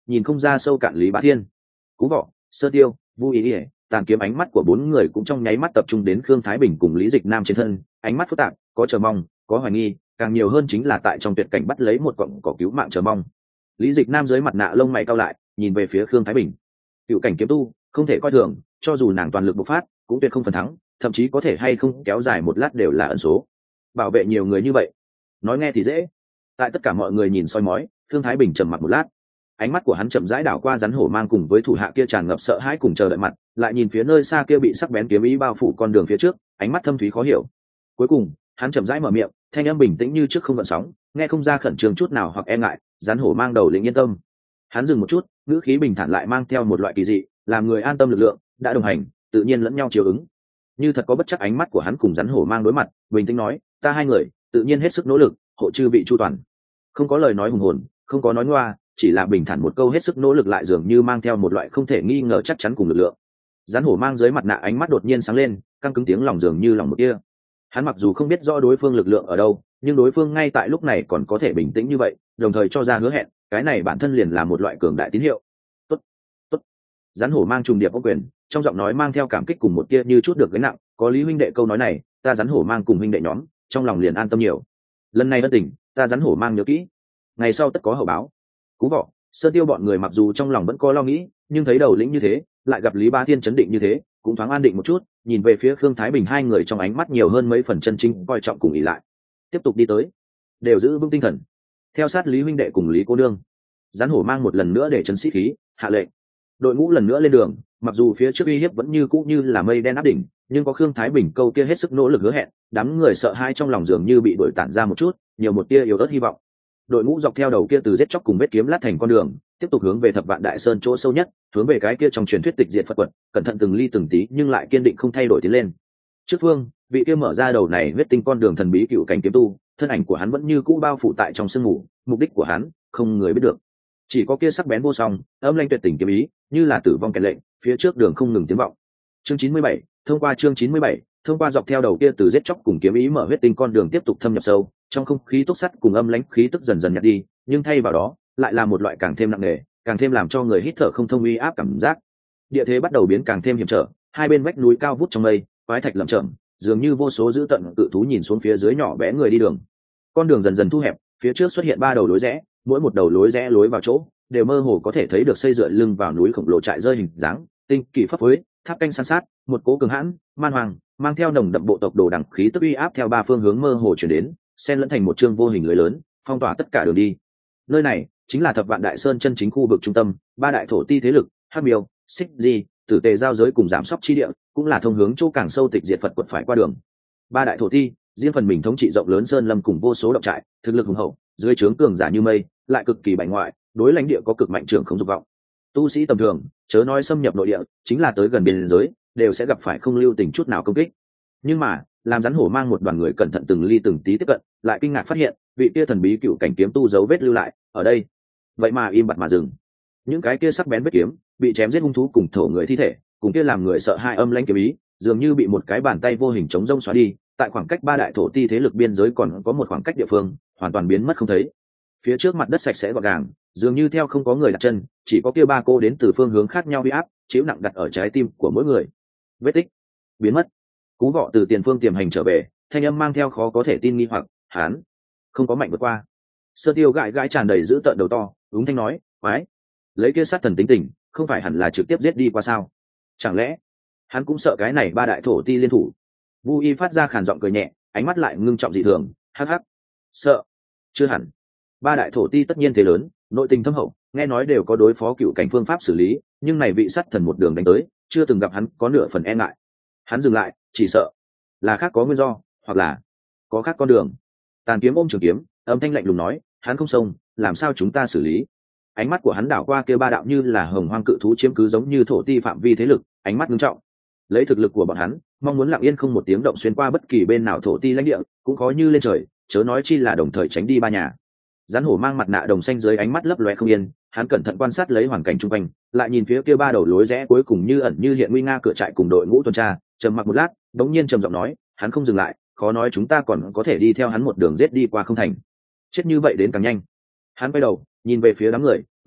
nhìn không ra sâu cạn Lý Bá Thiên. Cú Vọ, Sơ Tiêu, Vu Ý Ỉa, Tàn Kiếm ánh mắt của bốn người cũng trong nháy mắt tập trung đến Khương Thái Bình cùng Lý Dịch Nam trên thân, ánh mắt phức tạp, có chờ mong, có hoài nghi, càng nhiều hơn chính là tại trong tuyệt cảnh bắt lấy một cọng cỏ cứu mạng chờ mong. Lý Dịch Nam dưới mặt nạ lông mày cau lại, nhìn về phía Khương Thái Bình. Cựu cảnh kiếm tu, không thể coi thường, cho dù nàng toàn lực bộc phát, cũng tuyệt không phần thắng, thậm chí có thể hay không kéo dài một lát đều là ẩn số. Bảo vệ nhiều người như vậy, nói nghe thì dễ. Tại tất cả mọi người nhìn soi mói, Khương Thái Bình trầm mặc một lát, ánh mắt của hắn chậm rãi đảo qua rắn hổ mang cùng với thủ hạ kia tràn ngập sợ hãi cùng chờ đợi mặt, lại nhìn phía nơi xa kia bị sắc bén kiếm ý bao phủ con đường phía trước, ánh mắt thâm thúy khó hiểu. Cuối cùng, hắn chậm rãi mở miệng, thanh âm bình tĩnh như trước không gợn sóng, nghe không ra khẩn trương chút nào hoặc e ngại. Rắn hổ mang đầu lĩnh yên tâm. Hắn dừng một chút, ngữ khí bình thản lại mang theo một loại kỳ dị, làm người an tâm lực lượng, đã đồng hành, tự nhiên lẫn nhau chiều ứng. Như thật có bất chắc ánh mắt của hắn cùng rắn hổ mang đối mặt, bình tĩnh nói, ta hai người, tự nhiên hết sức nỗ lực, hộ chư bị chu toàn. Không có lời nói hùng hồn, không có nói ngoa, chỉ là bình thản một câu hết sức nỗ lực lại dường như mang theo một loại không thể nghi ngờ chắc chắn cùng lực lượng. Rắn hổ mang dưới mặt nạ ánh mắt đột nhiên sáng lên, căng cứng tiếng lòng dường như lòng một kia. Hắn mặc dù không biết rõ đối phương lực lượng ở đâu, nhưng đối phương ngay tại lúc này còn có thể bình tĩnh như vậy, đồng thời cho ra hứa hẹn, cái này bản thân liền là một loại cường đại tín hiệu. Tốt, tốt. Rắn hổ mang trùng điệp có quyền, trong giọng nói mang theo cảm kích cùng một tia như chút được gánh nặng, có Lý huynh đệ câu nói này, ta rắn hổ mang cùng huynh đệ nhóm, trong lòng liền an tâm nhiều. Lần này ân tình, ta rắn hổ mang nhớ kỹ, ngày sau tất có hậu báo. Cú Vọ, Sơ Tiêu bọn người mặc dù trong lòng vẫn có lo nghĩ, nhưng thấy đầu lĩnh như thế, lại gặp Lý Bá Thiên chấn định như thế, cũng thoáng an định một chút, nhìn về phía Khương Thái Bình hai người trong ánh mắt nhiều hơn mấy phần chân chính coi trọng cùng ỷ lại. Tiếp tục đi tới, đều giữ vững tinh thần, theo sát Lý huynh đệ cùng Lý cô nương. Rắn hổ mang một lần nữa để chấn sĩ khí, hạ lệnh. Đội ngũ lần nữa lên đường, mặc dù phía trước uy hiếp vẫn như cũ như là mây đen áp đỉnh, nhưng có Khương Thái Bình câu kia hết sức nỗ lực hứa hẹn, đám người sợ hãi trong lòng dường như bị đuổi tản ra một chút, nhiều một tia yếu ớt hy vọng. Đội ngũ dọc theo đầu kia từ giết chóc cùng vết kiếm lát thành con đường, tiếp tục hướng về Thập Vạn Đại Sơn chỗ sâu nhất, hướng về cái kia trong truyền thuyết tịch diệt Phật quật, cẩn thận từng ly từng tí nhưng lại kiên định không thay đổi tiến lên. Trước phương, vị kia mở ra đầu này huyết tinh con đường thần bí cựu cảnh kiếm tu, thân ảnh của hắn vẫn như cũ bao phủ tại trong sương mù, mục đích của hắn không người biết được. Chỉ có kia sắc bén vô song, âm lanh tuyệt tình kiếm ý, như là tử vong kèn lệnh, phía trước đường không ngừng tiếng vọng. Chương 97, thông qua chương 97, thông qua dọc theo đầu kia từ giết chóc cùng kiếm ý mở huyết tinh con đường tiếp tục thâm nhập sâu, trong không khí túc sắt cùng âm lãnh khí tức dần dần nhạt đi, nhưng thay vào đó, lại là một loại càng thêm nặng nề, càng thêm làm cho người hít thở không thông uy áp cảm giác. Địa thế bắt đầu biến càng thêm hiểm trở, hai bên vách núi cao vút trong mây, quái thạch lởm chởm, dường như vô số dữ tận cự thú nhìn xuống phía dưới nhỏ bé người đi đường. Con đường dần dần thu hẹp, phía trước xuất hiện ba đầu lối rẽ, mỗi một đầu lối rẽ lối vào chỗ đều mơ hồ có thể thấy được xây dựa lưng vào núi khổng lồ trại rơi hình dáng, tinh kỳ pháp phối, tháp canh san sát, một cố cường hãn, man hoàng, mang theo nồng đậm bộ tộc đồ đẳng khí tức uy áp theo ba phương hướng mơ hồ chuyển đến, xen lẫn thành một chương vô hình lưới lớn, phong tỏa tất cả đường đi. Nơi này chính là Thập Vạn Đại Sơn chân chính khu vực trung tâm, ba đại thổ ti thế lực, Hắc Miêu, Xích Di, Tử Tề giao giới cùng giảm sóc chi địa, cũng là thông hướng chỗ càng sâu tịch diệt Phật quật phải qua đường. Ba đại thổ ti, riêng phần mình thống trị rộng lớn sơn lâm cùng vô số động trại, thực lực hùng hậu, dưới trướng cường giả như mây, lại cực kỳ bành ngoại, đối lãnh địa có cực mạnh trưởng không dục vọng. Tu sĩ tầm thường, chớ nói xâm nhập nội địa, chính là tới gần biên giới, đều sẽ gặp phải không lưu tình chút nào công kích. Nhưng mà, làm rắn hổ mang một đoàn người cẩn thận từng ly từng tí tiếp cận, lại kinh ngạc phát hiện, vị kia thần bí cựu cảnh kiếm tu dấu vết lưu lại, ở đây, vậy mà im bặt mà dừng. Những cái kia sắc bén vết kiếm, bị chém giết hung thú cùng thổ người thi thể, cùng kia làm người sợ hai âm lãnh kiếm ý, dường như bị một cái bàn tay vô hình chống rông xóa đi, tại khoảng cách ba đại thổ ti thế lực biên giới còn có một khoảng cách địa phương, hoàn toàn biến mất không thấy. Phía trước mặt đất sạch sẽ gọn gàng, dường như theo không có người đặt chân, chỉ có kia ba cô đến từ phương hướng khác nhau uy áp, chiếu nặng đặt ở trái tim của mỗi người. Vết tích biến mất. Cú Vọ từ tiền phương tiềm hành trở về, thanh âm mang theo khó có thể tin nghi hoặc, hắn không có mạnh vượt qua. Sơ Tiêu gãi gãi tràn đầy dữ tợn đầu to, úng thanh nói, quái, lấy kia sát thần tính tình, không phải hẳn là trực tiếp giết đi qua sao? Chẳng lẽ hắn cũng sợ cái này ba đại thổ ti liên thủ? Vu Y phát ra khàn giọng cười nhẹ, ánh mắt lại ngưng trọng dị thường, hắc hắc, sợ? Chưa hẳn. Ba đại thổ ti tất nhiên thế lớn, nội tình thâm hậu, nghe nói đều có đối phó cựu cảnh phương pháp xử lý, nhưng này vị sát thần một đường đánh tới, chưa từng gặp hắn có nửa phần e ngại. Hắn dừng lại, chỉ sợ là khác có nguyên do, hoặc là có khác con đường. Tàn Kiếm ôm trường kiếm, âm thanh lạnh lùng nói, hắn không xông, làm sao chúng ta xử lý? Ánh mắt của hắn đảo qua kia ba đạo như là hồng hoang cự thú chiếm cứ giống như thổ ti phạm vi thế lực, ánh mắt nghiêm trọng. Lấy thực lực của bọn hắn, mong muốn lặng yên không một tiếng động xuyên qua bất kỳ bên nào thổ ti lãnh địa, cũng khó như lên trời, chớ nói chi là đồng thời tránh đi ba nhà. Rắn hổ mang mặt nạ đồng xanh dưới ánh mắt lấp loé không yên, hắn cẩn thận quan sát lấy hoàn cảnh chung quanh, lại nhìn phía kia ba đầu lối rẽ cuối cùng như ẩn như hiện nguy nga cửa trại cùng đội ngũ tuần tra, trầm mặc một lát, đống nhiên trầm giọng nói, hắn không dừng lại, khó nói chúng ta còn có thể đi theo hắn một đường giết đi qua không thành. Chết như vậy đến càng nhanh. Hắn quay đầu, nhìn về phía đám người,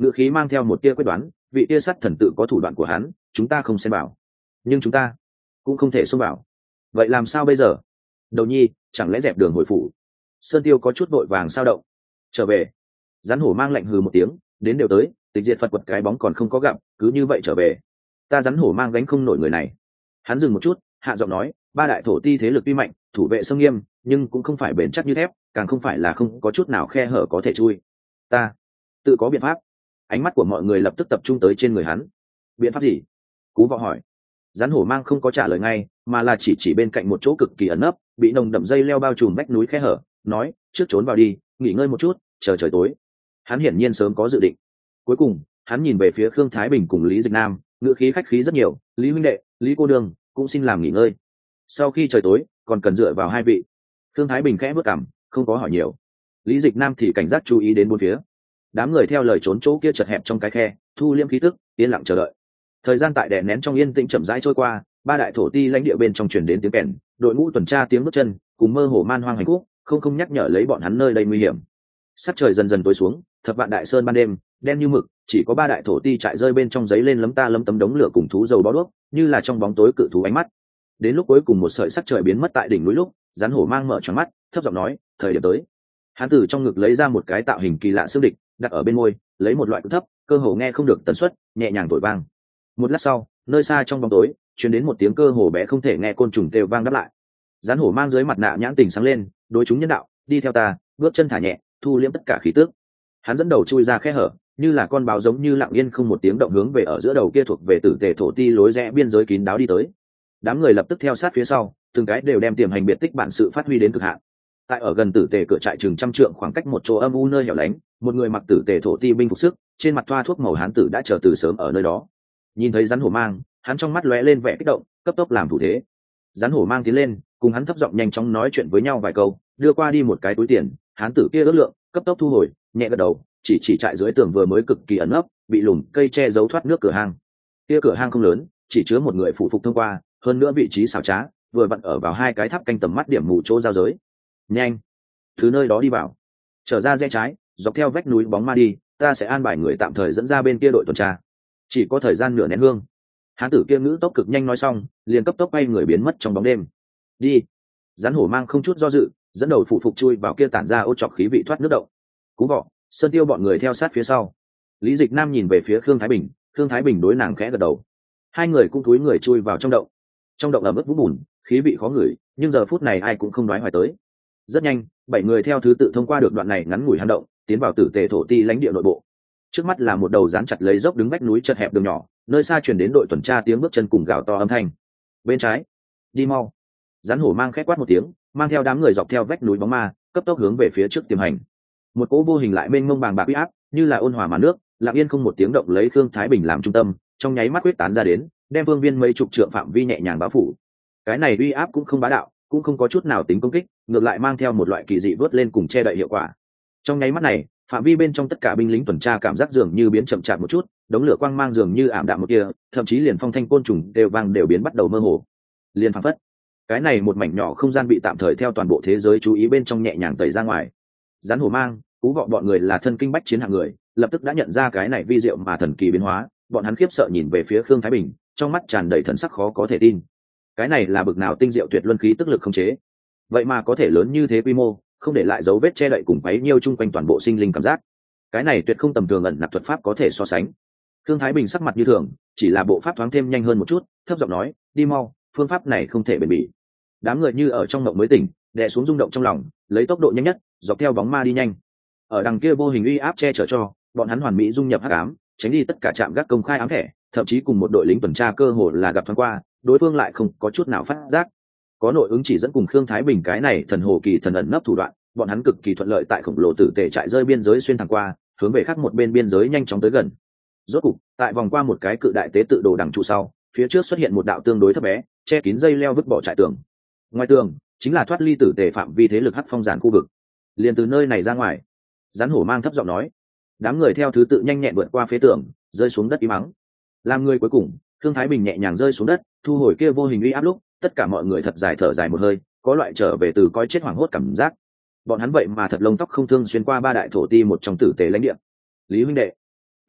ngữ khí mang theo một tia quyết đoán, vị tia sắt thần tự có thủ đoạn của hắn, chúng ta không xen vào, nhưng chúng ta cũng không thể xông vào. Vậy làm sao bây giờ? Đầu nhi, chẳng lẽ dẹp đường hồi phủ? Sơn Tiêu có chút vội vàng sao động. Trở về. Rắn hổ mang lạnh hừ một tiếng, đến đều tới, tịch diệt Phật quật cái bóng còn không có gặp, cứ như vậy trở về. Ta rắn hổ mang gánh không nổi người này. Hắn dừng một chút, hạ giọng nói, ba đại thổ ti thế lực tuy mạnh, thủ vệ sông nghiêm, nhưng cũng không phải bền chắc như thép, càng không phải là không có chút nào khe hở có thể chui. Ta tự có biện pháp. Ánh mắt của mọi người lập tức tập trung tới trên người hắn. Biện pháp gì? Cú Vọ hỏi. Rắn hổ mang không có trả lời ngay, mà là chỉ bên cạnh một chỗ cực kỳ ẩn nấp, bị nồng đậm dây leo bao trùm vách núi khe hở, nói, trước trốn vào đi, nghỉ ngơi một chút, chờ trời tối. Hắn hiển nhiên sớm có dự định. Cuối cùng, hắn nhìn về phía Khương Thái Bình cùng Lý Dịch Nam, ngữ khí khách khí rất nhiều, Lý huynh đệ, Lý cô đường, cũng xin làm nghỉ ngơi. Sau khi trời tối, còn cần dựa vào hai vị. Khương Thái Bình khẽ bước cằm, không có hỏi nhiều. Lý Dịch Nam thì cảnh giác chú ý đến bốn phía. Đám người theo lời trốn chỗ kia chật hẹp trong cái khe, thu liêm khí tức, yên lặng chờ đợi. Thời gian tại đè nén trong yên tĩnh chậm rãi trôi qua, ba đại thổ ti lãnh địa bên trong truyền đến tiếng kèn, đội ngũ tuần tra tiếng bước chân, cùng mơ hồ man hoang hành khúc, không nhắc nhở lấy bọn hắn nơi đây nguy hiểm. Sắc trời dần dần tối xuống, thập vạn đại sơn ban đêm đen như mực, chỉ có ba đại thổ ti trại rơi bên trong giấy lên lấm ta lấm tấm đống lửa cùng thú dầu bó đuốc, như là trong bóng tối cự thú ánh mắt. Đến lúc cuối cùng một sợi sắc trời biến mất tại đỉnh núi lúc, rắn hổ mang mở tròn mắt, thấp giọng nói, thời điểm tới. Hắn từ trong ngực lấy ra một cái tạo hình kỳ lạ xương địch, đặt ở bên môi, lấy một loại cực thấp, cơ hồ nghe không được tần suất, nhẹ nhàng thổi vang. Một lát sau, nơi xa trong bóng tối truyền đến một tiếng cơ hồ bé không thể nghe côn trùng kêu vang đáp lại. Rắn hổ mang dưới mặt nạ nhãn tình sáng lên, đối chúng nhân đạo, đi theo ta, bước chân thả nhẹ, thu liễm tất cả khí tức. Hắn dẫn đầu chui ra khe hở, như là con báo giống như lặng yên không một tiếng động hướng về ở giữa đầu kia thuộc về tử tề thổ ti lối rẽ biên giới kín đáo đi tới. Đám người lập tức theo sát phía sau, từng cái đều đem tiềm hành biệt tích bản sự phát huy đến cực hạn. Tại ở gần tử tề cửa trại chừng trăm trượng khoảng cách một chỗ âm u nơi hẻo lánh, một người mặc tử tề thổ ti binh phục sức, trên mặt thoa thuốc màu hán tử đã chờ từ sớm ở nơi đó. Nhìn thấy rắn hổ mang, hắn trong mắt lóe lên vẻ kích động, cấp tốc làm thủ thế. Rắn hổ mang tiến lên, cùng hắn thấp giọng nhanh chóng nói chuyện với nhau vài câu, đưa qua đi một cái túi tiền, hán tử kia ước lượng, cấp tốc thu hồi, nhẹ gật đầu, chỉ trại dưới tường vừa mới cực kỳ ẩn ấp, bị lùm cây che giấu thoát nước cửa hang. Kia cửa hang không lớn, chỉ chứa một người phụ phục thông qua, hơn nữa vị trí xảo trá, vừa vặn ở vào hai cái tháp canh tầm mắt điểm mù chỗ giao giới. Nhanh, thứ nơi đó đi vào, trở ra rẽ trái, dọc theo vách núi bóng ma đi, ta sẽ an bài người tạm thời dẫn ra bên kia đội tuần tra. Chỉ có thời gian nửa nén hương. Hán tử kia ngữ tốc cực nhanh nói xong, liền cấp tốc bay người biến mất trong bóng đêm. Đi. Rắn hổ mang không chút do dự, dẫn đầu phụ phục chui vào kia tản ra ô trọc khí vị thoát nước động. Cú Vọ, Sơn Tiêu bọn người theo sát phía sau. Lý Dịch Nam nhìn về phía Khương Thái Bình, Khương Thái Bình đối nàng khẽ gật đầu. Hai người cũng cúi người chui vào trong động. Trong động ẩm ướt vũng bùn, khí vị khó ngửi, nhưng giờ phút này ai cũng không đoái hoài tới. Rất nhanh, bảy người theo thứ tự thông qua được đoạn này ngắn ngủi hang động, tiến vào tử tề thổ ti lãnh địa nội bộ. Trước mắt là một đầu dán chặt lấy dốc đứng vách núi chật hẹp đường nhỏ, nơi xa truyền đến đội tuần tra tiếng bước chân cùng gào to âm thanh. Bên trái, đi mau. Rắn hổ mang khét quát một tiếng, mang theo đám người dọc theo vách núi bóng ma, cấp tốc hướng về phía trước tiềm hành. Một cỗ vô hình lại mênh mông bàng bạc uy áp, như là ôn hòa màn nước, lặng yên không một tiếng động lấy Khương Thái Bình làm trung tâm, trong nháy mắt quyết tán ra đến, đem vương viên mấy chục trượng phạm vi nhẹ nhàng bao phủ. Cái này uy áp cũng không bá đạo, cũng không có chút nào tính công kích, ngược lại mang theo một loại kỳ dị vớt lên cùng che đậy hiệu quả. Trong nháy mắt này, phạm vi bên trong tất cả binh lính tuần tra cảm giác dường như biến chậm chạp một chút, đống lửa quang mang dường như ảm đạm một kia, thậm chí liền phong thanh côn trùng đều vang đều biến bắt đầu mơ hồ. Liền phảng phất, cái này một mảnh nhỏ không gian bị tạm thời theo toàn bộ thế giới chú ý bên trong nhẹ nhàng tẩy ra ngoài. Rắn hổ mang, Cú Vọ bọn người là thân kinh bách chiến hạng người, lập tức đã nhận ra cái này vi diệu mà thần kỳ biến hóa, bọn hắn khiếp sợ nhìn về phía Khương Thái Bình, trong mắt tràn đầy thần sắc khó có thể tin. Cái này là bực nào tinh diệu tuyệt luân khí tức lực không chế, vậy mà có thể lớn như thế quy mô, không để lại dấu vết che đậy cùng bấy nhiêu chung quanh toàn bộ sinh linh cảm giác. Cái này tuyệt không tầm thường ẩn nặc thuật pháp có thể so sánh. Khương Thái Bình sắc mặt như thường, chỉ là bộ pháp thoáng thêm nhanh hơn một chút, thấp giọng nói, đi mau, phương pháp này không thể bền bỉ. Đám người như ở trong mộng mới tỉnh, đè xuống rung động trong lòng, lấy tốc độ nhanh nhất, dọc theo bóng ma đi nhanh. Ở đằng kia vô hình uy áp che chở cho bọn hắn hoàn mỹ dung nhập hắc ám, tránh đi tất cả trạm gác công khai ám thẻ, thậm chí cùng một đội lính tuần tra cơ hồ là gặp thoáng qua, đối phương lại không có chút nào phát giác. Có nội ứng chỉ dẫn cùng Khương Thái Bình cái này thần hồ kỳ thần ẩn nấp thủ đoạn, bọn hắn cực kỳ thuận lợi tại khổng lồ tử tề trại rơi biên giới xuyên thẳng qua, hướng về khác một bên biên giới nhanh chóng tới gần. Rốt cục, tại vòng qua một cái cự đại tế tự đồ đằng trụ sau, phía trước xuất hiện một đạo tương đối thấp bé, che kín dây leo vứt bỏ trại tường. Ngoài tường, chính là thoát ly tử tề phạm vi thế lực hắc phong giản khu vực. Liền từ nơi này ra ngoài, Rắn hổ mang thấp giọng nói. Đám người theo thứ tự nhanh nhẹn vượt qua phế tường, rơi xuống đất im mắng. Làm người cuối cùng, Khương Thái Bình nhẹ nhàng rơi xuống đất, thu hồi kia vô hình uy áp lúc, tất cả mọi người thật dài thở dài một hơi, có loại trở về từ coi chết hoảng hốt cảm giác. Bọn hắn vậy mà thật lông tóc không thương xuyên qua ba đại thổ ti một trong tử tế lãnh địa. Lý huynh đệ,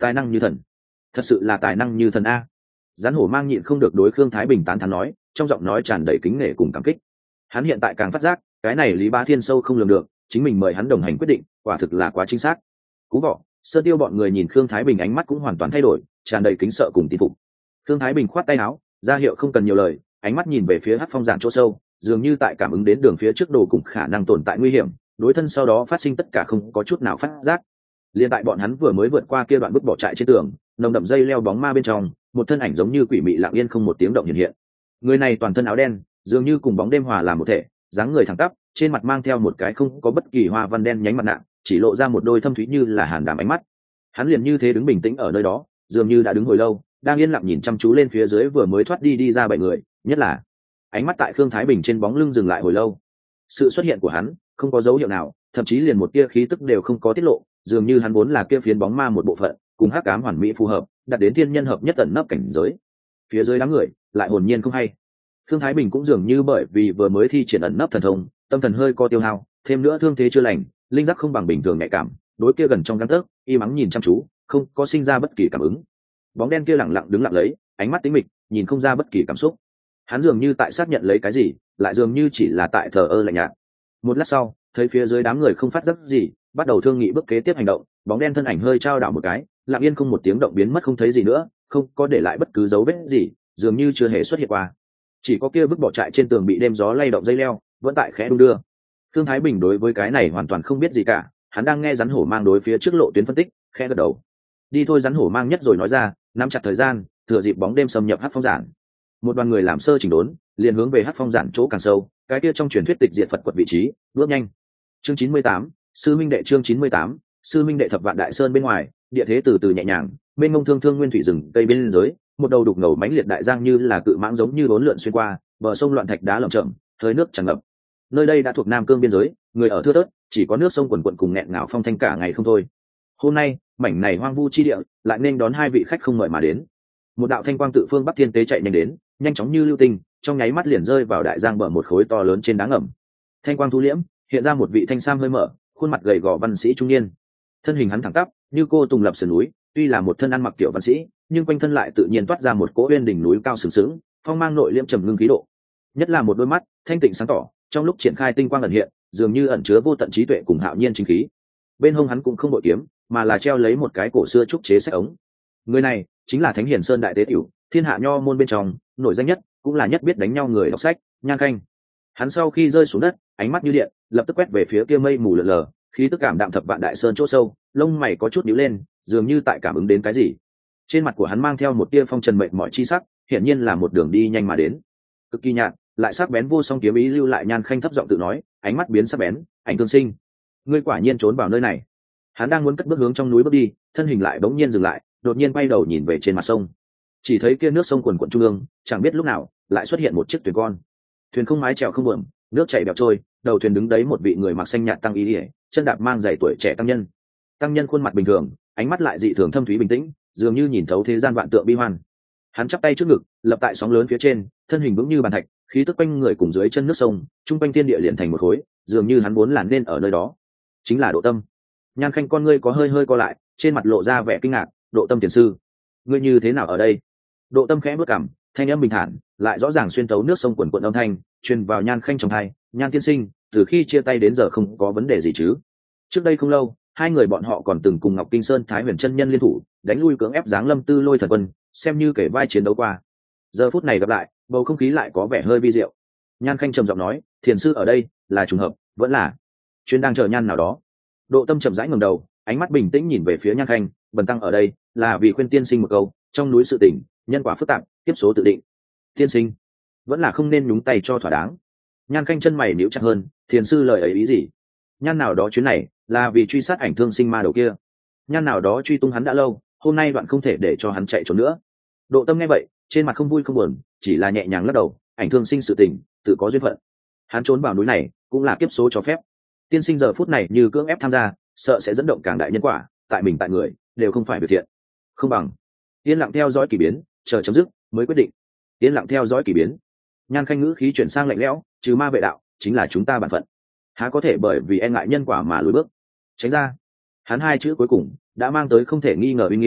tài năng như thần, thật sự là tài năng như thần a. Rắn hổ mang nhịn không được đối Khương Thái Bình tán thán nói, trong giọng nói tràn đầy kính nể cùng cảm kích. Hắn hiện tại càng phát giác cái này Lý Bá Thiên sâu không lường được, chính mình mời hắn đồng hành quyết định quả thực là quá chính xác. Cú vọ Sơn Tiêu bọn người nhìn Khương Thái Bình ánh mắt cũng hoàn toàn thay đổi, tràn đầy kính sợ cùng tin phục. Khương Thái Bình khoát tay áo ra hiệu không cần nhiều lời, ánh mắt nhìn về phía Hắc Phong giản chỗ sâu, dường như tại cảm ứng đến đường phía trước đồ cùng khả năng tồn tại nguy hiểm, đối thân sau đó phát sinh tất cả không có chút nào phát giác. Liên tại bọn hắn vừa mới vượt qua kia đoạn bức bỏ trại trên tường, nồng đậm dây leo bóng ma bên trong, một thân ảnh giống như quỷ mị lặng yên không một tiếng động hiện hiện. Người này toàn thân áo đen, dường như cùng bóng đêm hòa làm một thể, dáng người thẳng tắp, trên mặt mang theo một cái không có bất kỳ hoa văn đen nhánh mặt nạ, chỉ lộ ra một đôi thâm thúy như là hàn đàm ánh mắt. Hắn liền như thế đứng bình tĩnh ở nơi đó, dường như đã đứng hồi lâu, đang yên lặng nhìn chăm chú lên phía dưới vừa mới thoát đi ra bảy người, nhất là ánh mắt tại Khương Thái Bình trên bóng lưng dừng lại hồi lâu. Sự xuất hiện của hắn không có dấu hiệu nào, thậm chí liền một tia khí tức đều không có tiết lộ, dường như hắn vốn là kia phiến bóng ma một bộ phận, cùng hắc ám hoàn mỹ phù hợp, đặt đến thiên nhân hợp nhất tận nấp cảnh giới. Phía dưới đám người lại hồn nhiên không hay. Khương Thái Bình cũng dường như bởi vì vừa mới thi triển ẩn nấp thần thông, tâm thần hơi co tiêu hao, thêm nữa thương thế chưa lành, linh giác không bằng bình thường nhạy cảm, đối kia gần trong gang tấc, y mắng nhìn chăm chú, không có sinh ra bất kỳ cảm ứng. Bóng đen kia lặng lặng đứng lặng lấy, ánh mắt tĩnh mịch, nhìn không ra bất kỳ cảm xúc. Hắn dường như tại xác nhận lấy cái gì, lại dường như chỉ là tại thờ ơ lạnh nhạt. Một lát sau, thấy phía dưới đám người không phát giác gì, bắt đầu thương nghị bước kế tiếp hành động. Bóng đen thân ảnh hơi trao đảo một cái, lặng yên không một tiếng động biến mất không thấy gì nữa, không có để lại bất cứ dấu vết gì, dường như chưa hề xuất hiện qua. Chỉ có kia vứt bỏ trại trên tường bị đêm gió lay động dây leo vẫn tại khẽ đung đưa. Thương Thái Bình đối với cái này hoàn toàn không biết gì cả, hắn đang nghe rắn hổ mang đối phía trước lộ tuyến phân tích, khẽ gật đầu. Đi thôi, rắn hổ mang nhất rồi nói ra, nắm chặt thời gian, thừa dịp bóng đêm xâm nhập Hắc Phong giản. Một đoàn người làm sơ chỉnh đốn, liền hướng về Hắc Phong giản chỗ càng sâu, cái kia trong truyền thuyết tịch diệt Phật quật vị trí, bước nhanh. Chương 98, sư minh đệ. Chương 98, sư minh đệ. Thập Vạn Đại Sơn bên ngoài, địa thế từ từ nhẹ nhàng, bên ngông thương thương nguyên thủy rừng cây bên dưới, một đầu đục ngầu mãnh liệt đại giang như là cự mãng giống như bốn lượn xuyên qua, bờ sông loạn thạch đá lởm chởm, hơi nước tràn ngập. Nơi đây đã thuộc Nam Cương biên giới, người ở thưa thớt, chỉ có nước sông quần quần cùng nghẹn ngào phong thanh cả ngày không thôi. Hôm nay, mảnh này hoang vu chi địa lại nên đón hai vị khách không mời mà đến. Một đạo thanh quang tự phương Bắc Thiên Tế chạy nhanh đến, nhanh chóng như lưu tinh, trong nháy mắt liền rơi vào đại giang bờ một khối to lớn trên đá ngầm. Thanh quang thu liễm, hiện ra một vị thanh sam hơi mở, khuôn mặt gầy gò văn sĩ trung niên. Thân hình hắn thẳng tắp, như cô tùng lập sườn núi, tuy là một thân ăn mặc kiểu văn sĩ, nhưng quanh thân lại tự nhiên toát ra một cỗ uyên đỉnh núi cao sừng sững, phong mang nội liễm trầm ngưng khí độ. Nhất là một đôi mắt thanh tịnh sáng tỏ, trong lúc triển khai tinh quang ẩn hiện, dường như ẩn chứa vô tận trí tuệ cùng hạo nhiên chính khí. Bên hông hắn cũng không bội kiếm, mà là treo lấy một cái cổ xưa trúc chế sách ống. Người này chính là Thánh Hiền Sơn đại tế tiểu, thiên hạ nho môn bên trong nổi danh nhất, cũng là nhất biết đánh nhau người đọc sách, Nhan Khanh. Hắn sau khi rơi xuống đất, ánh mắt như điện, lập tức quét về phía kia mây mù lờ lờ, khí tức cảm đạm Thập Vạn Đại Sơn chỗ sâu, lông mày có chút nhíu lên, dường như tại cảm ứng đến cái gì. Trên mặt của hắn mang theo một tia phong trần mệt mỏi chi sắc, hiển nhiên là một đường đi nhanh mà đến. Cực kỳ nhạt, lại sắc bén vô song kiếm ý lưu lại. Nhan Khanh thấp giọng tự nói, ánh mắt biến sắc bén, ảnh thương sinh, ngươi quả nhiên trốn vào nơi này. Hắn đang muốn cất bước hướng trong núi bước đi, thân hình lại bỗng nhiên dừng lại, đột nhiên quay đầu nhìn về trên mặt sông. Chỉ thấy kia nước sông quần quận trung ương, chẳng biết lúc nào lại xuất hiện một chiếc thuyền con. Thuyền không mái chèo không buồm, nước chảy bèo trôi, đầu thuyền đứng đấy một vị người mặc xanh nhạt tăng y, chân đạp mang giày tuổi trẻ tăng nhân. Tăng nhân khuôn mặt bình thường, ánh mắt lại dị thường thâm thúy bình tĩnh, dường như nhìn thấu thế gian vạn tượng bi hoan. Hắn chắp tay trước ngực, lập tại sóng lớn phía trên, thân hình vững như bàn thạch, khí tức quanh người cùng dưới chân nước sông, trung quanh thiên địa liền thành một khối, dường như hắn vốn là nên ở nơi đó. Chính là Độ Tâm. Nhan Khanh con ngươi có hơi co lại, trên mặt lộ ra vẻ kinh ngạc. Độ Tâm tiền sư, ngươi như thế nào ở đây? Độ Tâm khẽ bước cằm, thanh âm bình thản, lại rõ ràng xuyên tấu nước sông quần quận âm thanh, truyền vào Nhan Khanh trong tai. Nhan tiên sinh, từ khi chia tay đến giờ không có vấn đề gì chứ? Trước đây không lâu, hai người bọn họ còn từng cùng Ngọc Kinh Sơn Thái Huyền chân nhân liên thủ, đánh lui cưỡng ép giáng lâm Tư Lôi thần quân, xem như kể vai chiến đấu qua. Giờ phút này gặp lại, bầu không khí lại có vẻ hơi vi diệu. Nhan Khanh trầm giọng nói, thiền sư ở đây là trùng hợp, vẫn là chuyên đang chờ Nhan nào đó. Độ Tâm chậm rãi ngẩng đầu, ánh mắt bình tĩnh nhìn về phía Nhan Khanh, bần tăng ở đây là vì khuyên tiên sinh một câu, trong núi sự tình, nhân quả phức tạp, tiếp số tự định. Tiên sinh vẫn là không nên nhúng tay cho thỏa đáng. Nhan Khanh chân mày nhíu chặt hơn, thiền sư lời ấy ý gì? Nhan nào đó chuyến này là vì truy sát ảnh thương sinh ma đầu kia. Nhan nào đó truy tung hắn đã lâu, hôm nay đoạn không thể để cho hắn chạy trốn nữa. Độ Tâm nghe vậy, trên mặt không vui không buồn, chỉ là nhẹ nhàng lắc đầu, ảnh thương sinh sự tình tự có duyên phận, hắn trốn vào núi này cũng là kiếp số cho phép. Tiên sinh giờ phút này như cưỡng ép tham gia, sợ sẽ dẫn động càng đại nhân quả, tại mình tại người đều không phải việc thiện. Không bằng yên lặng theo dõi kỳ biến, chờ chấm dứt mới quyết định. Yên lặng theo dõi kỳ biến. Nhan Khanh ngữ khí chuyển sang lạnh lẽo, trừ ma vệ đạo chính là chúng ta bản phận, há có thể bởi vì e ngại nhân quả mà lùi bước. Tránh ra. Hắn hai chữ cuối cùng đã mang tới không thể nghi ngờ uy nghiêm,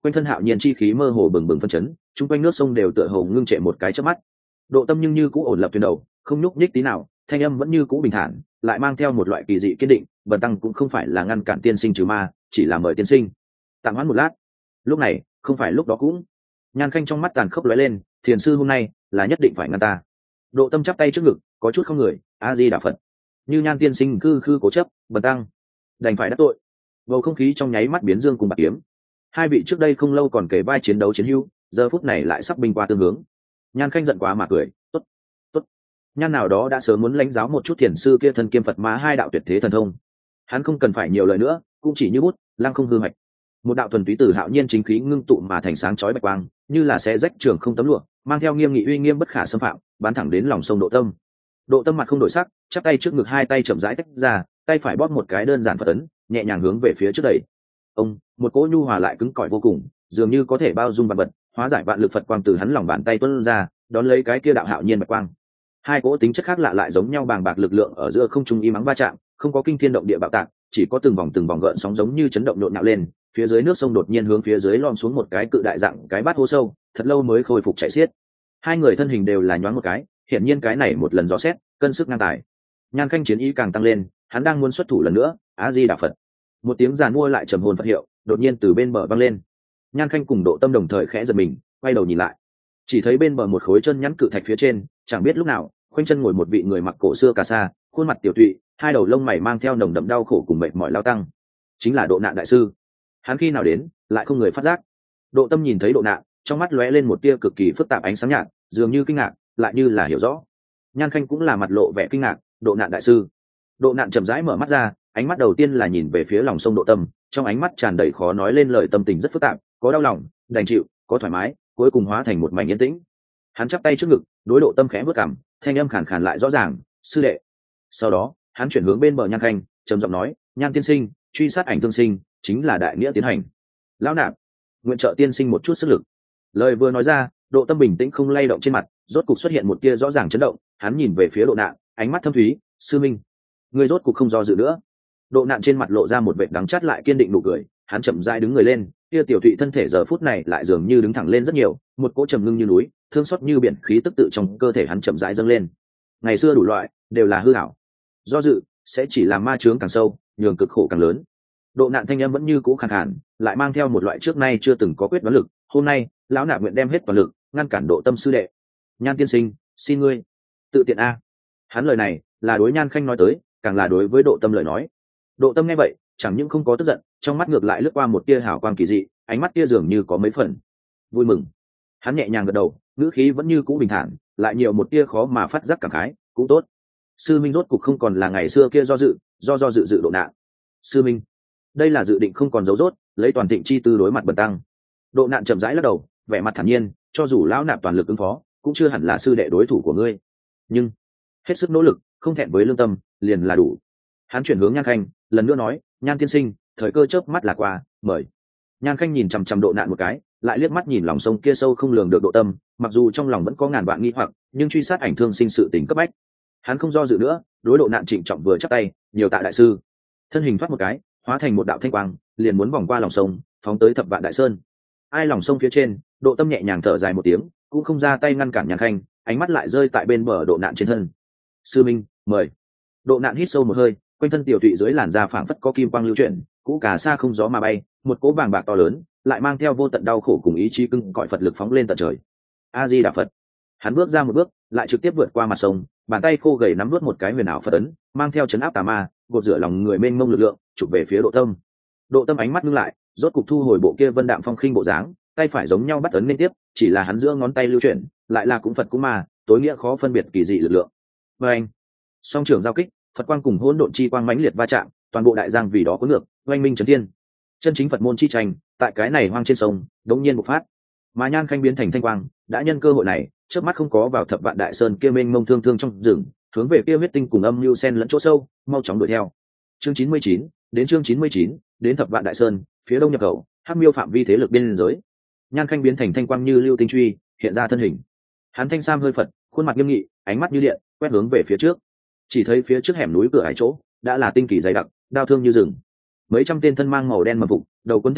quanh thân hạo nhiên chi khí mơ hồ bừng bừng phân chấn, chung quanh nước sông đều tựa hồ ngưng trệ một cái chớp mắt. Độ Tâm nhưng như cũ ổn lập thuyền đầu, không nhúc nhích tí nào, thanh âm vẫn như cũ bình thản, lại mang theo một loại kỳ dị kiên định. Bần tăng cũng không phải là ngăn cản tiên sinh trừ ma, chỉ là mời tiên sinh tạm hoãn một lát. Lúc này không phải lúc đó cũng. Nhan Khanh trong mắt tàn khốc lóe lên, thiền sư hôm nay là nhất định phải ngăn ta. Độ Tâm chắp tay trước ngực, có chút không người, a di đà Phật. Như Nhan tiên sinh khư khư cố chấp, bần tăng đành phải đắc tội. Bầu không khí trong nháy mắt biến dương cùng bạc kiếm. Hai vị trước đây không lâu còn kể vai chiến đấu chiến hữu, giờ phút này lại sắp binh qua tương hướng. Nhan Khanh giận quá mà cười, tốt, tốt. Nhan nào đó đã sớm muốn lãnh giáo một chút thiền sư kia thân kiêm Phật ma hai đạo tuyệt thế thần thông. Hắn không cần phải nhiều lời nữa, cũng chỉ như bút, lăng không hư hoạch. Một đạo thuần túy từ hạo nhiên chính khí ngưng tụ mà thành sáng chói bạch quang, như là xé rách trường không tấm lụa, mang theo nghiêm nghị uy nghiêm bất khả xâm phạm, bắn thẳng đến lòng sông Độ Tâm. Độ Tâm mặt không đổi sắc, chắp tay trước ngực, hai tay chậm rãi tách ra, tay phải bóp một cái đơn giản Phật ấn, nhẹ nhàng hướng về phía trước đẩy. Ông, một cỗ nhu hòa lại cứng cỏi vô cùng, dường như có thể bao dung vạn vật, hóa giải vạn lực Phật quang từ hắn lòng bàn tay tuôn ra, đón lấy cái kia đạo hạo nhiên bạch quang. Hai cỗ tính chất khác lạ lại giống nhau bàng bạc lực lượng ở giữa không trung im ắng va chạm, không có kinh thiên động địa bạo tạc, chỉ có từng vòng gợn sóng giống như chấn động nhộn nhạo lên. Phía dưới nước sông đột nhiên hướng phía dưới lom xuống một cái cự đại dạng cái bát hố sâu, thật lâu mới khôi phục chảy xiết. Hai người thân hình đều là nhoáng một cái, hiển nhiên cái này một lần dò xét, cân sức ngang tài. Nhan Khanh chiến ý càng tăng lên, hắn đang muốn xuất thủ lần nữa, a di đà Phật. Một tiếng giàn mua lại trầm hồn Phật hiệu đột nhiên từ bên bờ vang lên. Nhan Khanh cùng Độ Tâm đồng thời khẽ giật mình, quay đầu nhìn lại, chỉ thấy bên bờ một khối chân nhắn cự thạch phía trên, chẳng biết lúc nào khoanh chân ngồi một vị người mặc cổ xưa cà sa, khuôn mặt tiểu tụy, hai đầu lông mày mang theo nồng đậm đau khổ cùng mệt mỏi lao tăng, chính là Độ Nạn đại sư. Hắn khi nào đến lại không người phát giác. Độ Tâm nhìn thấy Độ Nạn, trong mắt lóe lên một tia cực kỳ phức tạp ánh sáng nhạt, dường như kinh ngạc lại như là hiểu rõ. Nhan Khanh cũng là mặt lộ vẻ kinh ngạc, Độ Nạn đại sư. Độ Nạn chậm rãi mở mắt ra, ánh mắt đầu tiên là nhìn về phía lòng sông Độ Tâm, trong ánh mắt tràn đầy khó nói lên lời tâm tình rất phức tạp, có đau lòng, đành chịu, có thoải mái, cuối cùng hóa thành một mảnh yên tĩnh. Hắn chắp tay trước ngực, đối Độ Tâm khẽ bước cằm, thanh âm khàn khàn lại rõ ràng, sư đệ. Sau đó hắn chuyển hướng bên bờ Nhan Khanh, trầm giọng nói, Nhan tiên sinh, truy sát ảnh thương sinh chính là đại nghĩa tiến hành. Lão nạp nguyện trợ tiên sinh một chút sức lực. Lời vừa nói ra, Độ Tâm bình tĩnh không lay động trên mặt, rốt cục xuất hiện một tia rõ ràng chấn động. Hắn nhìn về phía Độ Nạn, ánh mắt thâm thúy, sư minh, người rốt cục không do dự nữa. Độ Nạn trên mặt lộ ra một vệt đắng chát lại kiên định nụ cười, hắn chậm rãi đứng người lên, tia tiểu thụy thân thể giờ phút này lại dường như đứng thẳng lên rất nhiều, một cỗ trầm ngưng như núi, thương xót như biển khí tức tự trong cơ thể hắn chậm rãi dâng lên. Ngày xưa đủ loại đều là hư ảo, do dự sẽ chỉ làm ma chướng càng sâu, nhường cực khổ càng lớn. Độ Nạn thanh âm vẫn như cũ khàn khàn, lại mang theo một loại trước nay chưa từng có quyết đoán lực. Hôm nay lão nạp nguyện đem hết toàn lực ngăn cản Độ Tâm sư đệ. Nhan tiên sinh, xin ngươi tự tiện a. Hắn lời này là đối Nhan Khanh nói tới, càng là đối với Độ Tâm lời nói. Độ Tâm nghe vậy chẳng những không có tức giận, trong mắt ngược lại lướt qua một tia hào quang kỳ dị, ánh mắt kia dường như có mấy phần vui mừng. Hắn nhẹ nhàng gật đầu, ngữ khí vẫn như cũ bình thản, lại nhiều một tia khó mà phát giác cảm khái, cũng tốt. Sư minh rốt cục không còn là ngày xưa kia do dự Độ Nạn. Sư minh, đây là dự định không còn dấu dốt, lấy toàn thịnh chi tư đối mặt bần tăng. Độ Nạn chậm rãi lắc đầu, vẻ mặt thản nhiên, cho dù lão nạp toàn lực ứng phó, cũng chưa hẳn là sư đệ đối thủ của ngươi, nhưng hết sức nỗ lực, không thẹn với lương tâm, liền là đủ. Hắn chuyển hướng Nhan Khanh, lần nữa nói, Nhan tiên sinh, thời cơ chớp mắt là qua, mời. Nhan Khanh nhìn chằm chằm Độ Nạn một cái, lại liếc mắt nhìn lòng sông kia sâu không lường được Độ Tâm, mặc dù trong lòng vẫn có ngàn vạn nghi hoặc, nhưng truy sát ảnh thương sinh sự tình cấp bách. Hắn không do dự nữa, đối Độ Nạn trịnh trọng vừa chắp tay, nhiều tạ đại sư. Thân hình thoát một cái, hóa thành một đạo thanh quang, liền muốn vòng qua lòng sông, phóng tới Thập Vạn Đại Sơn. Ai lòng sông phía trên, Độ Tâm nhẹ nhàng thở dài một tiếng, cũng không ra tay ngăn cản Nhan Khanh, ánh mắt lại rơi tại bên bờ Độ Nạn trên thân. Sư minh, mời. Độ Nạn hít sâu một hơi, quanh thân tiểu tụy dưới làn da phảng phất có kim quang lưu chuyển, cũ cả xa không gió mà bay, một cỗ vàng bạc to lớn, lại mang theo vô tận đau khổ cùng ý chí cưng cõi Phật lực phóng lên tận trời. A Di Đà Phật. Hắn bước ra một bước, lại trực tiếp vượt qua mặt sông, bàn tay khô gầy nắm nuốt một cái huyền ảo Phật ấn, mang theo chấn áp tà ma, gột rửa lòng người mênh mông lực lượng, chụp về phía Độ Tâm. Độ Tâm ánh mắt ngưng lại, rốt cục thu hồi bộ kia vân đạm phong khinh bộ dáng, tay phải giống nhau bắt ấn liên tiếp, chỉ là hắn giữa ngón tay lưu chuyển, lại là cũng Phật cũng ma, tối nghĩa khó phân biệt kỳ dị lực lượng. Và anh, song trưởng giao kích, Phật quang cùng hỗn độn chi quang mãnh liệt va chạm, toàn bộ đại giang vì đó cuốn ngược, oanh minh chấn thiên. Chân chính Phật môn chi tranh, tại cái này hoang trên sông, đống nhiên bộc phát. Mà Nhan Khanh biến thành thanh quang, đã nhân cơ hội này, chớp mắt không có vào Thập Vạn Đại Sơn kia mênh mông thương thương trong rừng, hướng về kia huyết tinh cùng âm lưu sen lẫn chỗ sâu, mau chóng đuổi theo. Chương 99, đến chương 99, đến Thập Vạn Đại Sơn, phía đông nhập khẩu, Hắc Miêu phạm vi thế lực biên giới. Nhan Khanh biến thành thanh quang như lưu tinh truy, hiện ra thân hình. Hắn thanh sam hơi phật, khuôn mặt nghiêm nghị, ánh mắt như điện, quét hướng về phía trước. Chỉ thấy phía trước hẻm núi cửa hải chỗ, đã là tinh kỳ dày đặc, đao thương như rừng. Mấy trăm tên thân mang màu đen mật phục, đầu cuốn thanh khăn,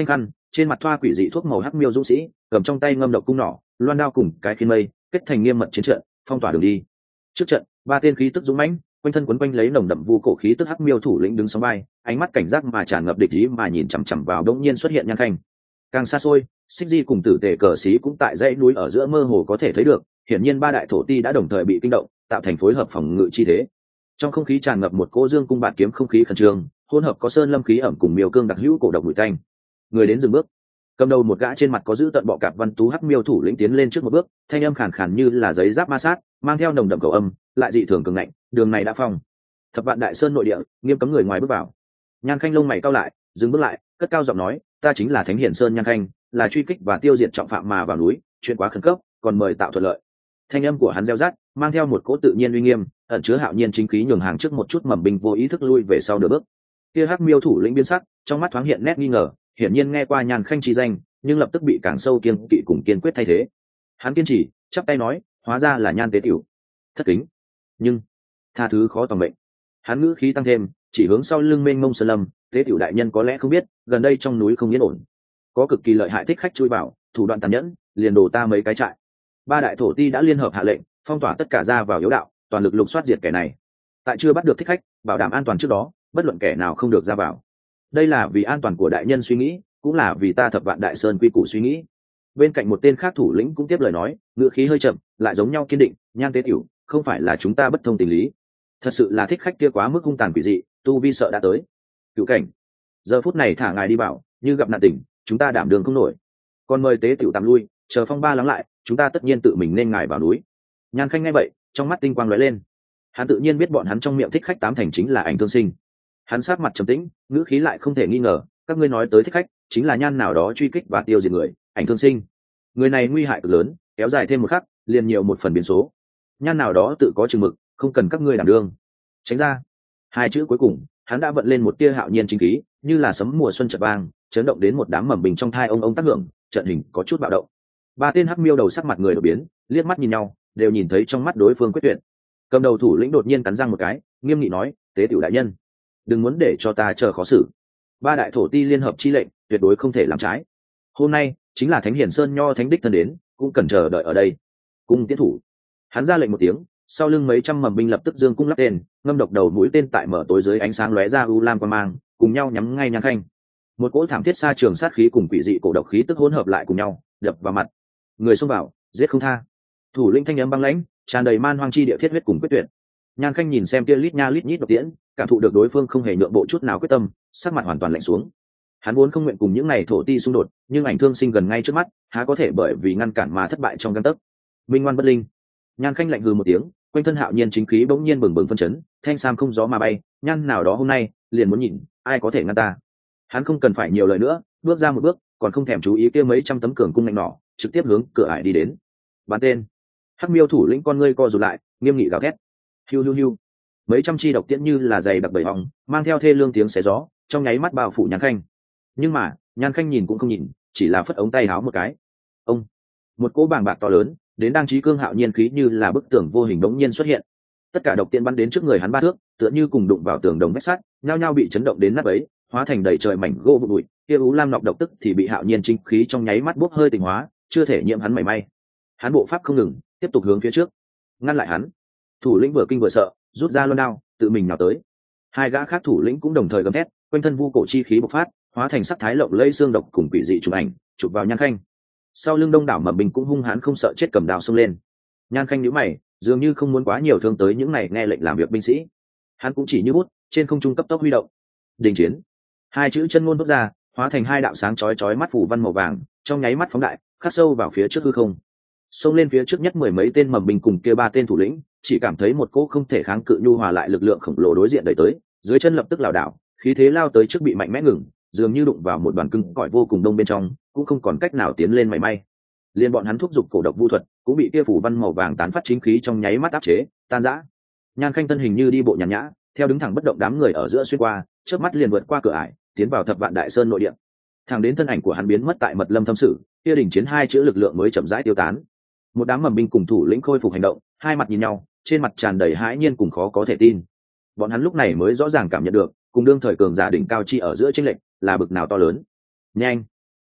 trên mặt thoa quỷ dị thuốc màu hắc miêu dũng sĩ cầm trong tay ngâm độc cung nỏ loan đao cùng cái khiên mây kết thành nghiêm mật chiến trận phong tỏa đường đi. Trước trận 3 tên khí tức dũng mãnh quanh thân quấn quanh lấy nồng đậm vu cổ khí tức hắc miêu thủ lĩnh đứng sóng vai, ánh mắt cảnh giác mà tràn ngập địch ý mà nhìn chằm chằm vào đống nhiên xuất hiện Nhan Khanh. Càng xa xôi, Xích Di cùng Tử Tề cờ xí cũng tại dãy núi ở giữa mơ hồ có thể thấy được, hiển nhiên 3 đại thổ ti đã đồng thời bị kinh động, tạo thành phối hợp phòng ngự chi thế. Trong không khí tràn ngập một cỗ dương cung bạt kiếm không khí khẩn trương, hỗn hợp có sơn lâm khí ẩm cùng miêu cương đặc hữu cổ độc mùi tanh. Người đến dừng bước, cầm đầu một gã trên mặt có giữ tận bọ cạp văn tú hắc miêu thủ lĩnh tiến lên trước một bước, thanh âm khàn khàn như là giấy giáp ma sát, mang theo nồng đậm cầu âm, lại dị thường cường ngạnh, đường này đã phong. Thập Vạn Đại Sơn nội địa, nghiêm cấm người ngoài bước vào. Nhan Khanh lông mày cau lại, dừng bước lại, cất cao giọng nói, ta chính là Thánh Hiển Sơn Nhan Khanh, là truy kích và tiêu diệt trọng phạm mà vào núi, chuyện quá khẩn cấp, còn mời tạo thuận lợi. Thanh âm của hắn reo rát, mang theo một cỗ tự nhiên uy nghiêm, ẩn chứa hạo nhiên chính khí nhường hàng trước một chút mầm binh vô ý thức lui về sau nửa bước. Kia hắc miêu thủ lĩnh biến sắc, trong mắt thoáng hiện nét nghi ngờ, hiển nhiên nghe qua Nhan Khanh chi danh, nhưng lập tức bị càng sâu kiên kỵ cùng kiên quyết thay thế. Hắn kiên trì, chắp tay nói, hóa ra là Nhan tế tiểu. Thất kính, nhưng tha thứ khó tòng mệnh. Hắn ngữ khí tăng thêm, chỉ hướng sau lưng mênh mông sơn lâm, tế tiểu đại nhân có lẽ không biết, gần đây trong núi không yên ổn, có cực kỳ lợi hại thích khách chui vào, thủ đoạn tàn nhẫn, liền đổ ta mấy cái trại. 3 đại thổ ti đã liên hợp hạ lệnh, phong tỏa tất cả ra vào yếu đạo, toàn lực lục soát diệt kẻ này. Tại chưa bắt được thích khách, bảo đảm an toàn trước đó, bất luận kẻ nào không được ra vào. Đây là vì an toàn của đại nhân suy nghĩ, cũng là vì ta Thập Vạn Đại Sơn quy củ suy nghĩ. Bên cạnh một tên khác thủ lĩnh cũng tiếp lời nói, ngữ khí hơi chậm, lại giống nhau kiên định, Nhan tế tiểu, không phải là chúng ta bất thông tình lý, thật sự là thích khách kia quá mức hung tàn quỷ dị, tu vi sợ đã tới. Cửu cảnh, giờ phút này thả ngài đi bảo, như gặp nạn tình, chúng ta đảm đường không nổi, còn mời tế tiểu tạm lui, chờ phong ba lắng lại, chúng ta tất nhiên tự mình nên ngài vào núi. Nhan Khanh nghe vậy, trong mắt tinh quang lóe lên, hắn tự nhiên biết bọn hắn trong miệng thích khách 8 thành chính là Ảnh Thương Sinh. Hắn sát mặt trầm tĩnh, ngữ khí lại không thể nghi ngờ, các ngươi nói tới thích khách chính là Nhan nào đó truy kích và tiêu diệt người, Ảnh Thương Sinh. Người này nguy hại cực lớn, kéo dài thêm một khắc, liền nhiều một phần biến số. Nhan nào đó tự có chừng mực, không cần các ngươi đảm đương. Tránh ra. 2 chữ cuối cùng, hắn đã vận lên một tia hạo nhiên chính khí, như là sấm mùa xuân chợt vang, chấn động đến một đám mầm bình trong thai ông tác hưởng, trận hình có chút bạo động. 3 tên hắc miêu đầu sắc mặt người đột biến, liếc mắt nhìn nhau, đều nhìn thấy trong mắt đối phương quyết tuyệt. Cầm đầu thủ lĩnh đột nhiên cắn răng một cái, nghiêm nghị nói, tế tiểu đại nhân, đừng muốn để cho ta chờ khó xử. 3 đại thổ ti liên hợp chi lệnh, tuyệt đối không thể làm trái. Hôm nay chính là Thánh Hiển Sơn nho thánh đích thân đến, cũng cần chờ đợi ở đây. Cung tiến thủ. Hắn ra lệnh một tiếng, sau lưng mấy trăm mầm binh lập tức dương cung lắp tên, ngâm độc đầu mũi tên tại mở tối dưới ánh sáng lóe ra u lam quang mang, cùng nhau nhắm ngay Nhan Khanh. Một cỗ thảm thiết xa trường sát khí cùng quỷ dị cổ độc khí tức hỗn hợp lại cùng nhau, đập vào mặt. Người xông vào, giết không tha. Thủ lĩnh thanh âm băng lãnh, tràn đầy man hoang chi địa thiết huyết cùng quyết tuyệt. Nhan Khanh nhìn xem kia lít nha lít nhít độc tiễn, cảm thụ được đối phương không hề nhượng bộ chút nào quyết tâm, sắc mặt hoàn toàn lạnh xuống. Hắn vốn không nguyện cùng những này thổ ti xung đột, nhưng Ảnh Thương Sinh gần ngay trước mắt, há có thể bởi vì ngăn cản mà thất bại trong gang tấc. Minh ngoan bất linh. Nhan Khanh lạnh hừ một tiếng, quanh thân hạo nhiên chính khí bỗng nhiên bừng bừng phân chấn, thanh sam không gió mà bay, Nhan nào đó hôm nay, liền muốn nhìn, ai có thể ngăn ta. Hắn không cần phải nhiều lời nữa, bước ra một bước, còn không thèm chú ý kia mấy trăm tấm cường cung ngạnh nỏ, trực tiếp hướng cửa ải đi đến. Bắn tên. Hắc miêu thủ lĩnh con ngươi co rụt lại, nghiêm nghị gào thét. Hiu hiu hiu. Mấy trăm chi độc tiễn như là dày đặc bầy hòng, mang theo thê lương tiếng xé gió, trong nháy mắt bao phủ Nhan Khanh. Nhưng mà, Nhan Khanh nhìn cũng không nhìn, chỉ là phất ống tay háo một cái. Ông. Một cỗ bàng bạc to lớn, đến đang trí cương hạo nhiên khí như là bức tường vô hình bỗng nhiên xuất hiện. Tất cả độc tiễn bắn đến trước người hắn 3 thước, tựa như cùng đụng vào tường đồng vách sắt, nhao nhao bị chấn động đến nát bấy, hóa thành đầy trời mảnh gỗ vụn bụi. Kia u lam nọc độc tức thì bị hạo nhiên chính khí trong nháy mắt bốc hơi tình hóa, chưa thể nhiễm hắn mảy may. Hắn bộ pháp không ngừng, tiếp tục hướng phía trước, ngăn lại hắn. Thủ lĩnh vừa kinh vừa sợ, rút ra loan đao, tự mình nào tới. 2 gã khác thủ lĩnh cũng đồng thời gầm thét, quanh thân vu cổ chi khí bộc phát, hóa thành sắc thái lộng lẫy xương độc cùng quỷ dị chụp ảnh, chụp vào Nhan Khanh. Sau lưng đông đảo mầm binh cũng hung hãn không sợ chết cầm đao xông lên. Nhan Khanh nhíu mày, dường như không muốn quá nhiều thương tới những này nghe lệnh làm việc binh sĩ. Hắn cũng chỉ như bút, trên không trung cấp tốc huy động. Đình chiến. 2 chữ chân ngôn thốt ra, hóa thành 2 đạo sáng chói chói mắt phủ văn màu vàng, trong nháy mắt phóng đại, khắc sâu vào phía trước hư không. Xông lên phía trước nhất 10 mấy tên mầm binh cùng kia 3 tên thủ lĩnh, chỉ cảm thấy một cỗ không thể kháng cự nhu hòa lại lực lượng khổng lồ đối diện đẩy tới, dưới chân lập tức lảo đảo, khí thế lao tới trước bị mạnh mẽ ngừng, dường như đụng vào một đoàn cứng cỏi vô cùng đông bên trong, cũng không còn cách nào tiến lên mảy may. Liên bọn hắn thúc giục cổ độc vu thuật, cũng bị kia phủ văn màu vàng tán phát chính khí trong nháy mắt áp chế, tan rã. Nhan Khanh thân hình như đi bộ nhàn nhã, theo đứng thẳng bất động đám người ở giữa xuyên qua, chớp mắt liền vượt qua cửa ải, tiến vào Thập Vạn Đại Sơn nội địa. Thẳng đến thân ảnh của hắn biến mất tại mật lâm thâm sự, kia đỉnh chiến 2 chữ lực lượng mới chậm rãi tiêu tán. Một đám mầm binh cùng thủ lĩnh khôi phục hành động, hai mặt nhìn nhau, trên mặt tràn đầy hãi nhiên cùng khó có thể tin. Bọn hắn lúc này mới rõ ràng cảm nhận được, cùng đương thời cường giả đỉnh cao chi ở giữa chênh lệch là bực nào to lớn. Nhanh,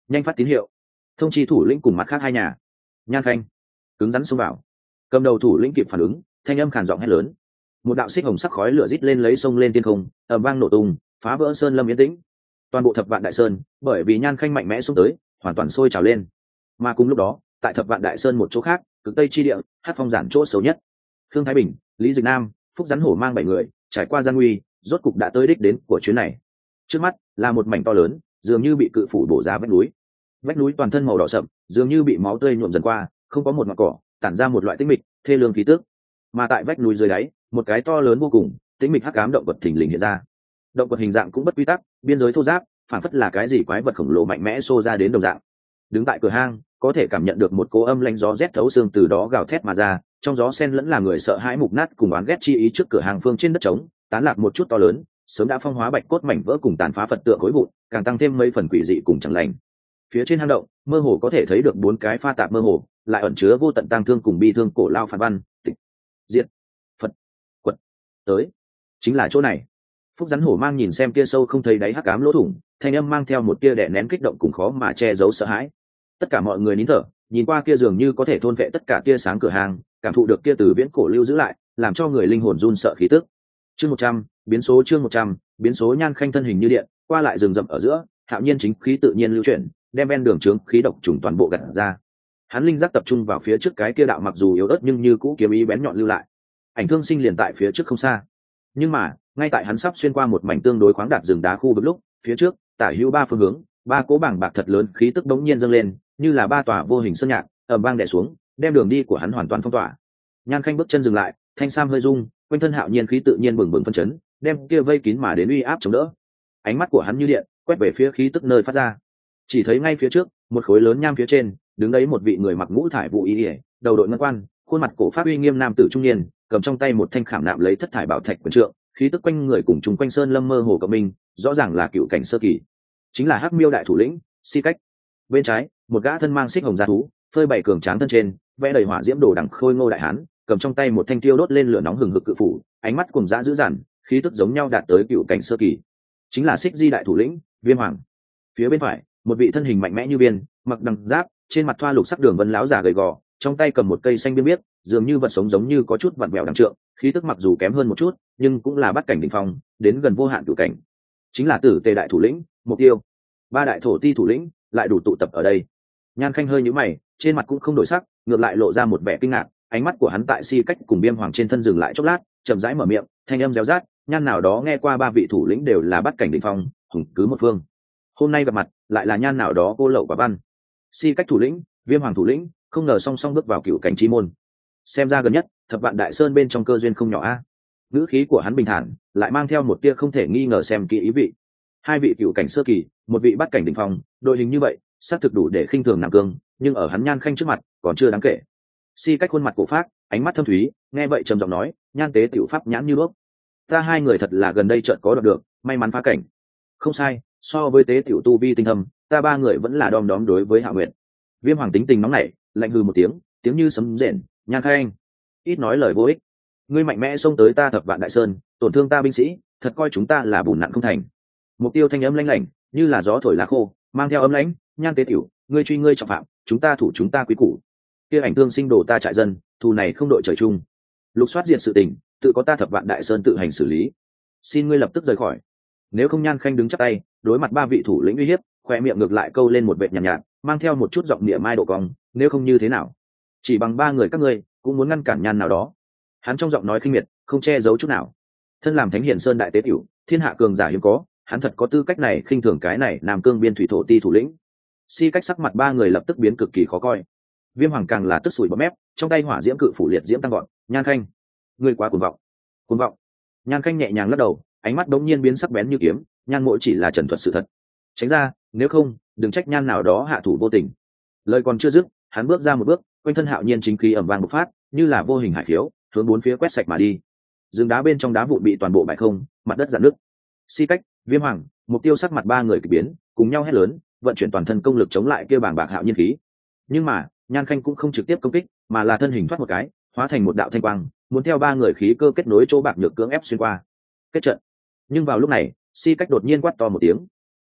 nhanh phát tín hiệu, thông chi thủ lĩnh cùng mặt khác hai nhà. Nhan Khanh cứng rắn xông vào, cầm đầu thủ lĩnh kịp phản ứng, thanh âm khàn giọng hét lớn. Một đạo xích hồng sắc khói lửa rít lên lấy sông lên thiên không, ầm vang nổ tung, phá vỡ sơn lâm yên tĩnh. Toàn bộ Thập Vạn Đại Sơn bởi vì Nhan Khanh mạnh mẽ xông tới, hoàn toàn sôi trào lên. Mà cùng lúc đó, tại Thập Vạn Đại Sơn một chỗ khác, cực tây chi địa, hát phong giản chỗ xấu nhất, Khương Thái Bình, Lý Dịch Nam, Phúc Rắn Hổ mang 7 người trải qua gian nguy, rốt cục đã tới đích đến của chuyến này. Trước mắt là một mảnh to lớn, dường như bị cự phủ bổ ra vách núi. Vách núi toàn thân màu đỏ sậm, dường như bị máu tươi nhuộm dần qua, không có một ngọn cỏ, tản ra một loại tĩnh mịch, thê lương khí tức. Mà tại vách núi dưới đáy, một cái to lớn vô cùng, tĩnh mịch hắc ám động vật thình lình hiện ra. Động vật hình dạng cũng bất quy tắc, biên giới thô ráp, phản phất là cái gì quái vật khổng lồ mạnh mẽ xô ra đến đồng dạng. Đứng tại cửa hang, có thể cảm nhận được một cỗ âm lãnh gió rét thấu xương từ đó gào thét mà ra, trong gió sen lẫn là người sợ hãi mục nát cùng oán ghét chi ý. Trước cửa hàng phương trên đất trống tán lạc một chút to lớn, sớm đã phong hóa bạch cốt mảnh vỡ cùng tàn phá Phật tượng khối vụn, càng tăng thêm mấy phần quỷ dị cùng chẳng lành. Phía trên hang động mơ hồ có thể thấy được 4 cái pha tạp mơ hồ, lại ẩn chứa vô tận tang thương cùng bi thương cổ lao phản văn, tịch diệt Phật quật tới, chính là chỗ này. Phúc Rắn Hổ mang nhìn xem kia sâu không thấy đáy hắc ám lỗ thủng, thanh âm mang theo một tia đè nén kích động cùng khó mà che giấu sợ hãi. Tất cả mọi người nín thở, nhìn qua kia dường như có thể thôn vệ tất cả tia sáng cửa hàng, cảm thụ được kia từ viễn cổ lưu giữ lại, làm cho người linh hồn run sợ khí tức. Chương 100, biến số. Chương 100, biến số. Nhan Khanh thân hình như điện, qua lại rừng rậm ở giữa, hạo nhiên chính khí tự nhiên lưu chuyển, đem ven đường trướng khí độc trùng toàn bộ gặt ra. Hắn linh giác tập trung vào phía trước cái kia đạo mặc dù yếu ớt nhưng như cũ kiếm ý bén nhọn lưu lại. Ảnh Thương Sinh liền tại phía trước không xa. Nhưng mà, ngay tại hắn sắp xuyên qua một mảnh tương đối khoáng đạt rừng đá khu vực lúc, phía trước, tả hữu 3 phương hướng, 3 cỗ bảng bạc thật lớn khí tức đống nhiên dâng lên, như là 3 tòa vô hình sơn nhạc, ầm vang đè xuống, đem đường đi của hắn hoàn toàn phong tỏa. Nhan Khanh bước chân dừng lại, thanh sam hơi rung, quanh thân hạo nhiên khí tự nhiên bừng bừng phân chấn, đem kia vây kín mà đến uy áp chống đỡ. Ánh mắt của hắn như điện, quét về phía khí tức nơi phát ra. Chỉ thấy ngay phía trước, một khối lớn nham phía trên, đứng đấy một vị người mặc mũ thải vụ y, đầu đội ngân quan, khuôn mặt cổ pháp uy nghiêm nam tử trung niên, cầm trong tay một thanh khảm nạm lấy thất thải bảo thạch quyền trượng, khí tức quanh người cùng chung quanh sơn lâm mơ hồ cộng minh, rõ ràng là cựu cảnh sơ kỳ, chính là Hắc Miêu đại thủ lĩnh Si Cách. Bên trái, một gã thân mang xích hồng da thú, phơi bày cường tráng thân trên, vẽ đầy hỏa diễm đồ đằng khôi ngô đại hán, cầm trong tay một thanh tiêu đốt lên lửa nóng hừng hực cự phủ, ánh mắt cùng dã dữ dằn, khí tức giống nhau đạt tới cựu cảnh sơ kỳ, chính là Xích Di đại thủ lĩnh Viêm Hoàng. Phía bên phải, một vị thân hình mạnh mẽ như biên, mặc đằng giáp, trên mặt thoa lục sắc đường vân láo giả gầy gò, trong tay cầm một cây xanh biên biết, dường như vật sống giống như có chút vặn vẹo đằng trượng, khí tức mặc dù kém hơn một chút, nhưng cũng là bắt cảnh đỉnh phong, đến gần vô hạn cửu cảnh. Chính là Tử Tề đại thủ lĩnh, Mục Tiêu. 3 đại thổ ti thủ lĩnh lại đủ tụ tập ở đây. Nhan Khanh hơi nhíu mày, trên mặt cũng không đổi sắc, ngược lại lộ ra một vẻ kinh ngạc, ánh mắt của hắn tại Si Cách cùng Viêm Hoàng trên thân dừng lại chốc lát, chậm rãi mở miệng, thanh âm réo rát, Nhan nào đó nghe qua 3 vị thủ lĩnh đều là bắt cảnh đỉnh phong, hùng cứ một phương. Hôm nay gặp mặt, lại là Nhan nào đó cô lậu quả văn. Si Cách thủ lĩnh, Viêm Hoàng thủ lĩnh, không ngờ song song bước vào cửu cảnh chi môn. Xem ra gần nhất, Thập Vạn Đại Sơn bên trong cơ duyên không nhỏ a. Ngữ khí của hắn bình thản, lại mang theo một tia không thể nghi ngờ xem kỹ ý vị. 2 vị cửu cảnh sơ kỳ, 1 vị bắt cảnh đỉnh phong, đội hình như vậy, xác thực đủ để khinh thường Nam Cương, nhưng ở hắn Nhan Khanh trước mặt, còn chưa đáng kể. Si Cách khuôn mặt cổ phác, ánh mắt thâm thúy, nghe vậy trầm giọng nói, Nhan tế tiểu pháp nhãn như đuốc. Ta 2 người thật là gần đây chợt có đoạt được, may mắn phá cảnh. Không sai, so với tế tiểu tu vi tinh thâm, ta 3 người vẫn là đom đóm đối với Hạ Nguyệt. Viêm Hoàng tính tình nóng nảy, lạnh hừ một tiếng, tiếng như sấm rền, Nhan Khanh, ít nói lời vô ích. Ngươi mạnh mẽ xông tới ta Thập Vạn Đại Sơn, tổn thương ta binh sĩ, thật coi chúng ta là bùn nặn không thành. Mục Tiêu thanh âm lanh lảnh, như là gió thổi lá khô, mang theo ấm lãnh, Nhan tế tiểu, ngươi truy ngươi trọng phạm, chúng ta thủ chúng ta quý củ. Kia Ảnh Thương Sinh đổ ta trại dân, thù này không đội trời chung. Lục soát diệt sự tình, tự có ta Thập Vạn Đại Sơn tự hành xử lý. Xin ngươi lập tức rời khỏi. Nếu không, Nhan Khanh đứng chắp tay, đối mặt 3 vị thủ lĩnh uy hiếp, khoe miệng ngược lại câu lên một vệt nhàn nhạt, mang theo một chút giọng địa mai độ cong, nếu không như thế nào? Chỉ bằng 3 người các ngươi, cũng muốn ngăn cản Nhan nào đó. Hắn trong giọng nói khinh miệt, không che giấu chút nào. Thân làm Thánh Hiển Sơn đại tế tiểu, thiên hạ cường giả hiếm có, hắn thật có tư cách này khinh thường cái này Nam Cương biên thủy thổ ti thủ lĩnh. Si Cách sắc mặt 3 người lập tức biến cực kỳ khó coi. Viêm Hoàng càng là tức sủi bọt mép, trong tay hỏa diễm cự phủ liệt diễm tăng gọn, Nhan Khanh, ngươi quá cuồng vọng. Cuồng vọng. Nhan Khanh nhẹ nhàng lắc đầu, ánh mắt đống nhiên biến sắc bén như kiếm, Nhan Mộ chỉ là trần thuật sự thật. Tránh ra, nếu không, đừng trách Nhan nào đó hạ thủ vô tình. Lời còn chưa dứt, hắn bước ra một bước, quanh thân hạo nhiên chính khí ầm vang bộc phát, như là vô hình hải khiếu, hướng 4 phía quét sạch mà đi. Rừng đá bên trong đá vụn bị toàn bộ bại không, mặt đất rạn nứt. Si Cách, Viêm Hoàng, Mục Tiêu sắc mặt 3 người kỳ biến, cùng nhau hét lớn, vận chuyển toàn thân công lực chống lại kia bàng bạc hạo nhiên khí. Nhưng mà, Nhan Khanh cũng không trực tiếp công kích, mà là thân hình thoát một cái, hóa thành một đạo thanh quang, muốn theo 3 người khí cơ kết nối chỗ bạc nhược cưỡng ép xuyên qua. Kết trận. Nhưng vào lúc này, Si Cách đột nhiên quát to một tiếng.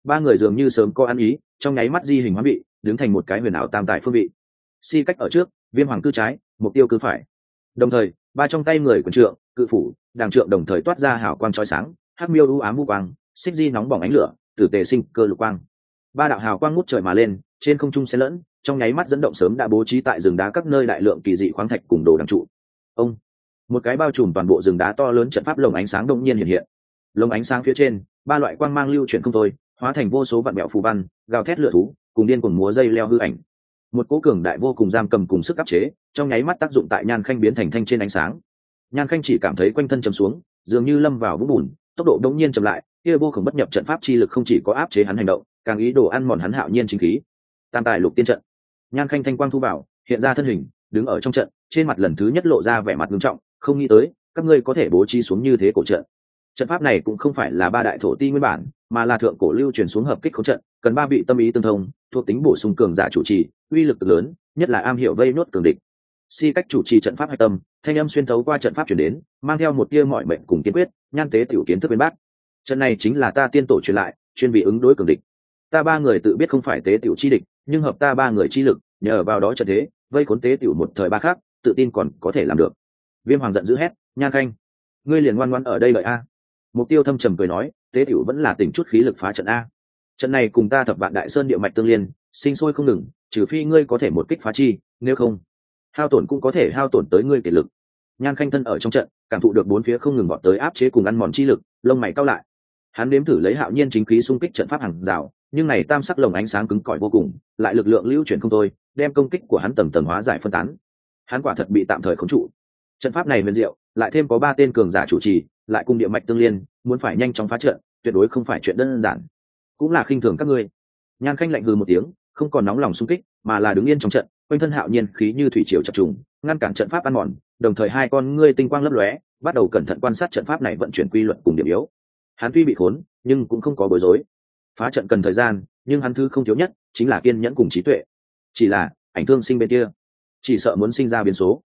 ba người dường như sớm có ăn ý, trong nháy mắt di hình hóa vị, đứng thành một cái huyền ảo tam tài phương vị. Si cách ở trước, Viêm Hoàng cư trái, Mục Tiêu cư phải. Đồng thời, ba trong tay người quyền trượng, cự phủ, đàng trượng đồng thời toát ra hào quang chói sáng, hắc miêu u ám u quang, xích di nóng bỏng ánh lửa, tử tề sinh cơ lục quang. Ba đạo hào quang ngút trời mà lên, trên không trung xen lẫn, trong nháy mắt dẫn động sớm đã bố trí tại rừng đá các nơi đại lượng kỳ dị khoáng thạch cùng đồ đằng trụ. Ông, một cái bao trùm toàn bộ rừng đá to lớn trận pháp lồng ánh sáng đông nhiên hiện hiện. Lồng ánh sáng phía trên, ba loại quang mang lưu chuyển không thôi, hóa thành vô số vạn mẹo phù văn, gào thét lửa thú, cùng điên cuồng múa dây leo hư ảnh. Một cỗ cường đại vô cùng giam cầm cùng sức áp chế, trong nháy mắt tác dụng tại Nhan Khanh biến thành thanh trên ánh sáng. Nhan Khanh chỉ cảm thấy quanh thân trầm xuống, dường như lâm vào vũng bùn, tốc độ đống nhiên chậm lại, kia vô cùng bất nhập trận pháp chi lực không chỉ có áp chế hắn hành động, càng ý đồ ăn mòn hắn hạo nhiên chính khí. Tam tài lục tiên trận. Nhan Khanh thanh quang thu vào, hiện ra thân hình, đứng ở trong trận, trên mặt lần thứ nhất lộ ra vẻ mặt nghiêm trọng, không nghĩ tới, các ngươi có thể bố trí xuống như thế cổ trận. Trận pháp này cũng không phải là ba đại thổ ti nguyên bản, mà là thượng cổ lưu truyền xuống hợp kích khống trận, cần ba vị tâm ý tương thông, thuộc tính bổ sung cường giả chủ trì, uy lực lớn, nhất là am hiểu vây nốt cường địch. Si cách chủ trì trận pháp hạch tâm, thanh âm xuyên thấu qua trận pháp truyền đến, mang theo một tia mọi mệnh cùng kiên quyết, Nhan tế tiểu kiến thức bên bác. Trận này chính là ta tiên tổ truyền lại, chuyên vị ứng đối cường địch. Ta ba người tự biết không phải tế tiểu chi địch, nhưng hợp ta ba người chi lực, nhờ vào đó trận thế, vây khốn tế tiểu một thời ba khác, tự tin còn có thể làm được. Viêm Hoàng giận dữ hét, Nhan Khanh, ngươi liền ngoan ngoãn ở đây đợi a. Mục Tiêu thâm trầm cười nói, tế tiểu vẫn là tỉnh chút khí lực phá trận a. Trận này cùng ta thập vạn đại sơn địa mạch tương liên, sinh sôi không ngừng, trừ phi ngươi có thể một kích phá chi, nếu không, hao tổn cũng có thể hao tổn tới ngươi kiệt lực. Nhan Khanh thân ở trong trận, cảm thụ được bốn phía không ngừng bọn tới áp chế cùng ăn mòn chi lực, lông mày cau lại. Hắn nếm thử lấy hạo nhiên chính khí xung kích trận pháp hàng rào, nhưng này tam sắc lồng ánh sáng cứng cỏi vô cùng, lại lực lượng lưu chuyển không thôi, đem công kích của hắn tầng tầng hóa giải phân tán. Hắn quả thật bị tạm thời khống trụ. Trận pháp này huyền diệu, lại thêm có ba tên cường giả chủ trì, lại cùng địa mạch tương liên, muốn phải nhanh chóng phá trận, tuyệt đối không phải chuyện đơn giản. Cũng là khinh thường các ngươi. Nhan Khanh lạnh hừ một tiếng, không còn nóng lòng xung kích, mà là đứng yên trong trận, quanh thân hạo nhiên khí như thủy triều chập trùng, ngăn cản trận pháp ăn mòn, đồng thời hai con ngươi tinh quang lấp lóe, bắt đầu cẩn thận quan sát trận pháp này vận chuyển quy luật cùng điểm yếu. Hắn tuy bị khốn, nhưng cũng không có bối rối. Phá trận cần thời gian, nhưng hắn thứ không thiếu nhất chính là kiên nhẫn cùng trí tuệ. Chỉ là ảnh thương sinh bên kia, chỉ sợ muốn sinh ra biến số.